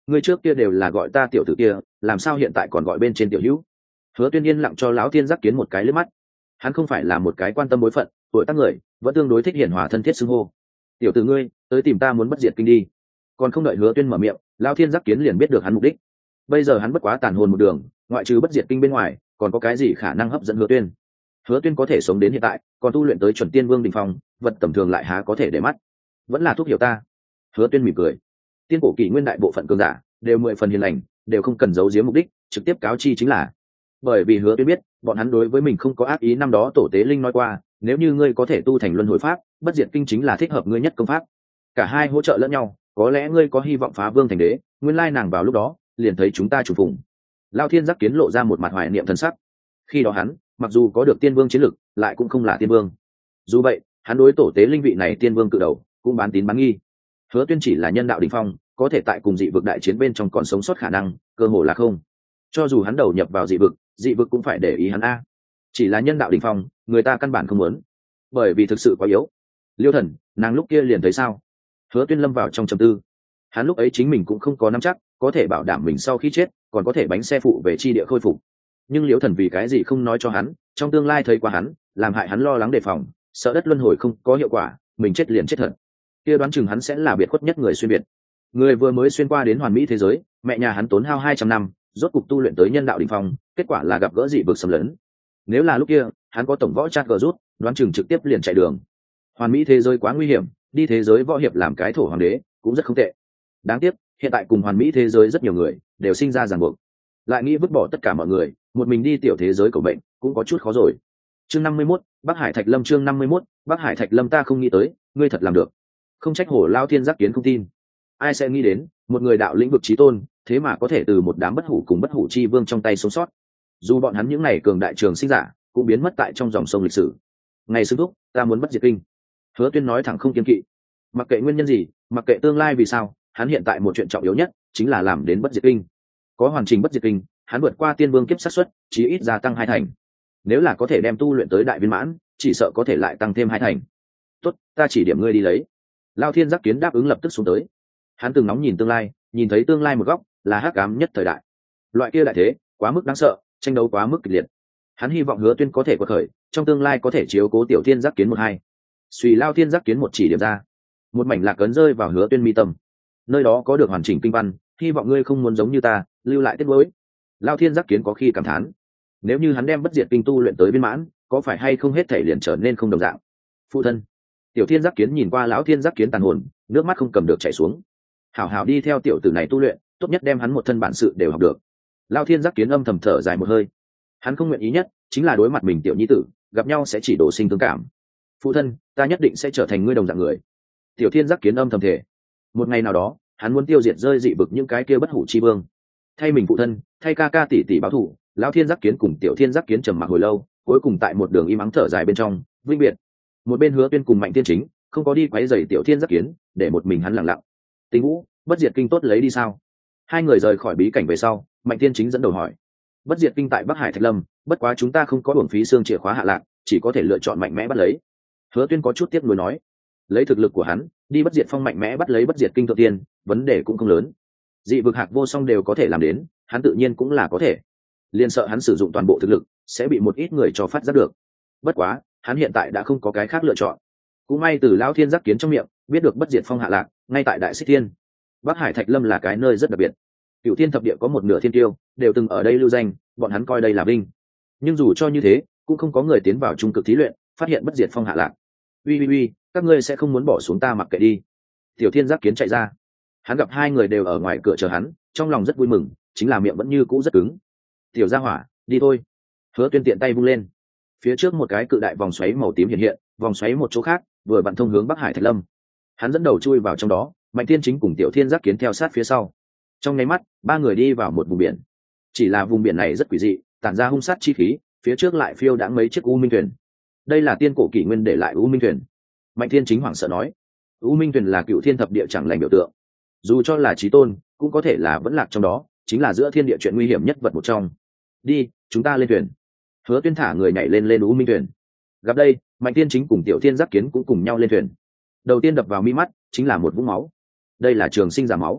ngươi trước kia đều là gọi ta tiểu tử kia, làm sao hiện tại còn gọi bên trên tiểu hữu? Hứa Tuyên yên lặng cho lão thiên giác kiến một cái liếc mắt. Hắn không phải là một cái quan tâm bối phận tuổi tác người, vẫn tương đối thích hiển hòa thân thiết xưng hô. Tiểu tử ngươi tới tìm ta muốn bất diệt kinh đi. Còn không đợi Hứa Tuyên mở miệng, lão thiên giác kiến liền biết được hắn mục đích. Bây giờ hắn bất quá tàn hồn một đường, ngoại trừ bất diệt kinh bên ngoài còn có cái gì khả năng hấp dẫn Hứa Tuyên? Hứa Tuyên có thể sống đến hiện tại, còn tu luyện tới chuẩn tiên vương đỉnh phong, vật tầm thường lại há có thể để mắt? Vẫn là thuốc hiểu ta. Hứa Tuyên mỉm cười. Tiên cổ kỷ nguyên đại bộ phận cường giả đều 10 phần hiền lành, đều không cần giấu giếm mục đích, trực tiếp cáo chi chính là. Bởi vì Hứa Tuyên biết, bọn hắn đối với mình không có ác ý. Năm đó tổ tế linh nói qua, nếu như ngươi có thể tu thành luân hồi pháp, bất diệt kinh chính là thích hợp ngươi nhất công pháp. Cả hai hỗ trợ lẫn nhau, có lẽ ngươi có hy vọng phá vương thành đế. Nguyên lai nàng vào lúc đó liền thấy chúng ta chủ phụng. Lão thiên giác kiến lộ ra một mặt hoài niệm thần sắc. Khi đó hắn mặc dù có được tiên vương chiến lực, lại cũng không là tiên vương. Dù vậy, hắn đối tổ tế linh vị này tiên vương cự đầu cũng bán tín bán nghi. Hứa Tuyên chỉ là nhân đạo đỉnh phong, có thể tại cùng dị vực đại chiến bên trong còn sống sót khả năng, cơ hội là không. Cho dù hắn đầu nhập vào dị vực cũng phải để ý hắn a. Chỉ là nhân đạo đỉnh phong, người ta căn bản không muốn, bởi vì thực sự quá yếu. Liêu Thần, nàng lúc kia liền thấy sao? Hứa Tuyên lâm vào trong trầm tư. Hắn lúc ấy chính mình cũng không có nắm chắc có thể bảo đảm mình sau khi chết còn có thể bánh xe phụ về chi địa khôi phục. Nhưng Liêu Thần vì cái gì không nói cho hắn, trong tương lai thấy qua hắn, làm hại hắn lo lắng đề phòng, sợ đất luân hồi không có hiệu quả, mình chết liền chết thật. Kia đoán chừng hắn sẽ là biệt khuất nhất người xuyên biệt. Người vừa mới xuyên qua đến hoàn mỹ thế giới, mẹ nhà hắn tốn hao 200 năm, rốt cục tu luyện tới nhân đạo đỉnh phong, kết quả là gặp gỡ dị vực xâm lấn. Nếu là lúc kia, hắn có tổng võ chat gờ rút, đoán chừng trực tiếp liền chạy đường. Hoàn mỹ thế giới quá nguy hiểm, đi thế giới võ hiệp làm cái thổ hoàng đế cũng rất không tệ. Đáng tiếc, hiện tại cùng hoàn mỹ thế giới rất nhiều người đều sinh ra ràng buộc, lại nghĩ vứt bỏ tất cả mọi người, một mình đi tiểu thế giới của bệnh, cũng có chút khó rồi. Chương 51, Bắc Hải Thạch Lâm. Chương 51, Bắc Hải Thạch Lâm. Ta không nghĩ tới, ngươi thật làm được. Không trách hổ lao thiên giác kiến không tin. Ai sẽ nghĩ đến, một người đạo lĩnh vực chí tôn, thế mà có thể từ một đám bất hủ cùng bất hủ chi vương trong tay sống sót. Dù bọn hắn những này cường đại trường sinh giả, cũng biến mất tại trong dòng sông lịch sử. Ngày xưa thúc, ta muốn bất diệt kinh. Hứa Tuyên nói thẳng không kiêng kỵ. Mặc kệ nguyên nhân gì, mặc kệ tương lai vì sao, hắn hiện tại một chuyện trọng yếu nhất chính là làm đến bất diệt kinh. Có hoàn chỉnh bất diệt kinh, hắn vượt qua tiên vương kiếp xác suất, chí ít gia tăng 2 thành. Nếu là có thể đem tu luyện tới đại viên mãn, chỉ sợ có thể lại tăng thêm 2 thành. Tốt, ta chỉ điểm ngươi đi lấy. Lão thiên giác kiến đáp ứng lập tức xuống tới. Hắn từng nóng nhìn tương lai, nhìn thấy tương lai một góc là hắc ám nhất thời đại. Loại kia đại thế quá mức đáng sợ, tranh đấu quá mức kịch liệt. Hắn hy vọng Hứa Tuyên có thể quật khởi, trong tương lai có thể chiếu cố tiểu thiên giác kiến 1-2. Suy Lão thiên giác kiến một chỉ điểm ra, một mảnh lạc ấn rơi vào Hứa Tuyên mi tâm. Nơi đó có được hoàn chỉnh kinh văn, hy vọng ngươi không muốn giống như ta, lưu lại tiết lối. Lão thiên giác kiến có khi cảm thán, nếu như hắn đem bất diệt kinh tu luyện tới viên mãn, có phải hay không hết thể liền trở nên không đồng dạng. Phụ thân. Tiểu thiên giác kiến nhìn qua lão thiên giác kiến tàn hồn, nước mắt không cầm được chảy xuống. Hảo hảo đi theo tiểu tử này tu luyện, tốt nhất đem hắn một thân bản sự đều học được. Lão thiên giác kiến âm thầm thở dài một hơi. Hắn không nguyện ý nhất chính là đối mặt mình tiểu nhi tử, gặp nhau sẽ chỉ đổ sinh tương cảm. Phụ thân, ta nhất định sẽ trở thành ngươi đồng dạng người. Tiểu thiên giác kiến âm thầm thể. Một ngày nào đó, hắn muốn tiêu diệt rơi dị vực những cái kia bất hủ chi vương. Thay mình phụ thân, thay ca ca tỷ tỷ báo thù. Lão thiên giác kiến cùng tiểu thiên giác kiến trầm mặc hồi lâu, cuối cùng tại một đường im ắng thở dài bên trong vĩnh biệt. Một bên Hứa Tuyên cùng Mạnh Thiên Chính không có đi quấy rầy tiểu thiên giác kiến, để một mình hắn lặng lặng. Tình Vũ, bất diệt kinh tốt lấy đi sao? Hai người rời khỏi bí cảnh về sau, Mạnh Thiên Chính dẫn đầu hỏi. Bất diệt kinh tại Bắc Hải Thạch Lâm, bất quá chúng ta không có uổng phí xương chìa khóa hạ lạc, chỉ có thể lựa chọn mạnh mẽ bắt lấy. Hứa Tuyên có chút tiếc nuối nói, lấy thực lực của hắn, đi bất diệt phong mạnh mẽ bắt lấy bất diệt kinh thượng tiên, vấn đề cũng không lớn. Dị vực Hạc Vô Song đều có thể làm đến, hắn tự nhiên cũng là có thể. Liên sợ hắn sử dụng toàn bộ thực lực sẽ bị một ít người cho phát giác được. Bất quá hắn hiện tại đã không có cái khác lựa chọn. Cũng may từ Lão thiên giác kiến trong miệng biết được bất diệt phong hạ lạc ngay tại Đại Xích Thiên. Bắc Hải Thạch Lâm là cái nơi rất đặc biệt, Cửu Thiên thập địa có một nửa thiên tiêu đều từng ở đây lưu danh, bọn hắn coi đây là vinh. Nhưng dù cho như thế cũng không có người tiến vào trung cực thí luyện phát hiện bất diệt phong hạ lạc. Uy, các ngươi sẽ không muốn bỏ xuống ta mặc kệ đi. Tiểu Thiên giác kiến chạy ra, hắn gặp hai người đều ở ngoài cửa chờ hắn, trong lòng rất vui mừng, chính là miệng vẫn như cũ rất cứng. Tiểu gia hỏa, đi thôi. Hứa Tuyên tiện tay vung lên, phía trước một cái cự đại vòng xoáy màu tím hiện hiện, vòng xoáy một chỗ khác vừa vặn thông hướng Bắc Hải Thạch Lâm. Hắn dẫn đầu chui vào trong đó, Mạnh Thiên Chính cùng Tiểu Thiên giác kiến theo sát phía sau. Trong nháy mắt, ba người đi vào một vùng biển. Chỉ là vùng biển này rất quỷ dị, tản ra hung sát chi khí, phía trước lại phiêu đãng mấy chiếc u minh thuyền. Đây là tiên cổ kỷ nguyên để lại u minh thuyền. Mạnh Thiên Chính hoảng sợ nói, u minh thuyền là Cựu Thiên thập địa chẳng lành biểu tượng, dù cho là chí tôn cũng có thể là vẫn lạc trong đó, chính là giữa thiên địa chuyện nguy hiểm nhất vật một trong. Đi, chúng ta lên thuyền. Hứa Tuyên thả người nhảy lên u minh thuyền. Gặp đây, Mạnh Thiên Chính cùng Tiểu Thiên giác kiến cũng cùng nhau lên thuyền. Đầu tiên đập vào mi mắt chính là một vũng máu. Đây là trường sinh giả máu.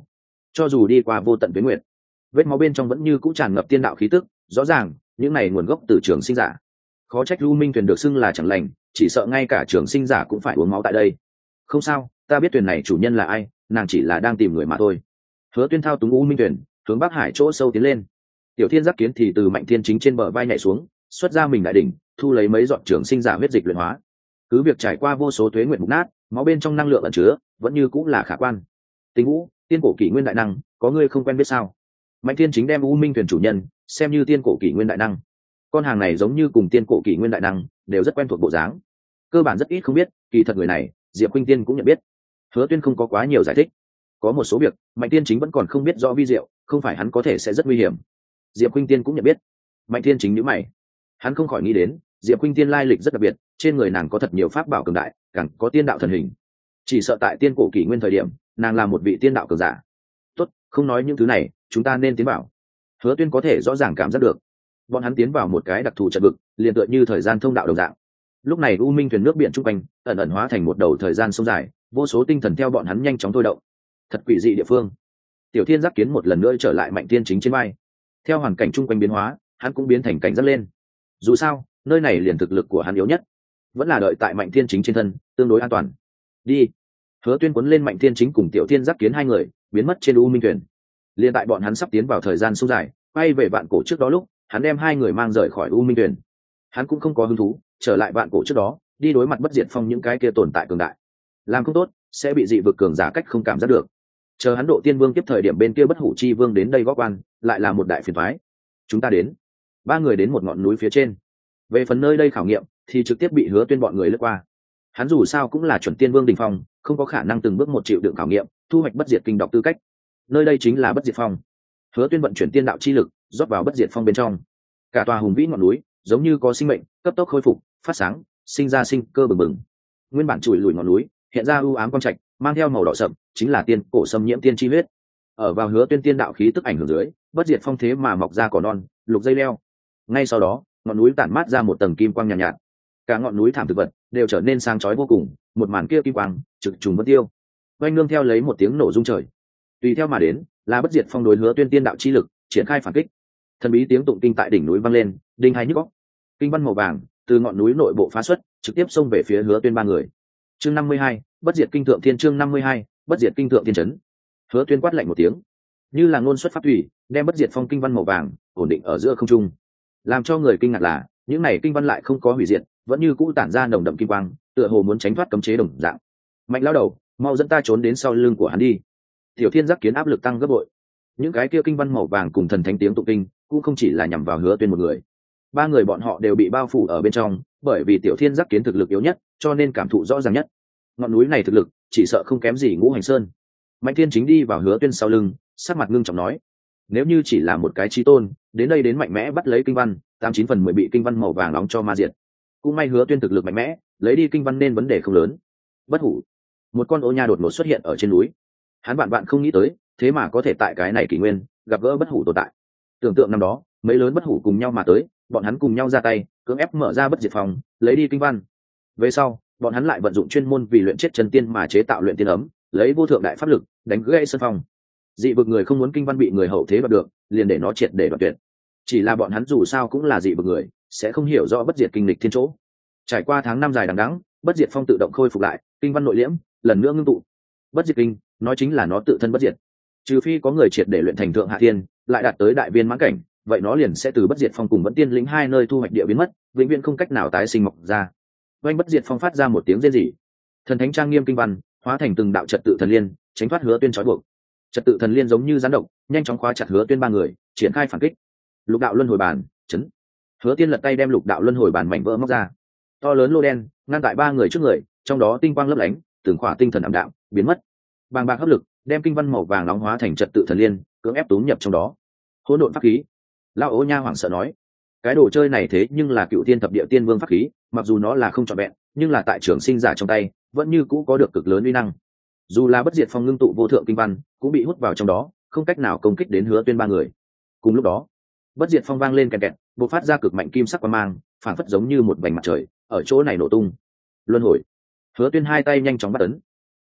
cho dù đi qua vô tận tuyến nguyệt, vết máu bên trong vẫn như cũng tràn ngập tiên đạo khí tức, rõ ràng những này nguồn gốc từ trường sinh giả. Khó trách U Minh thuyền được xưng là chẳng lành, chỉ sợ ngay cả trường sinh giả cũng phải uống máu tại đây. Không sao, ta biết thuyền này chủ nhân là ai, nàng chỉ là đang tìm người mà thôi. Hứa Tuyên thao túng U Minh thuyền hướng Bắc Hải chỗ sâu tiến lên. Tiểu Thiên Giác Kiến thì từ Mạnh Thiên Chính trên bờ vai nhảy xuống, xuất ra mình đại đỉnh, thu lấy mấy giọt trường sinh giả huyết dịch luyện hóa. Cứ việc trải qua vô số tuế nguyệt mục nát, máu bên trong năng lượng ẩn chứa vẫn như cũng là khả quan. Tình Vũ, tiên cổ kỷ nguyên đại năng, có ngươi không quen biết sao? Mạnh Thiên Chính đem U Minh thuyền chủ nhân xem như tiên cổ kỷ nguyên đại năng. Con hàng này giống như cùng tiên cổ kỷ nguyên đại năng đều rất quen thuộc bộ dáng, cơ bản rất ít không biết, kỳ thật người này Diệp Khuynh Tiên cũng nhận biết. Hứa Tuyên không có quá nhiều giải thích, có một số việc Mạnh Thiên Chính vẫn còn không biết rõ vi diệu, không phải hắn có thể sẽ rất nguy hiểm. Diệp Khuynh Tiên cũng nhận biết. Mạnh Thiên Chính nhíu mày, hắn không khỏi nghĩ đến Diệp Khuynh Tiên lai lịch rất đặc biệt, trên người nàng có thật nhiều pháp bảo cường đại, càng có tiên đạo thần hình, chỉ sợ tại tiên cổ kỷ nguyên thời điểm nàng là một vị tiên đạo cường giả. Tốt, không nói những thứ này, chúng ta nên tiến vào. Hứa Tuyên có thể rõ ràng cảm giác được bọn hắn tiến vào một cái đặc thù trận vực, liền tựa như thời gian thông đạo đồng dạng. Lúc này U Minh thuyền nước biển trung quanh ẩn ẩn hóa thành một đầu thời gian sông dài, vô số tinh thần theo bọn hắn nhanh chóng thôi động. Thật quỷ dị địa phương. Tiểu Thiên Giác Kiến một lần nữa trở lại Mạnh Thiên Chính trên vai. Theo hoàn cảnh trung quanh biến hóa, hắn cũng biến thành cảnh giác lên. Dù sao, nơi này liền thực lực của hắn yếu nhất, vẫn là đợi tại Mạnh Thiên Chính trên thân, tương đối an toàn. Đi. Hứa Tuyên cuốn lên Mạnh Thiên Chính cùng Tiểu Thiên Giác Kiến hai người, biến mất trên U Minh thuyền. Liên tại bọn hắn sắp tiến vào thời gian sông dài, quay về vạn cổ trước đó lúc, hắn đem hai người mang rời khỏi U Minh thuyền. Hắn cũng không có hứng thú trở lại vạn cổ trước đó, đi đối mặt bất diệt phong những cái kia tồn tại cường đại. Làm không tốt sẽ bị dị vực cường giả cách không cảm giác được. Chờ hắn độ tiên vương tiếp thời điểm bên kia bất hủ chi vương đến đây góp quan, lại là một đại phiền toái. Chúng ta đến. Ba người đến một ngọn núi phía trên. Về phần nơi đây khảo nghiệm thì trực tiếp bị Hứa Tuyên bọn người lướt qua. Hắn dù sao cũng là chuẩn tiên vương đỉnh phong, không có khả năng từng bước một chịu đựng khảo nghiệm, thu hoạch bất diệt kinh độc tư cách. Nơi đây chính là bất diệt phong. Hứa Tuyên vận chuyển tiên đạo chi lực rót vào bất diệt phong bên trong. Cả tòa hùng vĩ ngọn núi giống như có sinh mệnh, cấp tốc khôi phục, phát sáng, sinh ra sinh cơ bừng bừng. Nguyên bản chùi lùi ngọn núi hiện ra u ám quang trạch, mang theo màu đỏ sậm, chính là tiên cổ xâm nhiễm tiên chi huyết. Ở vào Hứa Tuyên tiên đạo khí tức ảnh hưởng dưới, bất diệt phong thế mà mọc ra cỏ non, lục dây leo. Ngay sau đó, ngọn núi tản mát ra một tầng kim quang nhàn nhạt, nhạt. Cả ngọn núi thảm thực vật đều trở nên sáng chói vô cùng, một màn kia kim quang trực trùng bất tiêu. Oanh nương theo lấy một tiếng nổ rung trời. Tùy theo mà đến là bất diệt phong đối Hứa Tuyên tiên đạo chi lực triển khai phản kích. Thần bí tiếng tụng kinh tại đỉnh núi vang lên, đinh hai nhức óc. Kinh văn màu vàng từ ngọn núi nội bộ phá xuất, trực tiếp xông về phía Hứa Tuyên ba người. Chương 52, bất diệt kinh thượng thiên. Chương 52, bất diệt kinh thượng thiên chấn. Hứa Tuyên quát lạnh một tiếng, như là ngôn xuất pháp thủy, đem bất diệt phong kinh văn màu vàng ổn định ở giữa không trung. Làm cho người kinh ngạc là, những này kinh văn lại không có hủy diệt, vẫn như cũ tản ra nồng đậm kim quang, tựa hồ muốn tránh thoát cấm chế đồng dạng. Mạnh lão đầu, mau dẫn ta trốn đến sau lưng của hắn đi. Tiểu Thiên Giác Kiến áp lực tăng gấp bội. Những cái kia kinh văn màu vàng cùng thần thánh tiếng tụng kinh cũng không chỉ là nhằm vào Hứa Tuyên một người. Ba người bọn họ đều bị bao phủ ở bên trong, bởi vì Tiểu Thiên Giác Kiến thực lực yếu nhất, cho nên cảm thụ rõ ràng nhất. Ngọn núi này thực lực chỉ sợ không kém gì Ngũ Hành Sơn. Mạnh Thiên Chính đi vào Hứa Tuyên sau lưng, sắc mặt ngưng trọng nói: nếu như chỉ là một cái chí tôn, đến đây đến mạnh mẽ bắt lấy kinh văn, 89/10 bị kinh văn màu vàng nóng cho ma diệt. Cũng may Hứa Tuyên thực lực mạnh mẽ, lấy đi kinh văn nên vấn đề không lớn. Bất hủ, một con ô nha đột ngột xuất hiện ở trên núi. Hắn bạn không nghĩ tới, thế mà có thể tại cái này kỷ nguyên gặp gỡ bất hủ tồn tại. Tưởng tượng năm đó mấy lớn bất hủ cùng nhau mà tới, bọn hắn cùng nhau ra tay cưỡng ép mở ra bất diệt phòng, lấy đi kinh văn. Về sau bọn hắn lại vận dụng chuyên môn vì luyện chết chân tiên mà chế tạo luyện tiên ấm, lấy vô thượng đại pháp lực đánh gãy sân phong. Dị vực người không muốn kinh văn bị người hậu thế đoạt được, liền để nó triệt để đoạt tuyệt. Chỉ là bọn hắn dù sao cũng là dị vực người, sẽ không hiểu rõ bất diệt kinh lịch thiên chỗ. Trải qua tháng năm dài đằng đẵng, bất diệt phong tự động khôi phục lại, kinh văn nội liễm lần nữa ngưng tụ. Bất diệt kinh nói chính là nó tự thân bất diệt, trừ phi có người triệt để luyện thành thượng hạ thiên, lại đạt tới đại viên mãn cảnh, vậy nó liền sẽ từ bất diệt phong cùng vẫn tiên lĩnh hai nơi thu hoạch địa biến mất, vĩnh viễn không cách nào tái sinh mọc ra. Oanh bất diệt phong phát ra một tiếng rên rỉ, thần thánh trang nghiêm kinh văn hóa thành từng đạo trật tự thần liên, tránh thoát Hứa Tuyên trói buộc. Trật tự thần liên giống như gián độc, nhanh chóng khóa chặt Hứa Tuyên ba người, triển khai phản kích. Lục đạo luân hồi bàn chấn. Hứa Tuyên lật tay đem lục đạo luân hồi bàn mảnh vỡ móc ra, to lớn lô đen ngăn tại ba người trước người, trong đó tinh quang lấp lánh, từng khỏa tinh thần ảm đạm biến mất. Bàng bạc hấp lực đem kinh văn màu vàng nóng hóa thành trật tự thần liên, cưỡng ép túm nhập trong đó. Hỗn độn pháp khí. Lão Ô Nha hoảng sợ nói, cái đồ chơi này thế nhưng là cựu thiên thập địa tiên vương pháp khí, mặc dù nó là không trọn vẹn, nhưng là tại trường sinh giả trong tay vẫn như cũ có được cực lớn uy năng. Dù là bất diệt phong ngưng tụ vô thượng kinh văn cũng bị hút vào trong đó, không cách nào công kích đến Hứa Tuyên ba người. Cùng lúc đó, bất diệt phong vang lên kèn kẹt, bộc phát ra cực mạnh kim sắc quang mang, phảng phất giống như một vành mặt trời ở chỗ này nổ tung. Luân hồi. Hứa Tuyên hai tay nhanh chóng bắt ấn,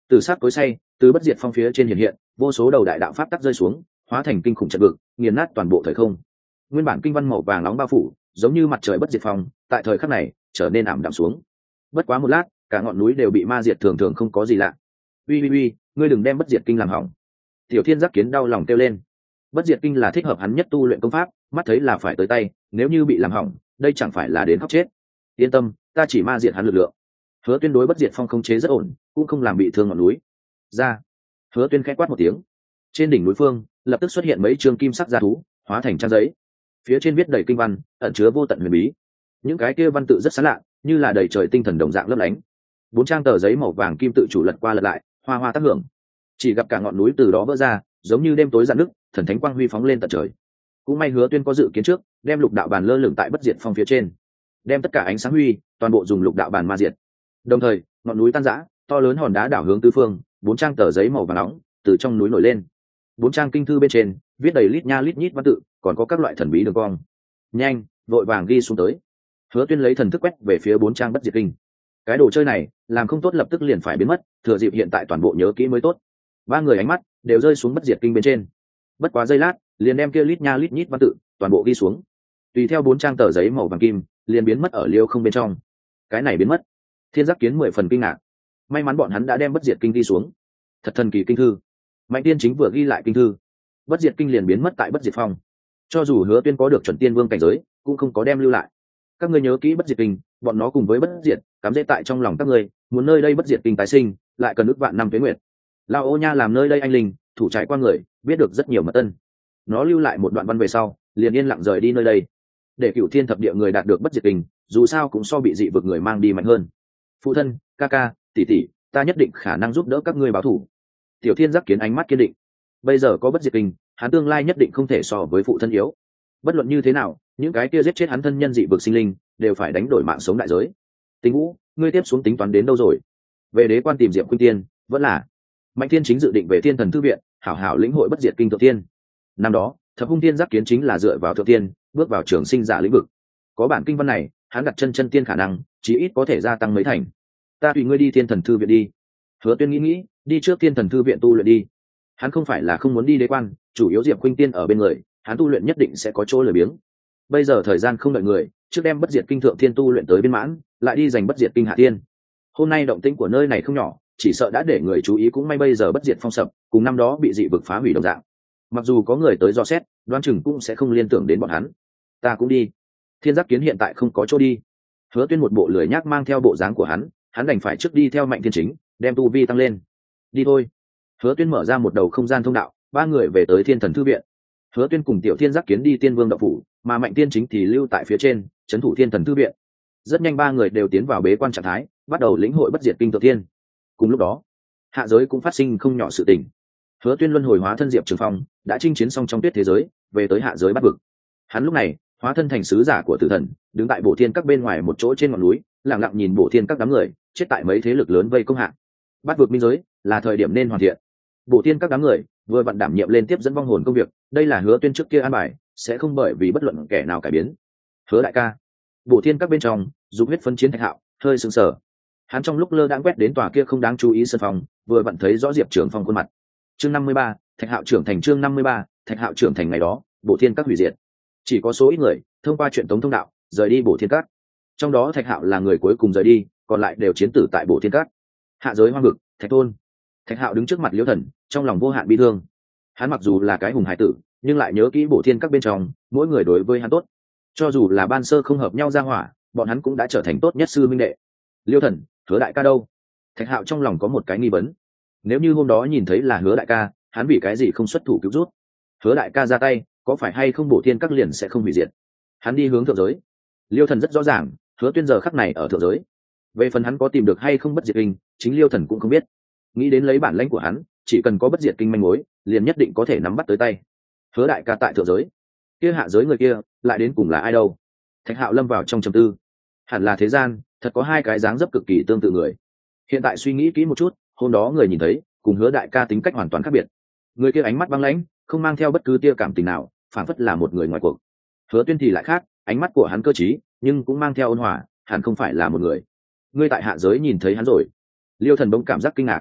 Từ sắc tối say từ bất diệt phong phía trên hiện vô số đầu đại đạo pháp tắc rơi xuống, hóa thành kinh khủng trận vực, nghiền nát toàn bộ thời không. Nguyên bản kinh văn màu vàng nóng bao phủ, giống như mặt trời bất diệt phong, tại thời khắc này trở nên ảm đạm xuống. Bất quá một lát, cả ngọn núi đều bị ma diệt, thường thường không có gì lạ. Uy uy uy, ngươi đừng đem bất diệt kinh làm hỏng. Tiểu Thiên Giác Kiến đau lòng kêu lên. Bất diệt kinh là thích hợp hắn nhất tu luyện công pháp, mắt thấy là phải tới tay, nếu như bị làm hỏng, đây chẳng phải là đến khóc chết. Yên tâm, ta chỉ ma diệt hắn lực lượng. Hứa Tuyên đối bất diệt phong không chế rất ổn, cũng không làm bị thương ngọn núi. Ra. Hứa Tuyên khẽ quát một tiếng. Trên đỉnh núi phương, lập tức xuất hiện mấy trường kim sắc gia thú, hóa thành trang giấy. Phía trên viết đầy kinh văn, ẩn chứa vô tận huyền bí. Những cái kia văn tự rất sáng lạ, như là đầy trời tinh thần đồng dạng lấp lánh. 4 trang tờ giấy màu vàng kim tự chủ lật qua lật lại, hoa hoa tác hưởng. Chỉ gặp cả ngọn núi từ đó vỡ ra, giống như đêm tối rạn nứt, thần thánh quang huy phóng lên tận trời. Cũng may Hứa Tuyên có dự kiến trước, đem lục đạo bàn lơ lửng tại bất diệt phong phía trên, đem tất cả ánh sáng huy toàn bộ dùng lục đạo bàn ma diệt. Đồng thời, ngọn núi tan rã, to lớn hòn đá đảo hướng tứ phương, 4 trang tờ giấy màu vàng nóng từ trong núi nổi lên. 4 trang kinh thư bên trên viết đầy lít nha lít nhít văn tự, còn có các loại thần bí đường cong. Nhanh, vội vàng ghi xuống tới. Hứa Tuyên lấy thần thức quét về phía 4 trang bất diệt kinh. Cái đồ chơi này, làm không tốt lập tức liền phải biến mất, thừa dịp hiện tại toàn bộ nhớ kỹ mới tốt. Ba người ánh mắt đều rơi xuống bất diệt kinh bên trên. Bất quá giây lát, liền đem kia lít nha lít nhít văn tự toàn bộ ghi xuống. Tùy theo 4 trang tờ giấy màu vàng kim liền biến mất ở liêu không bên trong. Cái này biến mất, Thiên Giác Kiến 10 phần kinh ngạc. May mắn bọn hắn đã đem bất diệt kinh ghi xuống. Thật thần kỳ kinh thư. Mạnh Tiên Chính vừa ghi lại kinh thư, bất diệt kinh liền biến mất tại bất diệt phong. Cho dù Hứa Tuyên có được chuẩn tiên vương cảnh giới, cũng không có đem lưu lại. Các ngươi nhớ kỹ bất diệt kinh, bọn nó cùng với bất diệt cắm rễ tại trong lòng các ngươi, muốn nơi đây bất diệt kinh tái sinh, lại cần ước vạn năm tuế nguyệt. Lao Ô Nha làm nơi đây anh linh, thủ trải qua người, biết được rất nhiều mật tân. Nó lưu lại một đoạn văn về sau, liền yên lặng rời đi nơi đây. Để Cửu Thiên thập địa người đạt được bất diệt kinh, dù sao cũng so bị dị vực người mang đi mạnh hơn. Phụ thân, ca ca, tỷ tỷ, ta nhất định khả năng giúp đỡ các ngươi báo thù. Tiểu Thiên Giác Kiến ánh mắt kiên định. Bây giờ có bất diệt kinh, hắn tương lai nhất định không thể so với phụ thân yếu. Bất luận như thế nào, những cái kia giết chết hắn thân nhân dị vực sinh linh đều phải đánh đổi mạng sống đại giới. Tình Vũ, ngươi tiếp xuống tính toán đến đâu rồi? Về Đế Quan tìm Diệp Khuynh Tiên, vẫn là Mạnh Thiên Chính dự định về Thiên Thần Thư viện, hảo hảo lĩnh hội bất diệt kinh thượng tiên. Năm đó, Thập Hung Thiên Giác Kiến chính là dựa vào thượng tiên, bước vào trường sinh giả lĩnh vực. Có bản kinh văn này, hắn đặt chân chân tiên khả năng, chí ít có thể gia tăng mấy thành. Ta tùy ngươi đi Thiên Thần Thư viện đi. Hứa Tuyên nghĩ, đi trước Thiên Thần Thư viện tu luyện đi. Hắn không phải là không muốn đi Đế Quan, chủ yếu Diệp Khuynh Tiên ở bên người, hắn tu luyện nhất định sẽ có chỗ lười biếng. Bây giờ thời gian không đợi người, trước đem bất diệt kinh thượng thiên tu luyện tới viên mãn, lại đi giành bất diệt kinh hạ thiên. Hôm nay động tĩnh của nơi này không nhỏ, chỉ sợ đã để người chú ý, cũng may bây giờ bất diệt phong sập, cùng năm đó bị dị vực phá hủy đồng dạng. Mặc dù có người tới dò xét, đoán chừng cũng sẽ không liên tưởng đến bọn hắn. Ta cũng đi. Thiên Giác Kiến hiện tại không có chỗ đi. Hứa Tuyên một bộ lười nhác mang theo bộ dáng của hắn đành phải trước đi theo Mạnh Thiên Chính, đem tu vi tăng lên. Đi thôi. Hứa Tuyên mở ra một đầu không gian thông đạo, ba người về tới Thiên Thần Thư viện. Hứa Tuyên cùng Tiểu Thiên Giác Kiến đi Tiên Vương đạo phủ, mà Mạnh Tiên Chính thì lưu tại phía trên, trấn thủ Thiên Thần Thư viện. Rất nhanh ba người đều tiến vào bế quan trạng thái, bắt đầu lĩnh hội bất diệt kinh thượng thiên. Cùng lúc đó, hạ giới cũng phát sinh không nhỏ sự tình. Hứa Tuyên luân hồi hóa thân Diệp Trường Phong, đã chinh chiến xong trong tuyết thế giới, về tới hạ giới Bát Vực. Hắn lúc này hóa thân thành sứ giả của Tử Thần, đứng tại Bổ Thiên các bên ngoài một chỗ trên ngọn núi, lặng lặng nhìn Bổ Thiên các đám người chết tại mấy thế lực lớn vây công hạ. Bát Vực biên giới là thời điểm nên hoàn thiện. Bổ Thiên các đám người vừa vặn đảm nhiệm lên tiếp dẫn vong hồn công việc, đây là Hứa Tuyên trước kia an bài, sẽ không bởi vì bất luận kẻ nào cải biến. Hứa đại ca. Bổ Thiên các bên trong, dục huyết phân chiến Thạch Hạo hơi sững sờ. Hắn trong lúc lơ đãng quét đến tòa kia không đáng chú ý sân phòng, vừa vặn thấy rõ Diệp Trường Phong khuôn mặt. Chương 53, Thạch Hạo trưởng thành. Chương 53, Thạch Hạo trưởng thành. Ngày đó, Bổ Thiên các hủy diệt. Chỉ có số ít người thông qua chuyện tống thông đạo rời đi Bổ Thiên các. Trong đó Thạch Hạo là người cuối cùng rời đi, còn lại đều chiến tử tại Bổ Thiên các. Hạ giới hoang vực, Thạch thôn. Thạch Hạo đứng trước mặt Liễu Thần, trong lòng vô hạn bi thương. Hắn mặc dù là cái hùng hải tử, nhưng lại nhớ kỹ Bổ Thiên các bên trong, mỗi người đối với hắn tốt. Cho dù là ban sơ không hợp nhau ra hỏa, bọn hắn cũng đã trở thành tốt nhất sư minh đệ. Liêu Thần, Hứa đại ca đâu? Thạch Hạo trong lòng có một cái nghi vấn. Nếu như hôm đó nhìn thấy là Hứa đại ca, hắn vì cái gì không xuất thủ cứu rút? Hứa đại ca ra tay, có phải hay không Bổ Thiên các liền sẽ không hủy diệt? Hắn đi hướng thượng giới. Liêu Thần rất rõ ràng, Hứa Tuyên giờ khắc này ở thượng giới. Về phần hắn có tìm được hay không bất diệt kinh, chính Liêu Thần cũng không biết. Nghĩ đến lấy bản lãnh của hắn, chỉ cần có bất diệt kinh manh mối, liền nhất định có thể nắm bắt tới tay. Hứa đại ca tại thượng giới, kia hạ giới người kia lại đến cùng là ai đâu? Thạch Hạo lâm vào trong trầm tư. Hẳn là thế gian thật có hai cái dáng dấp cực kỳ tương tự người. Hiện tại suy nghĩ kỹ một chút, hôm đó người nhìn thấy cùng Hứa đại ca tính cách hoàn toàn khác biệt. Người kia ánh mắt băng lãnh, không mang theo bất cứ tia cảm tình nào, phản phất là một người ngoài cuộc. Hứa Tuyên thì lại khác, ánh mắt của hắn cơ trí, nhưng cũng mang theo ôn hòa, hẳn không phải là một người. Ngươi tại hạ giới nhìn thấy hắn rồi? Liêu Thần bỗng cảm giác kinh ngạc.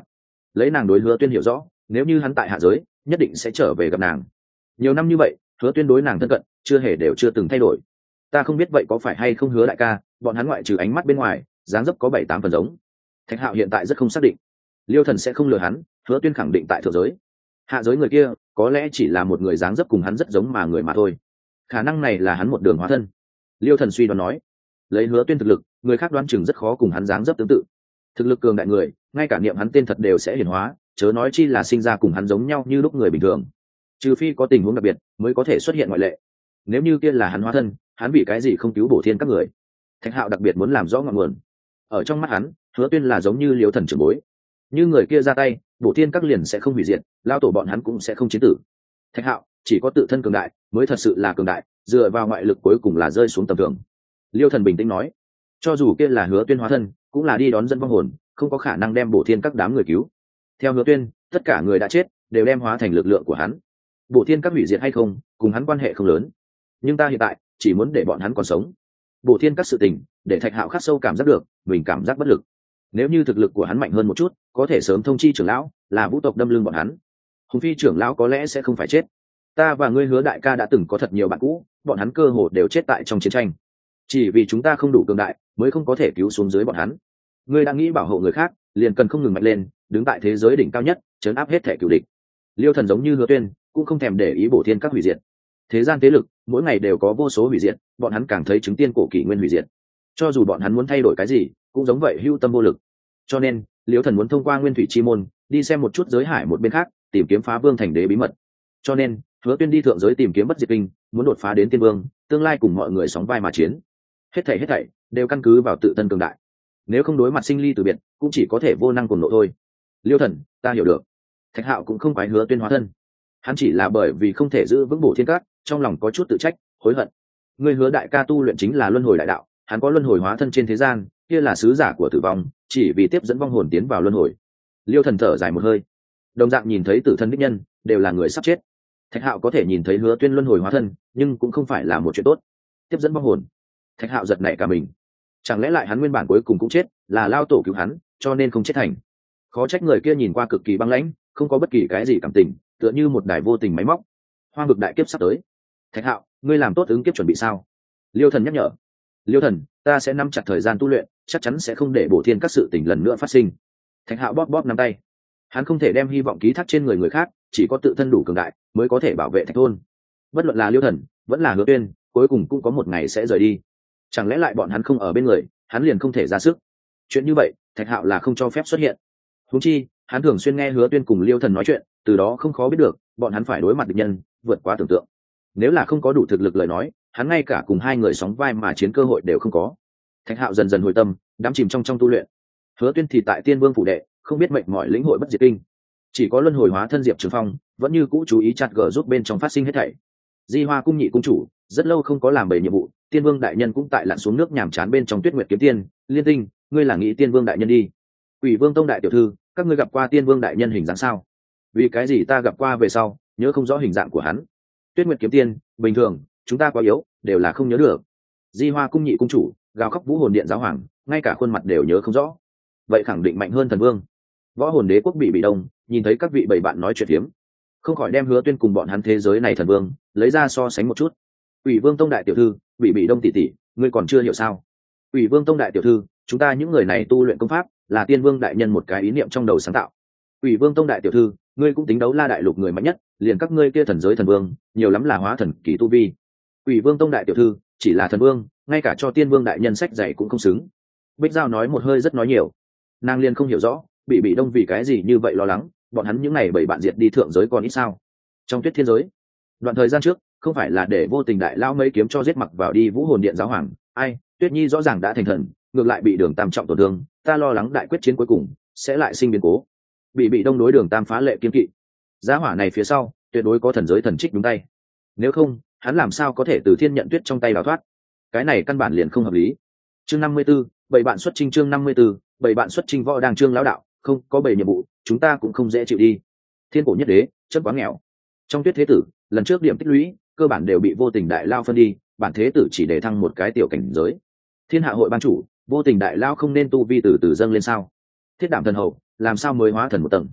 lấy nàng đối Hứa Tuyên hiểu rõ, nếu như hắn tại hạ giới nhất định sẽ trở về gặp nàng. Nhiều năm như vậy Hứa Tuyên đối nàng thân cận chưa hề đều chưa từng thay đổi. Ta không biết vậy có phải hay không Hứa đại ca, bọn hắn ngoại trừ ánh mắt bên ngoài dáng dấp có 7-8 phần giống. Thạch Hạo hiện tại rất không xác định. Liêu Thần sẽ không lừa hắn, Hứa Tuyên khẳng định tại thượng giới. Hạ giới người kia có lẽ chỉ là một người dáng dấp cùng hắn rất giống mà người mà thôi. Khả năng này là hắn một đường hóa thân. Liêu Thần suy đoán nói, lấy Hứa Tuyên thực lực, người khác đoán chừng rất khó cùng hắn dáng dấp tương tự. Thực lực cường đại người, ngay cả niệm hắn tên thật đều sẽ hiển hóa, chớ nói chi là sinh ra cùng hắn giống nhau như lúc người bình thường. Trừ phi có tình huống đặc biệt mới có thể xuất hiện ngoại lệ. Nếu như kia là hắn hóa thân, hắn vì cái gì không cứu bổ thiên các người? Thạch Hạo đặc biệt muốn làm rõ ngọn nguồn. Ở trong mắt hắn, Hứa Tuyên là giống như Liêu Thần trưởng bối, như người kia ra tay, bổ thiên các liền sẽ không hủy diệt, lao tổ bọn hắn cũng sẽ không chiến tử. Thạch Hạo chỉ có tự thân cường đại mới thật sự là cường đại, dựa vào ngoại lực cuối cùng là rơi xuống tầm thường. Liêu Thần bình tĩnh nói, cho dù kia là Hứa Tuyên hóa thân, cũng là đi đón dẫn vong hồn, không có khả năng đem bổ thiên các đám người cứu. Theo Hứa Tuyên, tất cả người đã chết đều đem hóa thành lực lượng của hắn. Bổ thiên các hủy diệt hay không, cùng hắn quan hệ không lớn. Nhưng ta hiện tại chỉ muốn để bọn hắn còn sống. Bổ thiên các sự tình, để Thạch Hạo khắc sâu cảm giác được, mình cảm giác bất lực. Nếu như thực lực của hắn mạnh hơn một chút, có thể sớm thông chi trưởng lão, là vũ tộc đâm lưng bọn hắn. Hùng phi trưởng lão có lẽ sẽ không phải chết. Ta và ngươi Hứa đại ca đã từng có thật nhiều bạn cũ, bọn hắn cơ hồ đều chết tại trong chiến tranh. Chỉ vì chúng ta không đủ cường đại, mới không có thể cứu xuống dưới bọn hắn. Ngươi đang nghĩ bảo hộ người khác, liền cần không ngừng mạnh lên, đứng tại thế giới đỉnh cao nhất, trấn áp hết thể cửu địch. Liêu Thần giống như Hứa Tuyên, cũng không thèm để ý bổ thiên các hủy diệt. Thế gian thế lực, mỗi ngày đều có vô số hủy diệt, bọn hắn càng thấy chứng tiên cổ kỷ nguyên hủy diệt. Cho dù bọn hắn muốn thay đổi cái gì, cũng giống vậy hưu tâm vô lực. Cho nên Liêu Thần muốn thông qua Nguyên Thủy Chi môn đi xem một chút giới hải một bên khác, tìm kiếm phá vương thành đế bí mật. Cho nên Hứa Tuyên đi thượng giới tìm kiếm bất diệt kinh, muốn đột phá đến tiên vương, tương lai cùng mọi người sóng vai mà chiến. Hết thảy đều căn cứ vào tự thân cường đại. Nếu không đối mặt sinh ly từ biệt, cũng chỉ có thể vô năng cùng nộ thôi. Liêu Thần, ta hiểu được. Thạch Hạo cũng không quái Hứa Tuyên hóa thân, hắn chỉ là bởi vì không thể giữ vững bổ thiên các, trong lòng có chút tự trách, hối hận. Người Hứa đại ca tu luyện chính là luân hồi đại đạo, hắn có luân hồi hóa thân trên thế gian, kia là sứ giả của tử vong, chỉ vì tiếp dẫn vong hồn tiến vào luân hồi. Liêu Thần thở dài một hơi, đồng dạng nhìn thấy tử thân đích nhân đều là người sắp chết. Thạch Hạo có thể nhìn thấy Hứa Tuyên luân hồi hóa thân, nhưng cũng không phải là một chuyện tốt. Tiếp dẫn vong hồn, Thạch Hạo giật nảy cả mình. Chẳng lẽ lại hắn nguyên bản cuối cùng cũng chết, là lao tổ cứu hắn, cho nên không chết thành? Khó trách người kia nhìn qua cực kỳ băng lãnh, không có bất kỳ cái gì cảm tình, tựa như một đài vô tình máy móc. Hoang vực đại kiếp sắp tới. Thạch Hạo, ngươi làm tốt ứng kiếp chuẩn bị sao? Liêu Thần nhắc nhở. Liêu Thần, ta sẽ nắm chặt thời gian tu luyện, chắc chắn sẽ không để bổ thiên các sự tình lần nữa phát sinh. Thạch Hạo bóp bóp nắm tay. Hắn không thể đem hy vọng ký thác trên người khác, chỉ có tự thân đủ cường đại mới có thể bảo vệ Thạch thôn. Bất luận là Liêu Thần vẫn là Hứa Tuyên, cuối cùng cũng có một ngày sẽ rời đi. Chẳng lẽ lại bọn hắn không ở bên người, hắn liền không thể ra sức? Chuyện như vậy Thạch Hạo là không cho phép xuất hiện. Huống chi hắn thường xuyên nghe Hứa Tuyên cùng Liêu Thần nói chuyện, từ đó không khó biết được bọn hắn phải đối mặt địch nhân vượt quá tưởng tượng. Nếu là không có đủ thực lực lời nói, hắn ngay cả cùng hai người sóng vai mà chiến cơ hội đều không có. Thạch Hạo dần dần hồi tâm, đắm chìm trong tu luyện. Hứa Tuyên thì tại Tiên Vương phủ đệ, không biết mệnh mỏi lĩnh hội bất diệt kinh. Chỉ có luân hồi hóa thân Diệp Trường Phong vẫn như cũ chú ý chặt gờ giúp bên trong phát sinh hết thảy. Di Hoa cung nhị cung chủ rất lâu không có làm bề nhiệm vụ, Tiên Vương đại nhân cũng tại lặn xuống nước nhàm chán bên trong Tuyết Nguyệt kiếm tiên. Liên Tinh, ngươi là nghĩ Tiên Vương đại nhân đi? Quỷ Vương tông đại tiểu thư, các ngươi gặp qua Tiên Vương đại nhân hình dáng sao? Vì cái gì ta gặp qua về sau nhớ không rõ hình dạng của hắn? Tuyết Nguyệt kiếm tiên, bình thường chúng ta quá yếu, đều là không nhớ được. Di Hoa cung nhị cung chủ gào khóc Vũ Hồn Điện giáo hoàng, ngay cả khuôn mặt đều nhớ không rõ, vậy khẳng định mạnh hơn thần vương. Võ Hồn Đế quốc bị đông, nhìn thấy các vị bầy bạn nói chuyện phiếm, không khỏi đem Hứa Tuyên cùng bọn hắn thế giới này thần vương lấy ra so sánh một chút. Ủy Vương tông đại tiểu thư, bị đông tỷ tỷ, ngươi còn chưa hiểu sao? Ủy Vương tông đại tiểu thư, chúng ta những người này tu luyện công pháp là Tiên Vương đại nhân một cái ý niệm trong đầu sáng tạo. Ủy Vương tông đại tiểu thư, ngươi cũng tính đấu la đại lục người mạnh nhất, liền các ngươi kia thần giới thần vương nhiều lắm là hóa thần kỳ tu vi. Ủy Vương tông đại tiểu thư chỉ là thần vương, ngay cả cho Tiên Vương đại nhân sách dạy cũng không xứng. Bích Giao nói một hơi rất nói nhiều, nàng liền không hiểu rõ bị đông vì cái gì như vậy lo lắng, bọn hắn những ngày bảy bạn diệt đi thượng giới còn ít sao? Trong Tuyết thiên giới, đoạn thời gian trước không phải là để vô tình đại lao mấy kiếm cho giết mặc vào đi Vũ Hồn Điện giáo hoàng, ai, Tuyết Nhi rõ ràng đã thành thần, ngược lại bị Đường Tam trọng tổn thương, ta lo lắng đại quyết chiến cuối cùng sẽ lại sinh biến cố. Bị đông đối Đường Tam phá lệ kiên kỵ, giá hỏa này phía sau tuyệt đối có thần giới thần trích đúng tay, nếu không hắn làm sao có thể từ Thiên Nhận Tuyết trong tay đào thoát? Cái này căn bản liền không hợp lý. Chương 54, bảy bạn xuất chinh. Chương 54, bảy bạn xuất chinh. Võ Đàng Trương lão đạo, không có bảy nhiệm vụ chúng ta cũng không dễ chịu đi. Thiên cổ nhất đế chất quá nghèo, trong Tuyết thế tử lần trước điểm tích lũy cơ bản đều bị vô tình đại lao phân đi, bản thế tử chỉ để thăng một cái tiểu cảnh giới. Thiên hạ hội ban chủ vô tình đại lao không nên tu vi từ từ dâng lên sao? Thiết Đảm thần hậu làm sao mới hóa thần một tầng?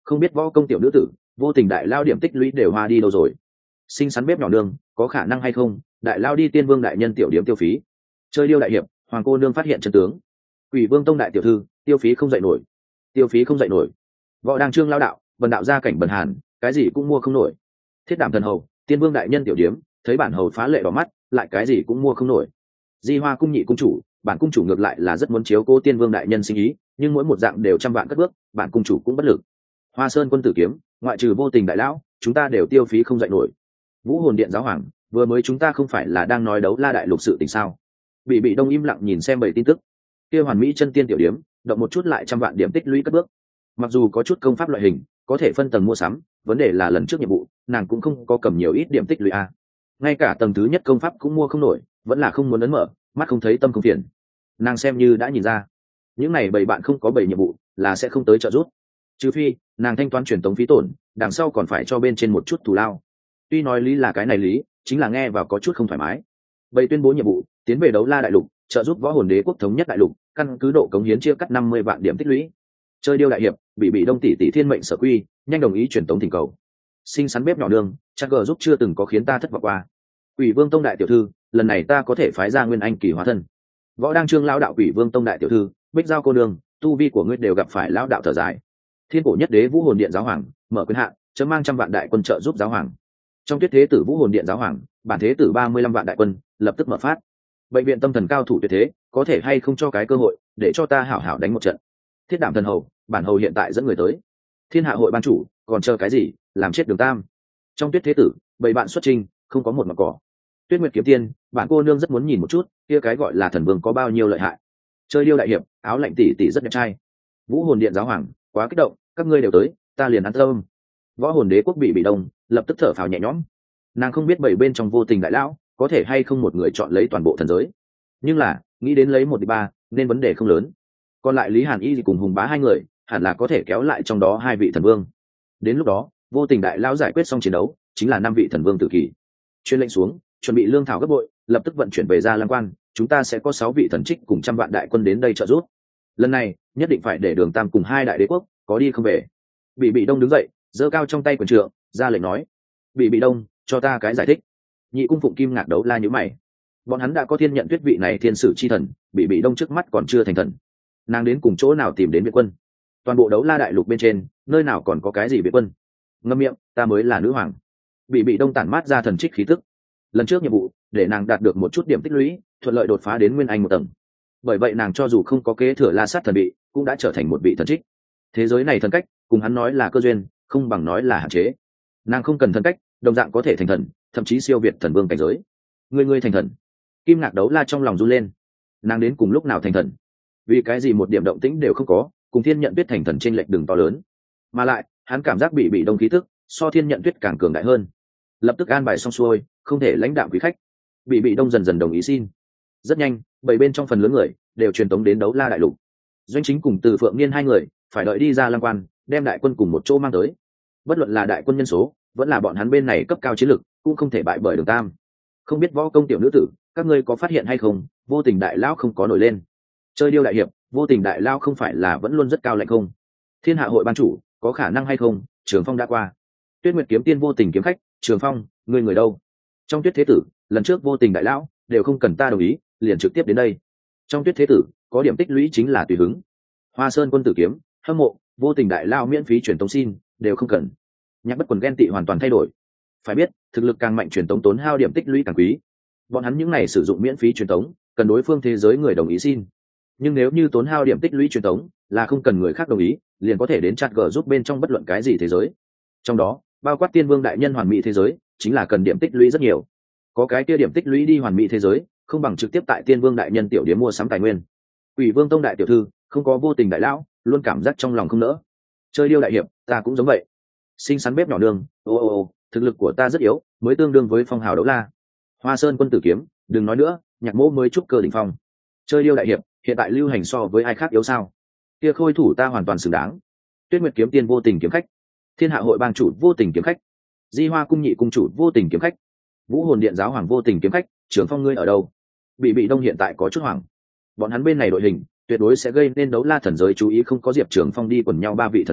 không biết võ công tiểu nữ tử, vô tình đại lao điểm tích lũy đều hoa đi đâu rồi. Xinh xắn bếp nhỏ nương, có khả năng hay không đại lao đi tiên vương đại nhân tiểu điểm tiêu phí. Chơi điêu đại hiệp, hoàng cô nương phát hiện chân tướng. Quỷ vương tông đại tiểu thư, tiêu phí không dậy nổi. Tiêu phí không dậy nổi. Võ đang trương lao đạo, bần đạo gia cảnh bần hàn, cái gì cũng mua không nổi. Thiết đảm thần hầu, tiên vương đại nhân tiểu điếm, thấy bản hầu phá lệ đỏ mắt, lại cái gì cũng mua không nổi. Di hoa cung nhị cung chủ, bản cung chủ ngược lại là rất muốn chiếu cố tiên vương đại nhân sinh ý, nhưng mỗi một dạng đều trăm vạn cất bước, bản cung chủ cũng bất lực. Hoa sơn quân tử kiếm, ngoại trừ vô tình đại lão, chúng ta đều tiêu phí không dậy nổi. Vũ hồn điện giáo hoàng, vừa mới chúng ta không phải là đang nói đấu la đại lục sự tình sao? Bị đông im lặng nhìn xem bảy tin tức. Kia hoàn mỹ chân tiên tiểu điếm, động một chút lại trăm vạn điểm tích lũy cất bước. Mặc dù có chút công pháp loại hình, có thể phân tầng mua sắm, vấn đề là lần trước nhiệm vụ, nàng cũng không có cầm nhiều ít điểm tích lũy a. Ngay cả tầng thứ nhất công pháp cũng mua không nổi, vẫn là không muốn ấn mở, mắt không thấy tâm không phiền. Nàng xem như đã nhìn ra, những này bảy bạn không có bảy nhiệm vụ, là sẽ không tới trợ giúp. Trừ phi, nàng thanh toán truyền tống phí tổn, đằng sau còn phải cho bên trên một chút thù lao. Tuy nói lý là cái này lý, chính là nghe vào có chút không thoải mái. Bảy tuyên bố nhiệm vụ, tiến về đấu la đại lục, trợ giúp võ hồn đế quốc thống nhất đại lục, căn cứ độ cống hiến chia cắt 50 vạn điểm tích lũy. Chơi điêu đại hiệp, bị đông tỷ tỷ thiên mệnh sở quy, nhanh đồng ý truyền tống thỉnh cầu. Xinh xắn bếp nhỏ nương, chắc gờ giúp chưa từng có khiến ta thất vọng qua. Quỷ vương tông đại tiểu thư, lần này ta có thể phái ra nguyên anh kỳ hóa thân. Võ đang trương lão đạo quỷ vương tông đại tiểu thư, bích giao cô nương, tu vi của ngươi đều gặp phải lão đạo thở dài. Thiên cổ nhất đế vũ hồn điện giáo hoàng, mở quyền hạn, chớ mang trăm vạn đại quân trợ giúp giáo hoàng. Trong tuyết thế tử vũ hồn điện giáo hoàng, bản thế tử 35 vạn đại quân, lập tức mở phát. Bệnh viện tâm thần cao thủ tuyệt thế, có thể hay không cho cái cơ hội để cho ta hảo hảo đánh một trận. Thiết đảm thần hầu, bản hầu hiện tại dẫn người tới. Thiên hạ hội ban chủ, còn chờ cái gì, làm chết đường tam. Trong tuyết thế tử, bảy bạn xuất trình, không có một mặt cỏ. Tuyết nguyệt kiếm tiên, bản cô nương rất muốn nhìn một chút, kia cái gọi là thần vương có bao nhiêu lợi hại. Chơi điêu đại hiệp, áo lạnh tỷ tỷ rất đẹp trai. Vũ hồn điện giáo hoàng, quá kích động, các ngươi đều tới, ta liền ăn tâm. Võ hồn đế quốc bị đông, lập tức thở phào nhẹ nhõm. Nàng không biết bảy bên trong vô tình đại lão có thể hay không một người chọn lấy toàn bộ thần giới, nhưng là nghĩ đến lấy 1-3 nên vấn đề không lớn. Còn lại Lý Hàn Y cùng Hùng Bá hai người hẳn là có thể kéo lại trong đó 2 vị thần vương. Đến lúc đó vô tình đại lão giải quyết xong chiến đấu, chính là 5 vị thần vương tự kỷ. Chuyên lệnh xuống, chuẩn bị lương thảo gấp bội, lập tức vận chuyển về Gia Lang Quan, chúng ta sẽ có 6 vị thần trích cùng trăm vạn đại quân đến đây trợ giúp. Lần này nhất định phải để Đường Tam cùng 2 đại đế quốc có đi không về. Bị đông đứng dậy, giơ cao trong tay quyền trượng, ra lệnh nói: Bị đông, cho ta cái giải thích. Nhị cung phụng kim ngạc đấu la nhíu mày. Bọn hắn đã có thiên nhận tuyết vị này thiên sử chi thần, bị đông trước mắt còn chưa thành thần. Nàng đến cùng chỗ nào tìm đến viện quân? Toàn bộ đấu la đại lục bên trên, nơi nào còn có cái gì viện quân? Ngậm miệng, ta mới là nữ hoàng. Bị đông tản mát ra thần trích khí tức. Lần trước nhiệm vụ, để nàng đạt được một chút điểm tích lũy, thuận lợi đột phá đến nguyên anh 1 tầng. Bởi vậy nàng cho dù không có kế thừa la sát thần bị, cũng đã trở thành một vị thần trích. Thế giới này thần cách, cùng hắn nói là cơ duyên, không bằng nói là hạn chế. Nàng không cần thần cách, đồng dạng có thể thành thần, thậm chí siêu việt thần vương cảnh giới. Ngươi thành thần. Kim ngạc đấu la trong lòng run lên. Nàng đến cùng lúc nào thành thần? Vì cái gì một điểm động tĩnh đều không có, cùng thiên nhận biết thành thần trên lệch đường to lớn. Mà lại hắn cảm giác bị đông khí tức so thiên nhận tuyết càng cường đại hơn. Lập tức an bài xong xuôi, không thể lãnh đạo quý khách. Bị đông dần dần đồng ý xin. Rất nhanh, 7 bên trong phần lớn người đều truyền tống đến đấu la đại lục. Doanh chính cùng Từ Phượng Niên 2 người phải đợi đi ra Lang Quan, đem đại quân cùng một chỗ mang tới. Bất luận là đại quân nhân số, vẫn là bọn hắn bên này cấp cao chiến lực, cũng không thể bại bởi Đường Tam. Không biết võ công tiểu nữ tử, các ngươi có phát hiện hay không, vô tình đại lão không có nổi lên. Chơi điêu đại hiệp, vô tình đại lão không phải là vẫn luôn rất cao lạnh không? Thiên hạ hội ban chủ, có khả năng hay không? Trường Phong đã qua. Tuyết Nguyệt kiếm tiên vô tình kiếm khách, Trường Phong, ngươi người đâu? Trong Tuyết thế tử, lần trước vô tình đại lão đều không cần ta đồng ý, liền trực tiếp đến đây. Trong Tuyết thế tử, có điểm tích lũy chính là tùy hứng. Hoa Sơn quân tử kiếm, hâm mộ, vô tình đại lão miễn phí truyền tống xin, đều không cần. Nhạc Bất Quần ghen tị hoàn toàn thay đổi. Phải biết, thực lực càng mạnh truyền tống tốn hao điểm tích lũy càng quý. Bọn hắn những này sử dụng miễn phí truyền tống, cần đối phương thế giới người đồng ý xin. Nhưng nếu như tốn hao điểm tích lũy truyền tống, là không cần người khác đồng ý, liền có thể đến chat gờ giúp bên trong bất luận cái gì thế giới. Trong đó, bao quát Tiên Vương đại nhân hoàn mỹ thế giới, chính là cần điểm tích lũy rất nhiều. Có cái kia điểm tích lũy đi hoàn mỹ thế giới, không bằng trực tiếp tại Tiên Vương đại nhân tiểu điểm mua sắm tài nguyên. Quỷ Vương tông đại tiểu thư, không có vô tình đại lão, luôn cảm giác trong lòng không nỡ. Chơi điêu đại hiệp, ta cũng giống vậy. Xinh xắn bếp nhỏ đường, thực lực của ta rất yếu, mới tương đương với phong hào đấu la. Hoa Sơn quân tử kiếm, đừng nói nữa, Nhạc Mỗ mới trúc cơ đỉnh phong. Chơi điêu đại hiệp, hiện tại lưu hành so với ai khác yếu sao? Kia khôi thủ ta hoàn toàn xứng đáng. Tuyết Nguyệt kiếm tiên vô tình kiếm khách, Thiên hạ hội bang chủ vô tình kiếm khách, Di Hoa cung nhị cung chủ vô tình kiếm khách, Vũ hồn điện giáo hoàng vô tình kiếm khách, Trường Phong ngươi ở đâu? Bị đông hiện tại có chút hoảng. Bọn hắn bên này đội hình tuyệt đối sẽ gây nên đấu la thần giới chú ý, không có Diệp Trường Phong đi quần nhau 3 vị thần vương,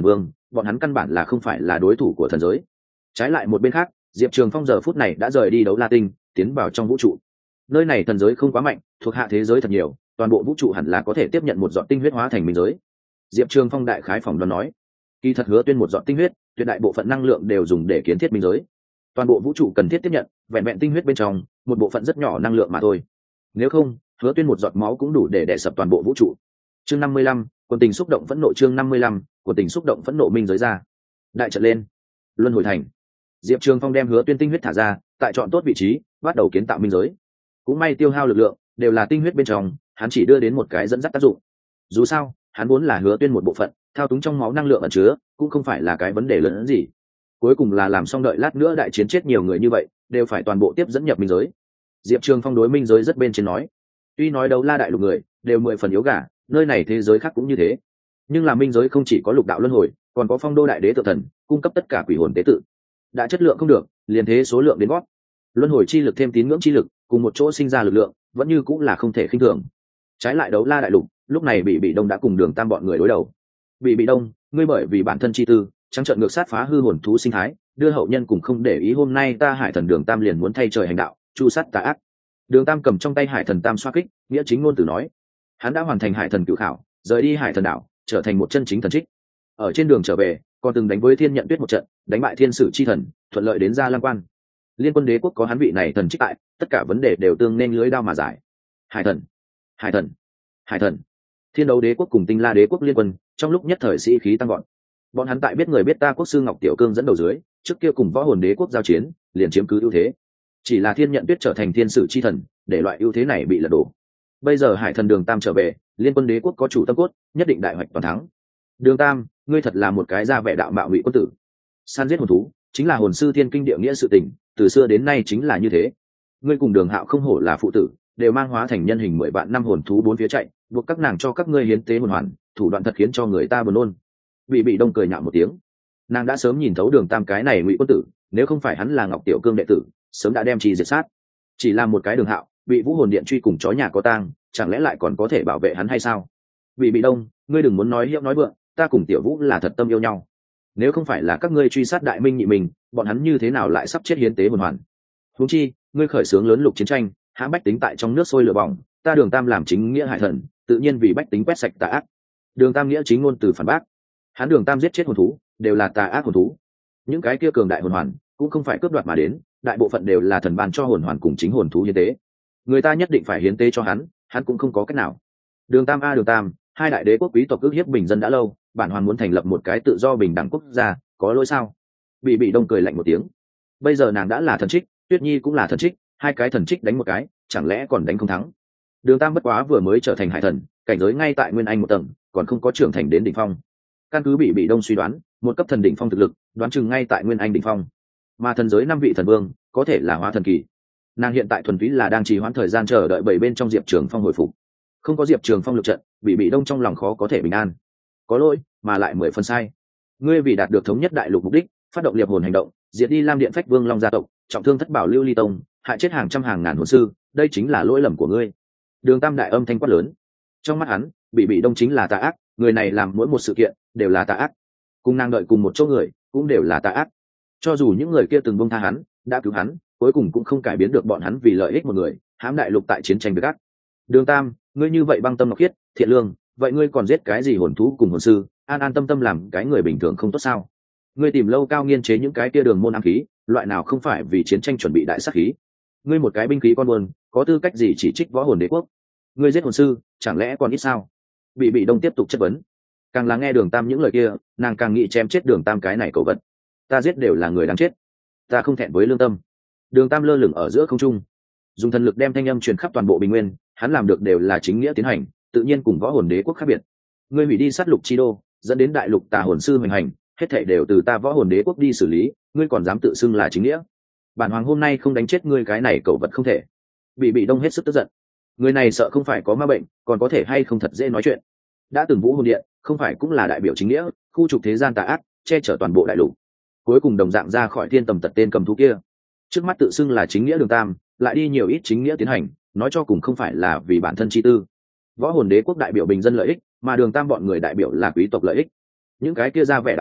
bọn hắn căn bản là không phải là đối thủ của thần giới. Trái lại một bên khác, Diệp Trường Phong giờ phút này đã rời đi đấu la tinh, tiến vào trong vũ trụ. Nơi này thần giới không quá mạnh, thuộc hạ thế giới thật nhiều, toàn bộ vũ trụ hẳn là có thể tiếp nhận một giọt tinh huyết hóa thành minh giới. Diệp Trường Phong đại khái phỏng đoán nói, kỳ thật Hứa Tuyên một giọt tinh huyết, tuyệt đại bộ phận năng lượng đều dùng để kiến thiết minh giới. Toàn bộ vũ trụ cần thiết tiếp nhận vẹn vẹn tinh huyết bên trong một bộ phận rất nhỏ năng lượng mà thôi. Nếu không, Hứa Tuyên một giọt máu cũng đủ để đè sập toàn bộ vũ trụ. Chương 55, quần tình xúc động phẫn nộ. Chương 55, quần tình xúc động phẫn nộ. Minh giới ra, đại trận lên, luân hồi thành. Diệp Trường Phong đem Hứa Tuyên tinh huyết thả ra, tại chọn tốt vị trí, bắt đầu kiến tạo minh giới. Cũng may tiêu hao lực lượng đều là tinh huyết bên trong, hắn chỉ đưa đến một cái dẫn dắt tác dụng. Dù sao, hắn vốn là Hứa Tuyên một bộ phận, thao túng trong máu năng lượng ẩn chứa, cũng không phải là cái vấn đề lớn hơn gì. Cuối cùng là làm xong, đợi lát nữa đại chiến chết nhiều người như vậy, đều phải toàn bộ tiếp dẫn nhập minh giới. Diệp Trường Phong đối minh giới rất bên trên nói, tuy nói đấu la đại lục người đều 10 phần yếu gà, nơi này thế giới khác cũng như thế, nhưng là minh giới không chỉ có lục đạo luân hồi, còn có phong đô đại đế tự thần cung cấp tất cả quỷ hồn tế tự. Đã chất lượng không được, liền thế số lượng đến gót. Luân hồi chi lực thêm tín ngưỡng chi lực, cùng một chỗ sinh ra lực lượng, vẫn như cũng là không thể khinh thường. Trái lại đấu la đại lục, lúc này bị đông đã cùng Đường Tam bọn người đối đầu. Bị đông, ngươi bởi vì bản thân chi tư, trắng trợn ngược sát phá hư hồn thú sinh thái, đưa hậu nhân cùng không để ý, hôm nay ta Hải Thần Đường Tam liền muốn thay trời hành đạo, chu sát tà ác. Đường Tam cầm trong tay Hải Thần Tam xoa kích, nghĩa chính ngôn từ nói, hắn đã hoàn thành Hải Thần cửu khảo, rời đi Hải Thần đảo, trở thành một chân chính thần trích. Ở trên đường trở về, còn từng đánh với Thiên Nhận Tuyết một trận, đánh bại Thiên Sử chi thần, thuận lợi đến Gia Lăng Quan. Liên Quân Đế quốc có hắn vị này thần trích tại, tất cả vấn đề đều tương nên lưới đao mà giải. Hải Thần, Hải Thần, Hải Thần. Thiên Đấu Đế quốc cùng Tinh La Đế quốc liên quân, trong lúc nhất thời sĩ khí tăng vọt. Bọn hắn tại biết người biết ta quốc sư Ngọc Tiểu Cương dẫn đầu dưới, trước kia cùng Võ Hồn Đế quốc giao chiến, liền chiếm cứ ưu thế. Chỉ là Thiên Nhận Tuyết trở thành Thiên Sử chi thần, để loại ưu thế này bị lật đổ. Bây giờ Hải Thần Đường Tam trở về, Liên Quân Đế quốc có chủ tâm cốt, nhất định đại hoạch toàn thắng. Đường Tam, ngươi thật là một cái ra vẻ đạo mạo ngụy quân tử. Săn giết hồn thú, chính là hồn sư thiên kinh địa nghĩa sự tình, từ xưa đến nay chính là như thế. Ngươi cùng Đường Hạo không hổ là phụ tử, đều mang hóa thành nhân hình 10 vạn năm hồn thú bốn phía chạy, buộc các nàng cho các ngươi hiến tế hồn hoàn, thủ đoạn thật khiến cho người ta buồn nôn. Bị đông cười nhạo một tiếng, nàng đã sớm nhìn thấu Đường Tam cái này ngụy quân tử, nếu không phải hắn là Ngọc Tiểu Cương đệ tử, sớm đã đem chi diệt sát. Chỉ là một cái Đường Hạo bị Vũ Hồn Điện truy cùng chó nhà có tang, chẳng lẽ lại còn có thể bảo vệ hắn hay sao? Bị đông, ngươi đừng muốn nói hiệu nói vượng, ta cùng Tiểu Vũ là thật tâm yêu nhau. Nếu không phải là các ngươi truy sát Đại Minh nhị mình, bọn hắn như thế nào lại sắp chết hiến tế hồn hoàn? Huống chi, ngươi khởi xướng lớn lục chiến tranh, hãm bách tính tại trong nước sôi lửa bỏng, ta Đường Tam làm chính nghĩa hải thần, tự nhiên vì bách tính quét sạch tà ác. Đường Tam nghĩa chính ngôn từ phản bác, hắn Đường Tam giết chết hồn thú, đều là tà ác hồn thú. Những cái kia cường đại hồn hoàn, cũng không phải cướp đoạt mà đến, đại bộ phận đều là thần ban cho hồn hoàn cùng chính hồn thú hiến tế. Người ta nhất định phải hiến tế cho hắn, hắn cũng không có cách nào. Đường Tam Đường Tam, hai đại đế quốc quý tộc ức hiếp bình dân đã lâu, bản hoàn muốn thành lập một cái tự do bình đẳng quốc gia, có lỗi sao? Bị đông cười lạnh một tiếng. Bây giờ nàng đã là thần trích, Tuyết Nhi cũng là thần trích, hai cái thần trích đánh một cái, chẳng lẽ còn đánh không thắng? Đường Tam bất quá vừa mới trở thành hải thần, cảnh giới ngay tại nguyên anh một tầng, còn không có trưởng thành đến đỉnh phong. Căn cứ bị đông suy đoán, một cấp thần đỉnh phong thực lực, đoán chừng ngay tại nguyên anh đỉnh phong. Mà thần giới 5 vị thần vương, có thể là hóa thần kỳ. Nàng hiện tại thuần túy là đang trì hoãn thời gian chờ đợi 7 bên trong Diệp Trường Phong hồi phục. Không có Diệp Trường Phong lực trận, bị đông trong lòng khó có thể bình an. Có lỗi, mà lại 10 phần sai. Ngươi vì đạt được thống nhất đại lục mục đích, phát động liệp hồn hành động, diệt đi Lam Điện Phách Vương Long gia tộc, trọng thương Thất Bảo Lưu Ly Tông, hại chết hàng trăm hàng ngàn hồn sư, đây chính là lỗi lầm của ngươi. Đường Tam đại âm thanh quát lớn. Trong mắt hắn, bị đông chính là tà ác, người này làm mỗi một sự kiện đều là tà ác. Cùng nàng đợi cùng một chỗ người, cũng đều là tà ác. Cho dù những người kia từng buông tha hắn, đã cứu hắn, cuối cùng cũng không cải biến được bọn hắn vì lợi ích một người, hãm đại lục tại chiến tranh với gắt. Đường Tam, ngươi như vậy băng tâm ngọc khiết, thiện lương, vậy ngươi còn giết cái gì hồn thú cùng hồn sư, an an tâm tâm làm cái người bình thường không tốt sao? Ngươi tìm lâu cao nghiên chế những cái kia đường môn ám khí, loại nào không phải vì chiến tranh chuẩn bị đại sát khí? Ngươi một cái binh khí con buôn, có tư cách gì chỉ trích Võ Hồn Đế quốc? Ngươi giết hồn sư, chẳng lẽ còn ít sao? Bị đông tiếp tục chất vấn. Càng là nghe Đường Tam những lời kia, nàng càng nghĩ chém chết Đường Tam cái này cẩu vật. Ta giết đều là người đáng chết, ta không thẹn với lương tâm. Đường Tam lơ lửng ở giữa không trung, dùng thần lực đem thanh âm truyền khắp toàn bộ bình nguyên, hắn làm được đều là chính nghĩa tiến hành, tự nhiên cùng Võ Hồn Đế quốc khác biệt. Ngươi hủy đi sát lục chi đô, dẫn đến đại lục tà hồn sư hoành hành, hết thảy đều từ ta Võ Hồn Đế quốc đi xử lý, ngươi còn dám tự xưng là chính nghĩa? Bản hoàng hôm nay không đánh chết ngươi cái này cẩu vật không thể. Bị đông hết sức tức giận. Người này sợ không phải có ma bệnh, còn có thể hay không thật dễ nói chuyện. Đã từng Vũ Hồn Điện, không phải cũng là đại biểu chính nghĩa, khu trục thế gian tà ác, che chở toàn bộ đại lục. Cuối cùng đồng dạng ra khỏi thiên tầm tật tên cầm thú kia. Trước mắt tự xưng là chính nghĩa Đường Tam, lại đi nhiều ít chính nghĩa tiến hành, nói cho cùng không phải là vì bản thân chi tư. Võ Hồn Đế quốc đại biểu bình dân lợi ích, mà Đường Tam bọn người đại biểu là quý tộc lợi ích. Những cái kia ra vẻ đạm bạo,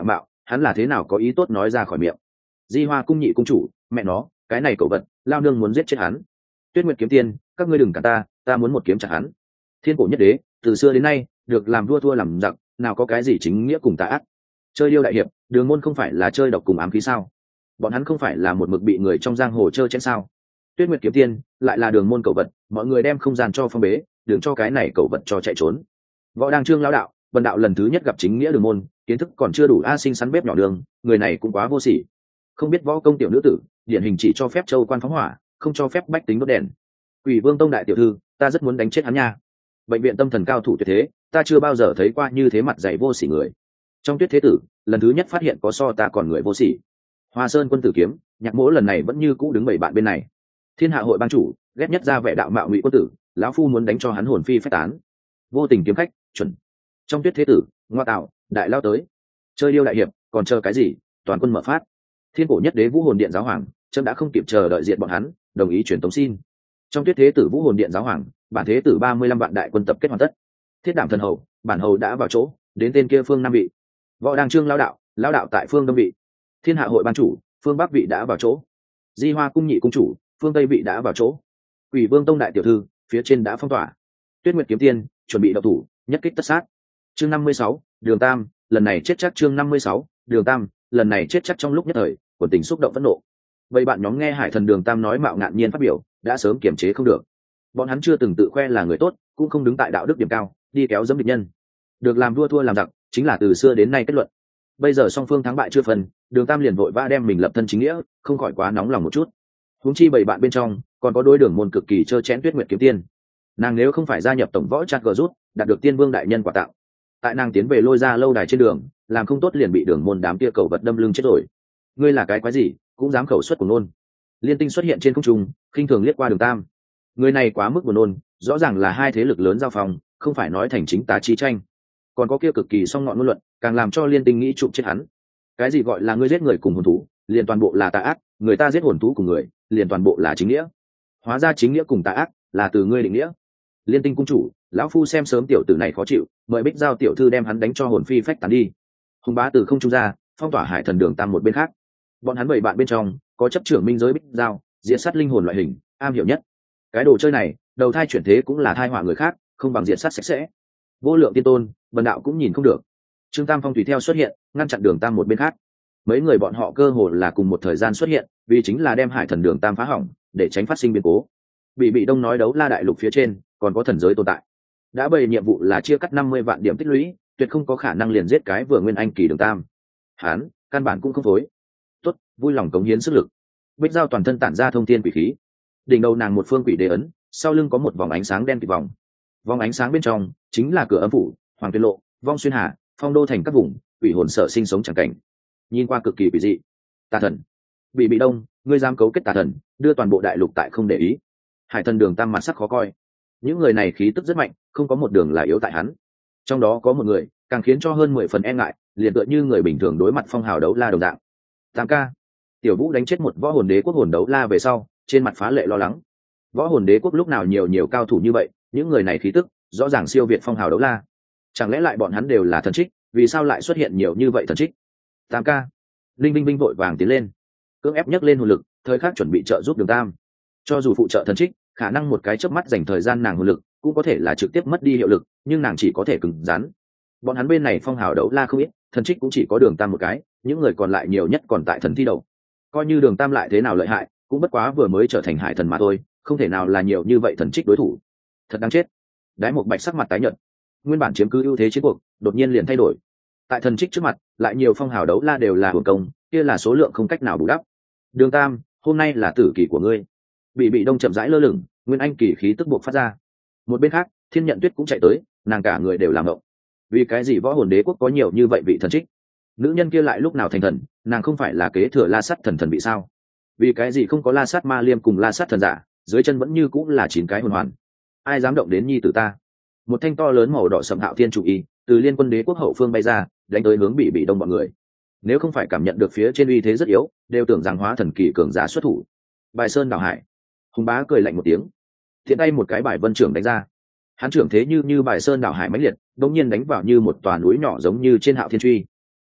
hắn là thế nào có ý tốt nói ra khỏi miệng. Di Hoa cung nhị cung chủ, mẹ nó, cái này cẩu vật, lao nương muốn giết chết hắn. Tuyết Nguyệt kiếm tiên, các ngươi đừng cả ta muốn một kiếm chặt hắn. Thiên cổ nhất đế, từ xưa đến nay, được làm vua thua làm giặc, nào có cái gì chính nghĩa cùng tà ác. Chơi Liêu đại hiệp, Đường môn không phải là chơi độc cùng ám khí sao? Bọn hắn không phải là một mực bị người trong giang hồ chơi chén sao? Tuyết Nguyệt kiếm tiên, lại là Đường môn cẩu vật, mọi người đem không gian cho phong bế, đừng cho cái này cẩu vật cho chạy trốn. Võ Đăng Trương lão đạo, Vân đạo lần thứ nhất gặp chính nghĩa Đường môn, kiến thức còn chưa đủ, a sinh sắn bếp nhỏ đường, người này cũng quá vô sỉ. Không biết võ công tiểu nữ tử, điển hình chỉ cho phép châu quan phóng hỏa, không cho phép bách tính đốt đèn. Quỷ Vương tông đại tiểu thư, ta rất muốn đánh chết hắn nha. Bệnh viện tâm thần cao thủ tuyệt thế, ta chưa bao giờ thấy qua như thế mặt dày vô sỉ người. Trong Tuyết thế tử, lần thứ nhất phát hiện có so ta còn người vô sỉ. Hoa Sơn quân tử kiếm, Nhạc Mỗ lần này vẫn như cũ đứng bảy bạn bên này. Thiên Hạ hội ban chủ, ghét nhất ra vẻ đạo mạo ngụy quân tử, lão phu muốn đánh cho hắn hồn phi phách tán. Vô tình kiếm khách, chuẩn. Trong Tuyết thế tử, ngoa tạo, đại lao tới. Chơi Liêu đại hiệp, còn chờ cái gì, toàn quân mở phát. Thiên cổ nhất đế Vũ Hồn Điện giáo hoàng, trẫm đã không kịp chờ đợi diện bọn hắn, đồng ý truyền tống xin. Trong Tuyết thế tử Vũ Hồn Điện giáo hoàng, bản thế tử 35 vạn đại quân tập kết hoàn tất. Thiết Đảm thần hầu, bản hầu đã vào chỗ, đến tên kia phương Nam vị. Võ Đăng Trương lão đạo tại phương Đông vị. Thiên Hạ hội ban chủ, phương Bắc vị đã vào chỗ. Di Hoa cung nhị cung chủ, phương Tây vị đã vào chỗ. Quỷ Vương tông đại tiểu thư, phía trên đã phong tỏa. Tuyết Nguyệt kiếm tiên, chuẩn bị động thủ, nhất kích tất sát. Chương 56, Đường Tam, lần này chết chắc. Chương 56, Đường Tam, lần này chết chắc. Trong lúc nhất thời, quần tình xúc động phẫn nộ. Vậy bạn nhóm nghe Hải Thần Đường Tam nói mạo ngạn nhiên phát biểu, đã sớm kiềm chế không được. Bọn hắn chưa từng tự khoe là người tốt, cũng không đứng tại đạo đức điểm cao, đi kéo dẫm địch nhân. Được làm vua thua làm giặc, chính là từ xưa đến nay kết luận. Bây giờ song phương thắng bại chưa phân, Đường Tam liền vội vã đem mình lập thân chính nghĩa, không khỏi quá nóng lòng một chút. Huống chi bảy bạn bên trong, còn có đối Đường môn cực kỳ trơ chẽn Tuyết Nguyệt kiếm tiên. Nàng nếu không phải gia nhập tổng võ chặt gờ rút, đạt được Tiên Vương đại nhân quà tặng, tại nàng tiến về lôi ra lâu đài trên đường, làm không tốt liền bị Đường môn đám kia cầu vật đâm lưng chết rồi. Ngươi là cái quái gì, cũng dám khẩu xuất của nôn. Liên Tinh xuất hiện trên không trung, khinh thường liếc qua Đường Tam. Người này quá mức buồn nôn, rõ ràng là hai thế lực lớn giao phòng, không phải nói thành chính tá chi tranh. Còn có kia cực kỳ song ngọn ngôn luận, càng làm cho Liên Tinh nghĩ chụp chết hắn. Cái gì gọi là ngươi giết người cùng hồn thú, liền toàn bộ là tà ác, người ta giết hồn thú cùng người, liền toàn bộ là chính nghĩa. Hóa ra chính nghĩa cùng tà ác là từ ngươi định nghĩa. Liên Tinh cung chủ, lão phu xem sớm tiểu tử này khó chịu, mời Bích Giao tiểu thư đem hắn đánh cho hồn phi phách tán đi. Hùng bá từ không trung ra, phong tỏa Hải Thần Đường Tam một bên khác. Bọn hắn bảy bạn bên trong, có chấp trưởng minh giới Bích Giao, diệt sát linh hồn loại hình, am hiểu nhất. Cái đồ chơi này, đầu thai chuyển thế cũng là thai họa người khác, không bằng diệt sát sạch sẽ. Vô Lượng tiên tôn, Vân đạo cũng nhìn không được. Trương Tam Phong tùy theo xuất hiện, ngăn chặn Đường Tam một bên khác. Mấy người bọn họ cơ hồ là cùng một thời gian xuất hiện, vì chính là đem Hải Thần Đường Tam phá hỏng, để tránh phát sinh biến cố. Bị Đông nói đấu la đại lục phía trên, còn có thần giới tồn tại. Đã bày nhiệm vụ là chia cắt 50 vạn điểm tích lũy, tuyệt không có khả năng liền giết cái vừa nguyên anh kỳ Đường Tam. Hán, căn bản cũng không phối. Tốt, vui lòng cống hiến sức lực. Bích Giao toàn thân tản ra thông thiên quỷ khí. Đỉnh đầu nàng một phương quỷ đế ấn, sau lưng có một vòng ánh sáng đen kịt vòng. Vòng ánh sáng bên trong chính là cửa âm phủ, Hoàng Tuyên Lộ, Vong Xuyên Hà, Phong Đô thành các vùng quỷ hồn sở sinh sống chẳng cảnh. Nhìn qua cực kỳ quỷ dị. Tà thần, bị Đông, ngươi dám cấu kết tà thần, đưa toàn bộ đại lục tại không để ý. Hải Thần Đường Tam mặt sắc khó coi. Những người này khí tức rất mạnh, không có một đường là yếu tại hắn. Trong đó có một người, càng khiến cho hơn 10 phần e ngại, liền tựa như người bình thường đối mặt phong hào đấu la đồng dạng. Tam ca, Tiểu Vũ đánh chết một võ hồn đế quốc hồn đấu la về sau, trên mặt phá lệ lo lắng. Võ hồn đế quốc lúc nào nhiều cao thủ như vậy, những người này khí tức rõ ràng siêu việt phong hào đấu la. Chẳng lẽ lại bọn hắn đều là thần trích, vì sao lại xuất hiện nhiều như vậy thần trích? Tam ca, Linh Vinh vội vàng tiến lên, cưỡng ép nhấc lên hồn lực, thời khắc chuẩn bị trợ giúp Đường Tam. Cho dù phụ trợ thần trích, khả năng một cái chớp mắt dành thời gian nàng hồn lực, cũng có thể là trực tiếp mất đi hiệu lực, nhưng nàng chỉ có thể cứng rắn. Bọn hắn bên này phong hào đấu la không ít, thần trích cũng chỉ có Đường Tam một cái, những người còn lại nhiều nhất còn tại thần thi đầu. Coi như Đường Tam lại thế nào lợi hại, cũng bất quá vừa mới trở thành hải thần mà thôi, không thể nào là nhiều như vậy thần trích đối thủ. Thật đáng chết. Đái Một Bạch sắc mặt tái nhợt. Nguyên bản chiếm cứ ưu thế chiến cuộc, đột nhiên liền thay đổi. Tại thần trích trước mặt, lại nhiều phong hào đấu la đều là hưởng công, kia là số lượng không cách nào bù đắp. Đường Tam, hôm nay là tử kỳ của ngươi. Bị Đông chậm rãi lơ lửng, nguyên anh kỳ khí tức buộc phát ra. Một bên khác, Thiên Nhận Tuyết cũng chạy tới, nàng cả người đều làm ngộng. Vì cái gì võ hồn đế quốc có nhiều như vậy vị thần trích? Nữ nhân kia lại lúc nào thành thần, nàng không phải là kế thừa La Sắt thần bị sao? Vì cái gì không có La Sắt ma liêm cùng La Sắt thần giả, dưới chân vẫn như cũng là 9 cái hồn hoàn? Ai dám động đến nhi tử ta? Một thanh to lớn màu đỏ sậm Hạo Thiên chủ y từ Liên Quân đế quốc hậu phương bay ra, đánh tới hướng bị Đông bọn người. Nếu không phải cảm nhận được phía trên uy thế rất yếu, đều tưởng rằng hóa thần kỳ cường giả xuất thủ. Bài Sơn đảo hải. Hùng bá cười lạnh một tiếng, thiện tay một cái bài vân trưởng đánh ra. Hắn trưởng thế như bài sơn đảo hải mãnh liệt, đột nhiên đánh vào như một tòa núi nhỏ giống như trên Hạo Thiên truy.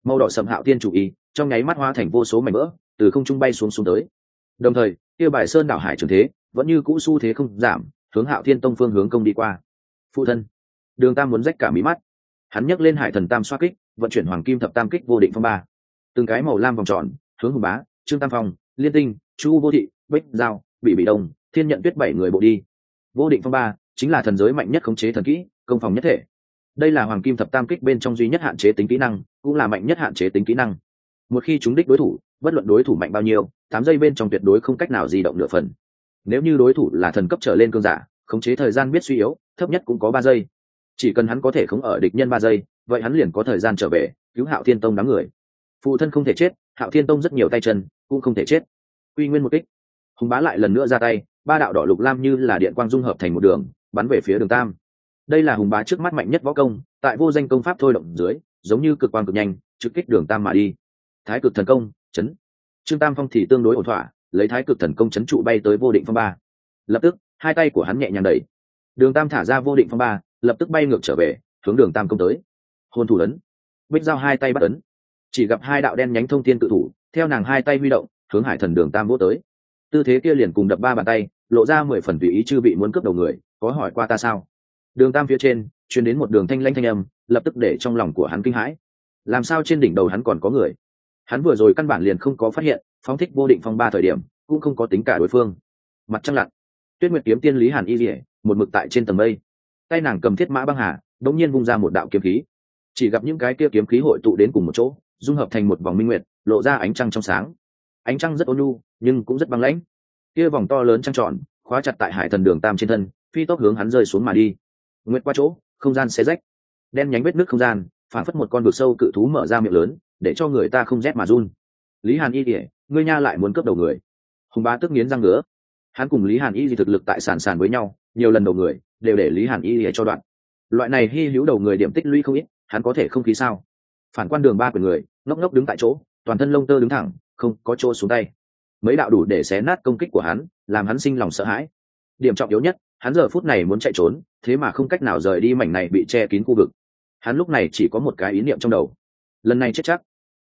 Màu đỏ sầm Hạo Thiên chủ y trong nháy mắt hóa thành vô số mảnh vỡ, từ không trung bay xuống tới. Đồng thời kia bài sơn đảo hải trường thế vẫn như cũ xu thế không giảm, hướng Hạo Thiên tông phương hướng công đi qua. Phụ thân, Đường Tam muốn rách cả mí mắt. Hắn nhấc lên Hải Thần Tam xoa kích, vận chuyển Hoàng Kim Thập Tam kích vô định phong ba, từng cái màu lam vòng tròn hướng Hùng Bá, Trương Tam Phong, Liên Tinh, Chu Vô Thị, Bích Giao, Bị Đông, Thiên Nhận Tuyết 7 người bộ đi. Vô định phong ba chính là thần giới mạnh nhất khống chế thần kỹ, công phòng nhất thể. Đây là Hoàng Kim Thập Tam kích bên trong duy nhất hạn chế tính kỹ năng, cũng là mạnh nhất hạn chế tính kỹ năng. Một khi trúng đích đối thủ, bất luận đối thủ mạnh bao nhiêu, 8 giây bên trong tuyệt đối không cách nào di động nửa phần. Nếu như đối thủ là thần cấp trở lên cương giả, khống chế thời gian biết suy yếu, thấp nhất cũng có 3 giây. Chỉ cần hắn có thể khống ở địch nhân 3 giây, vậy hắn liền có thời gian trở về, cứu Hạo Thiên tông đám người. Phụ thân không thể chết, Hạo Thiên tông rất nhiều tay chân, cũng không thể chết. Quy nguyên một kích. Hùng Bá lại lần nữa ra tay, ba đạo đỏ lục lam như là điện quang dung hợp thành một đường, bắn về phía Đường Tam. Đây là Hùng Bá trước mắt mạnh nhất võ công, tại vô danh công pháp thôi động dưới, giống như cực quang cực nhanh, trực kích Đường Tam mà đi. Thái cực thần công, chấn. Trương Tam Phong thì tương đối ổn thỏa, lấy Thái cực thần công chấn trụ bay tới vô định phong ba. Lập tức, hai tay của hắn nhẹ nhàng đẩy. Đường Tam thả ra vô định phong ba, lập tức bay ngược trở về, hướng Đường Tam công tới. Hồn thủ ấn. Bích Giao hai tay bắt ấn. Chỉ gặp hai đạo đen nhánh thông thiên cự thủ, theo nàng hai tay huy động, hướng Hải Thần Đường Tam vỗ tới. Tư thế kia liền cùng đập ba bàn tay, lộ ra 10 phần tùy ý, chư vị muốn cướp đầu người, có hỏi qua ta sao? Đường Tam phía trên truyền đến một đường thanh lãnh thanh âm, lập tức để trong lòng của hắn kinh hãi. Làm sao trên đỉnh đầu hắn còn có người? Hắn vừa rồi căn bản liền không có phát hiện, phóng thích vô định phong ba thời điểm cũng không có tính cả đối phương. Mặt trăng lặn, Tuyết Nguyệt kiếm tiên Lý Hàn Y Liễu một mực tại trên tầng mây, tay nàng cầm thiết mã băng hà, đống nhiên vung ra một đạo kiếm khí. Chỉ gặp những cái kia kiếm khí hội tụ đến cùng một chỗ, dung hợp thành một vòng minh nguyệt, lộ ra ánh trăng trong sáng. Ánh trăng rất ôn nhu, nhưng cũng rất băng lãnh. Kia vòng to lớn trăng tròn, khóa chặt tại Hải Thần Đường Tam trên thân, phi tốc hướng hắn rơi xuống mà đi. Nguyệt qua chỗ, không gian xé rách, đen nhánh vết nước không gian, phản phất một con vực sâu cự thú mở ra miệng lớn, để cho người ta không rét mà run. Lý Hàn Y Liễu, ngươi nha lại muốn cướp đầu người? Hùng Bá tức nghiến răng ngứa. Hắn cùng Lý Hàn Y Liễu thực lực tại sàn sàn với nhau, nhiều lần đầu người đều để Lý Hàn Y Liễu cho đoạn. Loại này hy hữu đầu người điểm tích lũy không ít, hắn có thể không khí sao? Phản quan Đường ba của người, ngốc ngốc đứng tại chỗ, toàn thân lông tơ đứng thẳng, không có chỗ xuống tay. Mấy đạo đủ để xé nát công kích của hắn, làm hắn sinh lòng sợ hãi. Điểm trọng yếu nhất, hắn giờ phút này muốn chạy trốn, thế mà không cách nào rời đi mảnh này bị che kín khu vực. Hắn lúc này chỉ có một cái ý niệm trong đầu: lần này chết chắc.